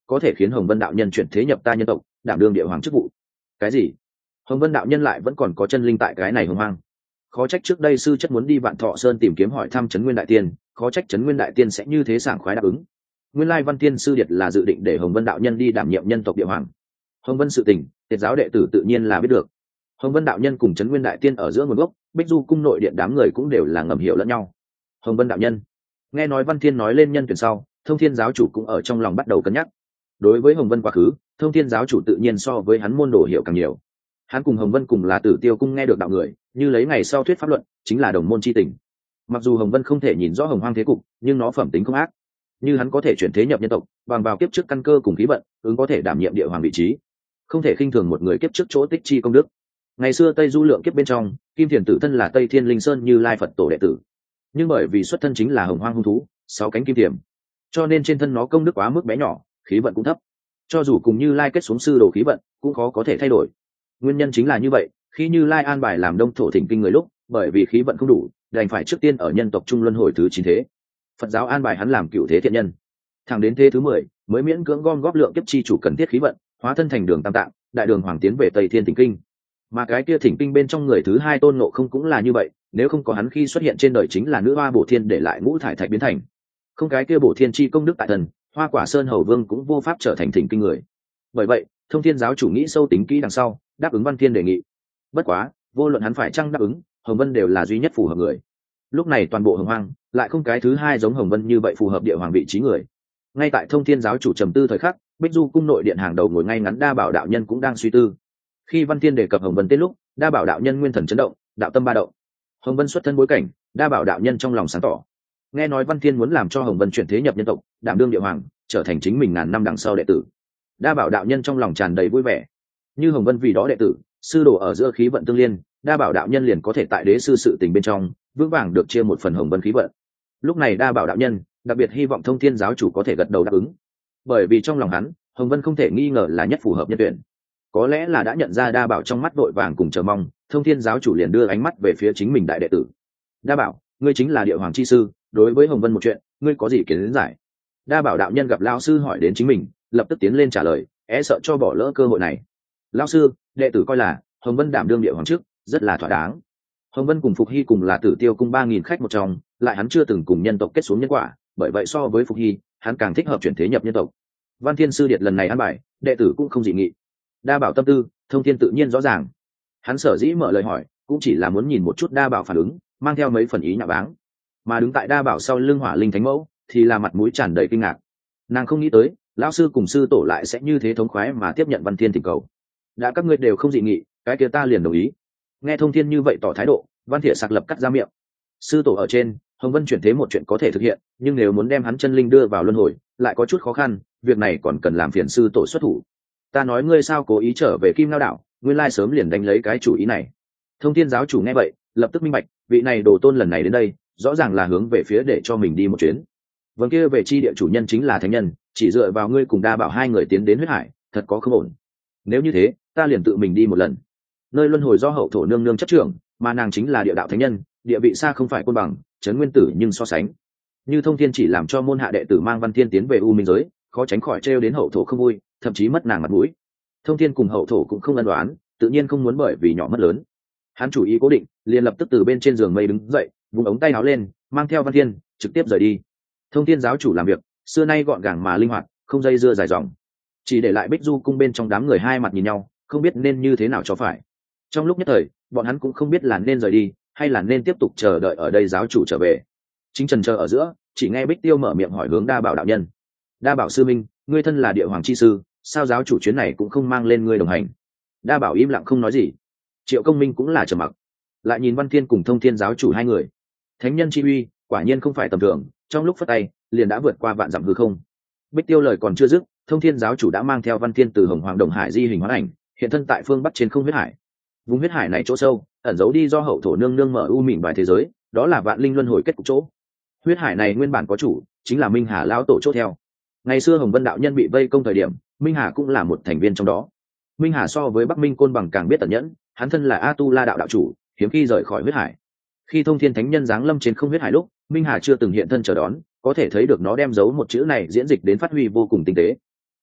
có thể khiến Hồng Vân đạo nhân chuyển thế nhập ta nhân tộc, đảm đương địa hoàng chức vụ. Cái gì? Hồng Vân đạo nhân lại vẫn còn có chân linh tại cái này hồng hoang. Khó trách trước đây sư chất muốn đi Vạn Thọ Sơn tìm kiếm hỏi thăm Trấn Nguyên đại tiên, khó trách Trấn Nguyên đại tiên sẽ như thế sảng khoái đáp ứng. Nguyên lai Văn Tiên sư điệt là dự định để Hồng Vân đạo nhân đi đảm nhiệm nhân tộc địa hoàng. Hồng Vân sự tình, Tiệt giáo đệ tử tự nhiên là biết được. Hồng Vân đạo nhân cùng Trấn Nguyên đại tiên ở giữa nguồn gốc, Bích Du cung nội điện đám người cũng đều là ngầm hiểu lẫn nhau. Hồng Vân đạo nhân nghe nói Văn Thiên nói lên nhân tuyển sau, Thông Thiên giáo chủ cũng ở trong lòng bắt đầu cân nhắc. Đối với Hồng Vân quá khứ, Thông Thiên giáo chủ tự nhiên so với hắn môn đồ hiểu càng nhiều. Hắn cùng Hồng Vân cùng là Tử Tiêu cung nghe được đạo người, như lấy ngày sau thuyết pháp luận, chính là đồng môn chi tình. Mặc dù Hồng Vân không thể nhìn rõ hồng hoang thế cục, nhưng nó phẩm tính không ác. Như hắn có thể chuyển thế nhập nhân tộc, bằng vào kiếp trước căn cơ cùng khí vận, ứng có thể đảm nhiệm địa hoàng vị trí. Không thể khinh thường một người kiếp trước chỗ tích chi công đức. Ngày xưa Tây Du lượng kiếp bên trong, Kim Thiền Tử thân là Tây Thiên Linh Sơn Như Lai Phật tổ đệ tử, nhưng bởi vì xuất thân chính là hồng hoang hung thú, 6 cánh kim thiềm, cho nên trên thân nó công đức quá mức bé nhỏ, khí vận cũng thấp. Cho dù cùng Như Lai kết xuống sư đồ khí vận, cũng khó có thể thay đổi. Nguyên nhân chính là như vậy, khi Như Lai an bài làm đông thổ thỉnh kinh người lúc, bởi vì khí vận không đủ, đành phải trước tiên ở nhân tộc trung luân hồi thứ 9 thế. Phật giáo an bài hắn làm cựu thế thiện nhân, thẳng đến thế thứ 10 mới miễn cưỡng gom góp lượng kiếp chi chủ cần thiết khí vận, hóa thân thành Đường Tam Tạng, đại đường hoàng tiến về Tây Thiên thỉnh kinh. Mà cái kia thỉnh kinh bên trong người thứ 2 Tôn Ngộ Không cũng là như vậy, nếu không có hắn khi xuất hiện trên đời chính là nữ hoa Bổ Thiên để lại ngũ thải thạch biến thành. Không cái kia Bổ Thiên chi công đức tại thần, Hoa Quả Sơn Hầu Vương cũng vô pháp trở thành thỉnh kinh người. Bởi vậy, Thông Thiên giáo chủ nghĩ sâu tính kỹ đằng sau, đáp ứng Văn Thiên đề nghị. Bất quá, vô luận hắn phải chăng đáp ứng, Hồng Vân đều là duy nhất phù hợp người. Lúc này toàn bộ hồng hoang lại không cái thứ 2 giống Hồng Vân như vậy phù hợp địa hoàng vị trí người. Ngay tại Thông Thiên giáo chủ trầm tư thời khắc, Bích Du cung nội điện hàng đầu ngồi ngay ngắn Đa Bảo đạo nhân cũng đang suy tư. Khi Văn Thiên đề cập Hồng Vân tên lúc, Đa Bảo đạo nhân nguyên thần chấn động, đạo tâm ba động. Hồng Vân xuất thân bối cảnh, Đa Bảo đạo nhân trong lòng sáng tỏ. Nghe nói Văn Thiên muốn làm cho Hồng Vân chuyển thế nhập nhân tộc, đảm đương địa hoàng, trở thành chính mình ngàn năm đằng sau đệ tử. Đa Bảo đạo nhân trong lòng tràn đầy vui vẻ. Như Hồng Vân vì đó đệ tử, sư đồ ở giữa khí vận tương liên, Đa Bảo đạo nhân liền có thể tại đế sư sự tình bên trong vững vàng được chia một phần Hồng Vân khí vận. Lúc này Đa Bảo đạo nhân đặc biệt hy vọng Thông Thiên giáo chủ có thể gật đầu đáp ứng, bởi vì trong lòng hắn, Hồng Vân không thể nghi ngờ là nhất phù hợp nhân tuyển. Có lẽ là đã nhận ra Đa Bảo trong mắt vội vàng cùng chờ mong, Thông Thiên giáo chủ liền đưa ánh mắt về phía chính mình đại đệ tử. Đa Bảo, ngươi chính là địa hoàng chi sư, đối với Hồng Vân một chuyện, ngươi có gì kiến giải? Đa Bảo đạo nhân gặp lão sư hỏi đến chính mình, lập tức tiến lên trả lời, sợ cho bỏ lỡ cơ hội này. Lão sư, đệ tử coi là Hồng Vân đảm đương địa hoàng trước, rất là thỏa đáng. Hồng Vân cùng Phục Hy cùng là Tử Tiêu cung 3000 khách một trong, lại hắn chưa từng cùng nhân tộc kết xuống nhân quả, bởi vậy so với Phục Hy, hắn càng thích hợp chuyển thế nhập nhân tộc. Văn Thiên sư điệt lần này ăn bài, đệ tử cũng không dị nghị. Đa Bảo tâm tư, Thông Thiên tự nhiên rõ ràng. Hắn sở dĩ mở lời hỏi, cũng chỉ là muốn nhìn một chút Đa Bảo phản ứng, mang theo mấy phần ý nhạo báng. Mà đứng tại Đa Bảo sau lưng Hỏa Linh Thánh Mẫu, thì là mặt mũi tràn đầy kinh ngạc. Nàng không nghĩ tới, lão sư cùng sư tổ lại sẽ như thế thống khoái mà tiếp nhận Văn Thiên thỉnh cầu. Đã các ngươi đều không dị nghị, cái kia ta liền đồng ý. Nghe Thông Thiên như vậy tỏ thái độ, Văn Thiện sặc lập cắt ra miệng. Sư tổ ở trên, Hồng Vân chuyển thế một chuyện có thể thực hiện, nhưng nếu muốn đem hắn chân linh đưa vào luân hồi, lại có chút khó khăn, việc này còn cần làm phiền sư tổ xuất thủ. Ta nói ngươi sao cố ý trở về Kim Ngao đảo, nguyên lai sớm liền đánh lấy cái chủ ý này. Thông Thiên giáo chủ nghe vậy, lập tức minh bạch, vị này đồ tôn lần này đến đây, rõ ràng là hướng về phía để cho mình đi một chuyến. Vâng, kia về chi địa chủ nhân chính là thánh nhân, chỉ dựa vào ngươi cùng Đa Bảo 2 người tiến đến huyết hải, thật có không ổn. Nếu như thế, ta liền tự mình đi một lần. Nơi luân hồi do hậu thổ nương nương chấp trưởng, mà nàng chính là địa đạo thánh nhân, địa vị xa không phải côn bằng, trấn nguyên tử nhưng so sánh. Như Thông Thiên chỉ làm cho môn hạ đệ tử mang Văn Thiên tiến về U Minh giới, khó tránh khỏi trêu đến hậu thổ không vui, thậm chí mất nàng mặt mũi. Thông Thiên cùng hậu thổ cũng không ân đoán, tự nhiên không muốn bởi vì nhỏ mất lớn. Hắn chủ ý cố định, liền lập tức từ bên trên giường mây đứng dậy, vùng ống tay áo lên, mang theo Văn Thiên, trực tiếp rời đi. Thông Thiên giáo chủ làm việc, xưa nay gọn gàng mà linh hoạt, không dây dưa dài dòng, chỉ để lại Bích Du cung bên trong đám người hai mặt nhìn nhau, không biết nên như thế nào cho phải. Trong lúc nhất thời, bọn hắn cũng không biết là nên rời đi hay là nên tiếp tục chờ đợi ở đây giáo chủ trở về. Chính trần chờ ở giữa, chỉ nghe Bích Tiêu mở miệng hỏi hướng Đa Bảo đạo nhân. Đa Bảo sư minh, ngươi thân là địa hoàng chi sư, sao giáo chủ chuyến này cũng không mang lên ngươi đồng hành? Đa Bảo im lặng không nói gì. Triệu Công Minh cũng là trầm mặc, lại nhìn Văn Thiên cùng Thông Thiên giáo chủ 2 người. Thánh nhân chi uy, quả nhiên không phải tầm thường, trong lúc phất tay, liền đã vượt qua vạn dặm hư không. Bích Tiêu lời còn chưa dứt, Thông Thiên giáo chủ đã mang theo Văn Thiên từ Hồng Hoàng Đồng Hải di hình hóa ảnh, hiện thân tại phương bắc trên không huyết hải. Vùng huyết hải này chỗ sâu, ẩn giấu đi do hậu thổ nương nương mở u mịn vài thế giới, đó là vạn linh luân hồi kết cục chỗ. Huyết hải này nguyên bản có chủ, chính là Minh Hà lão tổ chỗ theo. Ngày xưa Hồng Vân đạo nhân bị vây công thời điểm, Minh Hà cũng là một thành viên trong đó. Minh Hà so với Bắc Minh Côn Bằng càng biết tận nhẫn, hắn thân là A Tu La đạo đạo chủ, hiếm khi rời khỏi huyết hải. Khi Thông Thiên thánh nhân giáng lâm trên không huyết hải lúc, Minh Hà chưa từng hiện thân chờ đón, có thể thấy được nó đem giấu một chữ này diễn dịch đến phát huy vô cùng tinh tế.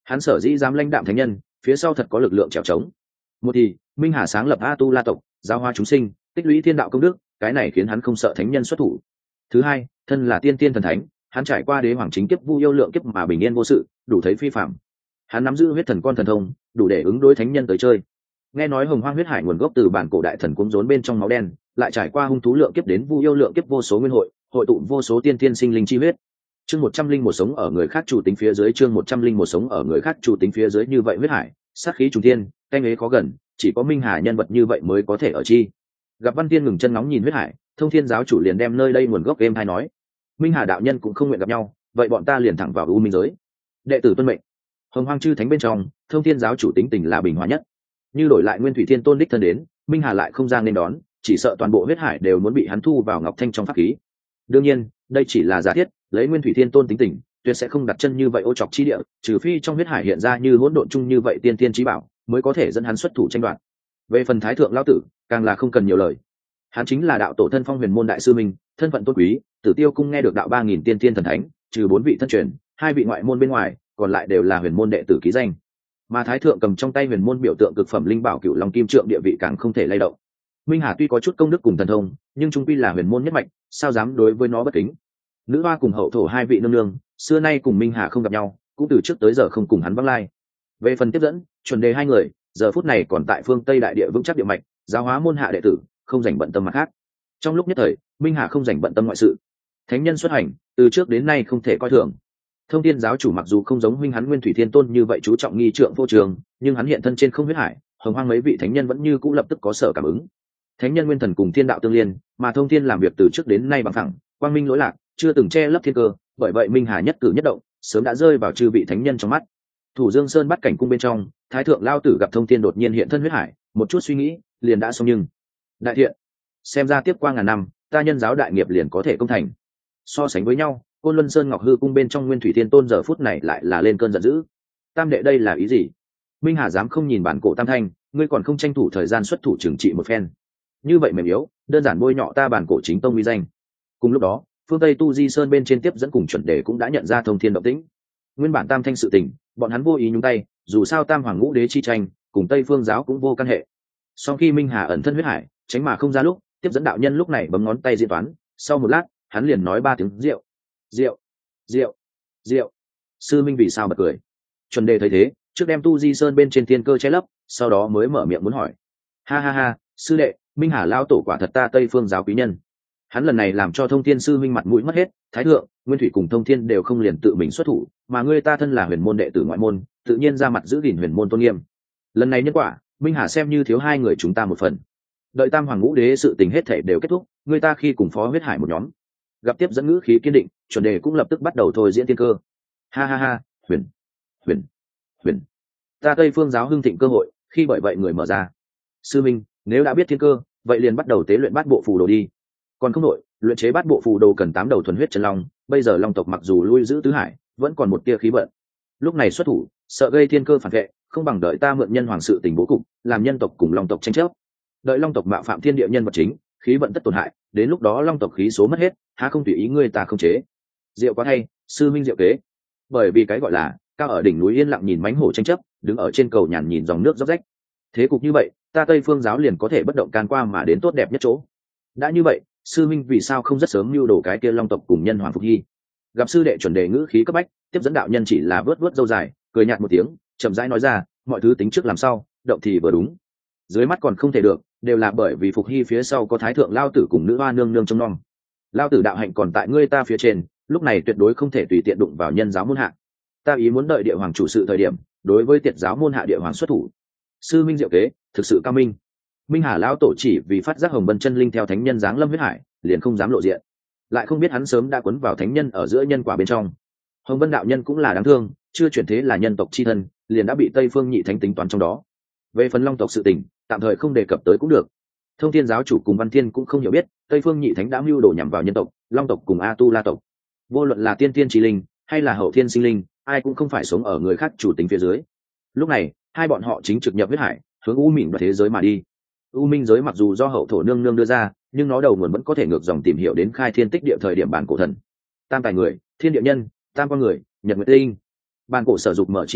Hắn sở dĩ dám lãnh đạm thánh nhân, phía sau thật có lực lượng trèo trống. Một thì Minh Hà sáng lập A Tu La tộc, giáo hóa chúng sinh, tích lũy thiên đạo công đức, cái này khiến hắn không sợ thánh nhân xuất thủ. Thứ hai, thân là tiên tiên thần thánh, hắn trải qua đế hoàng chính kiếp vu yêu lượng kiếp mà bình yên vô sự, đủ thấy phi phạm. Hắn nắm giữ huyết thần con thần thông, đủ để ứng đối thánh nhân tới chơi. Nghe nói hồng hoang huyết hải nguồn gốc từ bản cổ đại thần cuống rốn bên trong máu đen, lại trải qua hung thú lượng kiếp đến vu yêu lượng kiếp vô số nguyên hội, hội tụ vô số tiên tiên sinh linh chi huyết. Chương 101 sống ở người khác chủ tính phía dưới, chương 101 sống ở người khác chủ tính phía dưới, như vậy huyết hải, sát khí trùng thiên, canh ế khó gần, chỉ có Minh Hà nhân vật như vậy mới có thể ở chi. Gặp Văn Tiên ngừng chân ngóng nhìn huyết hải, Thông Thiên giáo chủ liền đem nơi đây nguồn gốc êm hay nói. Minh Hà đạo nhân cũng không nguyện gặp nhau, vậy bọn ta liền thẳng vào u minh giới. Đệ tử tuân mệnh. Hồng Hoang chư thánh bên trong, Thông Thiên giáo chủ tính tình là bình hòa nhất. Như đổi lại Nguyên Thủy Thiên Tôn đích thân đến, Minh Hà lại không ra nên đón, chỉ sợ toàn bộ huyết hải đều muốn bị hắn thu vào ngọc thanh trong pháp khí. Đương nhiên, đây chỉ là giả thiết, lấy Nguyên Thủy Thiên Tôn tính tình, tuyệt sẽ không đặt chân như vậy ô chọc chi địa, trừ phi trong huyết hải hiện ra như hỗn độn chung như vậy tiên tiên chí bảo, mới có thể dẫn hắn xuất thủ tranh đoạt. Về phần Thái thượng lão tử, càng là không cần nhiều lời. Hắn chính là đạo tổ thân phong huyền môn đại sư minh, thân phận tôn quý, Tử Tiêu cung nghe được đạo 3000 tiên tiên thần thánh, trừ 4 vị thân truyền, 2 vị ngoại môn bên ngoài, còn lại đều là huyền môn đệ tử ký danh. Mà Thái thượng cầm trong tay huyền môn biểu tượng cực phẩm linh bảo Cửu Long Kim Trượng, địa vị càng không thể lay động. Minh Hà tuy có chút công đức cùng thần thông, nhưng trung quy là huyền môn nhất mạch, sao dám đối với nó bất kính. Nữ hoa cùng hậu thổ 2 vị nương nương, xưa nay cùng Minh Hà không gặp nhau, cũng từ trước tới giờ không cùng hắn vắng lai. Về phần tiếp dẫn, chuẩn đề 2 người, giờ phút này còn tại phương Tây đại địa vững chắc địa mạch, giáo hóa môn hạ đệ tử, không dành bận tâm mặt khác. Trong lúc nhất thời, Minh Hà không dành bận tâm ngoại sự. Thánh nhân xuất hành, từ trước đến nay không thể coi thường. Thông Thiên giáo chủ mặc dù không giống huynh hắn Nguyên Thủy Thiên Tôn như vậy chú trọng nghi trượng vô trường, nhưng hắn hiện thân trên không huyết hải, hồng hoang mấy vị thánh nhân vẫn như cũ lập tức có sở cảm ứng. Thánh nhân nguyên thần cùng thiên đạo tương liên, mà Thông Thiên làm việc từ trước đến nay bằng thẳng, quang minh lỗi lạc, chưa từng che lấp thiên cơ, bởi vậy Minh Hà nhất cử nhất động, sớm đã rơi vào chư vị thánh nhân trong mắt. Thủ Dương Sơn bắt cảnh cung bên trong, Thái thượng lao tử gặp Thông Thiên đột nhiên hiện thân huyết hải, một chút suy nghĩ, liền đã xong nhưng đại thiện, xem ra tiếp qua ngàn năm, ta nhân giáo đại nghiệp liền có thể công thành. So sánh với nhau, Côn Luân Sơn Ngọc Hư cung bên trong Nguyên Thủy Thiên Tôn giờ phút này lại là lên cơn giận dữ. Tam đệ đây là ý gì? Minh Hà dám không nhìn bản cổ tam thanh, ngươi còn không tranh thủ thời gian xuất thủ trừng trị một phen? Như vậy mềm yếu, đơn giản bôi nhọ ta bản cổ chính tông uy danh. Cùng lúc đó, phương Tây Tu Di Sơn bên trên tiếp dẫn cùng chuẩn đề cũng đã nhận ra Thông Thiên động tĩnh. Nguyên bản tam thanh sự tình, bọn hắn vô ý nhúng tay, dù sao tam hoàng ngũ đế chi tranh, cùng Tây Phương giáo cũng vô căn hệ. Sau khi Minh Hà ẩn thân huyết hải, tránh mà không ra lúc, tiếp dẫn đạo nhân lúc này bấm ngón tay diễn toán, sau một lát, hắn liền nói 3 tiếng rượu, rượu, rượu, rượu. Sư Minh vì sao bật cười? Chuẩn đề thấy thế, trước đem Tu Di Sơn bên trên thiên cơ che lấp, sau đó mới mở miệng muốn hỏi. Ha ha ha, sư đệ, Minh Hà lao tổ quả thật ta Tây Phương giáo quý nhân. Hắn lần này làm cho Thông Thiên sư minh mặt mũi mất hết, Thái thượng, Nguyên Thủy cùng Thông Thiên đều không liền tự mình xuất thủ, mà ngươi ta thân là huyền môn đệ tử ngoại môn, tự nhiên ra mặt giữ gìn huyền môn tôn nghiêm. Lần này nhân quả, Minh Hà xem như thiếu 2 người chúng ta một phần. Đợi tam hoàng ngũ đế sự tình hết thể đều kết thúc, ngươi ta khi cùng phó huyết hải một nhóm. Gặp tiếp dẫn ngữ khí kiên định, chuẩn đề cũng lập tức bắt đầu thôi diễn thiên cơ. Ha ha ha, huyền, huyền, huyền. Ta Tây Phương giáo hưng thịnh cơ hội, khi bởi vậy người mở ra. Sư minh, nếu đã biết thiên cơ, vậy liền bắt đầu tế luyện bát bộ phù đồ đi. Còn không nội, luyện chế bát bộ phù đồ cần 8 đầu thuần huyết chân long, bây giờ long tộc mặc dù lui giữ tứ hải, vẫn còn một tia khí vận. Lúc này xuất thủ, sợ gây thiên cơ phản vệ, không bằng đợi ta mượn nhân hoàng sự tình bố cục, làm nhân tộc cùng long tộc tranh chấp. Đợi long tộc mạo phạm thiên địa nhân vật chính, khí vận tất tổn hại, đến lúc đó long tộc khí số mất hết, há không tùy ý ngươi ta không chế. Diệu quá hay, sư minh diệu kế. Bởi vì cái gọi là cao ở đỉnh núi yên lặng nhìn mánh hổ tranh chấp, đứng ở trên cầu nhàn nhìn dòng nước róc rách. Thế cục như vậy, ta Tây Phương giáo liền có thể bất động can qua mà đến tốt đẹp nhất chỗ. Đã như vậy, sư minh vì sao không rất sớm mưu đồ cái kia long tộc cùng nhân hoàng phục hy? Gặp sư đệ chuẩn đề ngữ khí cấp bách, tiếp dẫn đạo nhân chỉ là vớt vớt râu dài, cười nhạt một tiếng, chậm rãi nói ra, mọi thứ tính trước làm sao, động thì vừa đúng. Dưới mắt còn không thể được, đều là bởi vì phục hy phía sau có thái thượng lao tử cùng nữ hoa nương nương trông nom. Lao tử đạo hạnh còn tại ngươi ta phía trên, lúc này tuyệt đối không thể tùy tiện đụng vào nhân giáo môn hạ. Ta ý muốn đợi địa hoàng chủ sự thời điểm, đối với tiệt giáo môn hạ địa hoàng xuất thủ. Sư minh diệu kế, thực sự cao minh. Minh Hà lão tổ chỉ vì phát giác hồng bân chân linh theo thánh nhân giáng lâm huyết hải, liền không dám lộ diện, lại không biết hắn sớm đã quấn vào thánh nhân ở giữa nhân quả bên trong. Hồng Vân đạo nhân cũng là đáng thương, chưa chuyển thế là nhân tộc chi thân, liền đã bị Tây Phương Nhị Thánh tính toán trong đó. Về phần long tộc sự tình, tạm thời không đề cập tới cũng được. Thông Thiên giáo chủ cùng Văn Thiên cũng không hiểu biết, Tây Phương Nhị Thánh đã mưu đồ nhằm vào nhân tộc, long tộc cùng A Tu La tộc. Vô luận là tiên tiên chí linh hay là hậu thiên sinh linh, ai cũng không phải sống ở người khác chủ tính phía dưới. Lúc này, hai bọn họ chính trực nhập huyết hải, hướng u minh và thế giới mà đi. U minh giới mặc dù do hậu thổ nương nương đưa ra, nhưng nó đầu nguồn vẫn có thể ngược dòng tìm hiểu đến khai thiên tích địa thời điểm bản cổ thần. Tam tài người, thiên địa nhân, tam con người, nhật nguyệt tinh. Bản cổ sở dục mở chi giới,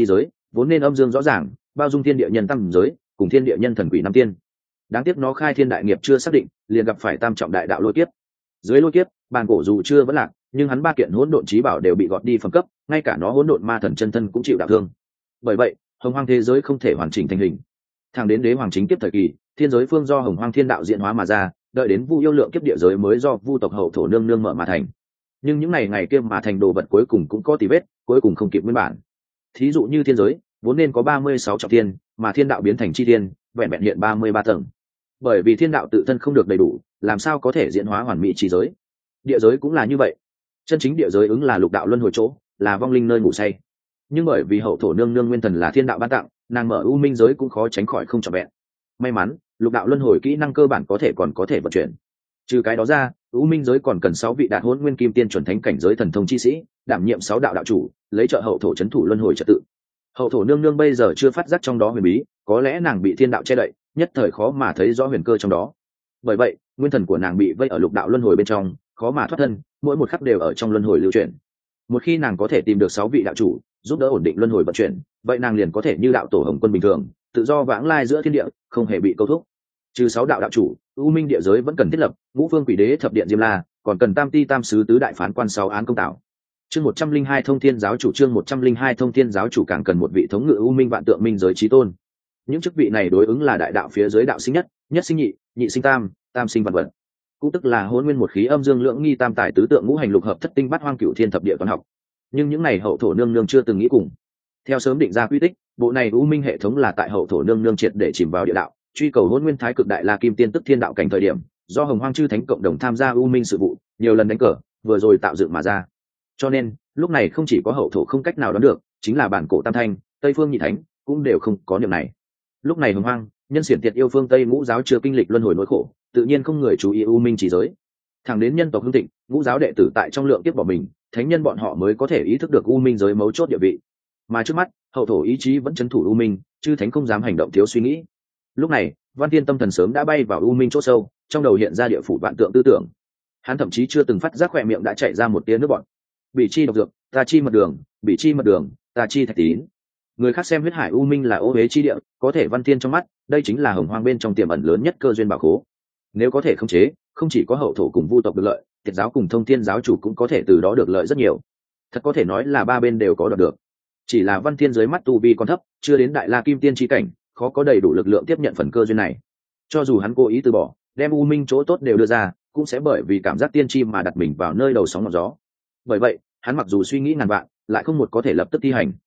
vốn nên âm dương rõ ràng, bao dung thiên địa nhân tam giới cùng thiên địa nhân thần quỷ năm tiên. Đáng tiếc nó khai thiên đại nghiệp chưa xác định, liền gặp phải tam trọng đại đạo lôi kiếp. Dưới lôi kiếp, bàn cổ dù chưa vẫn lạc, nhưng hắn ba kiện hỗn độn chí bảo đều bị gọt đi phẩm cấp, ngay cả nó hỗn độn ma thần chân thân cũng chịu đạo thương. Bởi vậy, hồng hoang thế giới không thể hoàn chỉnh thành hình. Thẳng đến đế hoàng chính kiếp thời kỳ, thiên giới phương do hồng hoang thiên đạo diễn hóa mà ra, đợi đến vu yêu lượng kiếp địa giới mới do vu tộc hậu thổ nương nương mở mà thành. Nhưng những ngày kia mà thành đồ vật cuối cùng cũng có tì vết, cuối cùng không kịp nguyên bản. Thí dụ như thiên giới vốn nên có 36 trọng thiên, mà thiên đạo biến thành chi thiên, vẹn vẹn hiện 33 tầng. Bởi vì thiên đạo tự thân không được đầy đủ, làm sao có thể diễn hóa hoàn mỹ chi giới. Địa giới cũng là như vậy, chân chính địa giới ứng là lục đạo luân hồi chỗ, là vong linh nơi ngủ say. Nhưng bởi vì hậu thổ nương nương nguyên thần là thiên đạo ban tặng, nàng mở u minh giới cũng khó tránh khỏi không trọn vẹn. May mắn lục đạo luân hồi kỹ năng cơ bản có thể vận chuyển. Trừ cái đó ra, u minh giới còn cần 6 vị đạt hỗn nguyên kim tiên chuẩn thánh cảnh giới thần thông chi sĩ, đảm nhiệm 6 đạo đạo chủ, lấy trợ hậu thổ trấn thủ luân hồi trật tự. Hậu thổ nương nương bây giờ chưa phát giác trong đó huyền bí, có lẽ nàng bị thiên đạo che đậy, nhất thời khó mà thấy rõ huyền cơ trong đó. Bởi vậy, nguyên thần của nàng bị vây ở lục đạo luân hồi bên trong, khó mà thoát thân, mỗi một khắc đều ở trong luân hồi lưu chuyển. Một khi nàng có thể tìm được 6 vị đạo chủ, giúp đỡ ổn định luân hồi vận chuyển, vậy nàng liền có thể như đạo tổ Hồng Quân bình thường, tự do vãng lai giữa thiên địa, không hề bị câu thúc. Trừ 6 đạo đạo chủ, u minh địa giới vẫn cần thiết lập, ngũ phương quỷ đế thập điện diêm la, còn cần tam ti tam sứ tứ đại phán quan 6 án công tạo. Chương 102 thông thiên giáo chủ, chương 102 thông thiên giáo chủ càng cần một vị thống ngự u minh vạn tượng minh giới chí tôn. Những chức vị này đối ứng là đại đạo phía dưới đạo sinh nhất, nhất sinh nhị, nhị sinh tam, tam sinh vạn vật. Cũng tức là hỗn nguyên một khí âm dương lượng nghi tam tài tứ tượng ngũ hành lục hợp thất tinh bát hoang cửu thiên thập địa toán học. Nhưng những này hậu thổ nương nương chưa từng nghĩ cùng. Theo sớm định ra quy tích, bộ này u minh hệ thống là tại hậu thổ nương nương triệt để chìm vào địa đạo, truy cầu hỗn nguyên thái cực đại la kim tiên tức thiên đạo cảnh thời điểm, do hồng hoang chư thánh cộng đồng tham gia u minh sự vụ, nhiều lần đánh cờ, vừa rồi tạo dựng mà ra. Cho nên lúc này không chỉ có hậu thổ không cách nào đoán được, chính là bản cổ tam thanh, tây phương nhị thánh cũng đều không có niệm này. Lúc này hồng hoang nhân xiển tiệt yêu phương tây ngũ giáo chưa kinh lịch luân hồi nỗi khổ, tự nhiên không người chú ý u minh chỉ giới. Thẳng đến nhân tộc hưng thịnh, ngũ giáo đệ tử tại trong lượng kiếp bỏ mình, thánh nhân bọn họ mới có thể ý thức được u minh giới mấu chốt địa vị. Mà trước mắt hậu thổ ý chí vẫn trấn thủ u minh, chư thánh không dám hành động thiếu suy nghĩ. Lúc này Văn Thiên tâm thần sớm đã bay vào u minh chỗ sâu, trong đầu hiện ra địa phủ vạn tượng tư tưởng. Hắn thậm chí chưa từng phát giác khỏe miệng đã chảy ra một tia nước bọt. Bị chi độc dược, ta chi mật đường, bị chi mật đường, ta chi thạch tín. Người khác xem huyết hải u minh là ô uế chi địa, có thể Văn Thiên trong mắt, đây chính là hồng hoang bên trong tiềm ẩn lớn nhất cơ duyên bảo khố. Nếu có thể khống chế, không chỉ có hậu thổ cùng vu tộc được lợi, Tiệt giáo cùng thông thiên giáo chủ cũng có thể từ đó được lợi rất nhiều. Thật có thể nói là ba bên đều có đoạt được. Chỉ là Văn Thiên dưới mắt tu vi còn thấp, chưa đến đại la kim tiên chi cảnh, khó có đầy đủ lực lượng tiếp nhận phần cơ duyên này. Cho dù hắn cố ý từ bỏ, đem u minh chỗ tốt đều đưa ra, cũng sẽ bởi vì cảm giác tiên tri mà đặt mình vào nơi đầu sóng ngọn gió. Bởi vậy hắn mặc dù suy nghĩ ngàn vạn, lại không một có thể lập tức thi hành.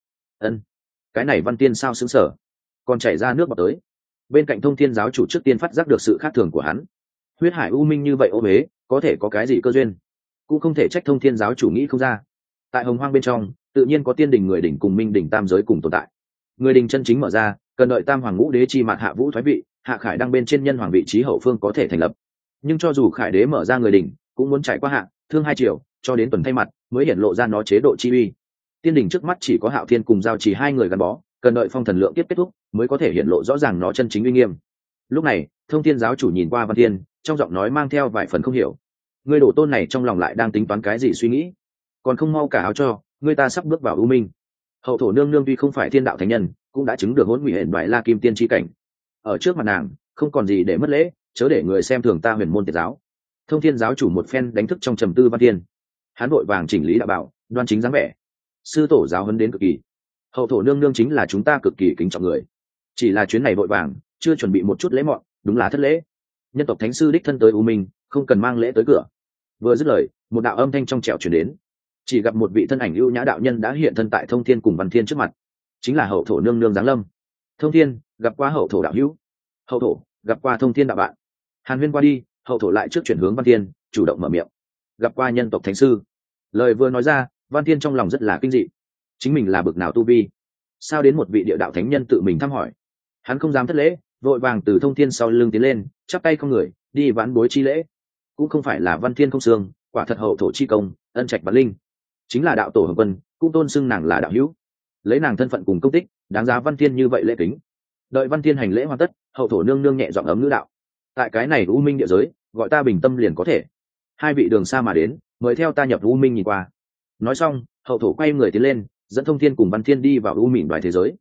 Cái này Văn Tiên sao xứng sở, còn chảy ra nước bọt tới. Bên cạnh thông thiên giáo chủ trước tiên phát giác được sự khác thường của hắn. Huyết hải u minh như vậy ô huế, có thể có cái gì cơ duyên? Cũng không thể trách thông thiên giáo chủ nghĩ không ra. Tại hồng hoang bên trong, tự nhiên có tiên đình người đỉnh cùng minh đỉnh tam giới cùng tồn tại. Người đỉnh chân chính mở ra, cần đợi tam hoàng ngũ đế chi mạt hạ vũ thoái vị, hạ khải đang bên trên nhân hoàng vị trí hậu phương có thể thành lập. Nhưng cho dù khải đế mở ra người đỉnh, cũng muốn trải qua hạ thương hai triều, cho đến tuần thay mặt mới hiển lộ ra nó chế độ chi uy. Tiên đỉnh trước mắt chỉ có Hạo Thiên cùng Giao Chỉ hai người gắn bó, cần đợi phong thần lượng kiếp kết thúc mới có thể hiển lộ rõ ràng nó chân chính uy nghiêm. Lúc này thông thiên giáo chủ nhìn qua Văn Thiên, trong giọng nói mang theo vài phần không hiểu. Người đổ tôn này trong lòng lại đang tính toán cái gì suy nghĩ, còn không mau cả áo cho người ta sắp bước vào u minh. Hậu thổ nương nương tuy không phải thiên đạo thánh nhân, cũng đã chứng được hỗn ngụy hển đại la kim tiên chi cảnh. Ở trước mặt nàng không còn gì để mất lễ, chớ để người xem thường ta huyền môn Tiệt giáo. Thông thiên giáo chủ một phen đánh thức trong trầm tư Văn Thiên, hắn vội vàng chỉnh lý đạo bảo, đoan chính dáng vẻ. Sư tổ giáo huấn đến cực kỳ, hậu thổ nương nương chính là chúng ta cực kỳ kính trọng người, chỉ là chuyến này vội vàng, chưa chuẩn bị một chút lễ mọn, đúng là thất lễ. Nhân tộc thánh sư đích thân tới u minh, không cần mang lễ tới cửa. Vừa dứt lời, một đạo âm thanh trong trẻo truyền đến, chỉ gặp một vị thân ảnh ưu nhã đạo nhân đã hiện thân tại thông thiên cùng Văn Thiên trước mặt, chính là hậu thổ nương nương giáng lâm. Thông thiên gặp qua hậu thổ đạo hữu, hậu thổ gặp qua thông thiên đạo bạn. Hàn huyên qua đi, hậu thổ lại trước chuyển hướng Văn Thiên, chủ động mở miệng, gặp qua nhân tộc thánh sư. Lời vừa nói ra, Văn Thiên trong lòng rất là kinh dị, chính mình là bực nào tu vi, sao đến một vị địa đạo thánh nhân tự mình thăm hỏi. Hắn không dám thất lễ, vội vàng từ thông thiên sau lưng tiến lên, chắp tay không người đi vãn bối chi lễ. Cũng không phải là Văn Thiên không xương, quả thật hậu thổ chi công ân trạch và linh, chính là đạo tổ Hồng Quân cũng tôn xưng nàng là đạo hữu, lấy nàng thân phận cùng công tích đáng giá Văn Thiên như vậy lễ kính. Đợi Văn Thiên hành lễ hoàn tất, hậu thổ nương nương nhẹ giọng ấm ngữ đạo, tại cái này u minh địa giới gọi ta bình tâm liền có thể. Hai vị đường xa mà đến, mời theo ta nhập u minh nhìn qua. Nói xong hậu thổ quay người tiến lên, dẫn thông thiên cùng Văn Thiên đi vào u minh đoài thế giới.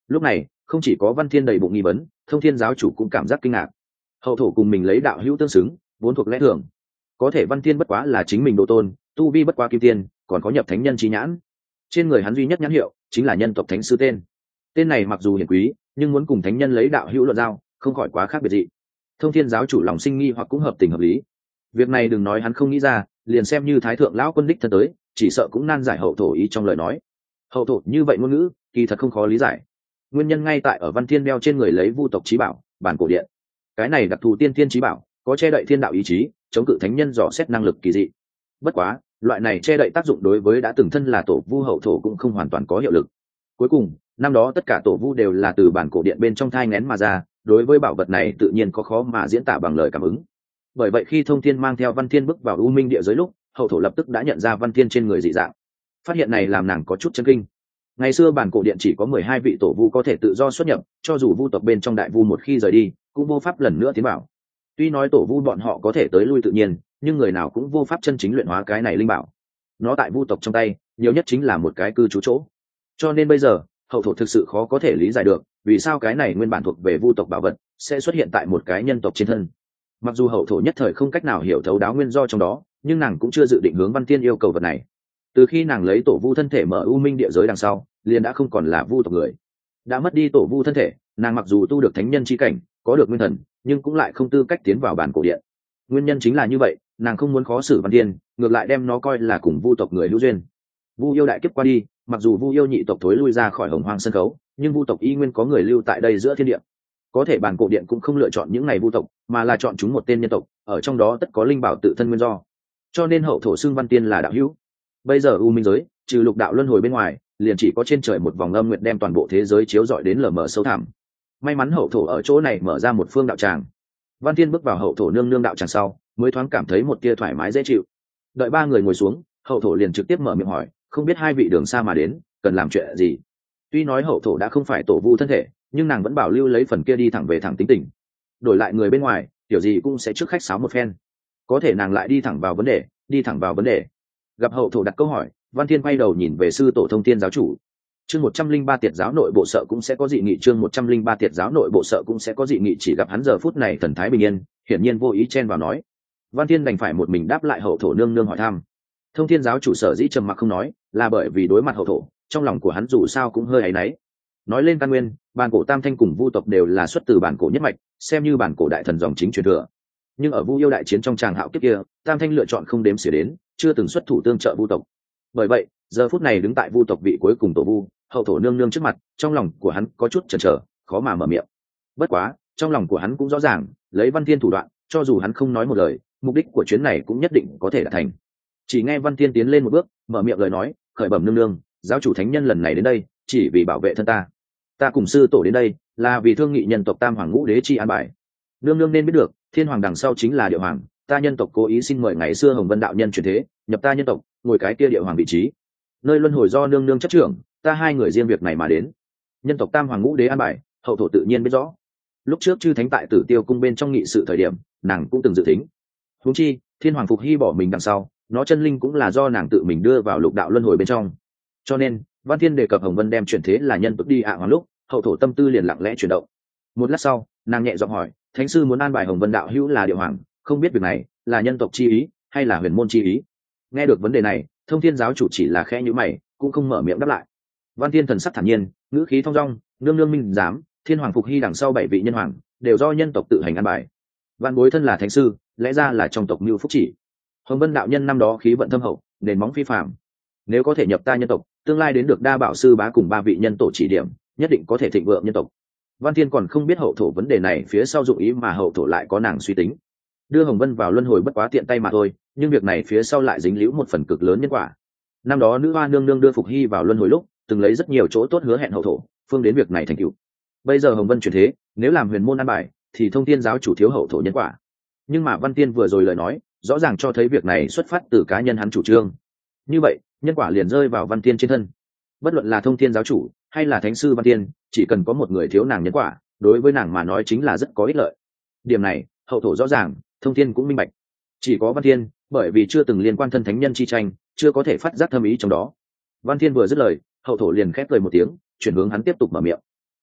Lúc này không chỉ có Văn Thiên đầy bụng nghi vấn, Thông Thiên giáo chủ cũng cảm giác kinh ngạc. Hậu thổ cùng mình lấy đạo hữu tương xứng, vốn thuộc lẽ thường, có thể Văn Thiên bất quá là chính mình độ tôn, tu vi bất quá kim tiên, còn có nhập thánh nhân chi nhãn. Trên người hắn duy nhất nhãn hiệu chính là nhân tộc thánh sư tên. Tên này mặc dù hiển quý, nhưng muốn cùng thánh nhân lấy đạo hữu luận giao, không khỏi quá khác biệt dị. Thông Thiên giáo chủ lòng sinh nghi hoặc cũng hợp tình hợp lý. Việc này đừng nói hắn không nghĩ ra, liền xem như thái thượng lão quân đích thân tới, chỉ sợ cũng nan giải hậu thổ ý trong lời nói. Hậu thổ như vậy ngôn ngữ, kỳ thật không khó lý giải. Nguyên nhân ngay tại ở Văn Thiên đeo trên người lấy vu tộc chí bảo, bản cổ điện. Cái này đặc thù tiên thiên chí bảo, có che đậy thiên đạo ý chí, chống cự thánh nhân dò xét năng lực kỳ dị. Bất quá, loại này che đậy tác dụng đối với đã từng thân là tổ vu hậu thổ cũng không hoàn toàn có hiệu lực. Cuối cùng, năm đó tất cả tổ vu đều là từ bản cổ điện bên trong thai nghén mà ra, đối với bảo vật này tự nhiên có khó mà diễn tả bằng lời cảm ứng. Bởi vậy khi Thông Thiên mang theo Văn Thiên bước vào U Minh địa giới lúc, hậu thổ lập tức đã nhận ra Văn Thiên trên người dị dạng. Phát hiện này làm nàng có chút chấn kinh. Ngày xưa bản cổ điện chỉ có 12 vị tổ vu có thể tự do xuất nhập, cho dù vu tộc bên trong đại vu một khi rời đi, cũng vô pháp lần nữa tiến vào. Tuy nói tổ vu bọn họ có thể tới lui tự nhiên, nhưng người nào cũng vô pháp chân chính luyện hóa cái này linh bảo. Nó tại vu tộc trong tay, nhiều nhất chính là một cái cư trú chỗ. Cho nên bây giờ, hậu thổ thực sự khó có thể lý giải được, vì sao cái này nguyên bản thuộc về vu tộc bảo vật sẽ xuất hiện tại một cái nhân tộc trên thân. Mặc dù hậu thổ nhất thời không cách nào hiểu thấu đáo nguyên do trong đó, nhưng nàng cũng chưa dự định hướng Văn Thiên yêu cầu vật này. Từ khi nàng lấy tổ vu thân thể mở U Minh địa giới đằng sau, liền đã không còn là vu tộc người. Đã mất đi tổ vu thân thể, nàng mặc dù tu được thánh nhân chi cảnh, có được nguyên thần, nhưng cũng lại không tư cách tiến vào bản cổ điện. Nguyên nhân chính là như vậy, nàng không muốn khó xử Văn Thiên, ngược lại đem nó coi là cùng vu tộc người hữu duyên. Vu yêu đại kiếp qua đi, mặc dù vu yêu nhị tộc thối lui ra khỏi hồng hoang sân khấu, nhưng vu tộc y nguyên có người lưu tại đây giữa thiên địa. Có thể bản cổ điện cũng không lựa chọn những ngày vu tộc, mà là chọn chúng một tên nhân tộc, ở trong đó tất có linh bảo tự thân nguyên do. Cho nên hậu thổ xưng Văn Thiên là đạo hữu. Bây giờ U Minh giới, trừ lục đạo luân hồi bên ngoài, liền chỉ có trên trời một vòng âm nguyệt đem toàn bộ thế giới chiếu rọi đến lờ mờ sâu thẳm. May mắn hậu thổ ở chỗ này mở ra một phương đạo tràng. Văn Thiên bước vào hậu thổ nương nương đạo tràng sau, mới thoáng cảm thấy một tia thoải mái dễ chịu. Đợi ba người ngồi xuống, hậu thổ liền trực tiếp mở miệng hỏi, không biết hai vị đường xa mà đến, cần làm chuyện gì? Tuy nói hậu thổ đã không phải tổ vu thân thể, nhưng nàng vẫn bảo lưu lấy phần kia đi thẳng về thẳng tính tình. Đổi lại người bên ngoài, kiểu gì cũng sẽ trước khách sáo một phen. Có thể nàng lại đi thẳng vào vấn đề, đi thẳng vào vấn đề. Gặp hậu thổ đặt câu hỏi, Văn Thiên quay đầu nhìn về sư tổ Thông Thiên giáo chủ. Chương 103 tiệt giáo nội bộ sợ cũng sẽ có dị nghị, chương 103 tiệt giáo nội bộ sợ cũng sẽ có dị nghị, chỉ gặp hắn giờ phút này thần thái bình yên, hiển nhiên vô ý chen vào nói. Văn Thiên đành phải một mình đáp lại hậu thổ nương nương hỏi thăm. Thông Thiên giáo chủ sở dĩ trầm mặc không nói, là bởi vì đối mặt hậu thổ, trong lòng của hắn dù sao cũng hơi áy náy. Nói lên căn nguyên, bản cổ Tam Thanh cùng Vu tộc đều là xuất từ bản cổ nhất mạch, xem như bản cổ đại thần dòng chính truyền thừa. Nhưng ở Vu yêu đại chiến trong tràng hạo kiếp kia, Tam Thanh lựa chọn không đếm xỉa đến, chưa từng xuất thủ tương trợ Vu tộc. Bởi vậy, giờ phút này đứng tại Vu tộc vị cuối cùng tổ Vu, hậu thổ nương nương trước mặt, trong lòng của hắn có chút chần chờ, khó mà mở miệng. Bất quá, trong lòng của hắn cũng rõ ràng, lấy Văn Thiên thủ đoạn, cho dù hắn không nói một lời, mục đích của chuyến này cũng nhất định có thể đạt thành. Chỉ nghe Văn Thiên tiến lên một bước, mở miệng lời nói, khởi bẩm nương nương, giáo chủ thánh nhân lần này đến đây, chỉ vì bảo vệ thân ta. Ta cùng sư tổ đến đây, là vì thương nghị nhân tộc Tam Hoàng Ngũ Đế chi an bài. Nương nương nên biết được, Thiên Hoàng đằng sau chính là Địa Hoàng, ta nhân tộc cố ý xin mời ngày xưa Hồng Vân đạo nhân chuyển thế, nhập ta nhân tộc, ngồi cái kia Địa Hoàng vị trí. Nơi luân hồi do nương nương chấp trưởng, ta hai người riêng việc này mà đến. Nhân tộc Tam Hoàng Ngũ Đế an bài, hậu thổ tự nhiên biết rõ. Lúc trước chư thánh tại Tử Tiêu cung bên trong nghị sự thời điểm, nàng cũng từng dự tính. Huống chi, Thiên Hoàng Phục Hy bỏ mình đằng sau, nó chân linh cũng là do nàng tự mình đưa vào lục đạo luân hồi bên trong. Cho nên, Văn Thiên đề cập Hồng Vân đem chuyển thế là nhân tộc đi hoàng lúc, hậu thổ tâm tư liền lặng lẽ chuyển động. Một lát sau, nàng nhẹ giọng hỏi, thánh sư muốn an bài Hồng Vân đạo hữu là Địa Hoàng, không biết việc này là nhân tộc chi ý hay là huyền môn chi ý? Nghe được vấn đề này, Thông Thiên giáo chủ chỉ là khẽ nhíu mày, cũng không mở miệng đáp lại. Văn Thiên thần sắc thản nhiên, ngữ khí thong dong, nương nương minh giám, Thiên Hoàng Phục Hy đằng sau 7 vị nhân hoàng đều do nhân tộc tự hành an bài. Văn bối thân là thánh sư, lẽ ra là trong tộc mưu phúc chỉ. Hồng Vân đạo nhân năm đó khí vận thâm hậu, nền móng phi phàm, nếu có thể nhập ta nhân tộc, tương lai đến được đa bảo sư bá cùng 3 vị nhân tổ chỉ điểm, nhất định có thể thịnh vượng nhân tộc. Văn Thiên còn không biết hậu thổ vấn đề này phía sau dụng ý mà hậu thổ lại có nàng suy tính. Đưa Hồng Vân vào luân hồi bất quá tiện tay mà thôi, nhưng việc này phía sau lại dính líu một phần cực lớn nhân quả. Năm đó nữ hoa nương nương đưa Phục Hy vào luân hồi lúc, từng lấy rất nhiều chỗ tốt hứa hẹn hậu thổ, phương đến việc này thành tựu. Bây giờ Hồng Vân chuyển thế, nếu làm huyền môn an bài, thì Thông Thiên giáo chủ thiếu hậu thổ nhân quả. Nhưng mà Văn Thiên vừa rồi lời nói, rõ ràng cho thấy việc này xuất phát từ cá nhân hắn chủ trương. Như vậy, nhân quả liền rơi vào Văn Thiên trên thân. Bất luận là Thông Thiên giáo chủ hay là thánh sư Văn Thiên, chỉ cần có một người thiếu nàng nhân quả, đối với nàng mà nói chính là rất có ích lợi. Điểm này, hậu thổ rõ ràng, Thông Thiên cũng minh bạch. Chỉ có Văn Thiên, bởi vì chưa từng liên quan thân thánh nhân chi tranh, chưa có thể phát giác thâm ý trong đó. Văn Thiên vừa dứt lời, hậu thổ liền khép cười một tiếng, chuyển hướng hắn tiếp tục mở miệng.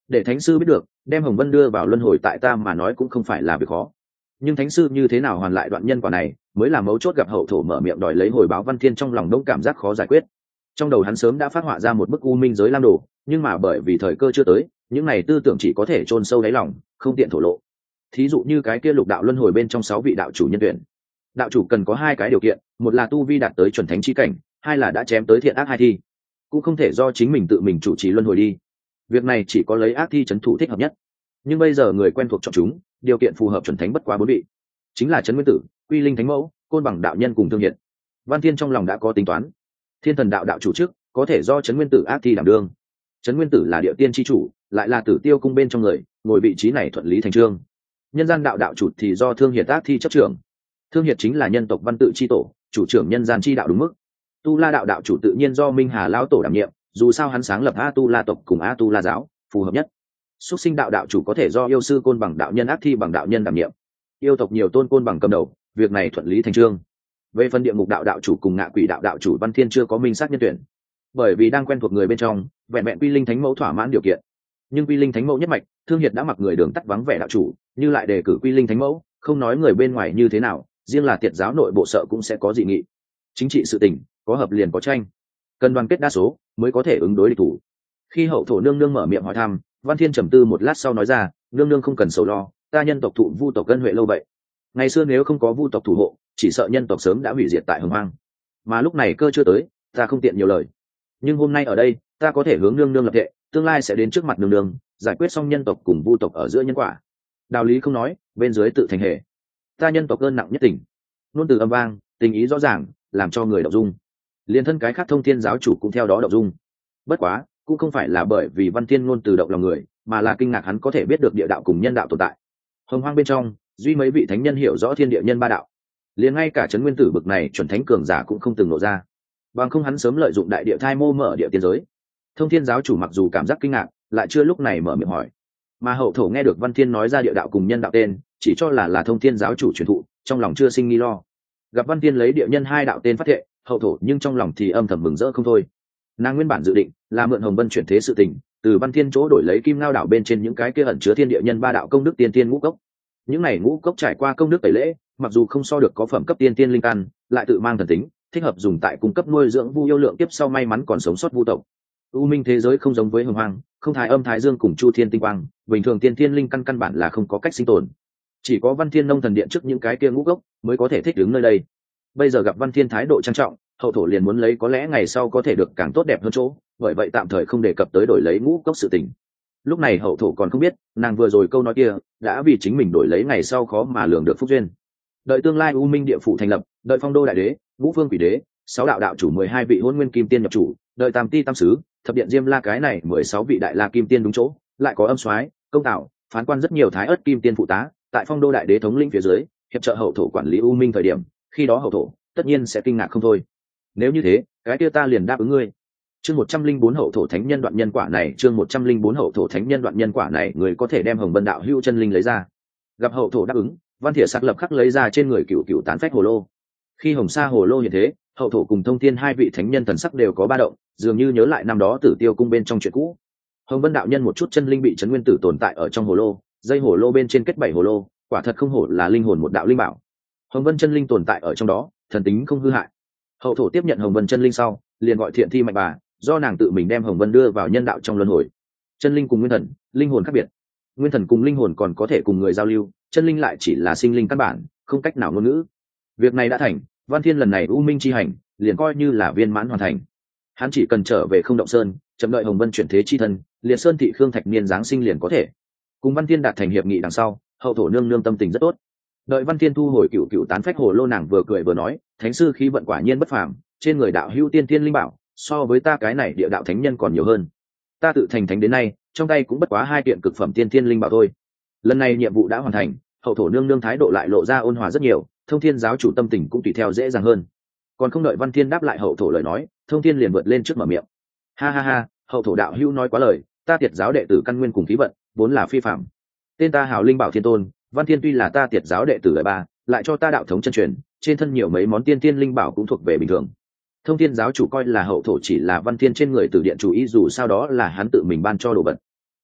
để thánh sư biết được, đem Hồng Vân đưa vào luân hồi tại ta mà nói cũng không phải là việc khó. Nhưng thánh sư như thế nào hoàn lại đoạn nhân quả này mới là mấu chốt. Gặp hậu thổ mở miệng đòi lấy hồi báo, Văn Thiên trong lòng đông cảm giác khó giải quyết. Trong đầu hắn sớm đã phát họa ra một bức u minh giới lam đồ, nhưng mà bởi vì thời cơ chưa tới, những này tư tưởng chỉ có thể chôn sâu đáy lòng, không tiện thổ lộ. Thí dụ như cái kia lục đạo luân hồi bên trong 6 vị đạo chủ nhân tuyển, đạo chủ cần có 2 cái điều kiện, một là tu vi đạt tới chuẩn thánh chi cảnh, 2 là đã chém tới thiện ác 2 thi. Cũng không thể do chính mình tự mình chủ trì luân hồi đi, việc này chỉ có lấy ác thi trấn thủ thích hợp nhất. Nhưng bây giờ người quen thuộc chọn chúng, điều kiện phù hợp chuẩn thánh bất quá 4 vị, chính là Trấn Nguyên Tử, Quy Linh Thánh Mẫu, Côn Bằng đạo nhân cùng Thương Hiệt. Văn Thiên trong lòng đã có tính toán, Thiên Thần đạo đạo chủ trước có thể do Trấn Nguyên Tử ác thi đảm đương. Trấn Nguyên Tử là địa tiên chi chủ, lại là Tử Tiêu cung bên trong người, ngồi vị trí này thuận lý thành chương. Nhân gian đạo đạo chủ thì do Thương Hiệt ác thi chấp trưởng. Thương Hiệt chính là nhân tộc văn tự chi tổ, chủ trưởng nhân gian chi đạo đúng mức. Tu La đạo đạo chủ tự nhiên do Minh Hà lão tổ đảm nhiệm, dù sao hắn sáng lập A Tu La tộc cùng A Tu La giáo, phù hợp nhất. Xuất sinh đạo đạo chủ có thể do yêu sư Côn Bằng đạo nhân ác thi bằng đạo nhân đảm nhiệm. Yêu tộc nhiều tôn Côn Bằng cầm đầu, việc này thuận lý thành chương. Về phần địa ngục đạo đạo chủ cùng ngạ quỷ đạo đạo chủ, Văn Thiên chưa có minh xác nhân tuyển, bởi vì đang quen thuộc người bên trong, vẹn vẹn Quy Linh Thánh Mẫu thỏa mãn điều kiện. Nhưng Quy Linh Thánh Mẫu nhất mạch, Thương Hiệt đã mặc người đường tắt vắng vẻ đạo chủ, như lại đề cử Quy Linh Thánh Mẫu, không nói người bên ngoài như thế nào, riêng là Tiệt giáo nội bộ sợ cũng sẽ có dị nghị. Chính trị sự tình, có hợp liền có tranh, cần đoàn kết đa số mới có thể ứng đối địch thủ. Khi hậu thổ nương nương mở miệng hỏi thăm, Văn Thiên trầm tư một lát sau nói ra, nương nương không cần sầu lo, ta nhân tộc thụ vu tộc ân huệ lâu vậy. Ngày xưa nếu không có vu tộc thủ hộ, chỉ sợ nhân tộc sớm đã hủy diệt tại Hồng Hoang. Mà lúc này cơ chưa tới, ta không tiện nhiều lời. Nhưng hôm nay ở đây, ta có thể hướng nương nương lập thệ, tương lai sẽ đến trước mặt nương nương, giải quyết xong nhân tộc cùng vu tộc ở giữa nhân quả. Đạo lý không nói, bên dưới tự thành hệ. Ta nhân tộc ơn nặng nhất tình. Nôn từ âm vang, tình ý rõ ràng, làm cho người động dung. Liên thân cái khác Thông Thiên giáo chủ cũng theo đó động dung. Bất quá, cũng không phải là bởi vì Văn Thiên ngôn từ động lòng người, mà là kinh ngạc hắn có thể biết được địa đạo cùng nhân đạo tồn tại. Hồng Hoang bên trong, duy mấy vị thánh nhân hiểu rõ thiên địa nhân ba đạo, liền ngay cả Trấn Nguyên Tử bực này chuẩn thánh cường giả cũng không từng lộ ra, bằng không hắn sớm lợi dụng đại địa thai mô mở địa tiên giới. Thông Thiên giáo chủ mặc dù cảm giác kinh ngạc, lại chưa lúc này mở miệng hỏi. Mà hậu thổ nghe được Văn Thiên nói ra địa đạo cùng nhân đạo tên, chỉ cho là Thông Thiên giáo chủ truyền thụ, trong lòng chưa sinh nghi lo. Gặp Văn Thiên lấy địa nhân 2 đạo tên phát thệ, hậu thổ nhưng trong lòng thì âm thầm mừng rỡ không thôi. Nàng nguyên bản dự định là mượn Hồng Vân chuyển thế sự tình, từ Văn Thiên chỗ đổi lấy Kim Ngao đảo bên trên những cái kia ẩn chứa thiên địa nhân 3 đạo công đức tiên tiên ngũ cốc. Những này ngũ cốc trải qua công đức tẩy lễ, mặc dù không so được có phẩm cấp tiên tiên linh căn, lại tự mang thần tính, thích hợp dùng tại cung cấp nuôi dưỡng vu yêu lượng tiếp sau may mắn còn sống sót vu tộc. U minh thế giới không giống với Hồng Hoang, không thái âm thái dương cùng chu thiên tinh quang, bình thường tiên tiên linh căn căn bản là không có cách sinh tồn. Chỉ có Văn Thiên nông thần điện trước những cái kia ngũ cốc mới có thể thích ứng nơi đây. Bây giờ gặp Văn Thiên thái độ trang trọng, hậu thổ liền muốn lấy có lẽ ngày sau có thể được càng tốt đẹp hơn chỗ, bởi vậy tạm thời không đề cập tới đổi lấy ngũ cốc sự tình. Lúc này hậu thổ còn không biết, nàng vừa rồi câu nói kia đã vì chính mình đổi lấy ngày sau khó mà lường được phúc duyên. Đợi tương lai U Minh địa phủ thành lập, đợi Phong Đô đại đế, Ngũ Phương quỷ đế, 6 đạo đạo chủ 12 vị Hỗn Nguyên kim tiên nhập chủ, đợi Tam Ti Tam Sứ, thập điện Diêm La cái này 16 vị đại la kim tiên đúng chỗ, lại có Âm Soái, Công Tạo, Phán Quan rất nhiều thái ớt kim tiên phụ tá, tại Phong Đô đại đế thống lĩnh phía dưới, hiệp trợ hậu thổ quản lý U Minh thời điểm, khi đó hậu thổ tất nhiên sẽ kinh ngạc không thôi. Nếu như thế, cái kia ta liền đáp ứng ngươi. Chương 104 hậu thổ thánh nhân đoạn nhân quả này, chương 104 hậu thổ thánh nhân đoạn nhân quả này, người có thể đem Hồng Vân đạo hữu chân linh lấy ra. Gặp hậu thổ đáp ứng, Văn Thiệt sắc lập khắc lấy ra trên người cựu cựu tán phách hồ lô. Khi Hồng Sa hồ lô hiện thế, hậu thổ cùng Thông Thiên 2 vị thánh nhân thần sắc đều có ba động, dường như nhớ lại năm đó Tử Tiêu cung bên trong chuyện cũ. Hồng Vân đạo nhân một chút chân linh bị Trấn Nguyên Tử tồn tại ở trong hồ lô, dây hồ lô bên trên kết 7 hồ lô, quả thật không hổ là linh hồn một đạo linh bảo. Hồng Vân chân linh tồn tại ở trong đó, thần tính không hư hại. Hậu thổ tiếp nhận Hồng Vân chân linh sau, liền gọi Thiện Thi Mạnh Bà, do nàng tự mình đem Hồng Vân đưa vào nhân đạo trong luân hồi. Chân linh cùng nguyên thần, linh hồn khác biệt. Nguyên thần cùng linh hồn còn có thể cùng người giao lưu, chân linh lại chỉ là sinh linh căn bản, không cách nào ngôn ngữ. Việc này đã thành, Văn Thiên lần này U Minh chi hành, liền coi như là viên mãn hoàn thành. Hắn chỉ cần trở về Không Động Sơn, chậm đợi Hồng Vân chuyển thế chi thân, Liệt Sơn thị Khương Thạch Niên giáng sinh liền có thể. Cùng Văn Thiên đạt thành hiệp nghị đằng sau, hậu thổ nương nương tâm tình rất tốt. Đợi Văn Thiên thu hồi cựu cựu tán phách hồ lô, nàng vừa cười vừa nói, thánh sư khí vận quả nhiên bất phàm, trên người đạo hữu tiên tiên linh bảo, so với ta cái này địa đạo thánh nhân còn nhiều hơn. Ta tự thành thánh đến nay, trong tay cũng bất quá 2 kiện cực phẩm tiên tiên linh bảo thôi. Lần này nhiệm vụ đã hoàn thành, hậu thổ nương nương thái độ lại lộ ra ôn hòa rất nhiều, Thông Thiên giáo chủ tâm tình cũng tùy theo dễ dàng hơn. Còn không đợi Văn Thiên đáp lại hậu thổ lời nói, Thông Thiên liền vượt lên trước mở miệng. Ha ha ha, hậu thổ đạo hữu nói quá lời, ta Tiệt giáo đệ tử căn nguyên cùng khí vận, vốn là phi phạm. Tên ta Hào Linh Bảo Thiên Tôn, Văn Thiên tuy là ta Tiệt giáo đệ tử đời 3, lại cho ta đạo thống chân truyền, trên thân nhiều mấy món tiên tiên linh bảo cũng thuộc về bình thường. Thông Thiên giáo chủ coi là hậu thổ chỉ là Văn Thiên trên người Tử điện chủ ý, dù sao đó là hắn tự mình ban cho đồ vật.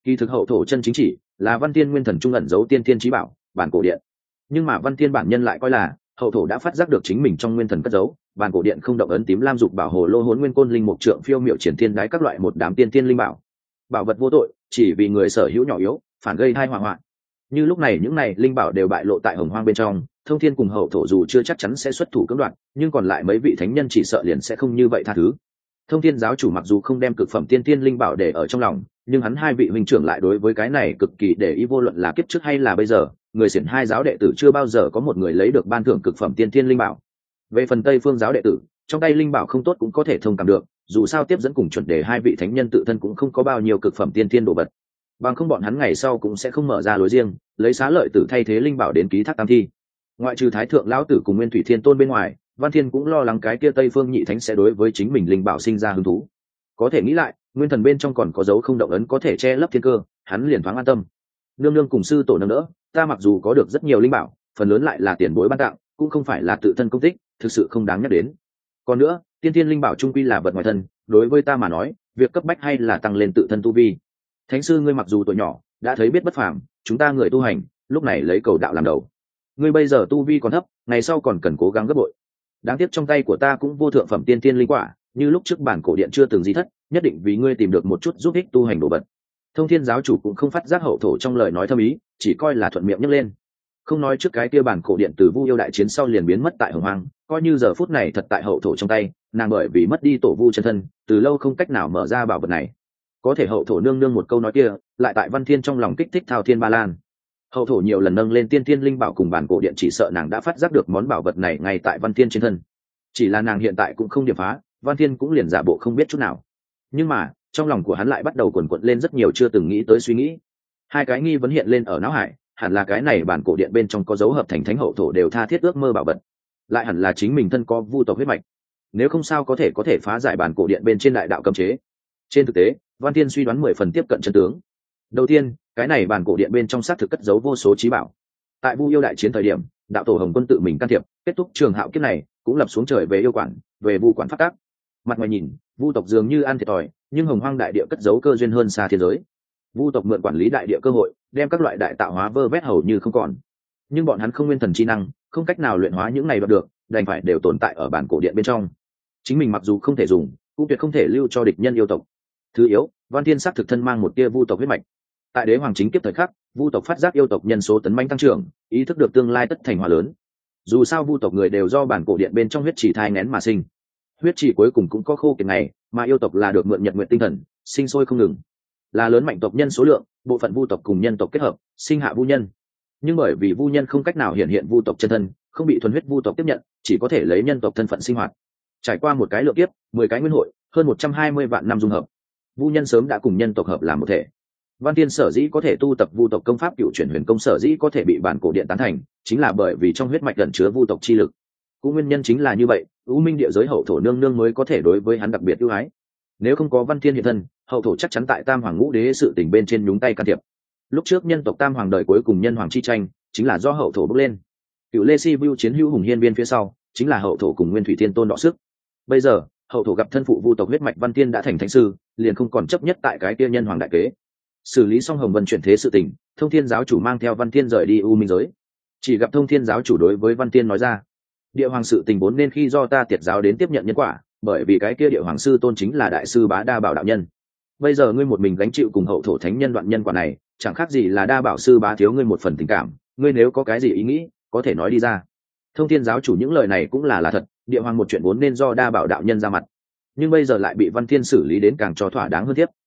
Kỳ thực hậu thổ chân chính chỉ là Văn Tiên nguyên thần trung ẩn giấu tiên thiên chí bảo bản cổ điện, nhưng mà Văn Tiên bản nhân lại coi là hậu thổ đã phát giác được chính mình trong nguyên thần cất giấu bản cổ điện không động ấn tím lam dục bảo hồ lô hỗn nguyên côn linh mục trượng phiêu miệu triển thiên đái các loại một đám tiên thiên linh bảo, bảo vật vô tội chỉ vì người sở hữu nhỏ yếu phản gây tai họa hoạn. Như lúc này những này linh bảo đều bại lộ tại hồng hoang bên trong, Thông Thiên cùng hậu thổ dù chưa chắc chắn sẽ xuất thủ cưỡng đoạt, nhưng còn lại mấy vị thánh nhân chỉ sợ liền sẽ không như vậy tha thứ. Thông Thiên giáo chủ mặc dù không đem cực phẩm tiên tiên linh bảo để ở trong lòng, nhưng hắn hai vị huynh trưởng lại đối với cái này cực kỳ để ý, vô luận là kiếp trước hay là bây giờ, người xiển hai giáo đệ tử chưa bao giờ có một người lấy được ban thưởng cực phẩm tiên tiên linh bảo. Về phần Tây Phương giáo đệ tử, trong tay linh bảo không tốt cũng có thể thông cảm được, dù sao tiếp dẫn cùng chuẩn đề hai vị thánh nhân tự thân cũng không có bao nhiêu cực phẩm tiên tiên đồ vật, bằng không bọn hắn ngày sau cũng sẽ không mở ra lối riêng lấy xá lợi tử thay thế linh bảo đến ký thác tam thi. Ngoại trừ thái thượng lão tử cùng nguyên thủy thiên tôn bên ngoài, Văn Thiên cũng lo lắng cái kia Tây Phương nhị thánh sẽ đối với chính mình linh bảo sinh ra hứng thú. Có thể nghĩ lại, nguyên thần bên trong còn có dấu không động ấn có thể che lấp thiên cơ, hắn liền thoáng an tâm. Nương nương cùng sư tổ nâng đỡ, ta mặc dù có được rất nhiều linh bảo, phần lớn lại là tiền bối ban tặng, cũng không phải là tự thân công tích, thực sự không đáng nhắc đến. Còn nữa, tiên tiên linh bảo trung quy là vật ngoài thân, đối với ta mà nói, việc cấp bách hay là tăng lên tự thân tu vi. Thánh sư ngươi mặc dù tuổi nhỏ đã thấy biết bất phàm, chúng ta người tu hành lúc này lấy cầu đạo làm đầu, ngươi bây giờ tu vi còn thấp, ngày sau còn cần cố gắng gấp bội. Đáng tiếc trong tay của ta cũng vô thượng phẩm tiên tiên linh quả, như lúc trước bản cổ điện chưa từng di thất, nhất định vì ngươi tìm được một chút giúp ích tu hành đồ vật. Thông Thiên giáo chủ cũng không phát giác hậu thổ trong lời nói thâm ý, chỉ coi là thuận miệng nhấc lên. Không nói trước cái kia bản cổ điện từ Vu yêu đại chiến sau liền biến mất tại hồng hoang, coi như giờ phút này thật tại hậu thổ trong tay, nàng bởi vì mất đi tổ Vu chân thân, từ lâu không cách nào mở ra bảo vật này. Có thể hậu thổ nương nương một câu nói kia lại tại Văn Thiên trong lòng kích thích thao thiên ba lan. Hậu thổ nhiều lần nâng lên tiên tiên linh bảo cùng bản cổ điện, chỉ sợ nàng đã phát giác được món bảo vật này ngay tại Văn Thiên trên thân, chỉ là nàng hiện tại cũng không điểm phá, Văn Thiên cũng liền giả bộ không biết chút nào. Nhưng mà trong lòng của hắn lại bắt đầu quần quật lên rất nhiều chưa từng nghĩ tới suy nghĩ. Hai cái nghi vấn hiện lên ở não hải, hẳn là cái này bản cổ điện bên trong có dấu hợp thành thánh hậu thổ đều tha thiết ước mơ bảo vật, lại hẳn là chính mình thân có vu tộc huyết mạch, nếu không sao có thể phá giải bản cổ điện bên trên đại đạo cấm chế. Trên thực tế, Văn Thiên suy đoán 10 phần tiếp cận chân tướng. Đầu tiên, cái này bản cổ điện bên trong xác thực cất giấu vô số trí bảo. Tại Vu yêu đại chiến thời điểm, đạo tổ Hồng Quân tự mình can thiệp, kết thúc trường hạo kiếp này, cũng lập xuống trời về yêu quản, về vu quản pháp tác. Mặt ngoài nhìn, vu tộc dường như ăn thiệt thòi, nhưng hồng hoang đại địa cất giấu cơ duyên hơn xa thiên giới. Vu tộc mượn quản lý đại địa cơ hội, đem các loại đại tạo hóa vơ vét hầu như không còn. Nhưng bọn hắn không nguyên thần chi năng, không cách nào luyện hóa những này đoạt được, đành phải đều tồn tại ở bản cổ điện bên trong. Chính mình mặc dù không thể dùng, cũng tuyệt không thể lưu cho địch nhân yêu tộc. Thứ yếu, Văn Thiên xác thực thân mang một tia vu tộc huyết mạch. Tại đế hoàng chính kiếp thời khắc, vu tộc phát giác yêu tộc nhân số tấn manh tăng trưởng, ý thức được tương lai tất thành hòa lớn. Dù sao vu tộc người đều do bản cổ điện bên trong huyết chỉ thai nghén mà sinh, huyết chỉ cuối cùng cũng có khô kiệt ngày, mà yêu tộc là được mượn nhật nguyện tinh thần, sinh sôi không ngừng, là lớn mạnh tộc nhân số lượng, bộ phận vu tộc cùng nhân tộc kết hợp, sinh hạ vu nhân. Nhưng bởi vì vu nhân không cách nào hiện hiện vu tộc chân thân, không bị thuần huyết vu tộc tiếp nhận, chỉ có thể lấy nhân tộc thân phận sinh hoạt. Trải qua một cái lượng kiếp, 10 cái nguyên hội, hơn 120 vạn năm dung hợp, vu nhân sớm đã cùng nhân tộc hợp làm một thể. Văn Thiên sở dĩ có thể tu tập vu tộc công pháp cựu chuyển huyền công, sở dĩ có thể bị bản cổ điện tán thành, chính là bởi vì trong huyết mạch ẩn chứa vu tộc chi lực. Cũng nguyên nhân chính là như vậy, U Minh địa giới hậu thổ nương nương mới có thể đối với hắn đặc biệt ưu ái. Nếu không có Văn Thiên hiện thân, hậu thổ chắc chắn tại Tam Hoàng Ngũ Đế sự tình bên trên nhúng tay can thiệp. Lúc trước nhân tộc Tam Hoàng đời cuối cùng nhân hoàng chi tranh, chính là do hậu thổ bước lên. Cựu Lê Si Vu chiến hữu hùng hiên viên phía sau, chính là hậu thổ cùng Nguyên Thủy Thiên Tôn đọ sức. Bây giờ, hậu thổ gặp thân phụ vu tộc huyết mạch Văn Thiên đã thành thánh sư, liền không còn chấp nhất tại cái kia nhân hoàng đại kế. Xử lý xong Hồng Vân chuyển thế sự tình, Thông Thiên giáo chủ mang theo Văn Thiên rời đi U Minh giới. Chỉ gặp Thông Thiên giáo chủ đối với Văn Thiên nói ra: địa hoàng sự tình vốn nên khi do ta Tiệt giáo đến tiếp nhận nhân quả, bởi vì cái kia địa hoàng sư tôn chính là đại sư Bá Đa Bảo đạo nhân. Bây giờ ngươi một mình gánh chịu cùng hậu thổ thánh nhân đoạn nhân quả này, chẳng khác gì là Đa Bảo sư Bá thiếu ngươi một phần tình cảm, ngươi nếu có cái gì ý nghĩ, có thể nói đi ra. Thông Thiên giáo chủ những lời này cũng là thật, địa hoàng một chuyện vốn nên do Đa Bảo đạo nhân ra mặt, nhưng bây giờ lại bị Văn Thiên xử lý đến càng cho thỏa đáng hơn tiếp.